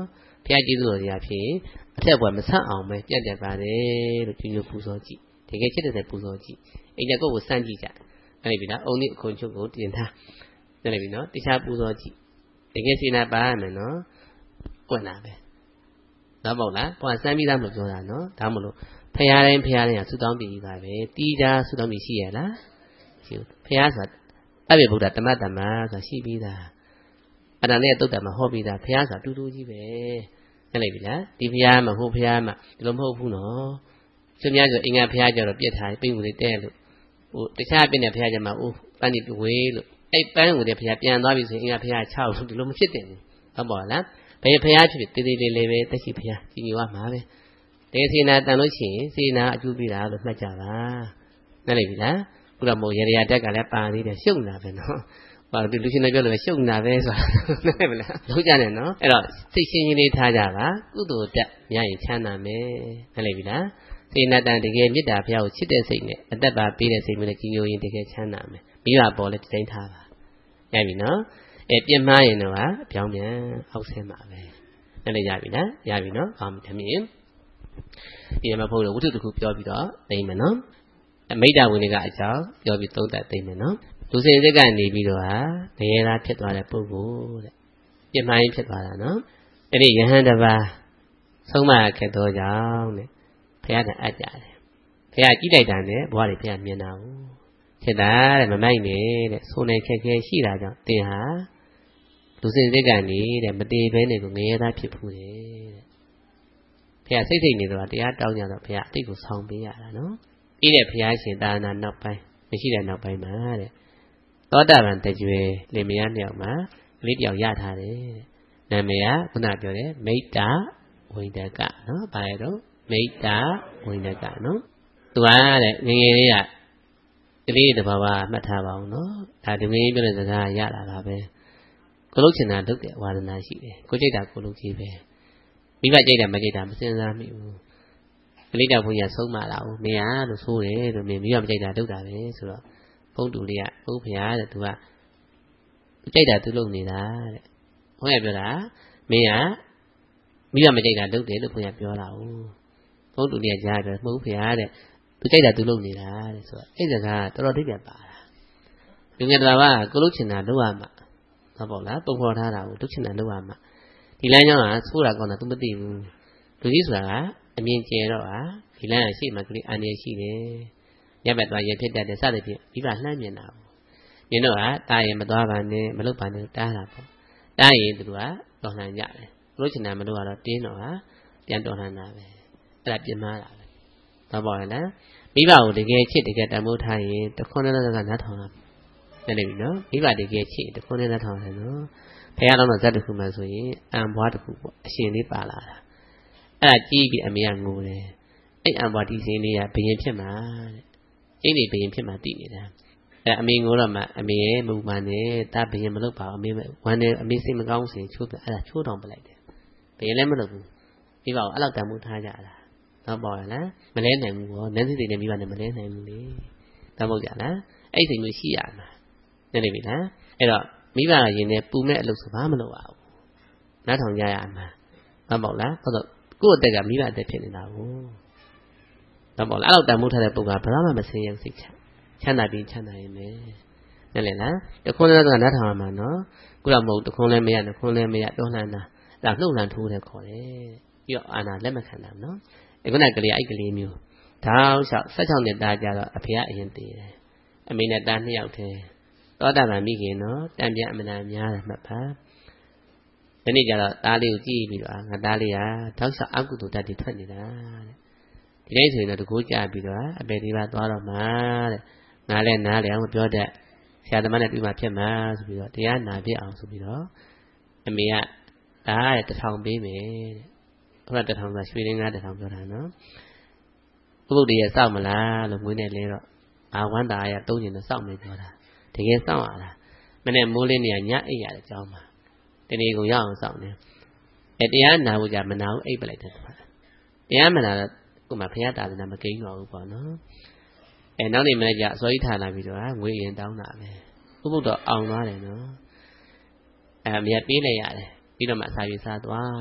ဖះကျေးဇူးတော်ကြီးအဖြစ်အထက်ဘဝမဆန့်အောင်ပဲပြတ်တက်ပါတယ်လို့ဒီလိုပူဇော်ကြည့်တကယ်ချစ်တဲ့ပူဇော်ကြည့်အိမ်ကကိုယ်ကိုစမ်းကြည့်ကြအဲ့ဒီပြီလားအုံဒီအခုချုပ်ကိုတင်ထားအဲ့ဒီပြီနော်တခြားပူဇော်ကြည့်တကယ်စေနာပါရမယ်နော်ကွက်လာပဲတော့ပေါ့လားဘဝစမ်းပြီးသားမလို့ပြောတာနော်ဒါမလို့ဖះတိုင်းဖះတိုင်းကဆုတောင်းပြီးသားပဲတီးတာဆုတောင်းပြီးရှိရလားရှိဖះဆိုတာအဘိဗုဒ္ဓတမတ္တမဆိုတာရှိပြီးသားအဲ့ဒါနဲ့တုတ်တမဟောပြီးသားဖះဆိုတာတူတူကြီးပဲအဲ့လိုက်ပြီလားဒီဖះမှာဟိုဖះမှာဒီလိုမဟုတ်ဘူးနော်သူများဆိုအင်္ဂါဖះကြတော့ပြက်ထားပြိမှုတွေတဲ့လို့ဟိုတခြားပြတဲ့ဖះကြမှာအိုးပန်းဒီဝေးလို့အဲ့ပန်းဝင်တဲ့ဖះပြန်သွားပြီဆိုရင်အင်္ဂါဖះချောက်လို့ဒီလိုမဖြစ်တယ်ဘူးဟုတ်ပါလားဘယ်ဖះဖြစ်ဖြစ်တည်တည်လေးလေးပဲတက်ရှိဖះကြီးညိုရမှာပဲတေစေနာတန်လို့ရှိရင်စေနာအကျိုးပေးတာလို့မှတ်ကြပါနားလည်ပြီလားခုတော့မို့ရေရတက်ကလည်းပါသေးတယ်ရှုပ်နေတာပဲနော်ဘာလို့လူရှင်တွေပြောလို့ရှုပ်နေတာပဲဆိုတာနားလည်မလားလုံးကြတယ်နော်အဲ့တော့စိတ်ရှင်းရှင်းလေးထားကြပါကုသိုလ်တက်မြတ်ရင်ချမ်းသာမယ်နားလည်ပြီလားစေနာတန်တကယ်မေတ္တာဘုရားကိုချစ်တဲ့စိတ်နဲ့အသက်ပါပေးတဲ့စိတ်မျိုးနဲ့ကြီးညိုရင်တကယ်ချမ်းသာမယ်မိဘပေါ်လည်းတိုင်းထားပါရပြီနော်အဲပြင်းမှားရင်တော့အပြောင်းပြန်အောက်ဆင်းပါပဲနားလည်ရပြီလားရပြီနော်ကောင်းပြီသမီးဒီမှာဘုန်းတော်ဝတ္ထုတစ်ခုပြောပြီးတော့သိမယ်နော်အမိတ္တဝင်တွေကအကြောင်းပြောပြီးသုံးသပ်သိမယ်နော်လူစိတ်စိတ်ကနေပြီးတော့ဟာငရေသားဖြစ်သွားတဲ့ပုဂ္ဂိုလ်တဲ့ပြင်းမှန်ဖြစ်သွားတာနော်အဲ့ဒီယဟန်တစ်ပါးဆုံးမခဲ့သောကြောင့်တဲ့ဘုရားကအပ်ကြတယ်ဘုရားကြည့်လိုက်တာနဲ့ဘဝတွေဘုရားမြင်တာဘူးဖြစ်တာတဲ့မမိုက်နေတဲ့ဆိုနေခက်ခဲရှိတာကြောင့်သင်ဟာလူစိတ်စိတ်ကနေတဲ့မတည်ဘဲနေကိုငရေသားဖြစ်ဖူးတယ်ဘုရားစိတ်စိတ်နေတော့တရားတောင်းကြတော့ဘုရားအတိတ်ကိုဆောင်ပေးရတာနော်ပြီးတဲ့ဘုရားရှင်သာသနာနောက်ပိုင်းမရှိတဲ့နောက်ပိုင်းမှာတဲ့သောတာပန်တကြွယ်လင်မယားမြောက်မှာကလေးတယောက်ရထားတယ်တဲ့နာမည်ကခုနပြောတယ်မိတ္တဝိန္ဒကနော်ဘာလဲတော့မိတ္တဝိန္ဒကနော်သူကတဲ့ငငယ်လေးကကလေးတစ်ပါးပါမှတ်ထားပါအောင်နော်ဒါဒီမင်းပြောတဲ့စကားရတာပါပဲကိုလုံးချင်တာလုပ်တဲ့ဝါဒနာရှိတယ်ကိုကြိတ်တာကိုလုံးကြီးပဲမိဘကြိတ်တာမကြိတ်တာမစင်စားမိဘူးကလေးတောင်ဘုရားဆုံးမလာဘူးမင်းအားလို့ဆိုတယ်လို့မင်းမိဘမကြိတ်တာလုပ်တာပဲဆိုတော့ဘုန်းတူလေးကဘုဖရားတဲ့သူကသူကြိတ်တာသူလုပ်နေတာတဲ့ဘုန်းရပြောတာမင်းကမိဘမကြိတ်တာလုပ်တယ်လို့ဘုရားပြောတာဟုတ်ဘုန်းတူလေးကကြားတယ်မဟုတ်ဖရားတဲ့သူကြိတ်တာသူလုပ်နေတာတဲ့ဆိုတော့အဲ့စကားတော်တော်သိပြပါတာလူငယ်တော်ကကိုလုံးချင်တာလုပ်ရမှာဟုတ်ပေါ့လားပုံဖော်ထားတာကိုလုပ်ချင်တာလုပ်ရမှာဒီလမ်းကြောင်းကဆိုးတာကောင်းတာ तू မသိဘူးလူကြီးဆိုတာကအမြင်ကျယ်တော့ဟာဒီလမ်းကရှိမှကလေးအန္တရာယ်ရှိတယ်ရပ်ဘက်သွားရင်ဖြစ်တတ်တယ်စသဖြင့်ဒီကလှမ်းမြင်တာပေါ့မြင်တော့ဟာတာရင်မသွားပါနဲ့မလုပ်ပါနဲ့တားတာပေါ့တားရင်သူကတော်လှန်ကြတယ်လို့ချင်တာမလို့ကတော့တင်းတော့ဟာပြန်တော်လှန်တာပဲအဲ့ဒါပြင်းမာတာပဲတော့ပေါ့လေနော်မိဘကိုတကယ်ချစ်တကယ်တမိုးထားရင်တခွန်းနဲ့ကနားထောင်တာလည်းနေပြီနော်မိဘတကယ်ချစ်တခွန်းနဲ့နားထောင်တယ်နော်ဖះတော်တော့ဇတ်တစ်ခုမှဆိုရင်အံဘွားတစ်ခုပေါ့အရှင်လေးပါလာတာအဲ့ဒါကြည့်ပြီးအမေကငိုတယ်အဲ့အံဘွားဒီစင်းလေးကဘယင်ဖြစ်မှာတဲ့ကျင်းနေဘယင်ဖြစ်မှာတည်နေတာအဲ့အမေငိုတော့မှအမေရဲ့မူမှန်နဲ့တာဘယင်မလုပ်ပါဘူးအမေဝမ်းနေအမေစိတ်မကောင်းဆိုရင်ချိုးပြအဲ့ဒါချိုးတောင်ပလိုက်တယ်ဘယင်လည်းမလုပ်ဘူးမိဘကိုအဲ့လောက်တန်မှုထားကြတာတော့ပေါ့လားမလဲနိုင်ဘူးဘောနန်းစိစိနဲ့မိဘနဲ့မလဲနိုင်ဘူးလေတော့မဟုတ်ကြလားအဲ့ဒီမျိုးရှိရမှာနည်းနေပြီလားအဲ့တော့မိဘရင်နဲ့ပူမဲ့အလုပ်ဆိုဘာမလုပ်ရဘူးနားထောင်ကြရမှာမဟုတ်လားဟုတ်တော့ကိုယ့်အတက်ကမိဘအသက်ဖြစ်နေတာကိုတော့ပေါ့လားအဲ့လောက်တန်မိုးထားတဲ့ပုဂ္ဂိုလ်ကဘာမှမဆင်းရဲစိတ်ချချမ်းသာပြီးချမ်းသာရင်ပဲနည်းလေလားတခွန်းလည်းကနားထောင်ရမှာနော်ခုတော့မဟုတ်တခွန်းလည်းမရတခွန်းလည်းမရတောလှမ်းတာအဲ့ဒါလှုပ်လှမ်းထိုးတယ်ခေါ်တယ်ပြီးတော့အာနာလက်မခံတာနော်အခုနကလေးအဲ့ကလေးမျိုးတောက်လျှောက်ဆက်ချောင်းနဲ့တားကြတော့အဖေကအရင်တည်တယ်အမေနဲ့တားနှစ်ယောက်တည်းသောတာပန်မိခင်နော်တံပြန်အမှန်တန်များတယ်မှတ်ပါဒီနေ့ကျတော့သားလေးကိုကြည့်ပြီးတော့ငါသားလေးဟာတောက်လျှောက်အကုသိုလ်ဓာတ်တွေထွက်နေတာတဲ့ဒီနေ့ဆိုရင်တော့တကူကြပြီးတော့အပေဒီပါသွားတော့မှာတဲ့ငါလည်းနားလေအောင်ပြောတတ်ဆရာသမားနဲ့တွေ့မှဖြစ်မှာဆိုပြီးတော့တရားနာပြအောင်ဆိုပြီးတော့အမေကဒါတဲ့တထောင်ပေးမယ်တဲ့ဟုတ်လားတထောင်ဆိုရွှေရင်းကားတထောင်ပြောတာနော်ဘုဗုဒ္ဓရဲ့စောက်မလားလို့ငွေနဲ့လဲတော့အာဝန္တာရသုံးကျင်တော့စောက်မယ်ပြောတာတကယ်စောင့်ရတာမနဲ့မိုးလင်းနေညအိပ်ရတဲ့အကြောင်းပါတနေ့ကိုရအောင်စောင့်နေအဲတရားနာဖို့ကြမနာဘူးအိပ်ပလိုက်တယ်တရားမနာတော့ကိုမှဘုရားတာသနာမကိန်းတော့ဘူးပေါ့နော်အဲနောက်နေ့မနေ့ကျအစောကြီးထားလာပြီးတော့ငွေရင်တောင်းတာပဲဘုဗုဒ္ဓအောင်သွားတယ်နော်အဲမြတ်ပေးလိုက်ရတယ်ပြီးတော့မှစာပြေစားသွားရော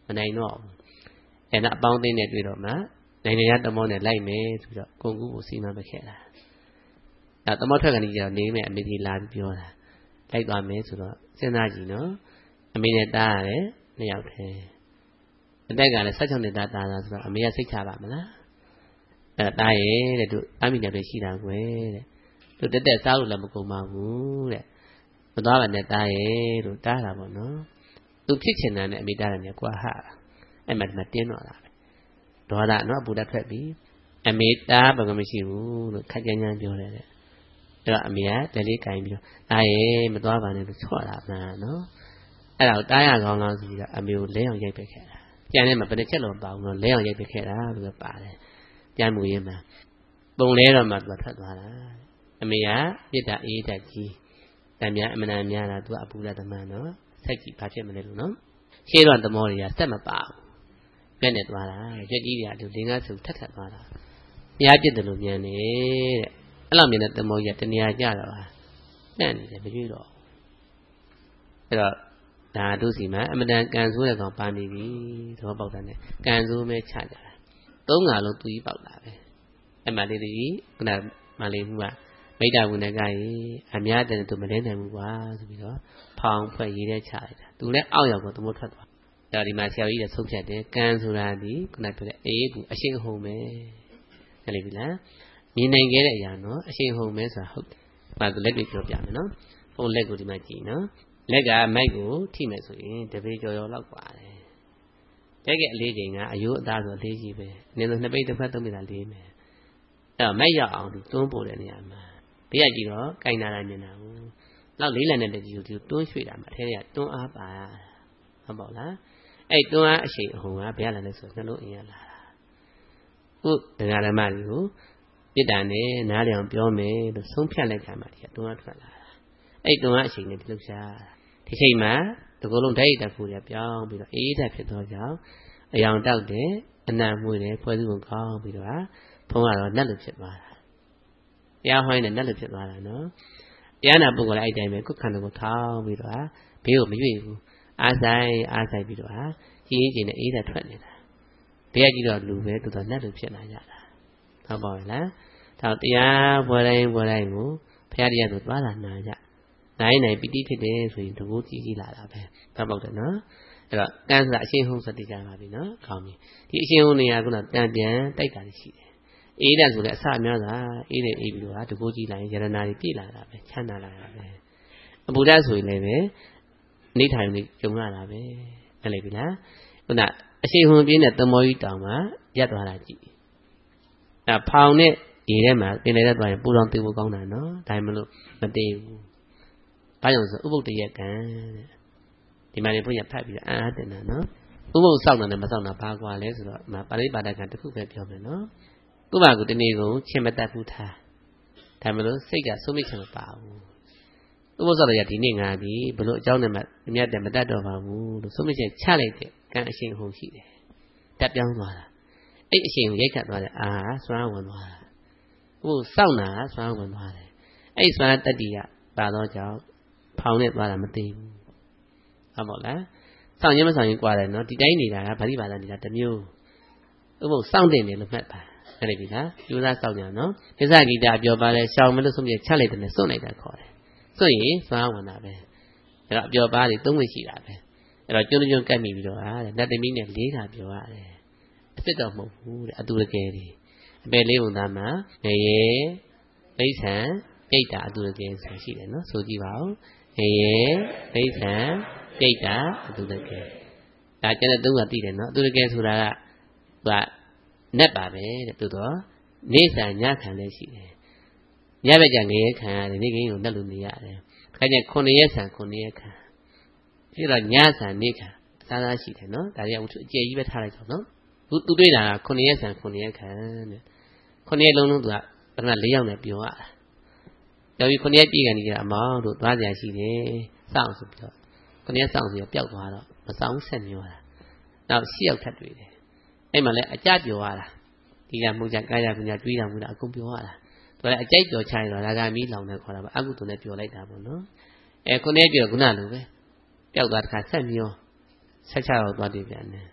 မနိုင်တော့ဘူးအဲ့ဒါအပေါင်းအသင်းနဲ့တွေ့တော့မှနိုင်ငံရသမောနဲ့လိုက်မယ်ဆိုတော့ကိုကူကိုစီမံမခဲ့တာဒါသမောထွက်ကနေကြတော့နေမယ်အမေကြီးလာပြီးပြောတာလိုက်သွားမယ်ဆိုတော့စဉ်းစားကြည့်နော်အမေနဲ့တားရတယ်နှစ်ယောက်တည်းအသက်ကလည်း၁၆နှစ်သားတားတာဆိုတော့အမေကစိတ်ချပါမလားအဲ့ဒါတားရဲ့တဲ့တို့အမိနဲ့ပဲရှိတာကွယ်တဲ့တို့တက်တက်စားလို့လည်းမကုန်ပါဘူးတဲ့မသွားပါနဲ့တားရဲ့တို့တားတာပေါ့နော်သူဖြစ်ချင်တာနဲ့အမိတားတယ်နဲ့ကွာဟာအဲ့မှဒီမှာတင်းတော့တာပဲဒေါသနော်အပူတက်ထွက်ပြီအမေတားဘာမှမရှိဘူးလို့ခက်ကြမ်းကြမ်းပြောတယ်တဲ့အဲ့တော့အမေကလက်လေးကင်ပြီးတော့တားရဲ့မသွားပါနဲ့လို့ချော့တာမှန်နော်အဲ့ဒါကိုတားရကောင်းလားဆိုပြီးတော့အမေကိုလဲအောင်ရိုက်ပစ်ခဲ့တာကြံထဲမှာဘယ်နှချက်လုံးပါအောင်တော့လဲအောင်ရိုက်ပစ်ခဲ့တာလို့ပါတယ်ကြမ်းမူရင်းမှာပုံလဲတော့မှသူကထွက်သွားတာအမေကပြစ်တာအေးတက်ကြီးတံမြအမနာများတာသူကအပူလက်သမားနော်ဆက်ကြည့်ဘာဖြစ်မလဲလို့နော်ရှေးတော့သမောတွေကစက်မပါဘူးပြက်နေသွားတာကြွက်ကြီးတွေကသူလင်းကားစုထက်ထက်သွားတာတရားပြစ်တယ်လို့မြန်နေတဲ့အဲ့လိုမြန်တဲ့သမောကြီးကတနေရာကြတော့ဟာနှံ့နေတယ်မကြွတော့အဲ့တော့ဒါတို့စီမှာအမတန်ကန်ဆိုးတဲ့ကောင်ပါနေပြီသဘောပေါက်တယ်နဲ့ကန်ဆိုးမဲချကြတာသုံးငါလုံးသူကြီးပေါက်လာပဲအဲ့မှလေးကြီးခုနမလေးမှုကမိတ္တဝုဏကကြီးအများတဲ့သူမလဲနိုင်ဘူးကွာဆိုပြီးတော့ဖောင်ဖွဲ့ရေးတဲ့ချလိုက်တာသူလည်းအောက်ရောက်တော့သမောထွက်သွားဒါဒီမှာဆရာကြီးလည်းဆုံးဖြတ်တယ်ကန်ဆိုတာဒီခုနပြောတဲ့အေးကူအရှိန်ဟုံပဲဟုတ်ပြီလားမြင်နိုင်ခဲ့တဲ့အရာနော်အရှိန်ဟုံပဲဆိုတာဟုတ်တယ်ဘာသူလက်တွေပြောပြမယ်နော်ဖုန်းလက်ကိုဒီမှာကြည့်နော်လက်ကမိုက်ကိုထိမယ်ဆိုရင်တပေကျော်ကျော်လောက်กว่าတယ်တကယ်အလေးချိန်ကအယိုးအသားဆိုလေးကြီးပဲအနည်းဆုံးနှစ်ပိတ်တစ်ဖက်သုံးပိတ်သာလေးမယ်အဲ့တော့မိုက်ရောက်အောင်ဒီတွန်းပို့တဲ့နေရာမှာဘေးကကြည့်တော့ကင်နာလာမြင်တာဘူးနောက်လေးလံတဲ့တကြီးကိုဒီတွန်းရွှေ့တာမှာအထဲကတွန်းအားပါဟုတ်ပေါ့လားအဲ့တွန်းအားအရှိန်အဟုန်ကဘယ်ရလာလဲဆိုနှလုံးအင်ရလာတာဟုတ်တရားဓမ္မတွေကိုပြစ်တာနဲ့နားလည်အောင်ပြောမယ်လို့ဆုံးဖြတ်လိုက်ကြမှာဒီကတွန်းအားထွက်လာတာအဲ့တွန်းအားအရှိန်နဲ့ဒီလောက်ရှာဒီချိန်မှာဒီကုလုံးဓာတ်ရည်တက်ဖို့ရပြောင်းပြီးတော့အေးဓာတ်ဖြစ်သောကြောင့်အယောင်တောက်တယ်အနံ့မွေးတယ်ဖွဲ့စည်းပုံကောင်းပြီးတော့ဖုံးကတော့နတ်လိုဖြစ်သွားတာတရားဟောင်းနဲ့နတ်လိုဖြစ်သွားတာနော်တရားနာပုဂ္ဂိုလ်လည်းအဲ့တိုင်းပဲကုခန္ဓာကိုထောင်းပြီးတော့ဘေးကိုမရွေ့ဘူးအားဆိုင်အားဆိုင်ပြီးတော့ကြီးကြီးကျယ်နဲ့အေးဓာတ်ထွက်နေတာဘေးကကြည့်တော့လူပဲတော်တော်နတ်လိုဖြစ်လာကြတာဟုတ်ပါရဲ့လားဒါတရားပွဲတိုင်းပွဲတိုင်းကိုဘုရားတရားဆိုသွားတာနာကြနိုင်နိုင်ပီတိဖြစ်တယ်ဆိုရင်တကူကြီးကြီးလာတာပဲတောက်ပေါက်တယ်နော်အဲ့တော့ကန်းဆိုတာအရှင်းဟုံးစတိကြပါပြီနော်ကောင်းပြီဒီအရှင်းဟုံးနေရာကတန်ပြန်တိုက်တာရှိတယ်အေးတယ်ဆိုလည်းအစများတာအေးတယ်အေးပြီးတော့တကူကြီးလာရင်ယရနာတွေပြည့်လာတာပဲချမ်းသာလာတာပဲအပူဓာတ်ဆိုရင်လည်းပဲနေထိုင်နေကြုံရတာပဲအဲ့လေပြီလားခုနအရှင်းဟုံးပြင်းတဲ့သမောကြီးတောင်မှာရက်သွားတာကြည့်အဲ့ဖောင်နဲ့ဒီထဲမှာပင်လေတဲ့သွားရင်ပူတော်သိဖို့ကောင်းတာနော်ဒါမှမလို့မသိဘူးဘာကြောင့်ဆိုဥပုပ်တရကံတဲ့ဒီမှာနေဘုရားဖတ်ပြီးအာအတင်တာနော်ဥပုပ်စောက်တာနဲ့မစောက်တာဘာကွာလဲဆိုတော့ပါဠိပါဒကံတစ်ခုပဲပြောမယ်နော်သူ့ဘာကိုတနေ့ကုန်ချင်းမတတ်ဘူးထားဒါမှမလို့စိတ်ကဆုံးမိချင်မပါဘူးဥပုပ်စောက်တဲ့ဒီနေ့ငါဒီဘလို့အကြောင်းနဲ့မှမြတ်တယ်မတတ်တော့ပါဘူးလို့ဆုံးမိချင်ချလိုက်တဲ့ကံအရှင်ဟုန်ရှိတယ်တက်ပြောင်းသွားတာအဲ့အရှင်ကိုရိုက်ခတ်သွားတဲ့အာစွမ်းဝင်သွားတာဥပုပ်စောက်တာစွမ်းဝင်သွားတယ်အဲ့စွမ်းတတ္တိကပါတော့ကြောင့်ဖောင်းနဲ့သွားတာမသိဘူးဟုတ်ပါလားစောင့်ရင်မစောင့်ရင်ကြွားတယ်နော်ဒီတိုင်းနေတာကဗာတိပါဒနေတာတစ်မျိုးဥပုပ်စောင့်တင်တယ်လို့မှတ်ပါအဲ့ဒီပြီလားကျိုးစားစောင့်ကြနော်ကိစ္စဂီတာပြောပါလဲရှောင်မလို့ဆုံးပြချက်လိုက်တယ်နဲ့စွန့်လိုက်တာခေါ်တယ်စွန့်ရင်စွမ်းဝင်တာပဲအဲ့တော့အပြောပါးတွေသုံးခွင့်ရှိတာပဲအဲ့တော့ကျွန်းကျွန်းကတ်မိပြီးတော့ဟာတဲ့နတ်သမီးနဲ့လေးတာပြောရတယ်အစ်စ်တော့မဟုတ်ဘူးတဲ့အတူတကယ်တွေအပယ်လေးပုံသားမှာငရေပိဋ္ဌံပြိတ္တာအတူတကယ်ဆိုရှိတယ်နော်ဆိုကြည့်ပါဦးငရေပိဋ္ဌံပြိတ္တာအတူတကယ်ဒါကျတဲ့သုံးကသိတယ်နော်အတူတကယ်ဆိုတာကသူကနက်ပါပဲတဲ့တူတော့နေဆံညခံလည်းရှိတယ်ညဘက်ကျငရေခံရတယ်နေကင်းကိုနှက်လို့နေရတယ်ခါကျခုနှစ်ရက်ဆံခုနှစ်ရက်ခံပြီးတော့ညဆံနေခံအစားသားရှိတယ်နော်ဒါတွေကအကျယ်ကြီးပဲထားလိုက်တော့နော်သူသူတွေ့တာကခုနှစ်ရက်ဆံခုနှစ်ရက်ခံတဲ့ခုနှစ်ရက်လုံးလုံးသူကပထမ၄ယောက်နဲ့ပြောရတာယောဂီခုနှစ်ရက်ပြည့်ကန်နေကြအမောင်တို့သွားကြရှိတယ်စောင့်ဆိုပြီးတော့ခုနှစ်ရက်စောင့်ဆိုရပျောက်သွားတော့မဆောင်ဆက်မျောတာနောက်ရှစ်ယောက်ထပ်တွေ့တယ်အဲ့မှာလည်းအကြပြောရတာဒီကမှုကြကာယပညာတွေးတာမှုတာအကုန်ပြောရတာသူလည်းအကြိုက်ပြောချင်တော့ဒါကမီးလောင်နေခေါ်တာပါအကုသိုလ်နဲ့ပြောလိုက်တာပေါ့နော်အဲခုနှစ်ရက်ပြောခုနလိုပဲပျောက်သွားတခါဆက်မျောဆက်ချတော့သွားတွေ့ပြန်တယ်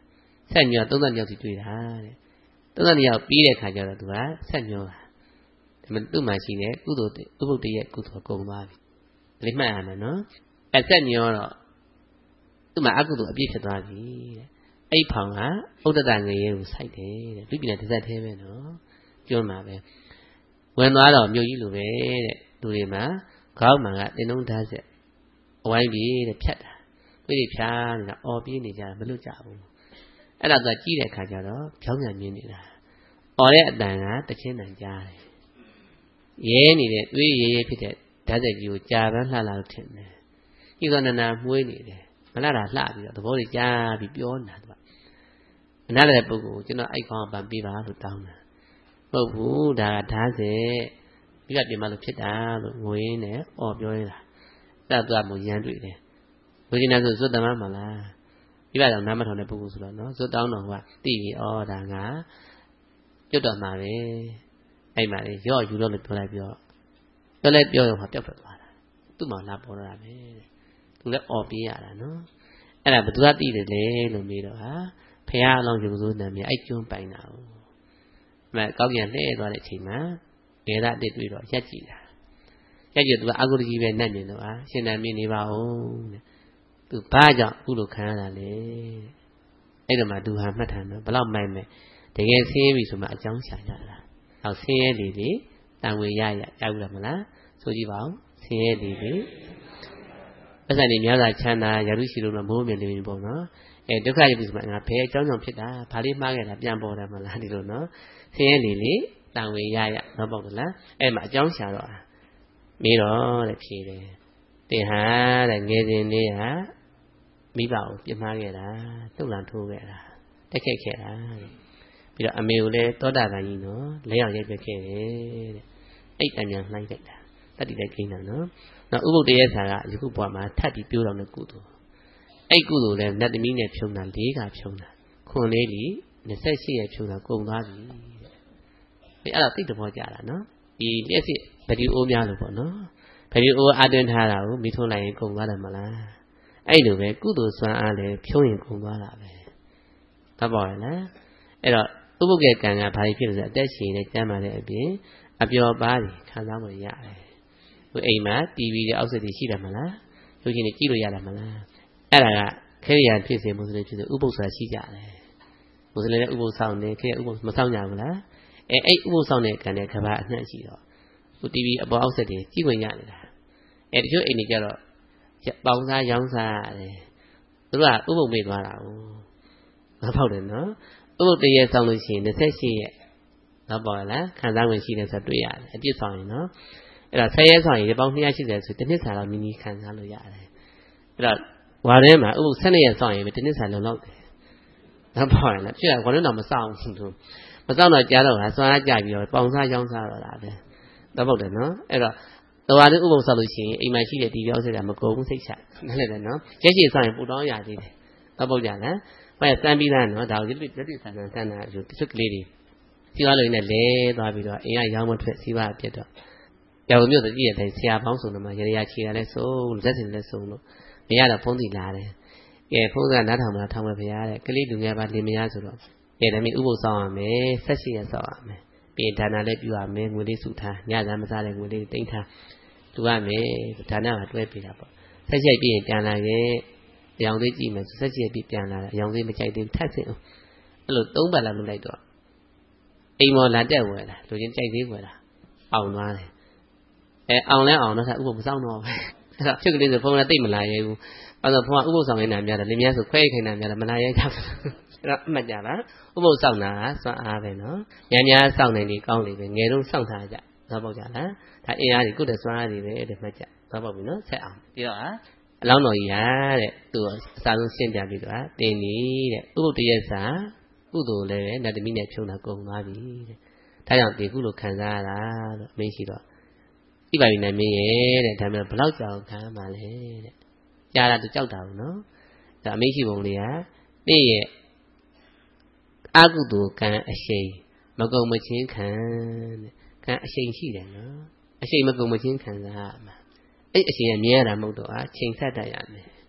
ဆက်ညောသုံးသက်မြောက်စီတွေ့တာတဲ့သုံးသက်မြောက်ပြီးတဲ့ခါကျတော့သူကဆက်ညောတာဒါမှသူ့မှာရှိတဲ့ကုသိုလ်ဥပုပ်တရဲ့ကုသိုလ်ကုန်သွားပြီဒီမှတ်ရမယ်နော်အဲဆက်ညောတော့သူ့မှာအကုသိုလ်အပြည့်ဖြစ်သွားပြီတဲ့အဲ့ဖောင်ကဥဒ္ဒတငရေကိုစိုက်တယ်တဲ့လူပြည်တဲ့တစ်သက်သေးပဲနော်ကျွန်းမှာပဲဝင်သွားတော့မြို့ကြီးလိုပဲတဲ့လူတွေမှာခေါင်းမှန်ကတင်းလုံးဓာတ်ဆက်အဝိုင်းပြီးတဲ့ဖြတ်တာပြည့်ဖြားနေတာအော်ပြေးနေကြမလွတ်ကြဘူးအဲ့ဒါကကြည့်တဲ့အခါကျတော့ဖြောင်းပြန်မြင်နေတာအော်တဲ့အတန်ကတချင်းတန်ကြားတယ်ရဲနေတဲ့သွေးရဲရဲဖြစ်တဲ့ဓာတ်ဆက်ကြီးကိုကြာပန်းလှလှလို့ထင်တယ်ဤသောနနာမှုေးနေတယ်မလှတာလှပြီးတော့သဘောတွေကြားပြီးပြောနေတာသူကအနားတဲ့ပုဂ္ဂိုလ်ကိုကျွန်တော်အိုက်ခေါင်းပန်ပေးပါလို့တောင်းတာမဟုတ်ဘူးဒါကဓာတ်ဆက်ပြီးတော့ပြင်မလို့ဖြစ်တာလို့ငွေနဲ့အော်ပြောနေတာအဲ့ဒါသူကမရမ်းတွေ့တယ်လူကျင်တဲ့ဆိုဇွတ်တမမလားဒီဘက်တော့နားမထောင်တဲ့ပုဂ္ဂိုလ်ဆိုတော့နော်ဇွတ်တောင်းတော်ကသိပြီဩဒါငါကျွတ်တော်မှာပဲအဲ့မှာလေရော့ယူတော့လို့ပြောလိုက်ပြောပြောလိုက်ပြောတော့ဟာပျောက်ထွက်သွားတာသူ့မှာလာပေါ်တော့တာပဲသူလည်းអော်ပြေးရတာနော်အဲ့ဒါဘယ်သူကသိတယ်လဲလို့မေးတော့ဟာဖះအလောင်းယူစိုးနာမည်အဲ့ကျွန်းပိုင်တာဟုတ်အဲကောက်ပြန်လှည့်သွားတဲ့အချိန်မှာငယ်သားအစ်တွေ့တော့ရက်ကြည့်တာရက်ကြည့်သူကအကုသိုလ်ကြီးပဲနဲ့မြင်တော့ဟာရှင်နာမည်နေပါဦးတဲ့သူဘာကြောင့်အခုလိုခံရတာလဲအဲ့တော့မှသူဟာမှတ်ထားတော့ဘလောက်မိုက်မယ်တကယ်ဆင်းရဲပြီဆိုမှအကြောင်းရှာကြတာအော်ဆင်းရဲလေလေတန်ဝေရရရောက်လာမလားဆိုကြည့်ပါဦးဆင်းရဲလေလေပတ်စံနေများစွာချမ်းသာရရုရှိလို့တော့မိုးမြင်နေပြီပေါ့နော်အဲဒုက္ခရပြီဆိုမှငါဘယ်အကြောင်းကြောင့်ဖြစ်တာဘာလေးမှားခဲ့တာပြန်ပေါ်တယ်မလားဒီလိုနော်ဆင်းရဲလေလေတန်ဝေရရတော့ပေါ့လားအဲ့မှာအကြောင်းရှာတော့မေးတော့တဲ့ဖြေတယ်တင်ဟာတဲ့ငယ်စဉ်လေးဟာမိဘကိုပြစ်မှားခဲ့တာတုတ်လန်ထိုးခဲ့တာတက်ခဲ့ခဲ့တာပြီးတော့အမေကိုလည်းသောတာပန်ကြီးနော်လက်ရောက်ရိုက်ပြခဲ့တယ်တဲ့အဲ့တန်ညာလှိုင်းလိုက်တာတတိလည်းကိန်းတာနော်နောက်ဥပုပ်တရဲ့ဆာကယခုဘဝမှာထပ်ပြီးပြောတော်တဲ့ကုသိုလ်အဲ့ကုသိုလ်လည်းနတ်သမီးနဲ့ဖြုံတာလေးကဖြုံတာခွန်လေးလီနှစ်ဆက်ရှိရဖြုံတာကုန်သွားပြီတဲ့အဲ့ဒါသိတဲ့ဘောကြတာနော်ဒီလက်စစ်ဗဒီအိုးများလို့ပေါ့နော်ဗဒီအိုးအတွင်းထားတာကိုမိထုံးလိုက်ရင်ကုန်သွားတယ်မလားအဲ့လိုပဲကုသိုလ်စွမ်းအားလည်းဖြုံးရင်ကုန်သွားတာပဲသဘောရလားအဲ့တော့ဥပုပ်ရဲ့ကံကဘာဖြစ်လို့လဲအသက်ရှင်နဲ့ကျမ်းမာတဲ့အပြင်အပျော်ပါးတွေခံစားလို့ရတယ်ဟိုအိမ်မှာ တီဗီ တွေအောက်ဆက်တွေရှိတယ်မလားလူချင်းတွေကြည့်လို့ရတယ်မလားအဲ့ဒါကခေရိယာဖြစ်စေမွတ်စလင်ဖြစ်စေဥပုပ်ဆိုတာရှိကြတယ်မွတ်စလင်လည်းဥပုပ်ဆောင်နေခေရိယာဥပုပ်မဆောင်ကြဘူးလားအဲအဲ့ဥပုပ်ဆောင်တဲ့ကံတဲ့ကဘာအနှံ့ရှိတော့ဟို တီဗီ အပေါ်အောက်ဆက်တွေကြည့်ဝင်ရနေတာအဲတချို့အိမ်တွေကြတော့ပေါင်းစားရောင်းစားရတယ်သူတို့ကဥပုပ်မေ့သွားတာ哦မဖောက်တယ်နော်ဥပုပ်တရေဆောင်လို့ရှိရင်နှစ်ဆက်ရှိရဲ့တော့ပေါ်လားခံစားဝင်ရှိတယ်ဆိုတွေ့ရတယ်အပြစ်ဆောင်ရင်နော်အဲ့တော့ဆယ်ရက်ဆောင်ရင်ဒီပေါင်းနှစ်ရာရှိတယ်ဆိုတစ်နှစ်စာလောက်နီးနီးခံစားလို့ရတယ်အဲ့တော့ဝါထဲမှာဥပုပ်ဆယ်နှစ်ရက်ဆောင်ရင်တစ်နှစ်စာလုံလောက်တယ်တော့ပေါ်လားပြည့်ဝါထဲတော့မဆောင်ဘူးသူမဆောင်တော့ကြားတော့ဟာစွမ်းအားကြပြီးတော့ပေါင်းစားရောင်းစားတော့တာပဲတော့ပေါ့တယ်နော်အဲ့တော့တော်ရဥပုပ်ဆောက်လို့ရှိရင်အိမ်မှာရှိတဲ့ဒီပြောစရာမကုန်ဘူးစိတ်ချနားလည်တယ်နော်ရက်ရှိဆောင်ရင်ပူတောင်းရသေးတယ်တော့ပေါ့ကြလားဘာစမ်းပြီးသားနော်ဒါကိုလက်တွေ့ဆန်းဆန်းဆန်းတာယူတစ်ချက်ကလေးတွေစီကားလို့နဲ့လဲသွားပြီးတော့အိမ်ကရောင်းမထွက်စီးပါပြတ်တော့ရောင်မျိုးတကြည့်ရတဲ့ဆရာပေါင်းစုံတို့မှာရေရာချီတာလဲစုံလို့ဇက်စင်လဲစုံလို့မရတော့ဖုံးတီလာတယ်ကဲဖုံးကနားထောင်မှာထောင်မယ်ဗျာတဲ့ကလေးလူငယ်ပါလင်မယားဆိုတော့ကဲဒါမျိုးဥပုပ်ဆောင်ရမယ်ဆက်ရှိရဆောင်ရမယ်ပြီးဒါနာလည်းပြုရမယ်ငွေလေးစုထားညစာမစားတဲ့ငွေလေးတိမ့်ထားတူရမယ်ဒါနာကတွဲပေးတာပေါ့ဆက်ရှိပြီးရင်ပြန်လာခဲ့ရောင်သေးကြည့်မယ်ဆက်ရှိပြီးပြန်လာတယ်ရောင်သေးမကြိုက်သေးဘူးထပ်ဆင်အောင်အဲ့လိုသုံးပတ်လာလုပ်လိုက်တော့အိမ်မော်လာတက်ဝယ်လာလူချင်းကြိုက်သေးဝယ်လာအောင်သွားတယ်အဲအောင်လဲအောင်တော့ဥပုပ်မဆောင်တော့ဘူးအဲ့တော့ဖြစ်ကလေးဆိုဖုန်းလည်းတိတ်မလာရဲဘူးအဲ့တော့ဖုန်းကဥပုပ်ဆောင်နေတာများတယ်လင်းများဆိုခွဲခိုင်းတာများတယ်မလာရဲကြဘူးအဲ့တော့အမှတ်ကြလားဥပုပ်ဆောင်တာစွမ်းအားပဲနော်များများဆောင်နေနေကောင်းလေပဲငယ်တော့စောင့်ထားကြတော့ပေါ့ကြလားဒါအင်အားကြီးကုတဲ့စွမ်းအားတွေပဲအဲ့ဒါမှတ်ကြတော့ပေါ့ပြီနော်ဆက်အောင်ပြီးတော့ဟာအလောင်းတော်ကြီးဟာတဲ့သူအစားဆုံးရှင်းပြပြီးတော့တင်းနေတဲ့ဥပုပ်တရက်စာကုသိုလ်လည်းနတ်သမီးနဲ့ဖြုံတာကုန်သွားပြီတဲ့ဒါကြောင့်ဒီကုလိုခံစားရတာလို့အမင်းရှိတော့ကြည့်ပါပြီနဲ့မင်းရဲ့တဲ့ဒါမှဘလောက်ကြောင်ခံမှလဲတဲ့ကြားတာသူကြောက်တာဘူးနော်ဒါအမင်းရှိပုံလေးကနေ့ရဲ့အကုသိုလ်ကံအရှိန်မကုန်မချင်းခံတဲ့ကံအရှိန်ရှိတယ်နော်အရှိန်မကုန်မချင်းခံစားရမှာအဲ့အရှိန်ကမြဲရတာမဟုတ်တော့အချိန်ဆက်တတ်ရမယ်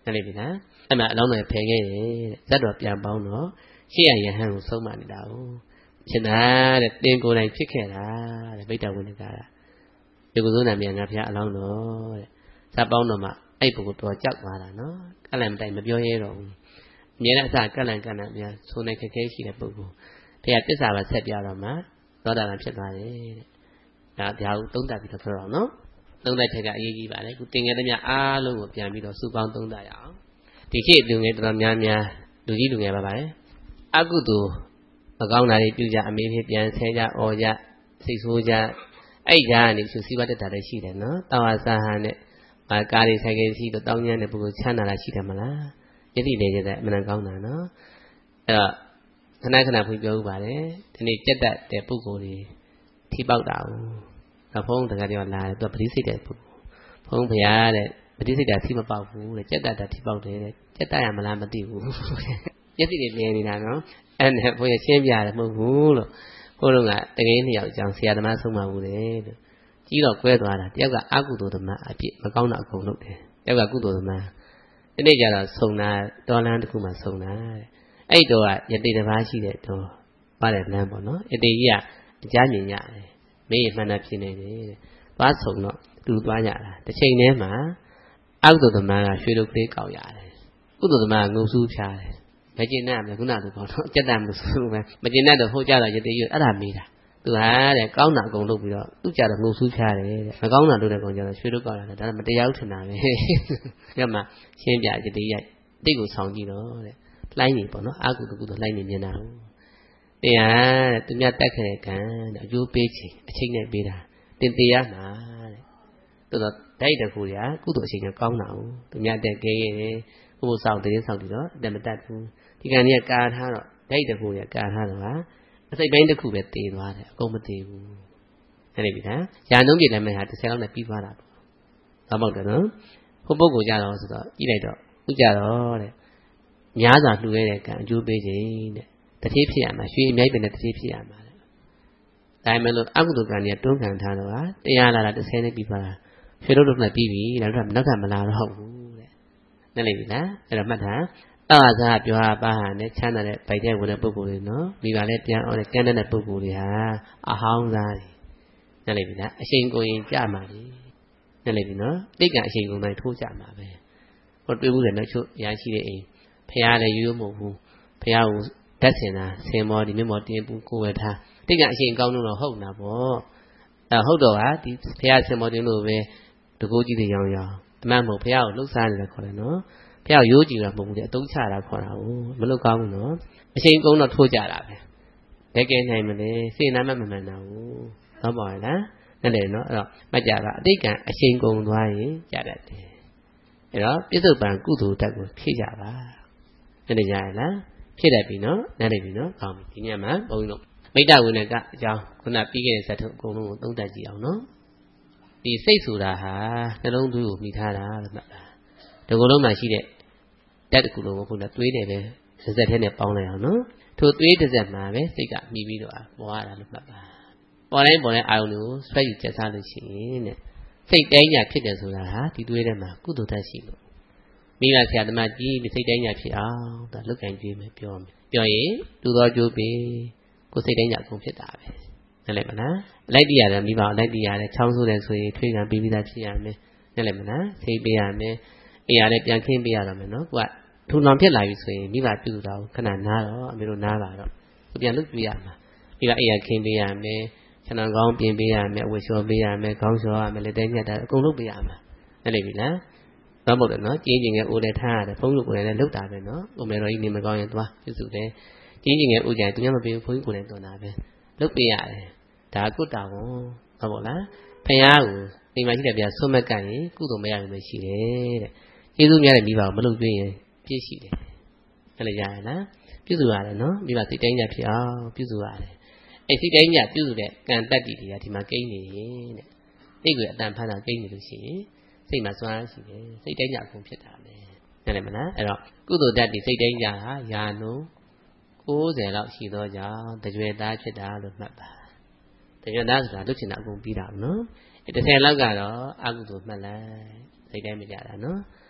တယ်ပြီလားအဲ့မှာအလောင်းတွေဖယ်ခဲ့တယ်ဇတ်တော်ပြန်ပေါင်းတော့ရှေ့ရယဟန်ကိုဆုံးမနေတာ哦ဖြစ်တာတဲ့တင်ကိုယ်တိုင်ဖြစ်ခဲ့တာတဲ့ဗိတ္တဝိနကတာဒီကုသိုလ်နာမြန်ငါဖျားအလောင်းတော်တဲ့ဇတ်ပေါင်းတော့မှအဲ့ပုဂ္ဂိုလ်တော်ကြောက်သွားတာနော်ကလန်တိုင်မပြောရဲတော့ဘူးအမြဲတမ်းအစကလန်ကလန်များဆိုနေခက်ခဲရှိတဲ့ပုဂ္ဂိုလ်ဘုရားတစ္ဆာပါဆက်ပြတော့မှသောတာပန်ဖြစ်သွားတယ်တဲ့ဒါတရားကိုသုံးသပ်ပြီးတော့ပြောတော့နော်သုံးသပ်ချက်ကအရေးကြီးပါလေခုသင်္ကေတများအားလုံးကိုပြန်ပြီးတော့စုပေါင်းသုံးသပ်ရအောင်ဒီခေတ်လူငယ်တော်များများလူကြီးလူငယ်ပါပါလေအကုသိုလ်မကောင်းတာတွေပြုကြအမေဖြစ်ပြန်ဆဲကြအော်ကြစိတ်ဆိုးကြအဲ့ဒါကနေသူစီးပွားတက်တာလည်းရှိတယ်နော်တာဝါစာဟာနဲ့ကားတွေဆိုင်ကယ်ရှိတော့တောင်းကျမ်းတဲ့ပုဂ္ဂိုလ်ချမ်းသာတာရှိတယ်မလားယတိနေကြတဲ့အမှန်ကောင်းတာနော်အဲ့တော့ခဏခဏဖွင့်ပြောဥပါတယ်ဒီနေ့ကြက်တက်တဲ့ပုဂ္ဂိုလ်တွေထိပေါက်တာဟုတ်ဘုန်းတကယ်ပြောလာတယ်သူကပဋိစိတ်တဲ့ပုဂ္ဂိုလ်ဘုန်းဘုရားတဲ့ပဋိစိတ်တာထိမပေါက်ဘူးတဲ့ကြက်တက်တာထိပေါက်တယ်တဲ့ကြက်တက်ရမလားမသိဘူးယတိတွေမြင်နေတာနော်အဲ့နဲ့ဘုရားရှင်းပြတယ်မဟုတ်ဘူးလို့ဘုန်းတော်ကတကယ်နှစ်ယောက်အကြောင်းဆရာသမားဆုံးမဘူးလေလို့ကြီးတော့ကွဲသွားတာတယောက်ကအကုသိုလ်သမားအပြစ်မကောင်းတာအကုန်လုပ်တယ်တယောက်ကကုသိုလ်သမားဒီနေ့ကျတော့ဆုံတာတော်လန်းတစ်ခုမှဆုံတာတဲ့အဲ့တော့ကယတိတစ်ပါးရှိတဲ့တော့ပါတယ်လမ်းပေါ့နော်ယတိကြီးကအကြမြင်ရတယ်မင်းရမှန်တာဖြစ်နေတယ်တဲ့သွားဆုံတော့သူသွားကြတာတစ်ချိန်တည်းမှာအကုသိုလ်သမားကရွှေတို့ကလေးကောက်ရတယ်ကုသိုလ်သမားကငုံစူးဖြားတယ်မကျင်တတ်ဘူးခုနကလိုပေါ့နော်စက်တတ်မှုဆိုလို့ပဲမကျင်တတ်တော့ဟိုကြတော့ယတိကြီးအဲ့ဒါမေးတာသူဟာတဲ့ကောင်းတာအကုန်လုပ်ပြီးတော့သူ့ကြတော့ငုံစူးဖြားတယ်တဲ့မကောင်းတာလုပ်တဲ့ကောင်ကြတော့ရွှေတို့ကောက်ရတယ်ဒါကမတရားဘူးထင်တာပဲညမှာရှင်းပြယတိကြီးတိတ်ကိုဆောင်ကြည့်တော့တဲ့လှိုင်းနေပေါ့နော်အာကုတကုတလှိုင်းနေမြင်တာတရားတဲ့သူများတက်ခဲ့တဲ့ကံတဲ့အကျိုးပေးခြင်းအချိန်နဲ့ပေးတာတင်တရားမှာတဲ့တော်တော်ဓာတ်တခုရာကုသိုလ်အချိန်ကကောင်းတာဟုတ်သူများတက်ခဲ့ရဲ့ဘုဘဆောင်တင်းဆောင်ပြီးတော့အတမတတ်ဘူးဒီကံကြီးကကာထားတော့ဓာတ်တခုရာကာထားတော့ဟာအစိတ်ပိုင်းတစ်ခုပဲတည်သွားတယ်အကုန်မတည်ဘူးအဲ့ဒီပြီလားရာနှုံးပြည့်လည်းမဟာတစ်ဆယ်လောက်နဲ့ပြီးသွားတာပေါ့ဘာမှမဟုတ်တယ်နော်ဟိုပုဂ္ဂိုလ်ကြတော့ဆိုတော့ကြည့်လိုက်တော့ဥကြတော့တဲ့များစွာလှူရတဲ့ကံအကျိုးပေးခြင်းတဲ့တတိဖြစ်ရမှာရွှေအမြိုက်ပင်နဲ့တတိဖြစ်ရမှာတဲ့ဒါမှမဟုတ်အကုသိုလ်ကံကြီးတွန်းခံထားတော့ဟာတရားလာတာတစ်ဆယ်နဲ့ပြီးသွားတာရွှေတို့တို့နဲ့ပြီးပြီနောက်တော့နောက်ထပ်မလာတော့ဘူးတဲ့နားလည်ပြီလားအဲ့တော့မှတ်တာအာသာပြောဟာပါဟာနဲ့ချမ်းသာတဲ့ဗိုက်တဲ့ဝင်တဲ့ပုဂ္ဂိုလ်တွေနော်မိဘလည်းပြန်အောင်နဲ့ကမ်းတဲ့ပုဂ္ဂိုလ်တွေဟာအဟောင်းသားတွေနားလည်ပြီလားအချိန်ကိုရင်ကြမှာလေနားလည်ပြီနော်တိတ်ကအချိန်ကိုနိုင်ထိုးကြမှာပဲဟောတွေ့ဘူးလေနောက်ချုပ်ရရှိတဲ့အိမ်ဖះလည်းရိုးရိုးမဟုတ်ဘူးဖះကိုဓာတ်စင်တာဆင်မောဒီမျက်မောတင်းပူကိုဝယ်ထားတိတ်ကအချိန်ကောင်းလို့တော့ဟုတ်တာပေါ့အဲဟုတ်တော့ဟာဒီဖះဆင်မောတင်းလို့ပဲတကိုးကြီးတွေရောင်းရောင်းအမှန်မဟုတ်ဖះကိုလှုပ်ရှားနေတယ်ခေါ်တယ်နော်ဖះရိုးကြည့်တာမဟုတ်ဘူးလေအတုံးချတာခေါ်တာကိုမလုပ်ကောင်းဘူးနော်အချိန်ကုန်တော့ထိုးကြတာပဲတကယ်နိုင်မလဲစေနာမမမှန်တာဘူးဟုတ်ပါရဲ့လားနဲ့တယ်နော်အဲ့တော့မှတ်ကြတာအတိတ်ကအချိန်ကုန်သွားရင်ကြတတ်တယ်အဲ့တော့ပြစ္ဆုတ်ပံကုသိုလ်ဓာတ်ကိုဖြည့်ကြပါနဲ့တယ်ကြရလားဖြည့်တတ်ပြီနော်နဲ့တယ်ပြီနော်ကောင်းပြီဒီညမှာဘုန်းကြီးတို့မိတ္တဝိနကအကြောင်းခုနပြီးခဲ့တဲ့ဇာတ်ထုတ်အကုန်လုံးကိုသုံးသပ်ကြည့်အောင်နော်ဒီစိတ်ဆိုတာဟာနှလုံးသွေးကိုမိထားတာလို့မှတ်တာဒီကုလုံးမှာရှိတဲ့ဓာတ်တစ်ခုလုံးကိုခုနသွေးတယ်ပဲဇက်ထဲနဲ့ပေါင်းလိုက်အောင်နော်ထိုသွေးတစ်စက်မှာပဲစိတ်ကမိပြီးတော့ပေါ်ရတာလို့မှတ်ပါပေါ်တိုင်းပေါ်တိုင်းအာယုန်ကိုဆွဲယူကျက်စားလို့ရှိရင်တဲ့စိတ်တိုင်းညာဖြစ်တယ်ဆိုတာဟာဒီသွေးထဲမှာကုသိုလ်ဓာတ်ရှိလို့မိဘဆရာသမားကြီးစိတ်တိုင်းညာဖြစ်အောင်ဒါလုတ်ကင်ကြွေးမယ်ပြောမယ်ပြောရင်လူတော်ကျိုးပြီကိုစိတ်တိုင်းညာအကုန်ဖြစ်တာပဲနားလည်မလားအလိုက်တရားတယ်မိဘအလိုက်တရားတယ်ချောင်းဆိုးတယ်ဆိုရင်ထွေးကံပြီးပြီးသားဖြစ်ရမယ်နားလည်မလားစိတ်ပေးရမယ်အိယာလည်းပြန်ခင်းပေးရတော့မယ်နော်ကိုကထူထောင်ဖြစ်လာပြီဆိုရင်မိဘပြုတာကိုခဏနားတော့အမေတို့နားပါတော့ကိုပြန်လုတ်ပြရမှာမိဘအိယာခင်းပေးရမယ်ခြံကောင်းပြင်ပေးရမယ်အဝတ်လျှော်ပေးရမယ်ခေါင်းလျှော်ရမယ်လက်သေးညက်တာအကုန်လုပ်ပေးရမှာနားလည်ပြီလားဘာမို့လဲနော်ကျင်းကျင်ငယ်အိုးလည်းထားရတယ်ဘုန်းကြီးကိုလည်းလုတ်တာပဲနော်ကိုမေတော်ကြီးနေမကောင်းရင်သွားပြုစုတယ်ကျင်းကျင်ငယ်အိုးကြရင်သူများမပေးဘူးဘုန်းကြီးကိုလည်းတော်တာပဲလုတ်ပေးရတယ်ဒါကုတ္တဝံဟုတ်ပါလားဖယားကိုအိမ်မှာရှိတဲ့ဗျာဆွတ်မကန့်ရင်ကုသိုလ်မရဘူးမရှိတယ်တဲ့ကျေးဇူးများတဲ့မိဘကိုမလုပ်ပေးရင်ပြည့်ရှိတယ်အဲ့လိုရရလားပြုစုရတယ်နော်မိဘစိတ်တိုင်းကြဖြစ်အောင်ပြုစုရတယ်အဲ့စိတ်တိုင်းကြပြုစုတဲ့ကံတတ္တိတွေကဒီမှာကိန်းနေရင်တဲ့စိတ်ကိုအတန်ဖမ်းတာကိန်းနေလို့ရှိရင်စိတ်မှာစွမ်းရှိတယ်စိတ်တိုင်းကြအကုန်ဖြစ်တာပဲနားလည်မလားအဲ့တော့ကုသိုလ်တတ္တိစိတ်တိုင်းကြဟာယာနုကိုးဆယ်လောက်ရှိသောကြောင့်တကြွယ်သားဖြစ်တာလို့မှတ်ပါတကြွယ်သားဆိုတာလွတ်ချင်တာအကုန်ပြီးတာနော်အဲ့တစ်ဆယ်လောက်ကတော့အကုသိုလ်မှတ်လိုက်စိတ်တိုင်းမကြတာနော်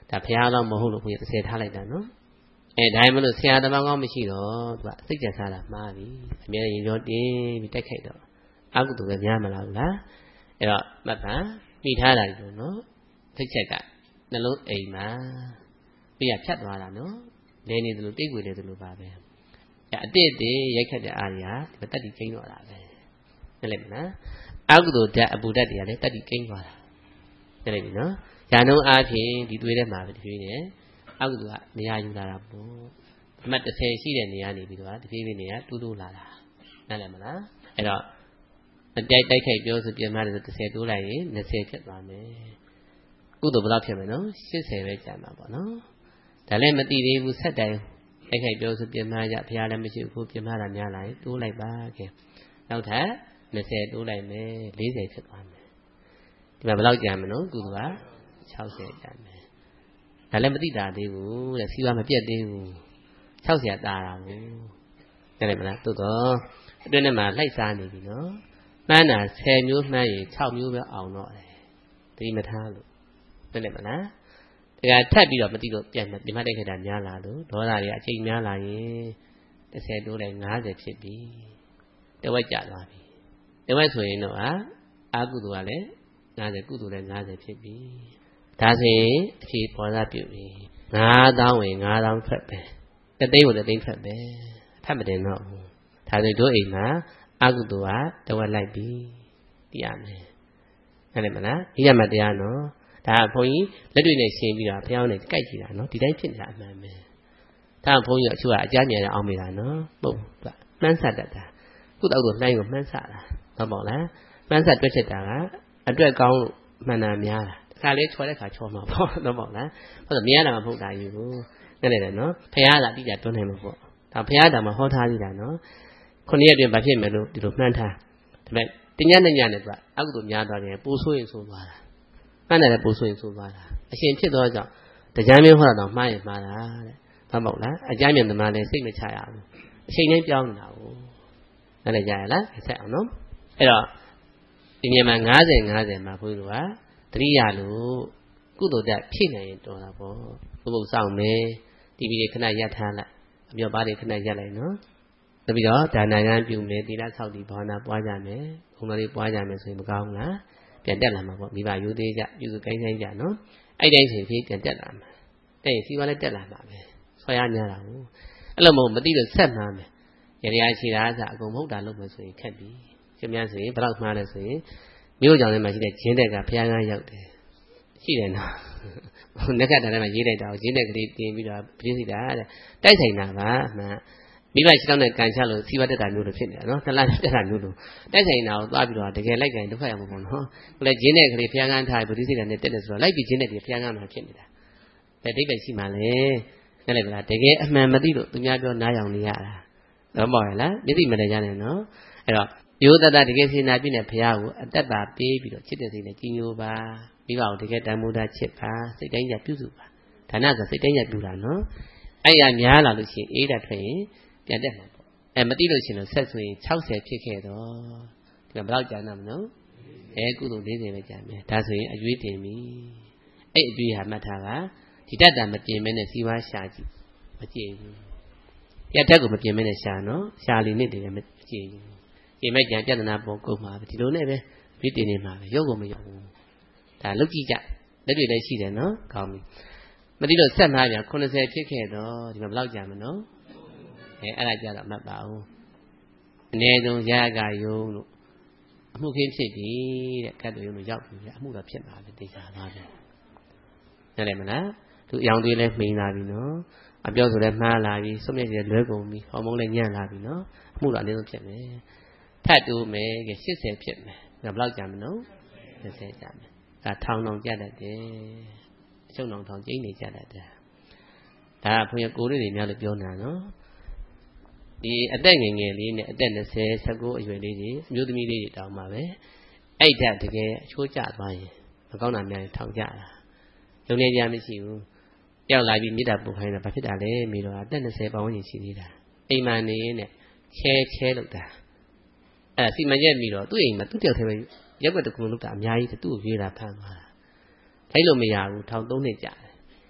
ဒါဖះတော့မဟုတ်လို့ဘုရားတစ်ဆယ်ထားလိုက်တာနော်အဲဒါမှမဟုတ်ဆရာသမားကောင်းမရှိတော့သူကစိတ်ကြံစားတာမှားပြီအများကြီးရောတင်းပြီးတိုက်ခိုက်တော့အကုသိုလ်ပဲများမလားဘူးလားအဲ့တော့မှတ်ပါမိထားတာလို့နော်စိတ်ချက်ကနှလုံးအိမ်မှာပြရဖြတ်သွားတာနော်လဲနေတယ်လို့တိတ်ွေတယ်လို့ပါပဲအဲအတိတ်တည်းရိုက်ခတ်တဲ့အားကြီးဟာဒီတတ်တိကျင်းတော့တာပဲနားလည်မလားအကုသိုလ်ဓာတ်အပူဓာတ်တွေကလည်းတတ်တိကျင်းသွားတာနားလည်ပြီနော်ညာနှုံးအားဖြင့်ဒီသွေးထဲမှာပဲတဖြည်းဖြည်းနဲ့အကုသိုလ်ကနေရာယူလာတာပေါ့အမှတ်တစ်ဆယ်ရှိတဲ့နေရာနေပြီးတော့တဖြည်းဖြည်းနေရာတူးတူးလာတာနားလည်မလားအဲ့တော့အကြိုက်တိုက်ခိုက်ပြောဆိုပြန်မှလည်းတစ်ဆယ်တိုးလိုက်ရင်နှစ်ဆယ်ဖြစ်သွားမယ်ကုသိုလ်ဘယ်လောက်ဖြစ်မလဲနော်ရှစ်ဆယ်ပဲကျန်မှာပေါ့နော်ဒါလည်းမတည်သေးဘူးဆက်တိုင်တိုက်ခိုက်ပြောဆိုပြန်မှရဖျားလည်းမရှိဘူးပြန်မှတာများလာရင်တိုးလိုက်ပါခင်နောက်ထပ်နှစ်ဆယ်တိုးလိုက်မယ်လေးဆယ်ဖြစ်သွားမယ်ဒီမှာဘယ်လောက်ကျန်မလို့ကုသိုလ်ကခြောက်ဆယ်ကျန်မယ်ဒါလည်းမသိတာသေးဘူးတဲ့စီးပွားမပြတ်သေးဘူးခြောက်ဆယ်တာတာကိုသိတယ်မလားသို့တော့အတွင်းထဲမှာလိုက်စားနေပြီနော်မှန်းတာဆယ်မျိုးမှန်းရင်ခြောက်မျိုးပဲအောင်တော့တယ်သတိမထားလို့သိတယ်မလားဒါကထပ်ပြီးတော့မသိလို့ပြန်ဒီမှာတိုက်ခိုက်တာများလာလို့ဒေါသတွေအချိန်များလာရင်တစ်ဆယ်တိုးလိုက်ငါးဆယ်ဖြစ်ပြီတဝက်ကျသွားပြီတဝက်ဆိုရင်တော့အာကုသိုလ်ကလည်းငါးဆယ်ကုသိုလ်လည်းငါးဆယ်ဖြစ်ပြီဒါဆိုရင်အဖြေပေါ်လာပြုပြီငါးသောင်းဝင်ငါးသောင်းထွက်ပဲတသိန်းကိုတသိန်းထွက်ပဲထပ်မတင်တော့ဘူးဒါဆိုတို့အိမ်မှာအကုသိုလ်ကတဝက်လိုက်ပြီသိရမယ်ဟုတ်တယ်မလားဒီညမှာတရားနော်ဒါကဘုန်းကြီးလက်တွေ့နဲ့ရှင်းပြီးတော့ဘုရားနဲ့ကြိုက်ကြည့်တာနော်ဒီတိုင်းဖြစ်နေတာအမှန်ပဲဒါကဘုန်းကြီးအချို့ကအကြမ်းမြန်အောင်မိတာနော်ဟုတ်မှန်းဆတတ်တာကုသိုလ်ကိုနှိုင်းကိုမှန်းဆတာဟုတ်ပါလားမှန်းဆတွက်ချက်တာကအတွက်ကောင်းလို့မှန်တာများတာခါလေးချော်တဲ့ခါချော်မှာပေါ့တော့ပေါ့လားဟုတ်တယ်မြင်ရတာမဟုတ်တာယူကိုနဲ့လေနော်ဖះကတိကျတွန်းနိုင်မှာပေါ့ဒါဖះတာမှာဟောထားသေးတာနော်ခုနှစ်ရက်တွင်ဘာဖြစ်မယ်လို့ဒီလိုမှန်းထားဒါပေမဲ့တညနဲ့ညနဲ့ကအကုသိုလ်များသွားတယ်ပိုဆိုးရင်ဆိုးသွားတာမှန်းတယ်ပိုဆိုးရင်ဆိုးသွားတာအရှင်ဖြစ်သောကြောင့်တရားမင်းဟောတာတော့မှားရင်မှားတာတဲ့ဟုတ်ပေါ့လားအကြမ်းမြန်သမားလည်းစိတ်မချရဘူးအချိန်တိုင်းပြောင်းနေတာကိုနားလည်ကြရလားဆက်အောင်နော်အဲ့တော့ဒီနေရာမှာငါးဆယ်ငါးဆယ်မှာဘုန်းကြီးတို့ကတတိယလို့ကုသိုလ်တက်ဖြည့်နိုင်ရင်တော်တာပေါ့ဘုဘုစောင့်မယ်တီဗီတွေခဏရပ်ထားလိုက်အပြောပါးတွေခဏရပ်လိုက်နော်နောက်ပြီးတော့ဒါနကံပြုမယ်သီလဆောက်တည်ဘာဝနာပွားကြမယ်ဘုံတော်လေးပွားကြမယ်ဆိုရင်မကောင်းဘူးလားပြန်တက်လာမှာပေါ့မိဘယူသေးကြပြုစုကိုင်းဆိုင်ကြနော်အဲ့တိုင်းဆိုရင်ပြန်တက်လာမှာတဲ့စီဝါလည်းတက်လာမှာပဲဆွဲရညာတာကိုအဲ့လိုမဟုတ်မသိလို့ဆက်မှာမယ်ရရချီတာအစအကုန်မဟုတ်တာလုပ်မယ်ဆိုရင်ခက်ပြီခင်ဗျားဆိုရင်ဘယ်တော့မှားလဲဆိုရင်မြို့ကြောင်ထဲမှာရှိတဲ့ဂျင်းတက်ကဖျားကားရောက်တယ်ရှိတယ်နော်နက်ကတည်းကရေးလိုက်တာကိုဂျင်းတက်ကလေးတင်ပြီးတော့ပြည့်စုံတာတဲ့တိုက်ဆိုင်တာပါအမှန်မိဘရှိတော့နဲ့ကန်ချလို့စီဝတ်တက်တာမျိုးလိုဖြစ်နေတာနော်တစ်လားတက်တာမျိုးလိုတိုက်ဆိုင်တာကိုသွားပြီးတော့တကယ်လိုက်ကန်ဒုက္ခရောက်မှာပေါ့နော်ကိုလည်းဂျင်းတက်ကလေးဖျားကားထားပြီးပြည့်စုံတာနဲ့တက်တယ်ဆိုတော့လိုက်ပြီးဂျင်းတက်တွေဖျားကားမှာဖြစ်နေတာတဲ့ဒိဋ္ဌိရှိမှလည်းနဲ့လည်းကလားတကယ်အမှန်မသိလို့သူများပြောနားယောင်နေရတာတော့ပေါ့ရလားမျက်စိမတည့်ကြနဲ့နော်အဲ့တော့ယောတတတကယ်စေနာပြည့်တဲ့ဘုရားကိုအသက်ပါပေးပြီးတော့ချစ်တဲ့စိတ်နဲ့ကြီးညိုပါမိဘကိုတကယ်တန်ဖိုးတာချစ်ပါစိတ်တိုင်းကြပြုစုပါဒါနဆိုစိတ်တိုင်းကြပြုတာနော်အဲ့ရများလာလို့ရှိရင်အေးတာထွက်ရင်ပြန်တက်မှာပေါ့အဲမသိလို့ရှိရင်တော့ဆက်ဆိုရင်၆၀ဖြစ်ခဲ့တော့ဒီမှာဘယ်တော့ကြာနာမလို့အဲကုသိုလ်၄၀ပဲကြာမယ်ဒါဆိုရင်အရွေးတင်ပြီအဲ့အရွေးဟာမှတ်ထားတာဒီတတ်တာမပြင်မဲနဲ့စီးပွားရှာကြည့်မကြည့်ဘူးပြတ်တက်ကိုမပြင်မဲနဲ့ရှာနော်ရှာလီနစ်တယ်မကြည့်ဘူးပြင်မဲ့ကြံပြဿနာပေါ်ကုန်မှာပဲဒီလိုနဲ့ပဲပြည့်တင်နေမှာပဲရုပ်ကိုမရုပ်ဘူးဒါလုတ်ကြည့်ကြလက်တွေလည်းရှိတယ်နော်ကောင်းပြီမသိလို့ဆက်မှာပြန်ခုနှစ်ဆယ်ဖြစ်ခဲ့တော့ဒီမှာဘယ်လောက်ကြာမလို့အဲအဲ့ဒါကြာတော့မှတ်ပါဦးအနည်းဆုံးရာဂယုံလို့အမှုခင်းဖြစ်ပြီတဲ့ခတ်တူယုံလို့ရောက်ပြီအမှုတော့ဖြစ်မှာပဲသိချာသွားတယ်နားလည်မလားသူအယောင်သွေးလည်းမှိန်လာပြီနော်အပြောဆိုလည်းမှားလာပြီစွန့်မြစ်လည်းလွဲကုန်ပြီဟော်မုန်းလည်းညံ့လာပြီနော်အမှုတော့အနည်းဆုံးဖြစ်မယ်ထပ်တိုးမယ်က၈၀ဖြစ်မယ်ဒါဘယ်လောက်ကြာမလို့၂၀ကြာမယ်ဒါထောင်ထောင်ကြတတ်တယ်အချုပ်ထောင်ထောင်ကျိန်းနေကြတတ်တယ်ဒါကဘုရားကိုယ်လေးတွေများလို့ပြောနေတာနော်ဒီအသက်ငယ်ငယ်လေးနဲ့အသက်၂၀ ၁၉အရွယ်လေးတွေအမျိုးသမီးလေးတွေတောင်းပါပဲအဲ့ဒါတကယ်အချိုးကျသွားရင်မကောင်းတာများထောင်ကြတာလုံနေကြမရှိဘူးတယောက်လာပြီးမေတ္တာပို့ခိုင်းတာဘာဖြစ်တာလဲမိတော့အသက်၂၀ပတ်ဝန်းကျင်ရှိသေးတာအိမ်မှာနေနဲ့ချဲချဲလို့တာအဲ့စီမံရက်ပြီးတော့သူ့အိမ်မှာသူ့တယောက်တည်းပဲရက်ွက်တကူလို့တာအများကြီးသူ့ကိုရွေးတာဖမ်းသွားတာအဲ့လိုမရဘူးထောင်သုံးနှစ်ကြာတယ်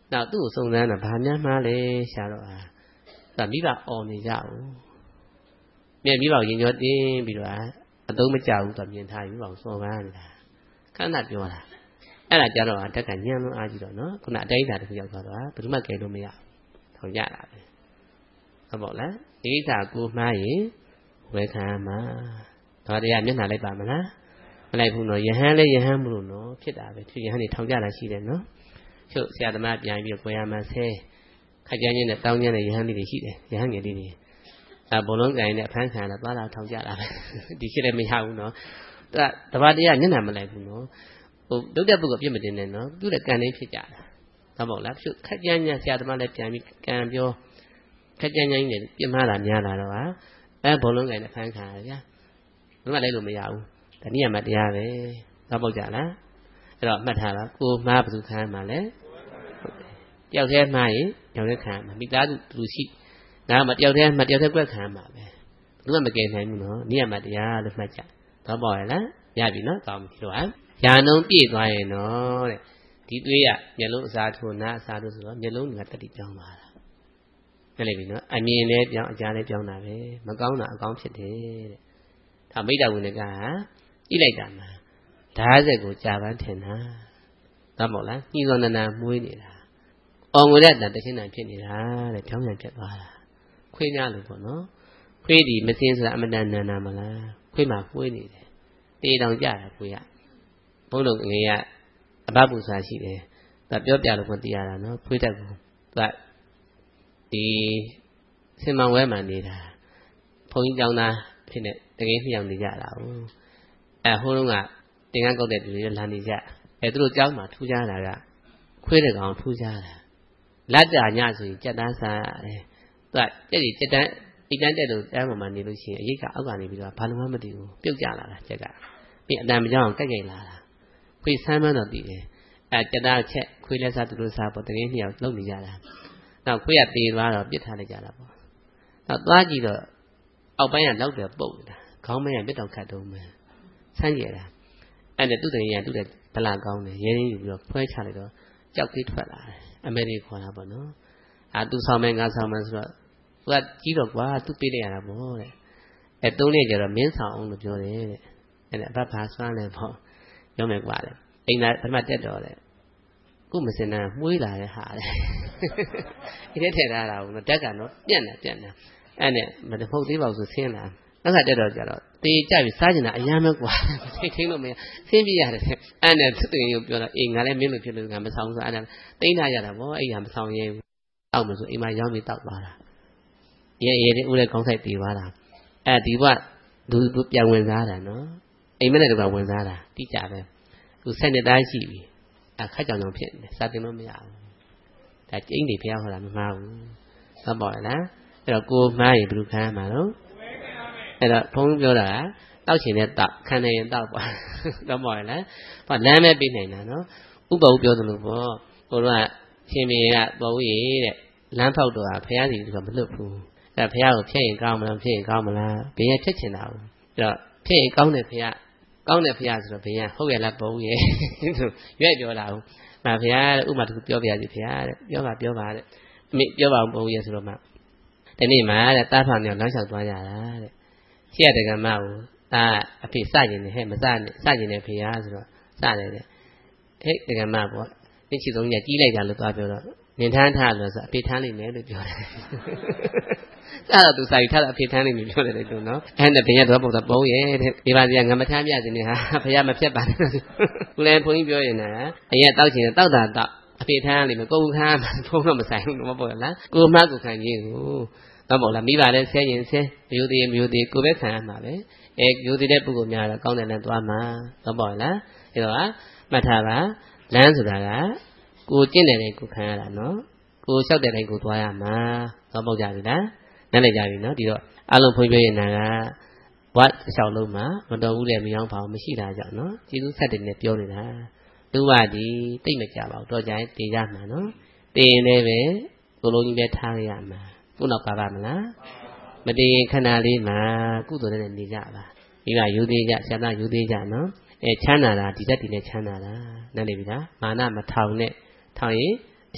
နောက်သူ့ကိုစုံစမ်းတာဘာများမှားလဲရှာတော့ဟာဒါမိဘအော်နေကြဘူးမြင်မိဘရင်ကျော်တင်းပြီးတော့အသုံးမကျဘူးဆိုမြင်ထားပြီးမိဘစော်ကားနေတာခဏပြောတာအဲ့ဒါကြတော့တက်ကညံလုံးအားကြည့်တော့နော်ခုနအတိုင်းအတာတစ်ခုရောက်သွားတော့ဘယ်သူမှကယ်လို့မရဘူးထောင်ကြတာပဲဟုတ်ပေါ့လားဒီကိစ္စကိုမှားရင်ဝဲခံမှာဒါတရားမျက်နှာလိုက်ပါမလားမလိုက်ဘူးနော်ယဟန်လဲယဟန်မလို့နော်ဖြစ်တာပဲသူယဟန်နေထောင်ကြတာရှိတယ်နော်ချုပ်ဆရာသမားပြန်ပြီးကိုရမှာဆဲခက်ကြမ်းချင်းနဲ့တောင်းကျမ်းတဲ့ယဟန်လေးတွေရှိတယ်ယဟန်ငယ်လေးတွေအဲဘုံလုံးကိုင်နဲ့အဖမ်းခံတာသွားလာထောင်ကြတာပဲဒီခေတ်လည်းမရဘူးနော်သူကတပါးတရားမျက်နှာမလိုက်ဘူးနော်ဟိုဒုက္ခပုဂ္ဂိုလ်ပြစ်မတင်နဲ့နော်သူ့တဲ့ကံလေးဖြစ်ကြတာဟုတ်မဟုတ်လားချုပ်ခက်ကြမ်းချင်းဆရာသမားလည်းပြန်ပြီးကံပြောခက်ကြမ်းချင်းနဲ့ပြစ်မှားတာများလာတော့ဟာအဲဘုံလုံးကိုင်နဲ့အဖမ်းခံရဗျာဘယ်မှလိုက်လို့မရဘူးဒါနည်းမှတရားပဲဟုတ်ပေါ့ကြလားအဲ့တော့မှတ်ထားပါကိုမှားဘယ်သူခံမှာလဲတယောက်တည်းမှားရင်တယောက်တည်းခံမှာမိသားစုသူရှိငါမတယောက်တည်းမှတယောက်တည်းကွက်ခံမှာပဲဘယ်မှမကယ်နိုင်ဘူးနော်နည်းမှတရားလို့မှတ်ကြတော့ပေါ့ရလားရပြီနော်ကောင်းပြီလို့ဟာညာနှုံးပြည့်သွားရင်နော်တဲ့ဒီသွေးရမျက်လုံးအစားထိုးနားအစားထိုးဆိုတော့မျက်လုံးကတတိပြောင်းသွားတာပြလိုက်ပြီနော်အမြင်လည်းပြောင်းအကြားလည်းပြောင်းတာပဲမကောင်းတာအကောင်းဖြစ်တယ်တဲ့ဒါမိတ္တဝိနကဟာကြည့်လိုက်တာမှာဓာတ်စက်ကိုကြာပန်းထင်တာတော့မို့လားညှိစောနနာမွေးနေတာအောင်ငွေတဲ့တန်တချင်းတန်ဖြစ်နေတာတဲ့ကြောင်းပြန်ဖြစ်သွားတာခွေးများလို့ပေါ့နော်ခွေးဒီမစင်းဆိုတာအမတန်နန်နာမလားခွေးမှာမွေးနေတယ်တေးတောင်ကြတာခွေးကဘုန်းတော်ငယ်ကအဘပူစာရှိတယ်ဒါပြောပြလို့ကိုသိရတာနော်ခွေးတက်ကိုသူကဒီစင်မဝဲမှနေတာဘုန်းကြီးကျောင်းသားဖြစ်နေတကယ်နှစ်ယောက်နေကြတာဟုတ်အဲဟိုတုန်းကတင်ကန်းကောက်တဲ့လူတွေလာနေကြအဲသူတို့ကျောင်းမှာထူးခြားတာကခွေးတဲ့ကောင်ထူးခြားတာလက်ကြညဆိုရင်ကြက်တန်းစားရတယ်သူကကြက်ကြီးကြက်တန်းအိတ်တန်းတက်လို့အဲမှာနေလို့ရှိရင်အရိတ်ကအောက်ကနေပြီးတော့ဘာလို့မှမသိဘူးပြုတ်ကြလာတာကြက်ကပြီးအတန်မကြောက်အောင်ကြိုက်ကြိုက်လာတာခွေးဆမ်းမန်းတော့တည်တယ်အဲကြက်သားချက်ခွေးလက်စားသူတို့စားပေါ့တကယ်နှစ်ယောက်လုံနေကြတာနောက်ခွေးကတေသွားတော့ပြစ်ထားလိုက်ကြတာပေါ့နောက်သွားကြည့်တော့အောက်ပိုင်းကလောက်တယ်ပုတ်နေတာခေါင်းမရမြတ်တော်ခတ်တုံးမယ်ဆန်းကျယ်တာအဲ့နဲ့သူ့တရင်ကသူ့တဲ့ဗလာကောင်းတယ်ရဲရင်းယူပြီးတော့ဖွဲချလိုက်တော့ကြောက်သေးထွက်လာတယ်အမေရိခေါ်တာပေါ့နော်အာသူဆောင်မယ်ငါဆောင်မယ်ဆိုတော့သူကကြီးတော့ကွာသူပေးလိုက်ရတာပေါ့တဲ့အဲသုံးလေးကျတော့မင်းဆောင်အောင်လို့ပြောတယ်တဲ့အဲ့နဲ့အဘဘာဆွမ်းလဲပေါ့ပြောမယ်ကွာတဲ့အိမ်သားပထမတက်တော့တဲ့ခုမစင်နာမှုေးလာတဲ့ဟာတဲ့အဲ့ဒါထည့်ထားတာဘူးနော်တက်ကတော့ပြက်နေပြက်နေအဲ့နဲ့မတဟုတ်သေးပါဘူးဆိုဆင်းလာအဲ့ဒါတက်တော့ကြတော့တေးကြပြီစားကျင်တာအရမ်းပဲကွာထိတ်ထိန်လို့မရဆင်းပြရတယ်အဲ့နဲ့သူ့တင်ကိုပြောတော့အေးငါလည်းမင်းလိုဖြစ်လို့ငါမဆောင်ဆိုအဲ့ဒါတိန်းထားရတာဗောအဲ့ဟာမဆောင်ရဲဘူးတောက်မဆိုအိမ်မှာရောင်းပြီးတောက်သွားတာရဲရဲလေးဦးလည်းကောင်းဆိုင်တည်သွားတာအဲ့ဒီဘကလူပြန်ဝင်စားတာနော်အိမ်မနဲ့တကဝင်စားတာတိကျပဲသူဆက်နှစ်သားရှိပြီအခက်ကြောင်ကြောင်ဖြစ်နေစာတင်လို့မရဘူးဒါကျင်းနေဖျားဟောတာမမှားဘူးသဘောပေါက်လားအဲ့တော့ကိုမှားရင်ဘယ်လိုခံရမှာတော့အဲ့တော့ဘုန်းပြောတာတောက်ချင်တဲ့တောက်ခံနေရင်တောက်ပါတော့ပေါ့လားဘာလမ်းပဲပြီးနိုင်တာနော်ဥပ္ပဝပြောသလိုပေါ့ဟိုတော့ရှင်မေကပေါ်ဦးရေတဲ့လမ်းဖောက်တော့ဖះစီကမလွတ်ဘူးအဲ့ဖះကိုဖျက်ရင်ကောင်းမလားဖျက်ရင်ကောင်းမလားဘယ်ရဖျက်ချင်တာဘူးအဲ့တော့ဖျက်ရင်ကောင်းတဲ့ဖះကောင်းတဲ့ဖះဆိုတော့ဘယ်ရဟုတ်ရလားပေါ်ဦးရေဆိုရွက်ပြောတာဟုတ်ဒါဖះတဲ့ဥပမာတခုပြောပြရစီဖះတဲ့ပြောပါပြောပါတဲ့အမေပြောပါအောင်ပေါ်ဦးရေဆိုတော့မှဒီနေ့မှတဲ့တားဖောင်ညောင်းလမ်းလျှောက်သွားကြတာတဲ့ရှိရတကမကိုဒါအဖေစကျင်နေဟဲ့မစနဲ့စကျင်နေဖေရဆိုတော့စတယ်တဲ့ဟဲ့တကမပေါ့နင့်ချီဆုံးကြီးကြီးလိုက်တာလို့သွားပြောတော့နင်ထမ်းထားလို့ဆိုအဖေထမ်းနေမယ်လို့ပြောတယ်အဲ့တော့သူစာယူထားတော့အဖေထမ်းနေပြီပြောတယ်လို့နော်အဲ့နဲ့ဘယ်ရတော့ပုံတော့ပုံရဲ့တဲ့ဒီပါစီကငမထမ်းပြစင်းနေဟာဖေရမဖြတ်ပါနဲ့ခုလည်းဘုန်းကြီးပြောရင်လည်းအရင်တောက်ချင်တောက်တာတောက်အဖေထမ်းလိမ့်မယ်ကိုယ်ခမ်းဘုန်းတော့မဆိုင်ဘူးမပေါ့လားကိုမကိုခံကြီးကိုတော့ပေါ့လားမိပါလဲဆဲရင်ဆဲမျိုးသေးမျိုးသေးကိုပဲခံရမှာပဲအဲမျိုးသေးတဲ့ပုဂ္ဂိုလ်များတော့ကောင်းတယ်နဲ့သွားမှာတော့ပေါ့လားအဲတော့မှတ်ထားပါလမ်းဆိုတာကကိုကျင့်တဲ့တိုင်းကိုခံရတာနော်ကိုလျှောက်တဲ့တိုင်းကိုသွားရမှာတော့ပေါ့ကြပြီလားနားလည်ကြပြီနော်ဒီတော့အလုံးဖွင့်ပြရင်နာကဝတ်လျှောက်လုံးမှာမတော်ဘူးတဲ့မယောင်းပါဘူးမရှိတာကြောင့်နော်ကျေးဇူးဆက်တယ်နဲ့ပြောနေတာသူကဒီတိတ်မကြပါဘူးတော့ကြရင်တည်ရမှာနော်တည်ရင်လည်းပဲကိုလုံးကြီးပဲထားရမှာခုနောက်ပါပါမလားမတည်ရင်ခဏလေးမှာကုသိုလ်နဲ့နေကြပါမိဘယူသေးကြဆရာသားယူသေးကြနော်အဲချမ်းသာတာဒီတက်ဒီနဲ့ချမ်းသာတာနားလည်ပြီလားမာနမထောင်နဲ့ထောင်ရင်အ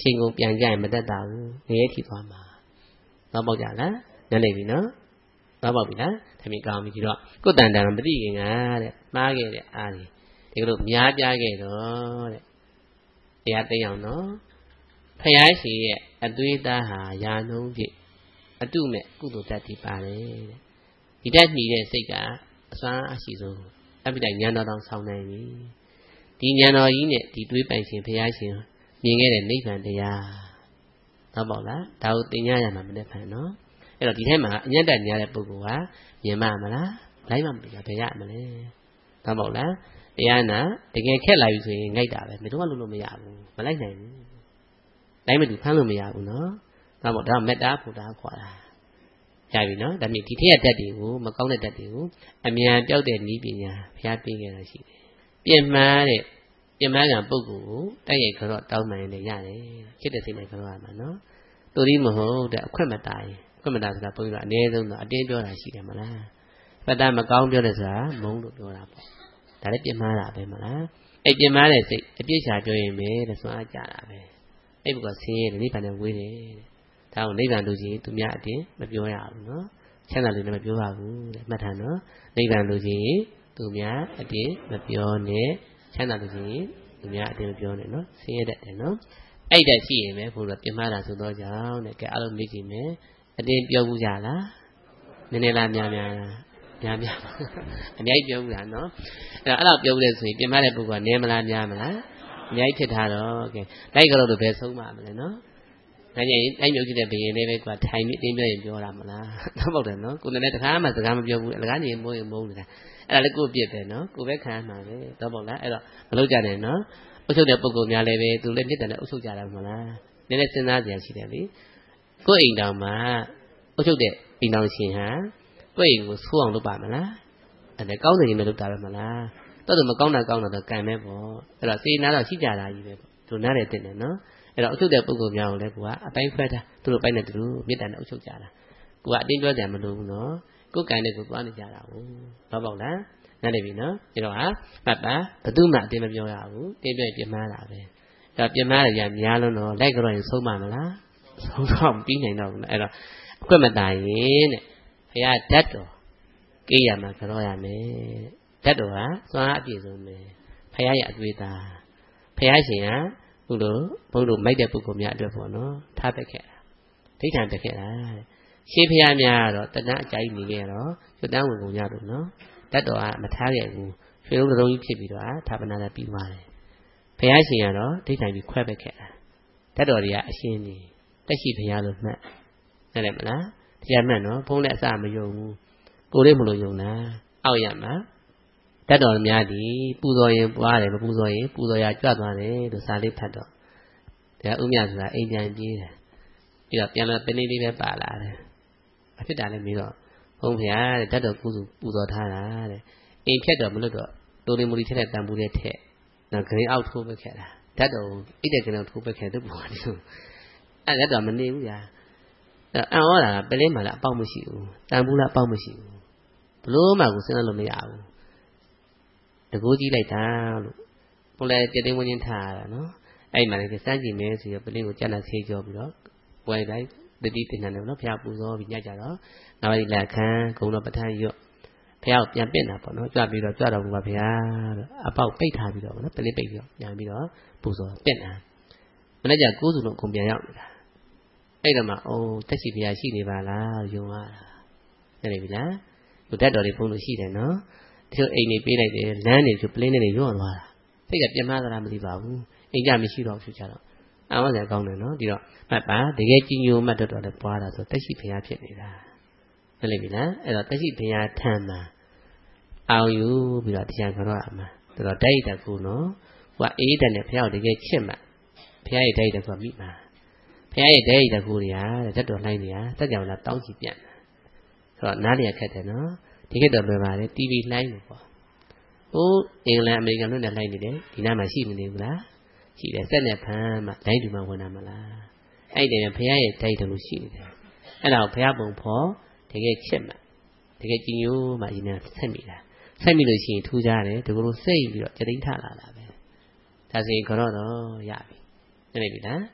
ချိန်ကုန်ပြန်ကြရင်မတက်တာဘူးငရဲထိသွားမှာတော့ပေါက်ကြလားနားလည်ပြီနော်တော့ပေါက်ပြီလားထမင်းကောင်းပြီဒီတော့ကိုယ်တန်တန်မသိခင်ကတဲ့မှားခဲ့တဲ့အားဒီဒီလိုများပြားခဲ့တော့တဲ့တရားသိအောင်နော်ဖယားရှင်ရဲ့အသွေးသားဟာယာနှုံးဖြစ်အတုမဲ့ကုသိုလ်တတ်တည်ပါတယ်တဲ့ဒီတက်ညီတဲ့စိတ်ကအစွမ်းအရှိဆုံးအပိတိုင်ဉာဏ်တော်တောင်ဆောင်နိုင်ပြီဒီဉာဏ်တော်ကြီးနဲ့ဒီတွေးပိုင်ရှင်ဖယားရှင်မြင်ခဲ့တဲ့နိဗ္ဗာန်တရားတော့ပေါ့လားဒါကိုသင်ညာရမှာမနဲ့ဖန်နော်အဲ့တော့ဒီထဲမှာအညံ့တက်ညာတဲ့ပုဂ္ဂိုလ်ကမြင်မှမလားလိုက်မှမလို့ဘယ်ရမလဲတော့ပေါ့လားတရားနာတကယ်ခက်လာပြီဆိုရင်ငိုက်တာပဲမင်းတို့ကလို့လို့မရဘူးမလိုက်နိုင်ဘူးလိုက်မတူဖမ်းလို့မရဘူးနော်ဒါပေါ့ဒါမေတ္တာဖူတာခေါ်တာရပြီနော်ဒါမြင်ဒီထက်ရတတ်တွေကိုမကောင်းတဲ့တတ်တွေကိုအမြန်ပြောက်တဲ့နည်းပညာဘုရားပေးခဲ့တာရှိတယ်ပြင်မှန်းတဲ့ပြင်မှန်းကပုဂ္ဂိုလ်ကိုတိုက်ရိုက်ကြောတောင်းမှန်လည်းရတယ်ချစ်တဲ့စိတ်နဲ့ကြောရမှာနော်တူရီမဟုတ်တဲ့အခွင့်မတားရင်အခွင့်မတားဆိုတာဘုန်းကြီးကအနည်းဆုံးတော့အတင်းပြောတာရှိတယ်မလားပတ်တာမကောင်းပြောတယ်ဆိုတာမုန်းလို့ပြောတာပေါ့ဒါလည်းပြင်မှန်းတာပဲမလားအဲ့ပြင်မှန်းတဲ့စိတ်အပြစ်ချပြောရင်ပဲတဲ့ဆိုအားကြတာပဲအဲ့ဘုကဆင်းရဲတယ်နိဗ္ဗာန်နဲ့ဝေးတယ်တဲ့ဒါကိုနိဗ္ဗာန်လူကြီးသူများအတင်းမပြောရဘူးနော်ချမ်းသာလို့လည်းမပြောပါဘူးတဲ့မှတ်ထားနော်နိဗ္ဗာန်လူကြီးသူများအတင်းမပြောနဲ့ချမ်းသာလူကြီးသူများအတင်းမပြောနဲ့နော်ဆင်းရဲတတ်တယ်နော်အဲ့ဒါရှိရင်ပဲဘုရားပြင်မှန်းတာဆိုတော့ကြောင့်တဲ့ကဲအားလုံးမေ့ကြည့်မယ်အတင်းပြောဘူးကြလားနည်းနည်းလားများများလားများများအများကြီးပြောဘူးလားနော်အဲ့တော့အဲ့လိုပြောဘူးလေဆိုရင်ပြင်မှန်းတဲ့ပုဂ္ဂိုလ်ကနည်းမလားများမလားအများကြီးဖြစ်ထားတော့ကဲလိုက်ကြတော့ဘယ်ဆုံးမှမလဲနော်ဒါကြရင်အဲ့မျိုးကြည့်တဲ့ဘယင်လေးပဲကွာထိုင်ပြီးတင်းပြောရင်ပြောတာမလားတော့ဟုတ်တယ်နော်ကိုယ်လည်းတခါမှစကားမပြောဘူးအလကားနေမိုးရင်မုန်းနေတာအဲ့ဒါလည်းကိုယ့်ပြစ်ပဲနော်ကိုယ်ပဲခံမှာပဲတော့ပေါ့လားအဲ့တော့မလုပ်ကြနဲ့နော်အုပ်ချုပ်တဲ့ပုဂ္ဂိုလ်များလည်းပဲသူလည်းမြစ်တယ်နဲ့အုပ်ချုပ်ကြတာမလားနည်းနည်းစဉ်းစားကြရရှိတယ်လေကိုယ့်အိမ်တောင်မှာအုပ်ချုပ်တဲ့အိမ်တောင်ရှင်ဟာကိုယ့်အိမ်ကိုဆိုးအောင်လုပ်ပါမလားအဲ့ဒါကောင်းတယ်ရင်လည်းလုပ်တာပဲမလားတော်တော်မကောင်းတာကောင်းတာတော့ကံပဲပေါ့အဲ့တော့စေနာတော့ရှိကြတာကြီးပဲပေါ့သူနားတယ်တင်တယ်နော်အဲ့တော့အုပ်ချုပ်တဲ့ပုဂ္ဂိုလ်များကိုလည်းကိုကအပိုင်းခွဲတာသူတို့ပိုင်းနဲ့သူတို့မေတ္တာနဲ့အုပ်ချုပ်ကြတာကိုကအတင်းပြောကြမလို့ဘူးနော်ကိုယ်ကံနဲ့ကိုသွားနေကြတာဟုတ်တော့ပေါ့လားနားလည်ပြီနော်အဲ့တော့ဟာပတ်ပါဘသူမှအတင်းမပြောရဘူးတင်းပြည့်ပြမှားတာပဲအဲ့တော့ပြမှားရရများလုံးတော့လိုက်ကြတော့ရင်ဆုံးပါမလားဆုံးတော့မပြီးနိုင်တော့ဘူးအဲ့တော့အကွက်မตายရင်တဲ့ဘုရားဓာတ်တော်ကိရမှာကြောရမယ်ဓာတ်တော်ဟာသွားအပြည့်စုံပဲဘုရားရဲ့အသွေးသားဘုရားရှင်ကဘုလိုဘုလိုမိုက်တဲ့ပုဂ္ဂိုလ်များအတွက်ပေါ့နော်ထားပက်ခဲ့တာဒိဋ္ဌံပက်ခဲ့တာတဲ့ရှင်းဖျားများကတော့တဏှာအကြိုက်နေခဲ့တော့ကျွတ်တန်းဝင်ကုန်ကြလို့နော်တတ်တော်ကမထားခဲ့ဘူးရွှေလုံးလုံးကြီးဖြစ်ပြီးတော့ဌာပနာလည်းပြီးသွားတယ်ဘုရားရှင်ကတော့ဒိဋ္ဌံပြီးခွဲပက်ခဲ့တာတတ်တော်တွေကအရှင်းနေတက်ရှိဘုရားလို့မှတ်နားလည်မလားတရားမှတ်နော်ဖုံးလည်းအစမယုံဘူးကိုယ်လေးမလို့ယုံတာအောက်ရမှာတတ်တော်များသည်ပူဇော်ရင်ပွားတယ်မပူဇော်ရင်ပူဇော်ရကြွသွားတယ်လို့စာလေးဖတ်တော့တရားဥမြတ်ဆိုတာအိမ်ပြန်ပြေးတယ်ပြီးတော့ပြန်လာပင်းလေးလေးပဲပါလာတယ်အဖြစ်တာလည်းပြီးတော့ဘုန်းဖျားတဲ့တတ်တော်ကုစုပူဇော်ထားတာတဲ့အိမ်ဖြတ်တော့မလို့တော့တိုလီမူလီထက်တဲ့တန်ပူတဲ့ထက်နော်ဂရင်းအောက်ထိုးပက်ခဲ့တာတတ်တော်အိတ်တဲ့ဂရင်းထိုးပက်ခဲ့တဲ့ပုံစံမျိုးအဲ့ဒါတော့မနေဘူးညာအဲ့အံ့ဩတာပလင်းမှလည်းအပေါက်မရှိဘူးတန်ပူလည်းအပေါက်မရှိဘူးဘလို့မှကိုစဉ်းစားလို့မရဘူးတကူကြည့်လိုက်တာလို့ဘုလည်းတည်တင်းဝင်ချင်းထားရတာနော်အဲ့မှာလည်းစမ်းကြည့်မယ်ဆိုရပလင်းကိုကျန်တာဆေးကြောပြီးတော့ပွဲတိုင်းတတိတင်တယ်နော်ဖျားပူဇော်ပြီးညကြတော့ငါးပါးလက်ခံဂုံတော်ပဋ္ဌာန်းရွတ်ဖျားကိုပြန်ပင့်တာပေါ့နော်ကြွပြီးတော့ကြွတော်မူပါဗျာလို့အပေါက်ပိတ်ထားပြီးတော့နော်ပလင်းပိတ်ပြီးတော့ပြန်ပြီးတော့ပူဇော်ပင့်တာမနေ့ကကိုးစုလုံးအကုန်ပြန်ရောက်နေတာအဲ့တော့မှအိုးတက်ရှိဖျားရှိနေပါလားယုံရတာနေပြီလားသူတက်တော်လေးဖုန်းလို့ရှိတယ်နော်ဒီလိုအိမ်နေပေးလိုက်တယ်လမ်းနေဆိုပလင်းနေရွတ်သွားတာစိတ်ကပြန်မသလားမသိပါဘူးအိမ်ကြမရှိတော့ဖြစ်ကြတော့အမှန်တရားကောင်းတယ်နော်ဒီတော့မှတ်ပါတကယ်ကြီးညိုမှတ်တော့တော့လည်းပွားတာဆိုတက်ရှိဖျားဖြစ်နေတာဟုတ်လိမ့်ပြီလားအဲ့တော့တက်ရှိဖျားထမ်းမှာအောင်ယူပြီးတော့တရားကြောရမှာဒါတော့တိုက်တကူနော်ဟိုကအေးတဲ့နဲ့ဖျားကိုတကယ်ချစ်မှဖျားရဲ့တိုက်တကူကမိမှာဖျားရဲ့တိုက်တကူတွေကတဲ့တက်တော်လှိုင်းနေတာတက်ကြောင်လာတောင်းချီပြန်တာဆိုတော့နားလျက်ခက်တယ်နော်ဒီခေတ်တော့လွယ်ပါလေ တီဗီ လှိုင်းလို့ပေါ့ဟိုအင်္ဂလန်အမေရိကန်လွတ်နဲ့လှိုင်းနေတယ်ဒီနားမှာရှိမနေဘူးလားရှိတယ်စက်နဲ့ဖမ်းမှလိုင်းတူမှဝင်တာမလားအဲ့ဒီနဲ့ဘုရားရဲ့တိုက်တယ်လို့ရှိတယ်အဲ့ဒါကိုဘုရားပုံဖော်တကယ်ချစ်မှတကယ်ကြည်ညိုမှအရင်ကဆက်မိတာဆက်မိလို့ရှိရင်ထူးကြတယ်ဒီလိုစိတ်ပြီးတော့ကြတိန်ထလာတာပဲဒါဆိုရင်ကတော့တော့ရပြီသိပြီလား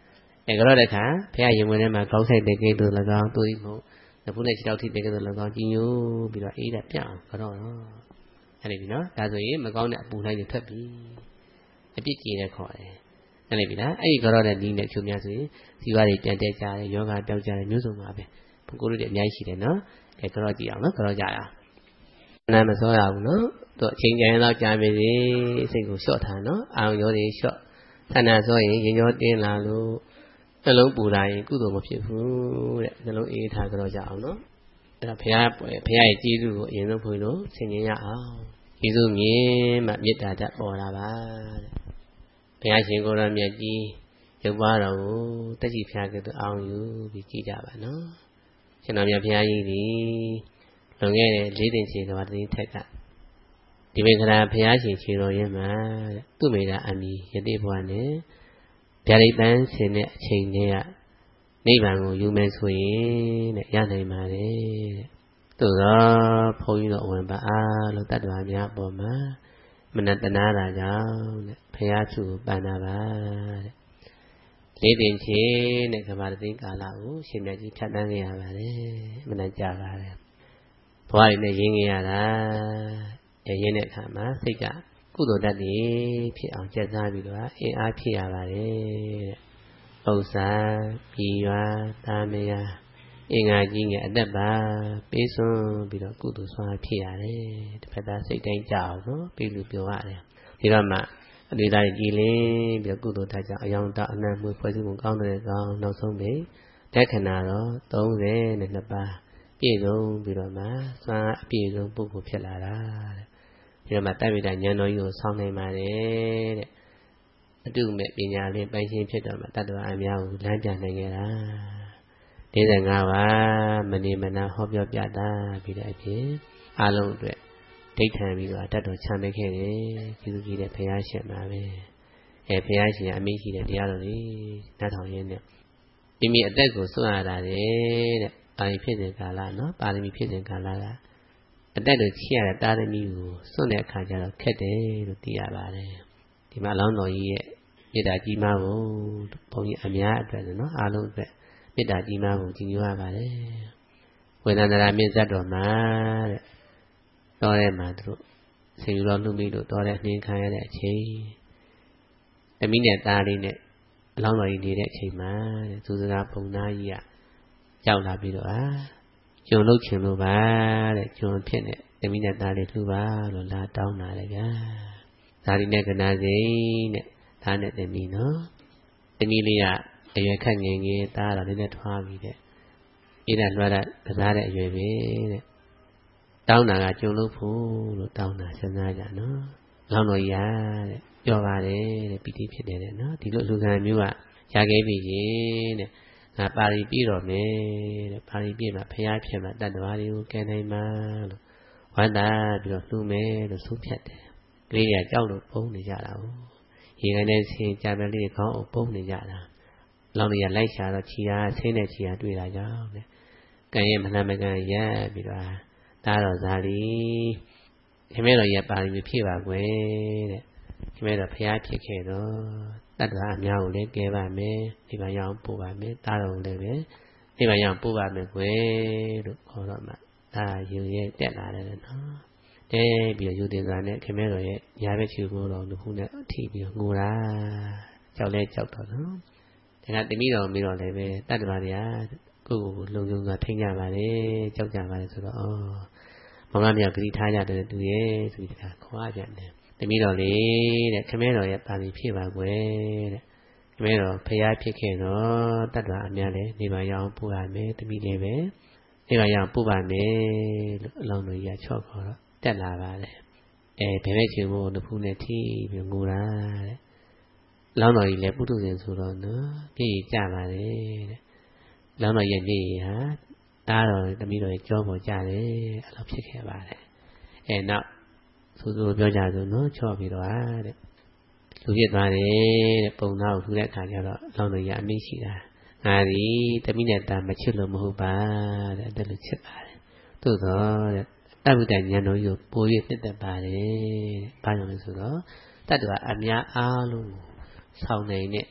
အဲကတော့တဲ့ခါဖះရင်ဝင်ထဲမှာကောက်ဆိုင်တဲ့ကိတူ၎င်းသူ့မို့တပူးနဲ့ခြေထောက်ထိတဲ့ကိတူ၎င်းကြီးညိုပြီးတော့အေးတာပြအောင်ကတော့နော်အဲ့ဒီပြီနော်ဒါဆိုရင်မကောင်းတဲ့အပူလိုက်တွေထွက်ပြီအပြစ်ကြီးတဲ့ခေါ်တယ်အဲ့ဒီပြီလားအဲ့ဒီကတော့တဲ့ဒီနဲ့ဖြူများဆိုရင်ဇီဝတွေပြန်တက်ကြတယ်ယောဂပျောက်ကြတယ်မျိုးစုံပါပဲပုဂ္ဂိုလ်တွေအများကြီးရှိတယ်နော်အဲကတော့ကြည့်အောင်နော်ကတော့ကြရအောင်နာမစောရဘူးနော်သူအချိန်ကြရင်တော့ကြာပြီစိတ်ကိုလျှော့ထားနော်အာရုံရောတွေလျှော့ဆန္ဒဆိုရင်ရင်ရောတင်းလာလို့နှလုံးပူလာရင်ကုသိုလ်မဖြစ်ဘူးတဲ့နှလုံးအေးထားကြတော့ကြအောင်နော်အဲ့ဒါဘုရားဘုရားရဲ့ကျေးဇူးကိုအရင်ဆုံးဖွင့်လို့ဆင်ခြင်ရအောင်ကျေးဇူးမြင်မှမေတ္တာဓာတ်ပေါ်လာပါတဲ့ဘုရားရှင်ကိုယ်တော်မြတ်ကြီးရုပ်ပါတော်ကိုတက်ကြည်ဖျားကဲ့သို့အောင်ယူပြီးကြည်ကြပါနော်ရှင်တော်မြတ်ဘုရားကြီးဒီလွန်ခဲ့တဲ့လေးတင်ချေတော်တည်းထက်ကဒီမေခရာဘုရားရှင်ခြေတော်ရင်မှာသူ့မိတာအမိယတိဘဝနဲ့ဗျာဒိတ်ပန်းရှင်တဲ့အချိန်လေးကနိဗ္ဗာန်ကိုယူမယ်ဆိုရင်တဲ့ရနိုင်ပါတယ်တဲ့သို့သောဘုန်းကြီးတော်ဝင်ပါအားလို့တတ္တဝါများပေါ်မှာမနတနာတာကြောင့်တဲ့ဘုရားသူပန္နာပါတဲ့လေးတင်ချေတဲ့ကမ္ဘာတိကာလကိုရှင်မြတ်ကြီးဖြတ်တန်းခဲ့ရပါတယ်မနကြပါတယ်ဘဝရည်နဲ့ရင်းခဲ့ရတာရင်းတဲ့အခါမှာစိတ်ကကုသိုလ်တတ်တွေဖြစ်အောင်ကြက်စားပြီးတော့အင်အားဖြစ်ရပါတယ်တဲ့ဥစ္စာပြည်ရွာသားမယားအင်္ဂါကြီးငယ်အသက်ပါပေးစွန်းပြီးတော့ကုသိုလ်ဆွမ်းဖြစ်ရတယ်တစ်ဖက်သားစိတ်တိုင်းကြအောင်နော်ပြီးလူပြောရတယ်ဒီတော့မှအတွေ့အကြုံကြည်လင်းပြီးကုသိုလ်တတ်ကြအယောင်တအနံ့မှုဖွဲ့စည်းမှုကောင်းတဲ့ကောင်နောက်ဆုံးပဲတက်ခဏတော့သုံးဆယ်နှစ်ပါးပြည့်စုံပြီးတော့မှစွမ်းအပြည့်စုံပုဂ္ဂိုလ်ဖြစ်လာတာတဲ့ဒီတော့မှတိုက်မိတာဉာဏ်တော်ကြီးကိုဆောင်းနိုင်ပါတယ်တဲ့အတုမဲ့ပညာလေးပိုင်ရှင်ဖြစ်တော့မှတတ္တဝါအများကိုလမ်းပြနိုင်ကြတာ၄၅ပါးမနေမနာဟောပြောပြတာပြီးတဲ့အပြင်အားလုံးအတွက်ဒိဋ္ဌံပြီးတော့တတ်တော်ချမ်းပေးခဲ့တယ်ကျေးဇူးကြီးတဲ့ဘုရားရှင်ပါပဲအဲဘုရားရှင်အမိရှိတဲ့တရားတော်လေးနတ်ထောင်ရင်းနဲ့မိမိအသက်ကိုစွန့်ရတာတဲ့ပါရမီဖြစ်တဲ့ကာလနော်ပါရမီဖြစ်တဲ့ကာလကအတက်လို့ချရတဲ့တာသမီကိုစွန့်တဲ့အခါကျတော့ခက်တယ်လို့သိရပါတယ်ဒီမှာလောင်းတော်ကြီးရဲ့မေတ္တာကြီးမားဖို့ဘုန်းကြီးအများအတွက်နော်အားလုံးအတွက်မေတ္တာကြီးမားဖို့ကြီးညိုရပါတယ်ဝေဒနာမြင့်ဇတ်တော်မှာတဲ့တော်ထဲမှာသူတို့ဆေယူတော်လူမိတို့တော်တဲ့နှင်းခံရတဲ့အချိန်သမီးနဲ့သားလေးနဲ့အလောင်းတော်ကြီးနေတဲ့အချိန်မှာတဲ့သူစကားပုံသားကြီးကကြောက်လာပြီးတော့အာကျုံလုတ်ချင်လို့ပါတဲ့ကျုံဖြစ်နေသမီးနဲ့သားလေးလှူပါလို့လာတောင်းလာတယ်ဗျာဒါဒီနဲ့ကနာစိနဲ့သားနဲ့သမီးနော်သမီးလေးကအရွယ်ခက်ငယ်ငယ်သားတော့လည်းထွားပြီးတဲ့အေးတာလွှားတာကစားတဲ့အရွယ်ပဲတဲ့တောင်းတာကကျုံလုတ်ဖို့လို့တောင်းတာစဉ်းစားကြနော်လောင်းတော်ကြီးရတဲ့ပြောပါတယ်တဲ့ပီတိဖြစ်တယ်တဲ့နော်ဒီလိုလူကံမျိုးကရခဲ့ပြီရင်တဲ့ငါပါရီပြည့်တော်မယ်တဲ့ပါရီပြည့်မှာဖျားဖြစ်မှာတတ္တဝါတွေကိုကဲနိုင်မှာလို့ဝန္တာပြီးတော့လှူမယ်လို့ဆိုဖြတ်တယ်ကလေးကကြောက်လို့ပုံနေကြတာဟုတ်ရေကနေဆင်းကြတယ်လေးခေါင်းအုပ်ပုံနေကြတာလောင်းတွေကလိုက်ရှာတော့ခြေအားဆင်းတဲ့ခြေအားတွေ့တာကြောင့်တဲ့ကံရဲ့မနှမကန်ရက်ပြီးတော့ဒါတော့ဇာလီခင်မဲတော်ရဲ့ပါရီဖြည့်ပါကွယ်တဲ့ခင်မဲတော်ဖျားဖြစ်ခဲ့တော့တတ္တဝါအများကိုလည်းကဲပါမယ်ဒီမှာရအောင်ပို့ပါမယ်တားတော်လည်းပဲဒီမှာရအောင်ပို့ပါမယ်ကွယ်လို့ခေါ်တော့မှဒါယူရဲ့တက်လာတယ်နော်တဲပြီးတော့ယူတင်စာနဲ့ခင်မဲတော်ရဲ့ညာဘက်ချူကိုတော်လူခုနဲ့ထိပြီးတော့ငိုတာကြောက်လဲကြောက်တော့နော်ဒါကတမိတော်မိတော်လည်းပဲတတ္တဝါတွေကကိုယ့်ကိုယ်လုံခြုံစွာထိန်းကြပါလေကြောက်ကြပါလေဆိုတော့အော်မောင်ကမြောက်ဂတိထားကြတယ်သူရဲ့ဆိုပြီးဒါခေါ်ရပြန်တယ်တမီးတော်လေးတဲ့ခမဲတော်ရဲ့ပါဠိဖြစ်ပါကွယ်တဲ့ခမဲတော်ဖျားဖြစ်ခဲ့တော့တတ္တဝါအများလည်းနေပါရအောင်ပို့ရမယ်တမီးလေးပဲနေပါရအောင်ပို့ပါမယ်လို့အလောင်းတော်ကြီးကချော့ခေါ်တော့တက်လာပါလေအဲဘယ်ဘက်ချင်ဖို့တဖူးနဲ့ထိပြီးငိုတာတဲ့လောင်းတော်ကြီးလည်းပုထုဇဉ်ဆိုတော့နော်ပြည့်ကြပါလေတဲ့လောင်းတော်ရဲ့ပြည့်ဟာတားတော်တမီးတော်ရဲ့ကြောပေါ်ကြတယ်အဲ့လိုဖြစ်ခဲ့ပါတယ်အဲနောက်ဆိုဆိုပြောကြဆိုနော်ချော့ပြီးတော့တဲ့လူဖြစ်သွားတယ်တဲ့ပုံသားကိုထူတဲ့အခါကျတော့လောင်းတော်ရအမိရှိတာငါဒီတမိနဲ့တာမချစ်လို့မဟုတ်ပါတဲ့အဲ့လိုချစ်ပါတယ်သို့တော့တဲ့တဝိတ္တဉာဏ်တော်ကြီးကိုပို၍နှစ်သက်ပါတယ်တဲ့ဘာကြောင့်လဲဆိုတော့တတ္တဝါအများအားလုံးဆောင်းနိုင်တဲ့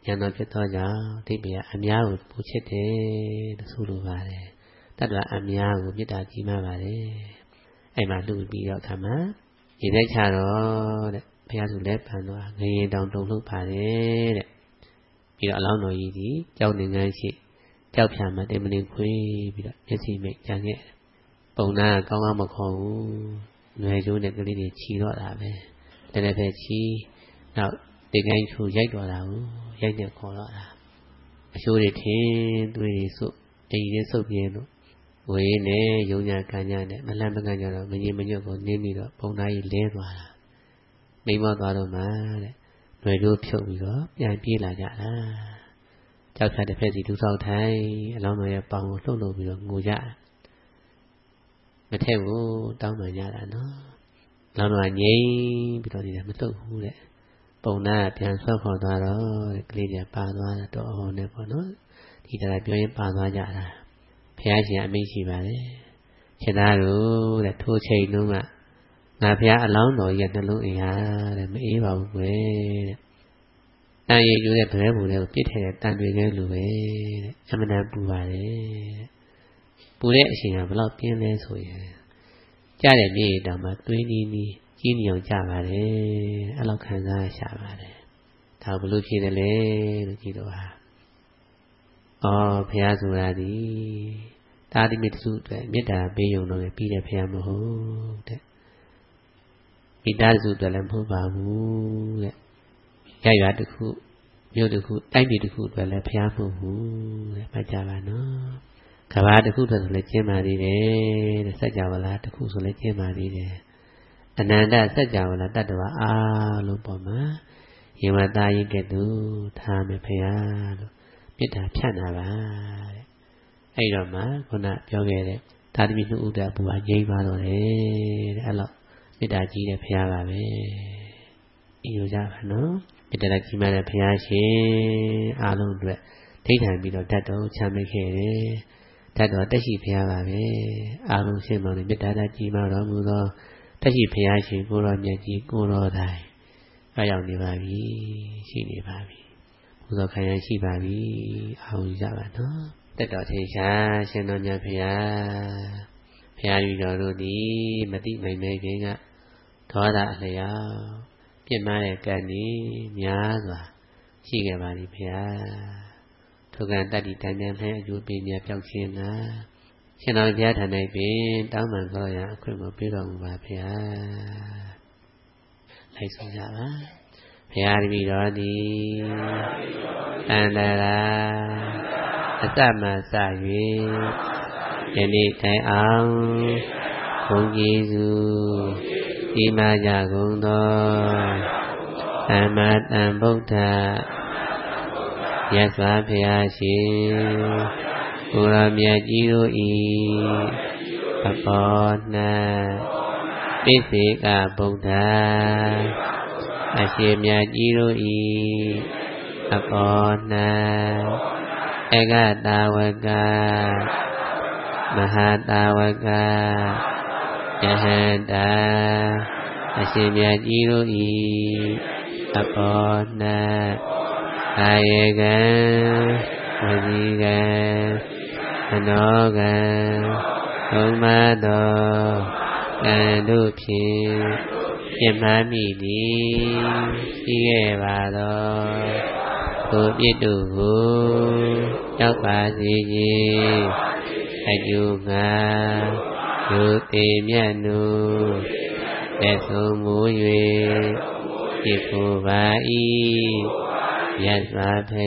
ညာတော်ဖြစ်သောကြောင့်ဒီပေအများကိုပူချစ်တယ်လို့ဆိုလိုပါတယ်တတ္တဝအများကိုမေတ္တာကြီးမှပါတယ်အဲ့မှာလူပြီးတော့ခါမှာဒီသက်ချတော့တဲ့ဘုရားသူလည်းပန်သွားငရင်တောင်တုံလို့ပါတယ်တဲ့ပြီးတော့အလောင်းတော်ကြီးဒီကြောက်နေငန်းရှိကြောက်ဖြာမှာတင်မနေခွေးပြီးတော့မျက်စိမိတ်ကြံခဲ့ပုံနာကောင်းကောင်းမခေါ်ဘူးငွေကျိုးနဲ့ကလေးတွေခြီတော့တာပဲတနေ့ပဲခြီနောက်ဒီကိုင်းချူရိုက်တော့တာကိုရိုက်နေခေါ်တော့တာအရှိုးတွေထင်းသွေးတွေစုပ်အိမ်တွေစုပ်ပြင်းလို့ဝေးနေယုံညာကညာနဲ့မလန့်မကန့်ကြတော့မငြင်းမညွတ်ကိုနင်းပြီးတော့ပုံသားကြီးလဲသွားတာမိမသွားတော့မှတဲ့ຫນွေတို့ဖြုတ်ပြီးတော့ပြန်ပြေးလာကြတာကြောက်ခါတစ်ဖက်စီဒူးဆောက်ထိုင်အလောင်းတော်ရဲ့ပေါင်ကိုလှုပ်လှုပ်ပြီးတော့ငိုကြမထက်ဘူးတောင်းပန်ကြတာနော်အလောင်းတော်ကငြိမ်ပြီးတော့နေတယ်မလှုပ်ဘူးတဲ့ပုံသားပြန်ဆွတ်ခေါ်သွားတော့ကလေးတွေပါသွားတော့ဟောနေပေါ့နော်ဒီတရားပြောရင်ပါသွားကြတာဘုရားရှင်အမိန့်ရှိပါတယ်ခြေသားတို့တဲ့ထိုးချိန်လုံးကငါဘုရားအလောင်းတော်ရဲ့နှလုံးအင်ဟာတဲ့မအေးပါဘူးကွယ်တဲ့တန်ရည်ကျိုးတဲ့ဗရဲဘူးတွေကိုပြစ်ထည့်တဲ့တန်တွေကလူပဲတဲ့အမှန်တန်ပူပါတယ်ပူတဲ့အချိန်ကဘယ်လောက်ပြင်းလဲဆိုရင်ကြားတဲ့မြေတောင်မှသွေးနီးနီးကြီးနေအောင်ကြပါတယ်အဲ့လောက်ခံစားရှာပါတယ်ဒါဘလို့ဖြစ်တယ်လဲလို့ကြည့်တော့ဟာအော်ဘုရားဆိုတာဒီတာတိမိတစုအတွက်မေတ္တာပေးရုံတော့ပြီးတဲ့ဘုရားမဟုတ်တဲ့မိသားစုအတွက်လည်းမဟုတ်ပါဘူးတဲ့ရရွာတစ်ခုမြို့တစ်ခုတိုင်းပြည်တစ်ခုအတွက်လည်းဘုရားမဟုတ်ဘူးတဲ့မှတ်ကြပါနော်ကဘာတစ်ခုအတွက်ဆိုလည်းကျင်းပါသေးတယ်တဲ့စัจ java လားတစ်ခုဆိုလည်းကျင်းပါသေးတယ်အနန္တစัจ java လားတတ္တဝါအားလုံးပေါ်မှာယမသားရင်ကဲ့သို့ထားမယ်ဘုရားလို့မေတ္တာဖြန့်တာပါတဲ့အဲ့တော့မှခုနပြောခဲ့တဲ့သာသမီနှုတ်ဥဒ္ဒဘူဟာငြိမ်းပါတော့တယ်တဲ့အဲ့လောက်မေတ္တာကြီးတဲ့ဘုရားပါပဲအယူကြပါနော်မေတ္တာကြီးမှတဲ့ဘုရားရှင်အားလုံးအတွက်ထိဋ္ဌာန်ပြီးတော့တတ်တော်ချမ်းမြေ့ခဲ့တယ်တတ်တော်တက်ရှိဘုရားပါပဲအားလုံးရှင်းပါလို့မေတ္တာကြီးမှတော်မူသောတက်ရှိဘုရားရှင်ကိုရောမြတ်ကြီးကိုရောတိုင်းအားရောက်နေပါပြီရှိနေပါပြီဘုရားခံရရှိပါပြီအားလုံးကြပါနော်တက်တော်ထေရှားရှင်တော်မြတ်ဘုရားဘုရားကြီးတော်တို့သည်မတိမိန်မဲခင်ကဒေါသအလျောက်ပြစ်မှားတဲ့ကံကြီးများစွာရှိခဲ့ပါလိမ့်ဘုရားထိုကံတတ္တိတန်မြန်နဲ့အကျိုးပေးမြတ်ပြောက်ခြင်းကရှင်တော်ဘုရားထံ၌ပင်တောင်းပန်ခေါ်ရအခွင့်ကိုပေးတော်မူပါဘုရားလိုက်ဆုံးကြပါဘုရားတပည့်တော်သည်တန်တရာအစမှစ၍ယနေ့တိုင်အောင်ဘုန်းကြီးစုဒီမာကြကုန်သောသမ္မာသမ္ဗုဒ္ဓမြတ်စွာဘုရားရှင်ကိုရောမြတ်ကြီးတို့ဤအပေါ်၌ပိစေကဗုဒ္ဓအရှင်မြတ်ကြီးတို့ဤအပေါ်၌ဧကတာဝကမဟာတာဝကယဟန္တာအရှင်မြတ်ကြီးတို့ဤအပေါ်၌အာယေကံဝစီကံအနောကံသုံးပါးသောကံတို့ဖြင့်ပြင်းမှမိသည်ရှိခဲ့ပါသောကိုပြစ်တို့ကိုရောက်ပါစေခြင်းအကျိုးငါယုတိမြတ်နုသက်ဆုံးမူ၍ဖြစ်ဖို့ပါ၏မြတ်စွာဘု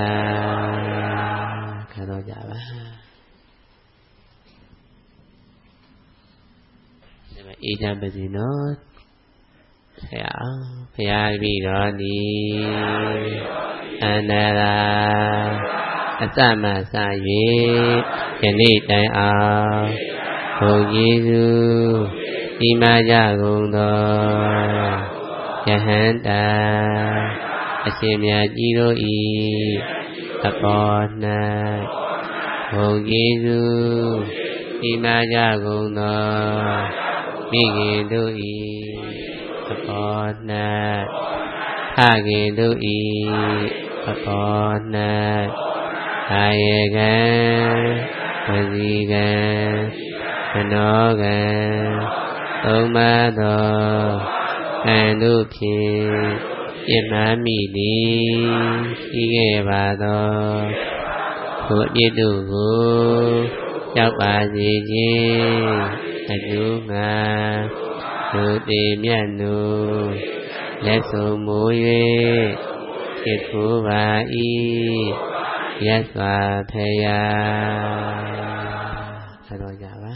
ရားခံတော်ကြပါဒီမှာအေးချမ်းပါစေနော်ဆရာဘုရားပြီးတော်သည်အန္တရာအစမှစ၍ယနေ့တိုင်အောင်ဘုန်းကြီးစုဒီမာကြကုန်သောယဟန္တာအရှင်မြတ်ကြီးတို့ဤအပေါ်၌ဘုန်းကြီးစုဒီမာကြကုန်သောမိခင်တို့ဤအပေါ်၌ဖခင်တို့ဤအပေါ်၌ကာယကံဝစီကံမနောကံသုံးပါးသောကံတို့ဖြင့်ပြစ်မှားမိသည်ရှိခဲ့ပါသောထိုအပြစ်တို့ကိုရောက်ပါစေခြင်းအကျိုးငါတို့တည်မြတ်တို့လက်ဆုံးမိုး၍ဖြစ်ဖို့ပါ၏ယတ်စွာဖယားဆက်တော့ကြပါ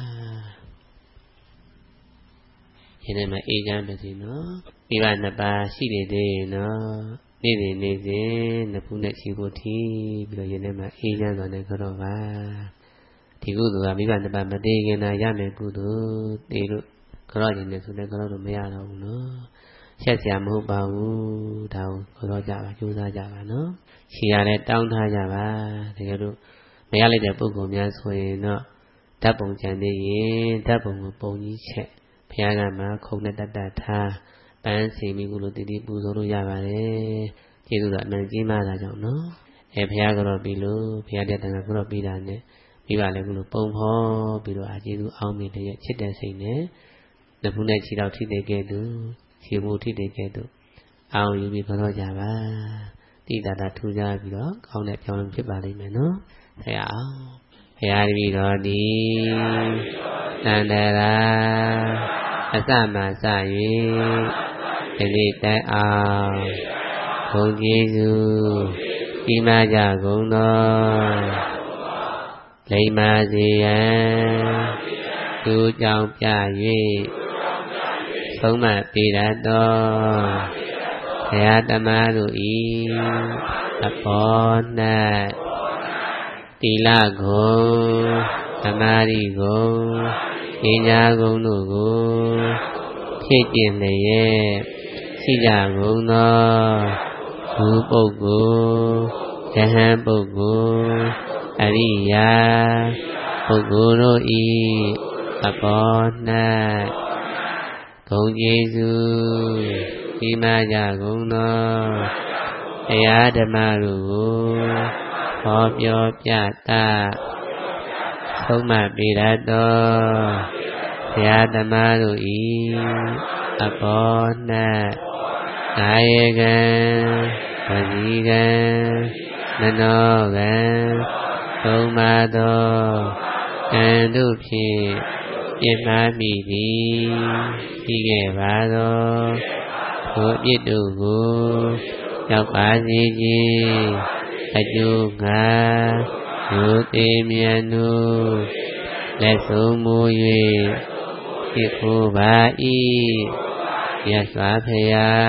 ဒီနေ့မှာအေးချမ်းပါစေနော်မိဘနှစ်ပါးရှိနေသေးရင်နော်နေ့စဉ်နေ့စဉ်နှစ်ဖူးနဲ့ရှိဖို့ထီးပြီးတော့ဒီနေ့မှာအေးချမ်းစွာနဲ့ကြတော့ပါဒီကုသိုလ်ကမိဘနှစ်ပါးမသေးခင်သာရမယ်ကုသိုလ်တေလို့ကြတော့နေဆိုလည်းကြတော့လို့မရတော့ဘူးနော်ချက်စရာမဟုတ်ပါဘူးဒါကိုကြတော့ကြပါကြိုးစားကြပါနော်ရှည်ရလဲတောင်းထားကြပါတကယ်လို့မရလိုက်တဲ့ပုဂ္ဂိုလ်များဆိုရင်တော့ဓာတ်ပုံကြံသေးရင်ဓာတ်ပုံကိုပုံကြီးချက်ဘုရားကမှခုံနဲ့တတ်တတ်ထားပန်းစီမိကုလို့တည်တည်ပူဇော်လို့ရပါတယ်ကျေးဇူးတော်အမှန်ကြီးမားတာကြောင့်နော်အဲဘုရားကတော့ပြီးလို့ဘုရားတဲ့တန်ခါကတော့ပြီးတာနဲ့ပြီးပါလေကုလို့ပုံဖော်ပြီးတော့အာကျေးဇူးအောင်းမိတဲ့ချစ်တဲ့စိတ်နဲ့လက်ဖူးနဲ့ခြေတော်ထိတဲ့ကဲ့သို့ခြေမူထိတဲ့ကဲ့သို့အောင်ယူပြီးခေါ်တော့ကြပါတိတာတာထူကြပြီးတော့ကောင်းတဲ့ပြောင်းလဲဖြစ်ပါလိမ့်မယ်နော်ဆရာအောင်ဘုရားတပည့်တော်ဒီသန္တရာအစမှစ၍ဒီနေ့တိုင်အောင်ဘုန်းကြီးစုဒီမှာကြကုန်သောလိမ္မာစေရန်သူကြောင့်ပြ၍ဆုံးမပေတတ်သောဘုရားဓမ္မတို့ဤအပေါ်၌သီလဂုဏ်သမာဓိဂုဏ်ပညာဂုဏ်တို့ကိုဖြည့်ကျင့်လျက်ရှိကြကုန်သောဘုပုဂ္ဂိုလ်ယဟန်ပုဂ္ဂိုလ်အရိယာပုဂ္ဂိုလ်တို့ဤအပေါ်၌ဂုဏ်ကျေးဇူးဒီမှာကြကုန်သောတရားဓမ္မတို့ကိုဟောပြောပြတာဆုံးမပေတတ်သောဘုရားဓမ္မတို့ဤအပေါ်၌ကာယကံဝစီကံမနောကံသုံးပါးသောကံတို့ဖြင့်ပြစ်မှားမိသည်ရှိခဲ့ပါသောထိုအပြစ်တို့ကိုရောက်ပါစေခြင်းအကျိုးငါတို့တေမြတ်တို့လက်ဆုံးမူ၍ဖြစ်ဖို့ပါ၏ယတ်စွာဘု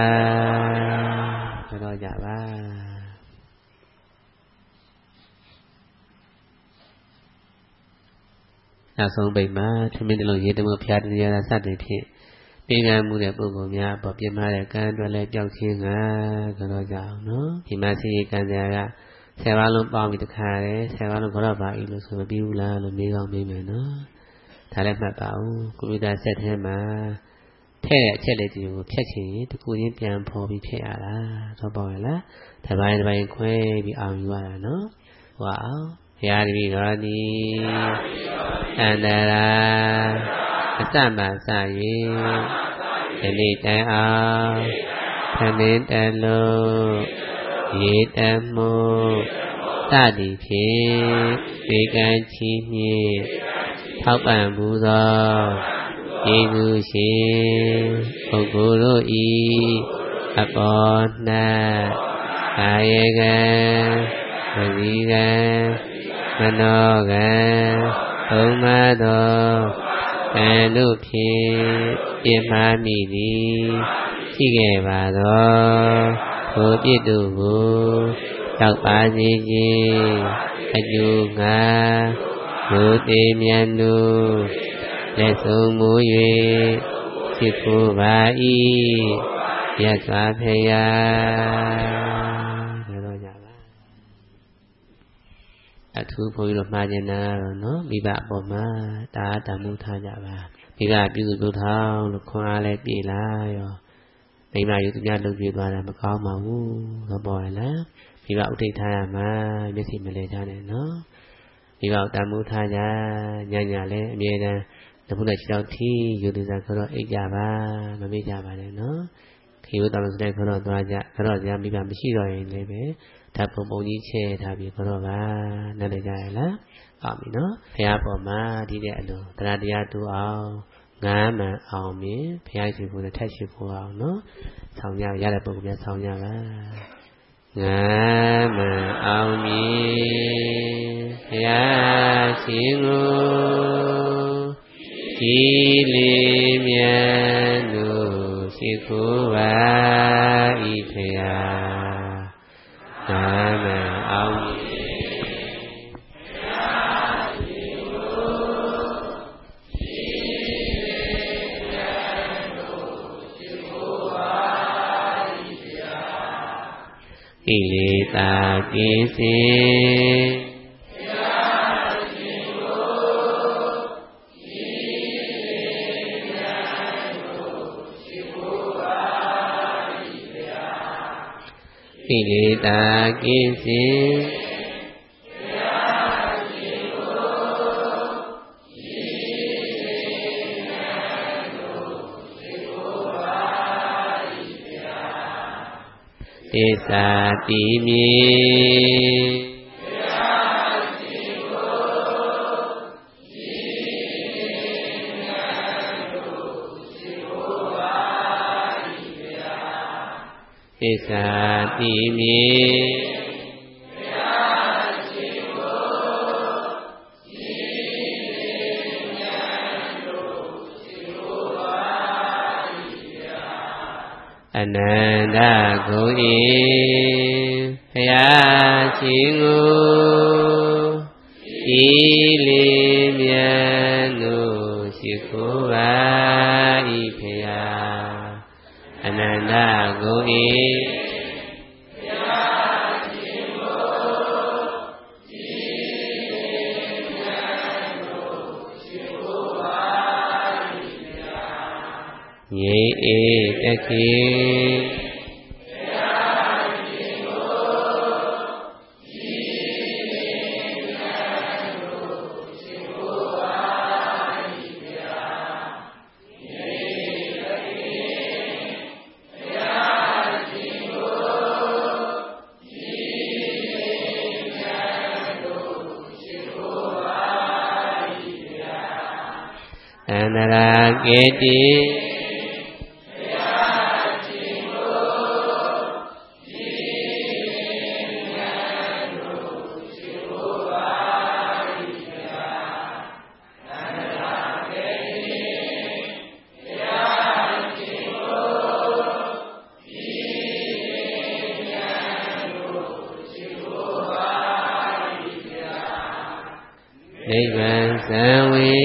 ရားပြောကြပါနောက်ဆုံးပိတ်မှာသမင်းတလုံးရေတမှုဖျားတရားစတဲ့ဖြင့်ပေးကမ်းမှုတဲ့ပုဂ္ဂိုလ်များပေါ်ပြမတဲ့ကံအတွက်လည်းပျောက်ခြင်းကကြောကြအောင်နော်ဒီမှာစီကံတရားကဆယ်ပါးလုံးပေါင်းပြီးတခါတယ်ဆယ်ပါးလုံးကြောပါ၏လို့ဆိုမပြီးဘူးလားလို့မေးကောင်းမေးမယ်နော်ဒါလည်းမှတ်ပါဦးကွန်ပျူတာဆက်ထဲမှာထည့်တဲ့အချက်လက်တွေကိုဖြတ်ချင်ရင်တခုချင်းပြန်ဖော်ပြီးဖြည့်ရတာတော့ပေါ့ရလားတပိုင်းတပိုင်းခွဲပြီးအောင်ယူရတာနော်ဟောအောင်ဘုရားတပည့်တော်သည်အန္တရာအစမှစ၍ဒီနေ့တိုင်အောင်သမင်းတလုံးရေတမှုစသည်ဖြင့်ဒီကံချီးမြှင့်ထောက်ပံ့မှုသောယေရှုရှင်ပုဂ္ဂိုလ်တို့ဤအပေါ်၌ကာယကံဝစီကံမနောကံသုံးပါးသောကံတို့ဖြင့်ပြစ်မှားမိသည်ရှိခဲ့ပါသောထိုပြစ်တို့ကိုရောက်ပါစေခြင်းအကျိုးငါတို့တေမြတ်တို့လက်ဆုံးမူ၍ဖြစ်ဖို့ပါ၏ယတ်စွာဘုရားပြောတော့ကြပါအထူးဘုန်းကြီးတို့မှားကျင်တာတော့နော်မိဘအပေါ်မှာတာတမှုထားကြပါမိဘပြုစုပြုထောင်လို့ခွန်အားလည်းပြေလာရောမိမယူသူများလုပ်ပြသွားတာမကောင်းပါဘူးတော့ပေါ်ရလားမိဘဥထိတ်ထားရမှာမျက်စိမလဲကြနဲ့နော်မိဘတမှုထားကြညညလည်းအမြဲတမ်းတခုနဲ့ခြေထောက်ထီးယူသူစားခေါ်တော့အိတ်ကြပါမမေ့ကြပါနဲ့နော်ခေဝတမစတဲ့ခေါ်တော့သွားကြခေါ်တော့ကြာမိဘမရှိတော့ရင်လည်းပဲဓာတ်ပုံပုံကြီးချဲထားပြီးခေါ်တော့ပါနားလည်ကြရလားဟုတ်ပြီနော်ဘုရားပေါ်မှာဒီတဲ့အလိုတရားတရားတူအောင်ငါးမှန်အောင်မြင်ဘုရားရှိခိုးနဲ့ထက်ရှိခိုးအောင်နော်ဆောင်ကြရတဲ့ပုံကဆောင်ကြပါငါးမှန်အောင်မြင်ဘုရားရှိခိုးဒီလေးမြတ်တို့ရှိခိုးပါဤဘုရားငါးမှန်အောင်ဣလေသာကိစေဣလေသာကိစေသစ္စာတိမြေသစ္စာတိမြေအနန္တကိုယ်ဤဘုရားရှင်ကိုဤလေးမြတ်တို့ရှိခိုးပါဤဘုရားအနန္တကိုယ်ဤယေဧတခေအန္တရာကေတိနိဗ္ဗာန်သံဝေ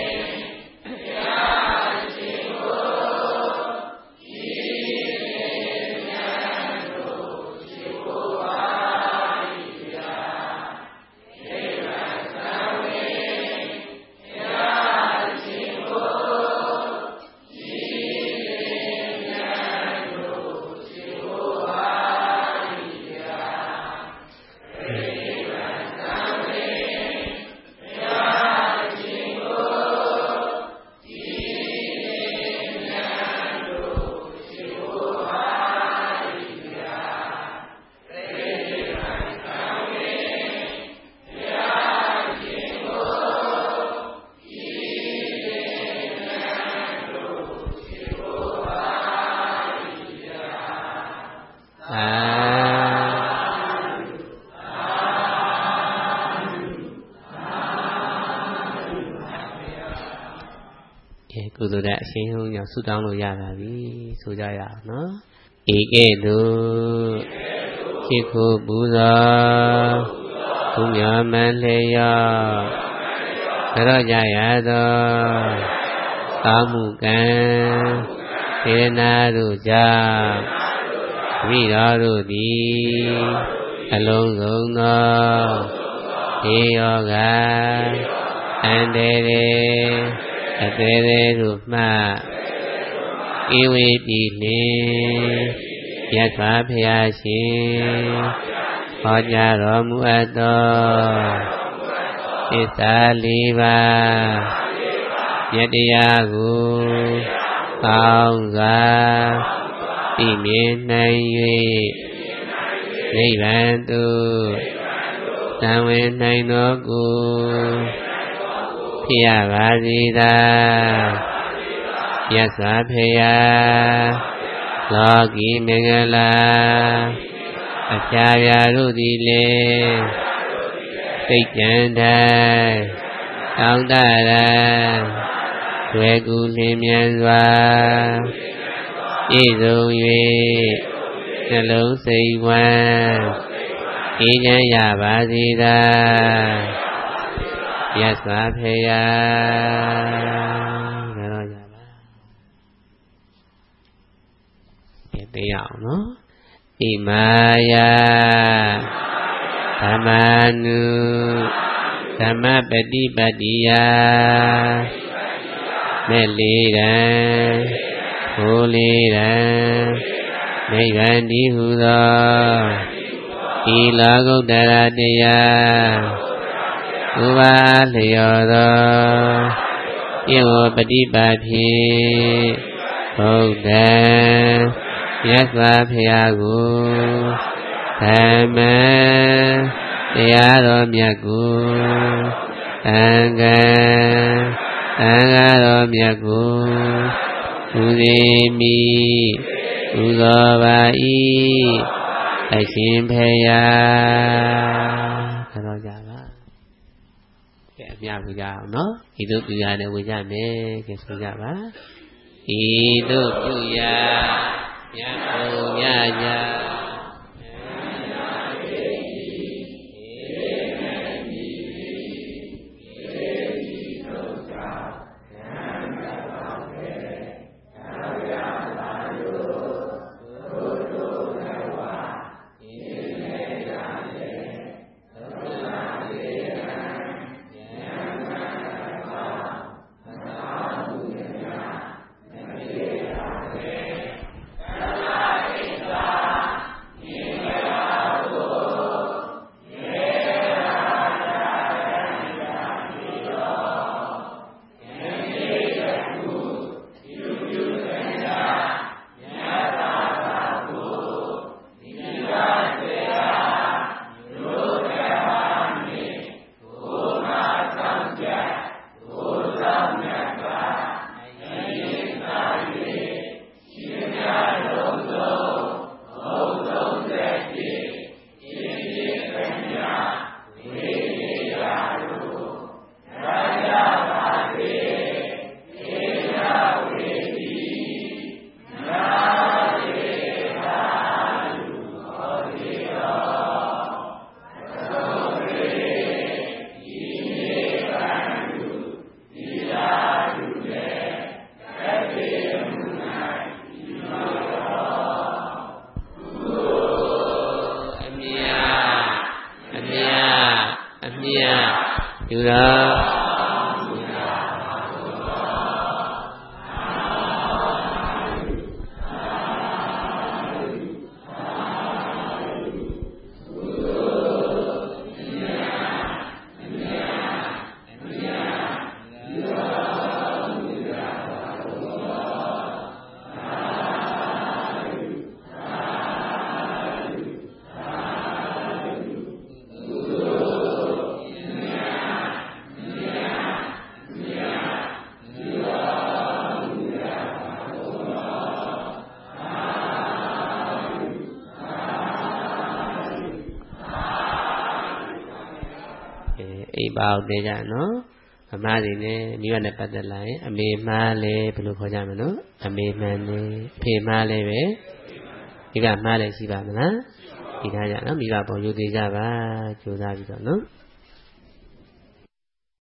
ကုသိုလ်တဲ့အရှင်ဟုံးကြောင့်ဆုတောင်းလို့ရပါပြီဆိုကြရအောင်နော်ဧကဲ့သို့ရှိခိုးပူဇော်ဘုရားမန်လျောကြောကြရသောကောင်းမှုကံစေနာတို့ကြောင့်ဝိရောတို့သည်အလုံးစုံသောဒေယောကအန္တရေအသေးသေးတို့မှဧဝေပြီလင်မြတ်စွာဘုရားရှင်ဟောကြားတော်မူအပ်သောသစ္စာလေးပါးယတရားကိုကောင်းစွာသိမြင်နိုင်၍နိဗ္ဗာန်သို့သံဝင်နိုင်သောကိုဖြစ်ရပါစေသာမြတ်စွာဘုရားလောကီမင်္ဂလာအချာရာတို့သည်လည်းစိတ်ကြံတိုင်းတောင်းတရန်တွေ့ကူလင်းမြန်စွာပြည့်စုံ၍နှလုံးစိတ်ဝမ်းအေးချမ်းရပါစေသာမြတ်စွာဘုရားကြတော့ကြပါဒီတရားအောင်နော်ဣမာယဓမ္မာနုဓမ္မပฏิပတ္တိယမဲ့လေးတံဟိုလေးတံနိဗ္ဗာန်တည်းဟူသောဤလောကုတ္တရာတရားဥပါလျောသောယေဝပฏิပတ်ဖြင့်ဘုဒ္ဓံမြတ်စွာဘုရားကိုဓမ္မတရားတော်မြတ်ကိုသံဃာသံဃာတော်မြတ်ကိုဥသေမိဥသောပါဤအရှင်ဘုရားခတော်ကြပါကဲအမြပူကြအောင်နော်ဤသို့ပြုရတယ်ဝေကြမယ်ကဲဆိုကြပါဤသို့ပြုရမြတ်ဘုရားကြယူရာအိမ်ပါအောင်နေကြနော်အမားတွေနဲ့မိဘနဲ့ပတ်သက်လာရင်အမေမားလည်းဘယ်လိုခေါ်ကြမလို့အမေမှန်နေအဖေမားလည်းပဲဒီကမားလည်းရှိပါမလားဒီထားကြနော်မိဘပေါ်ယူသေးကြပါကြိုးစားပြီးတော့နော်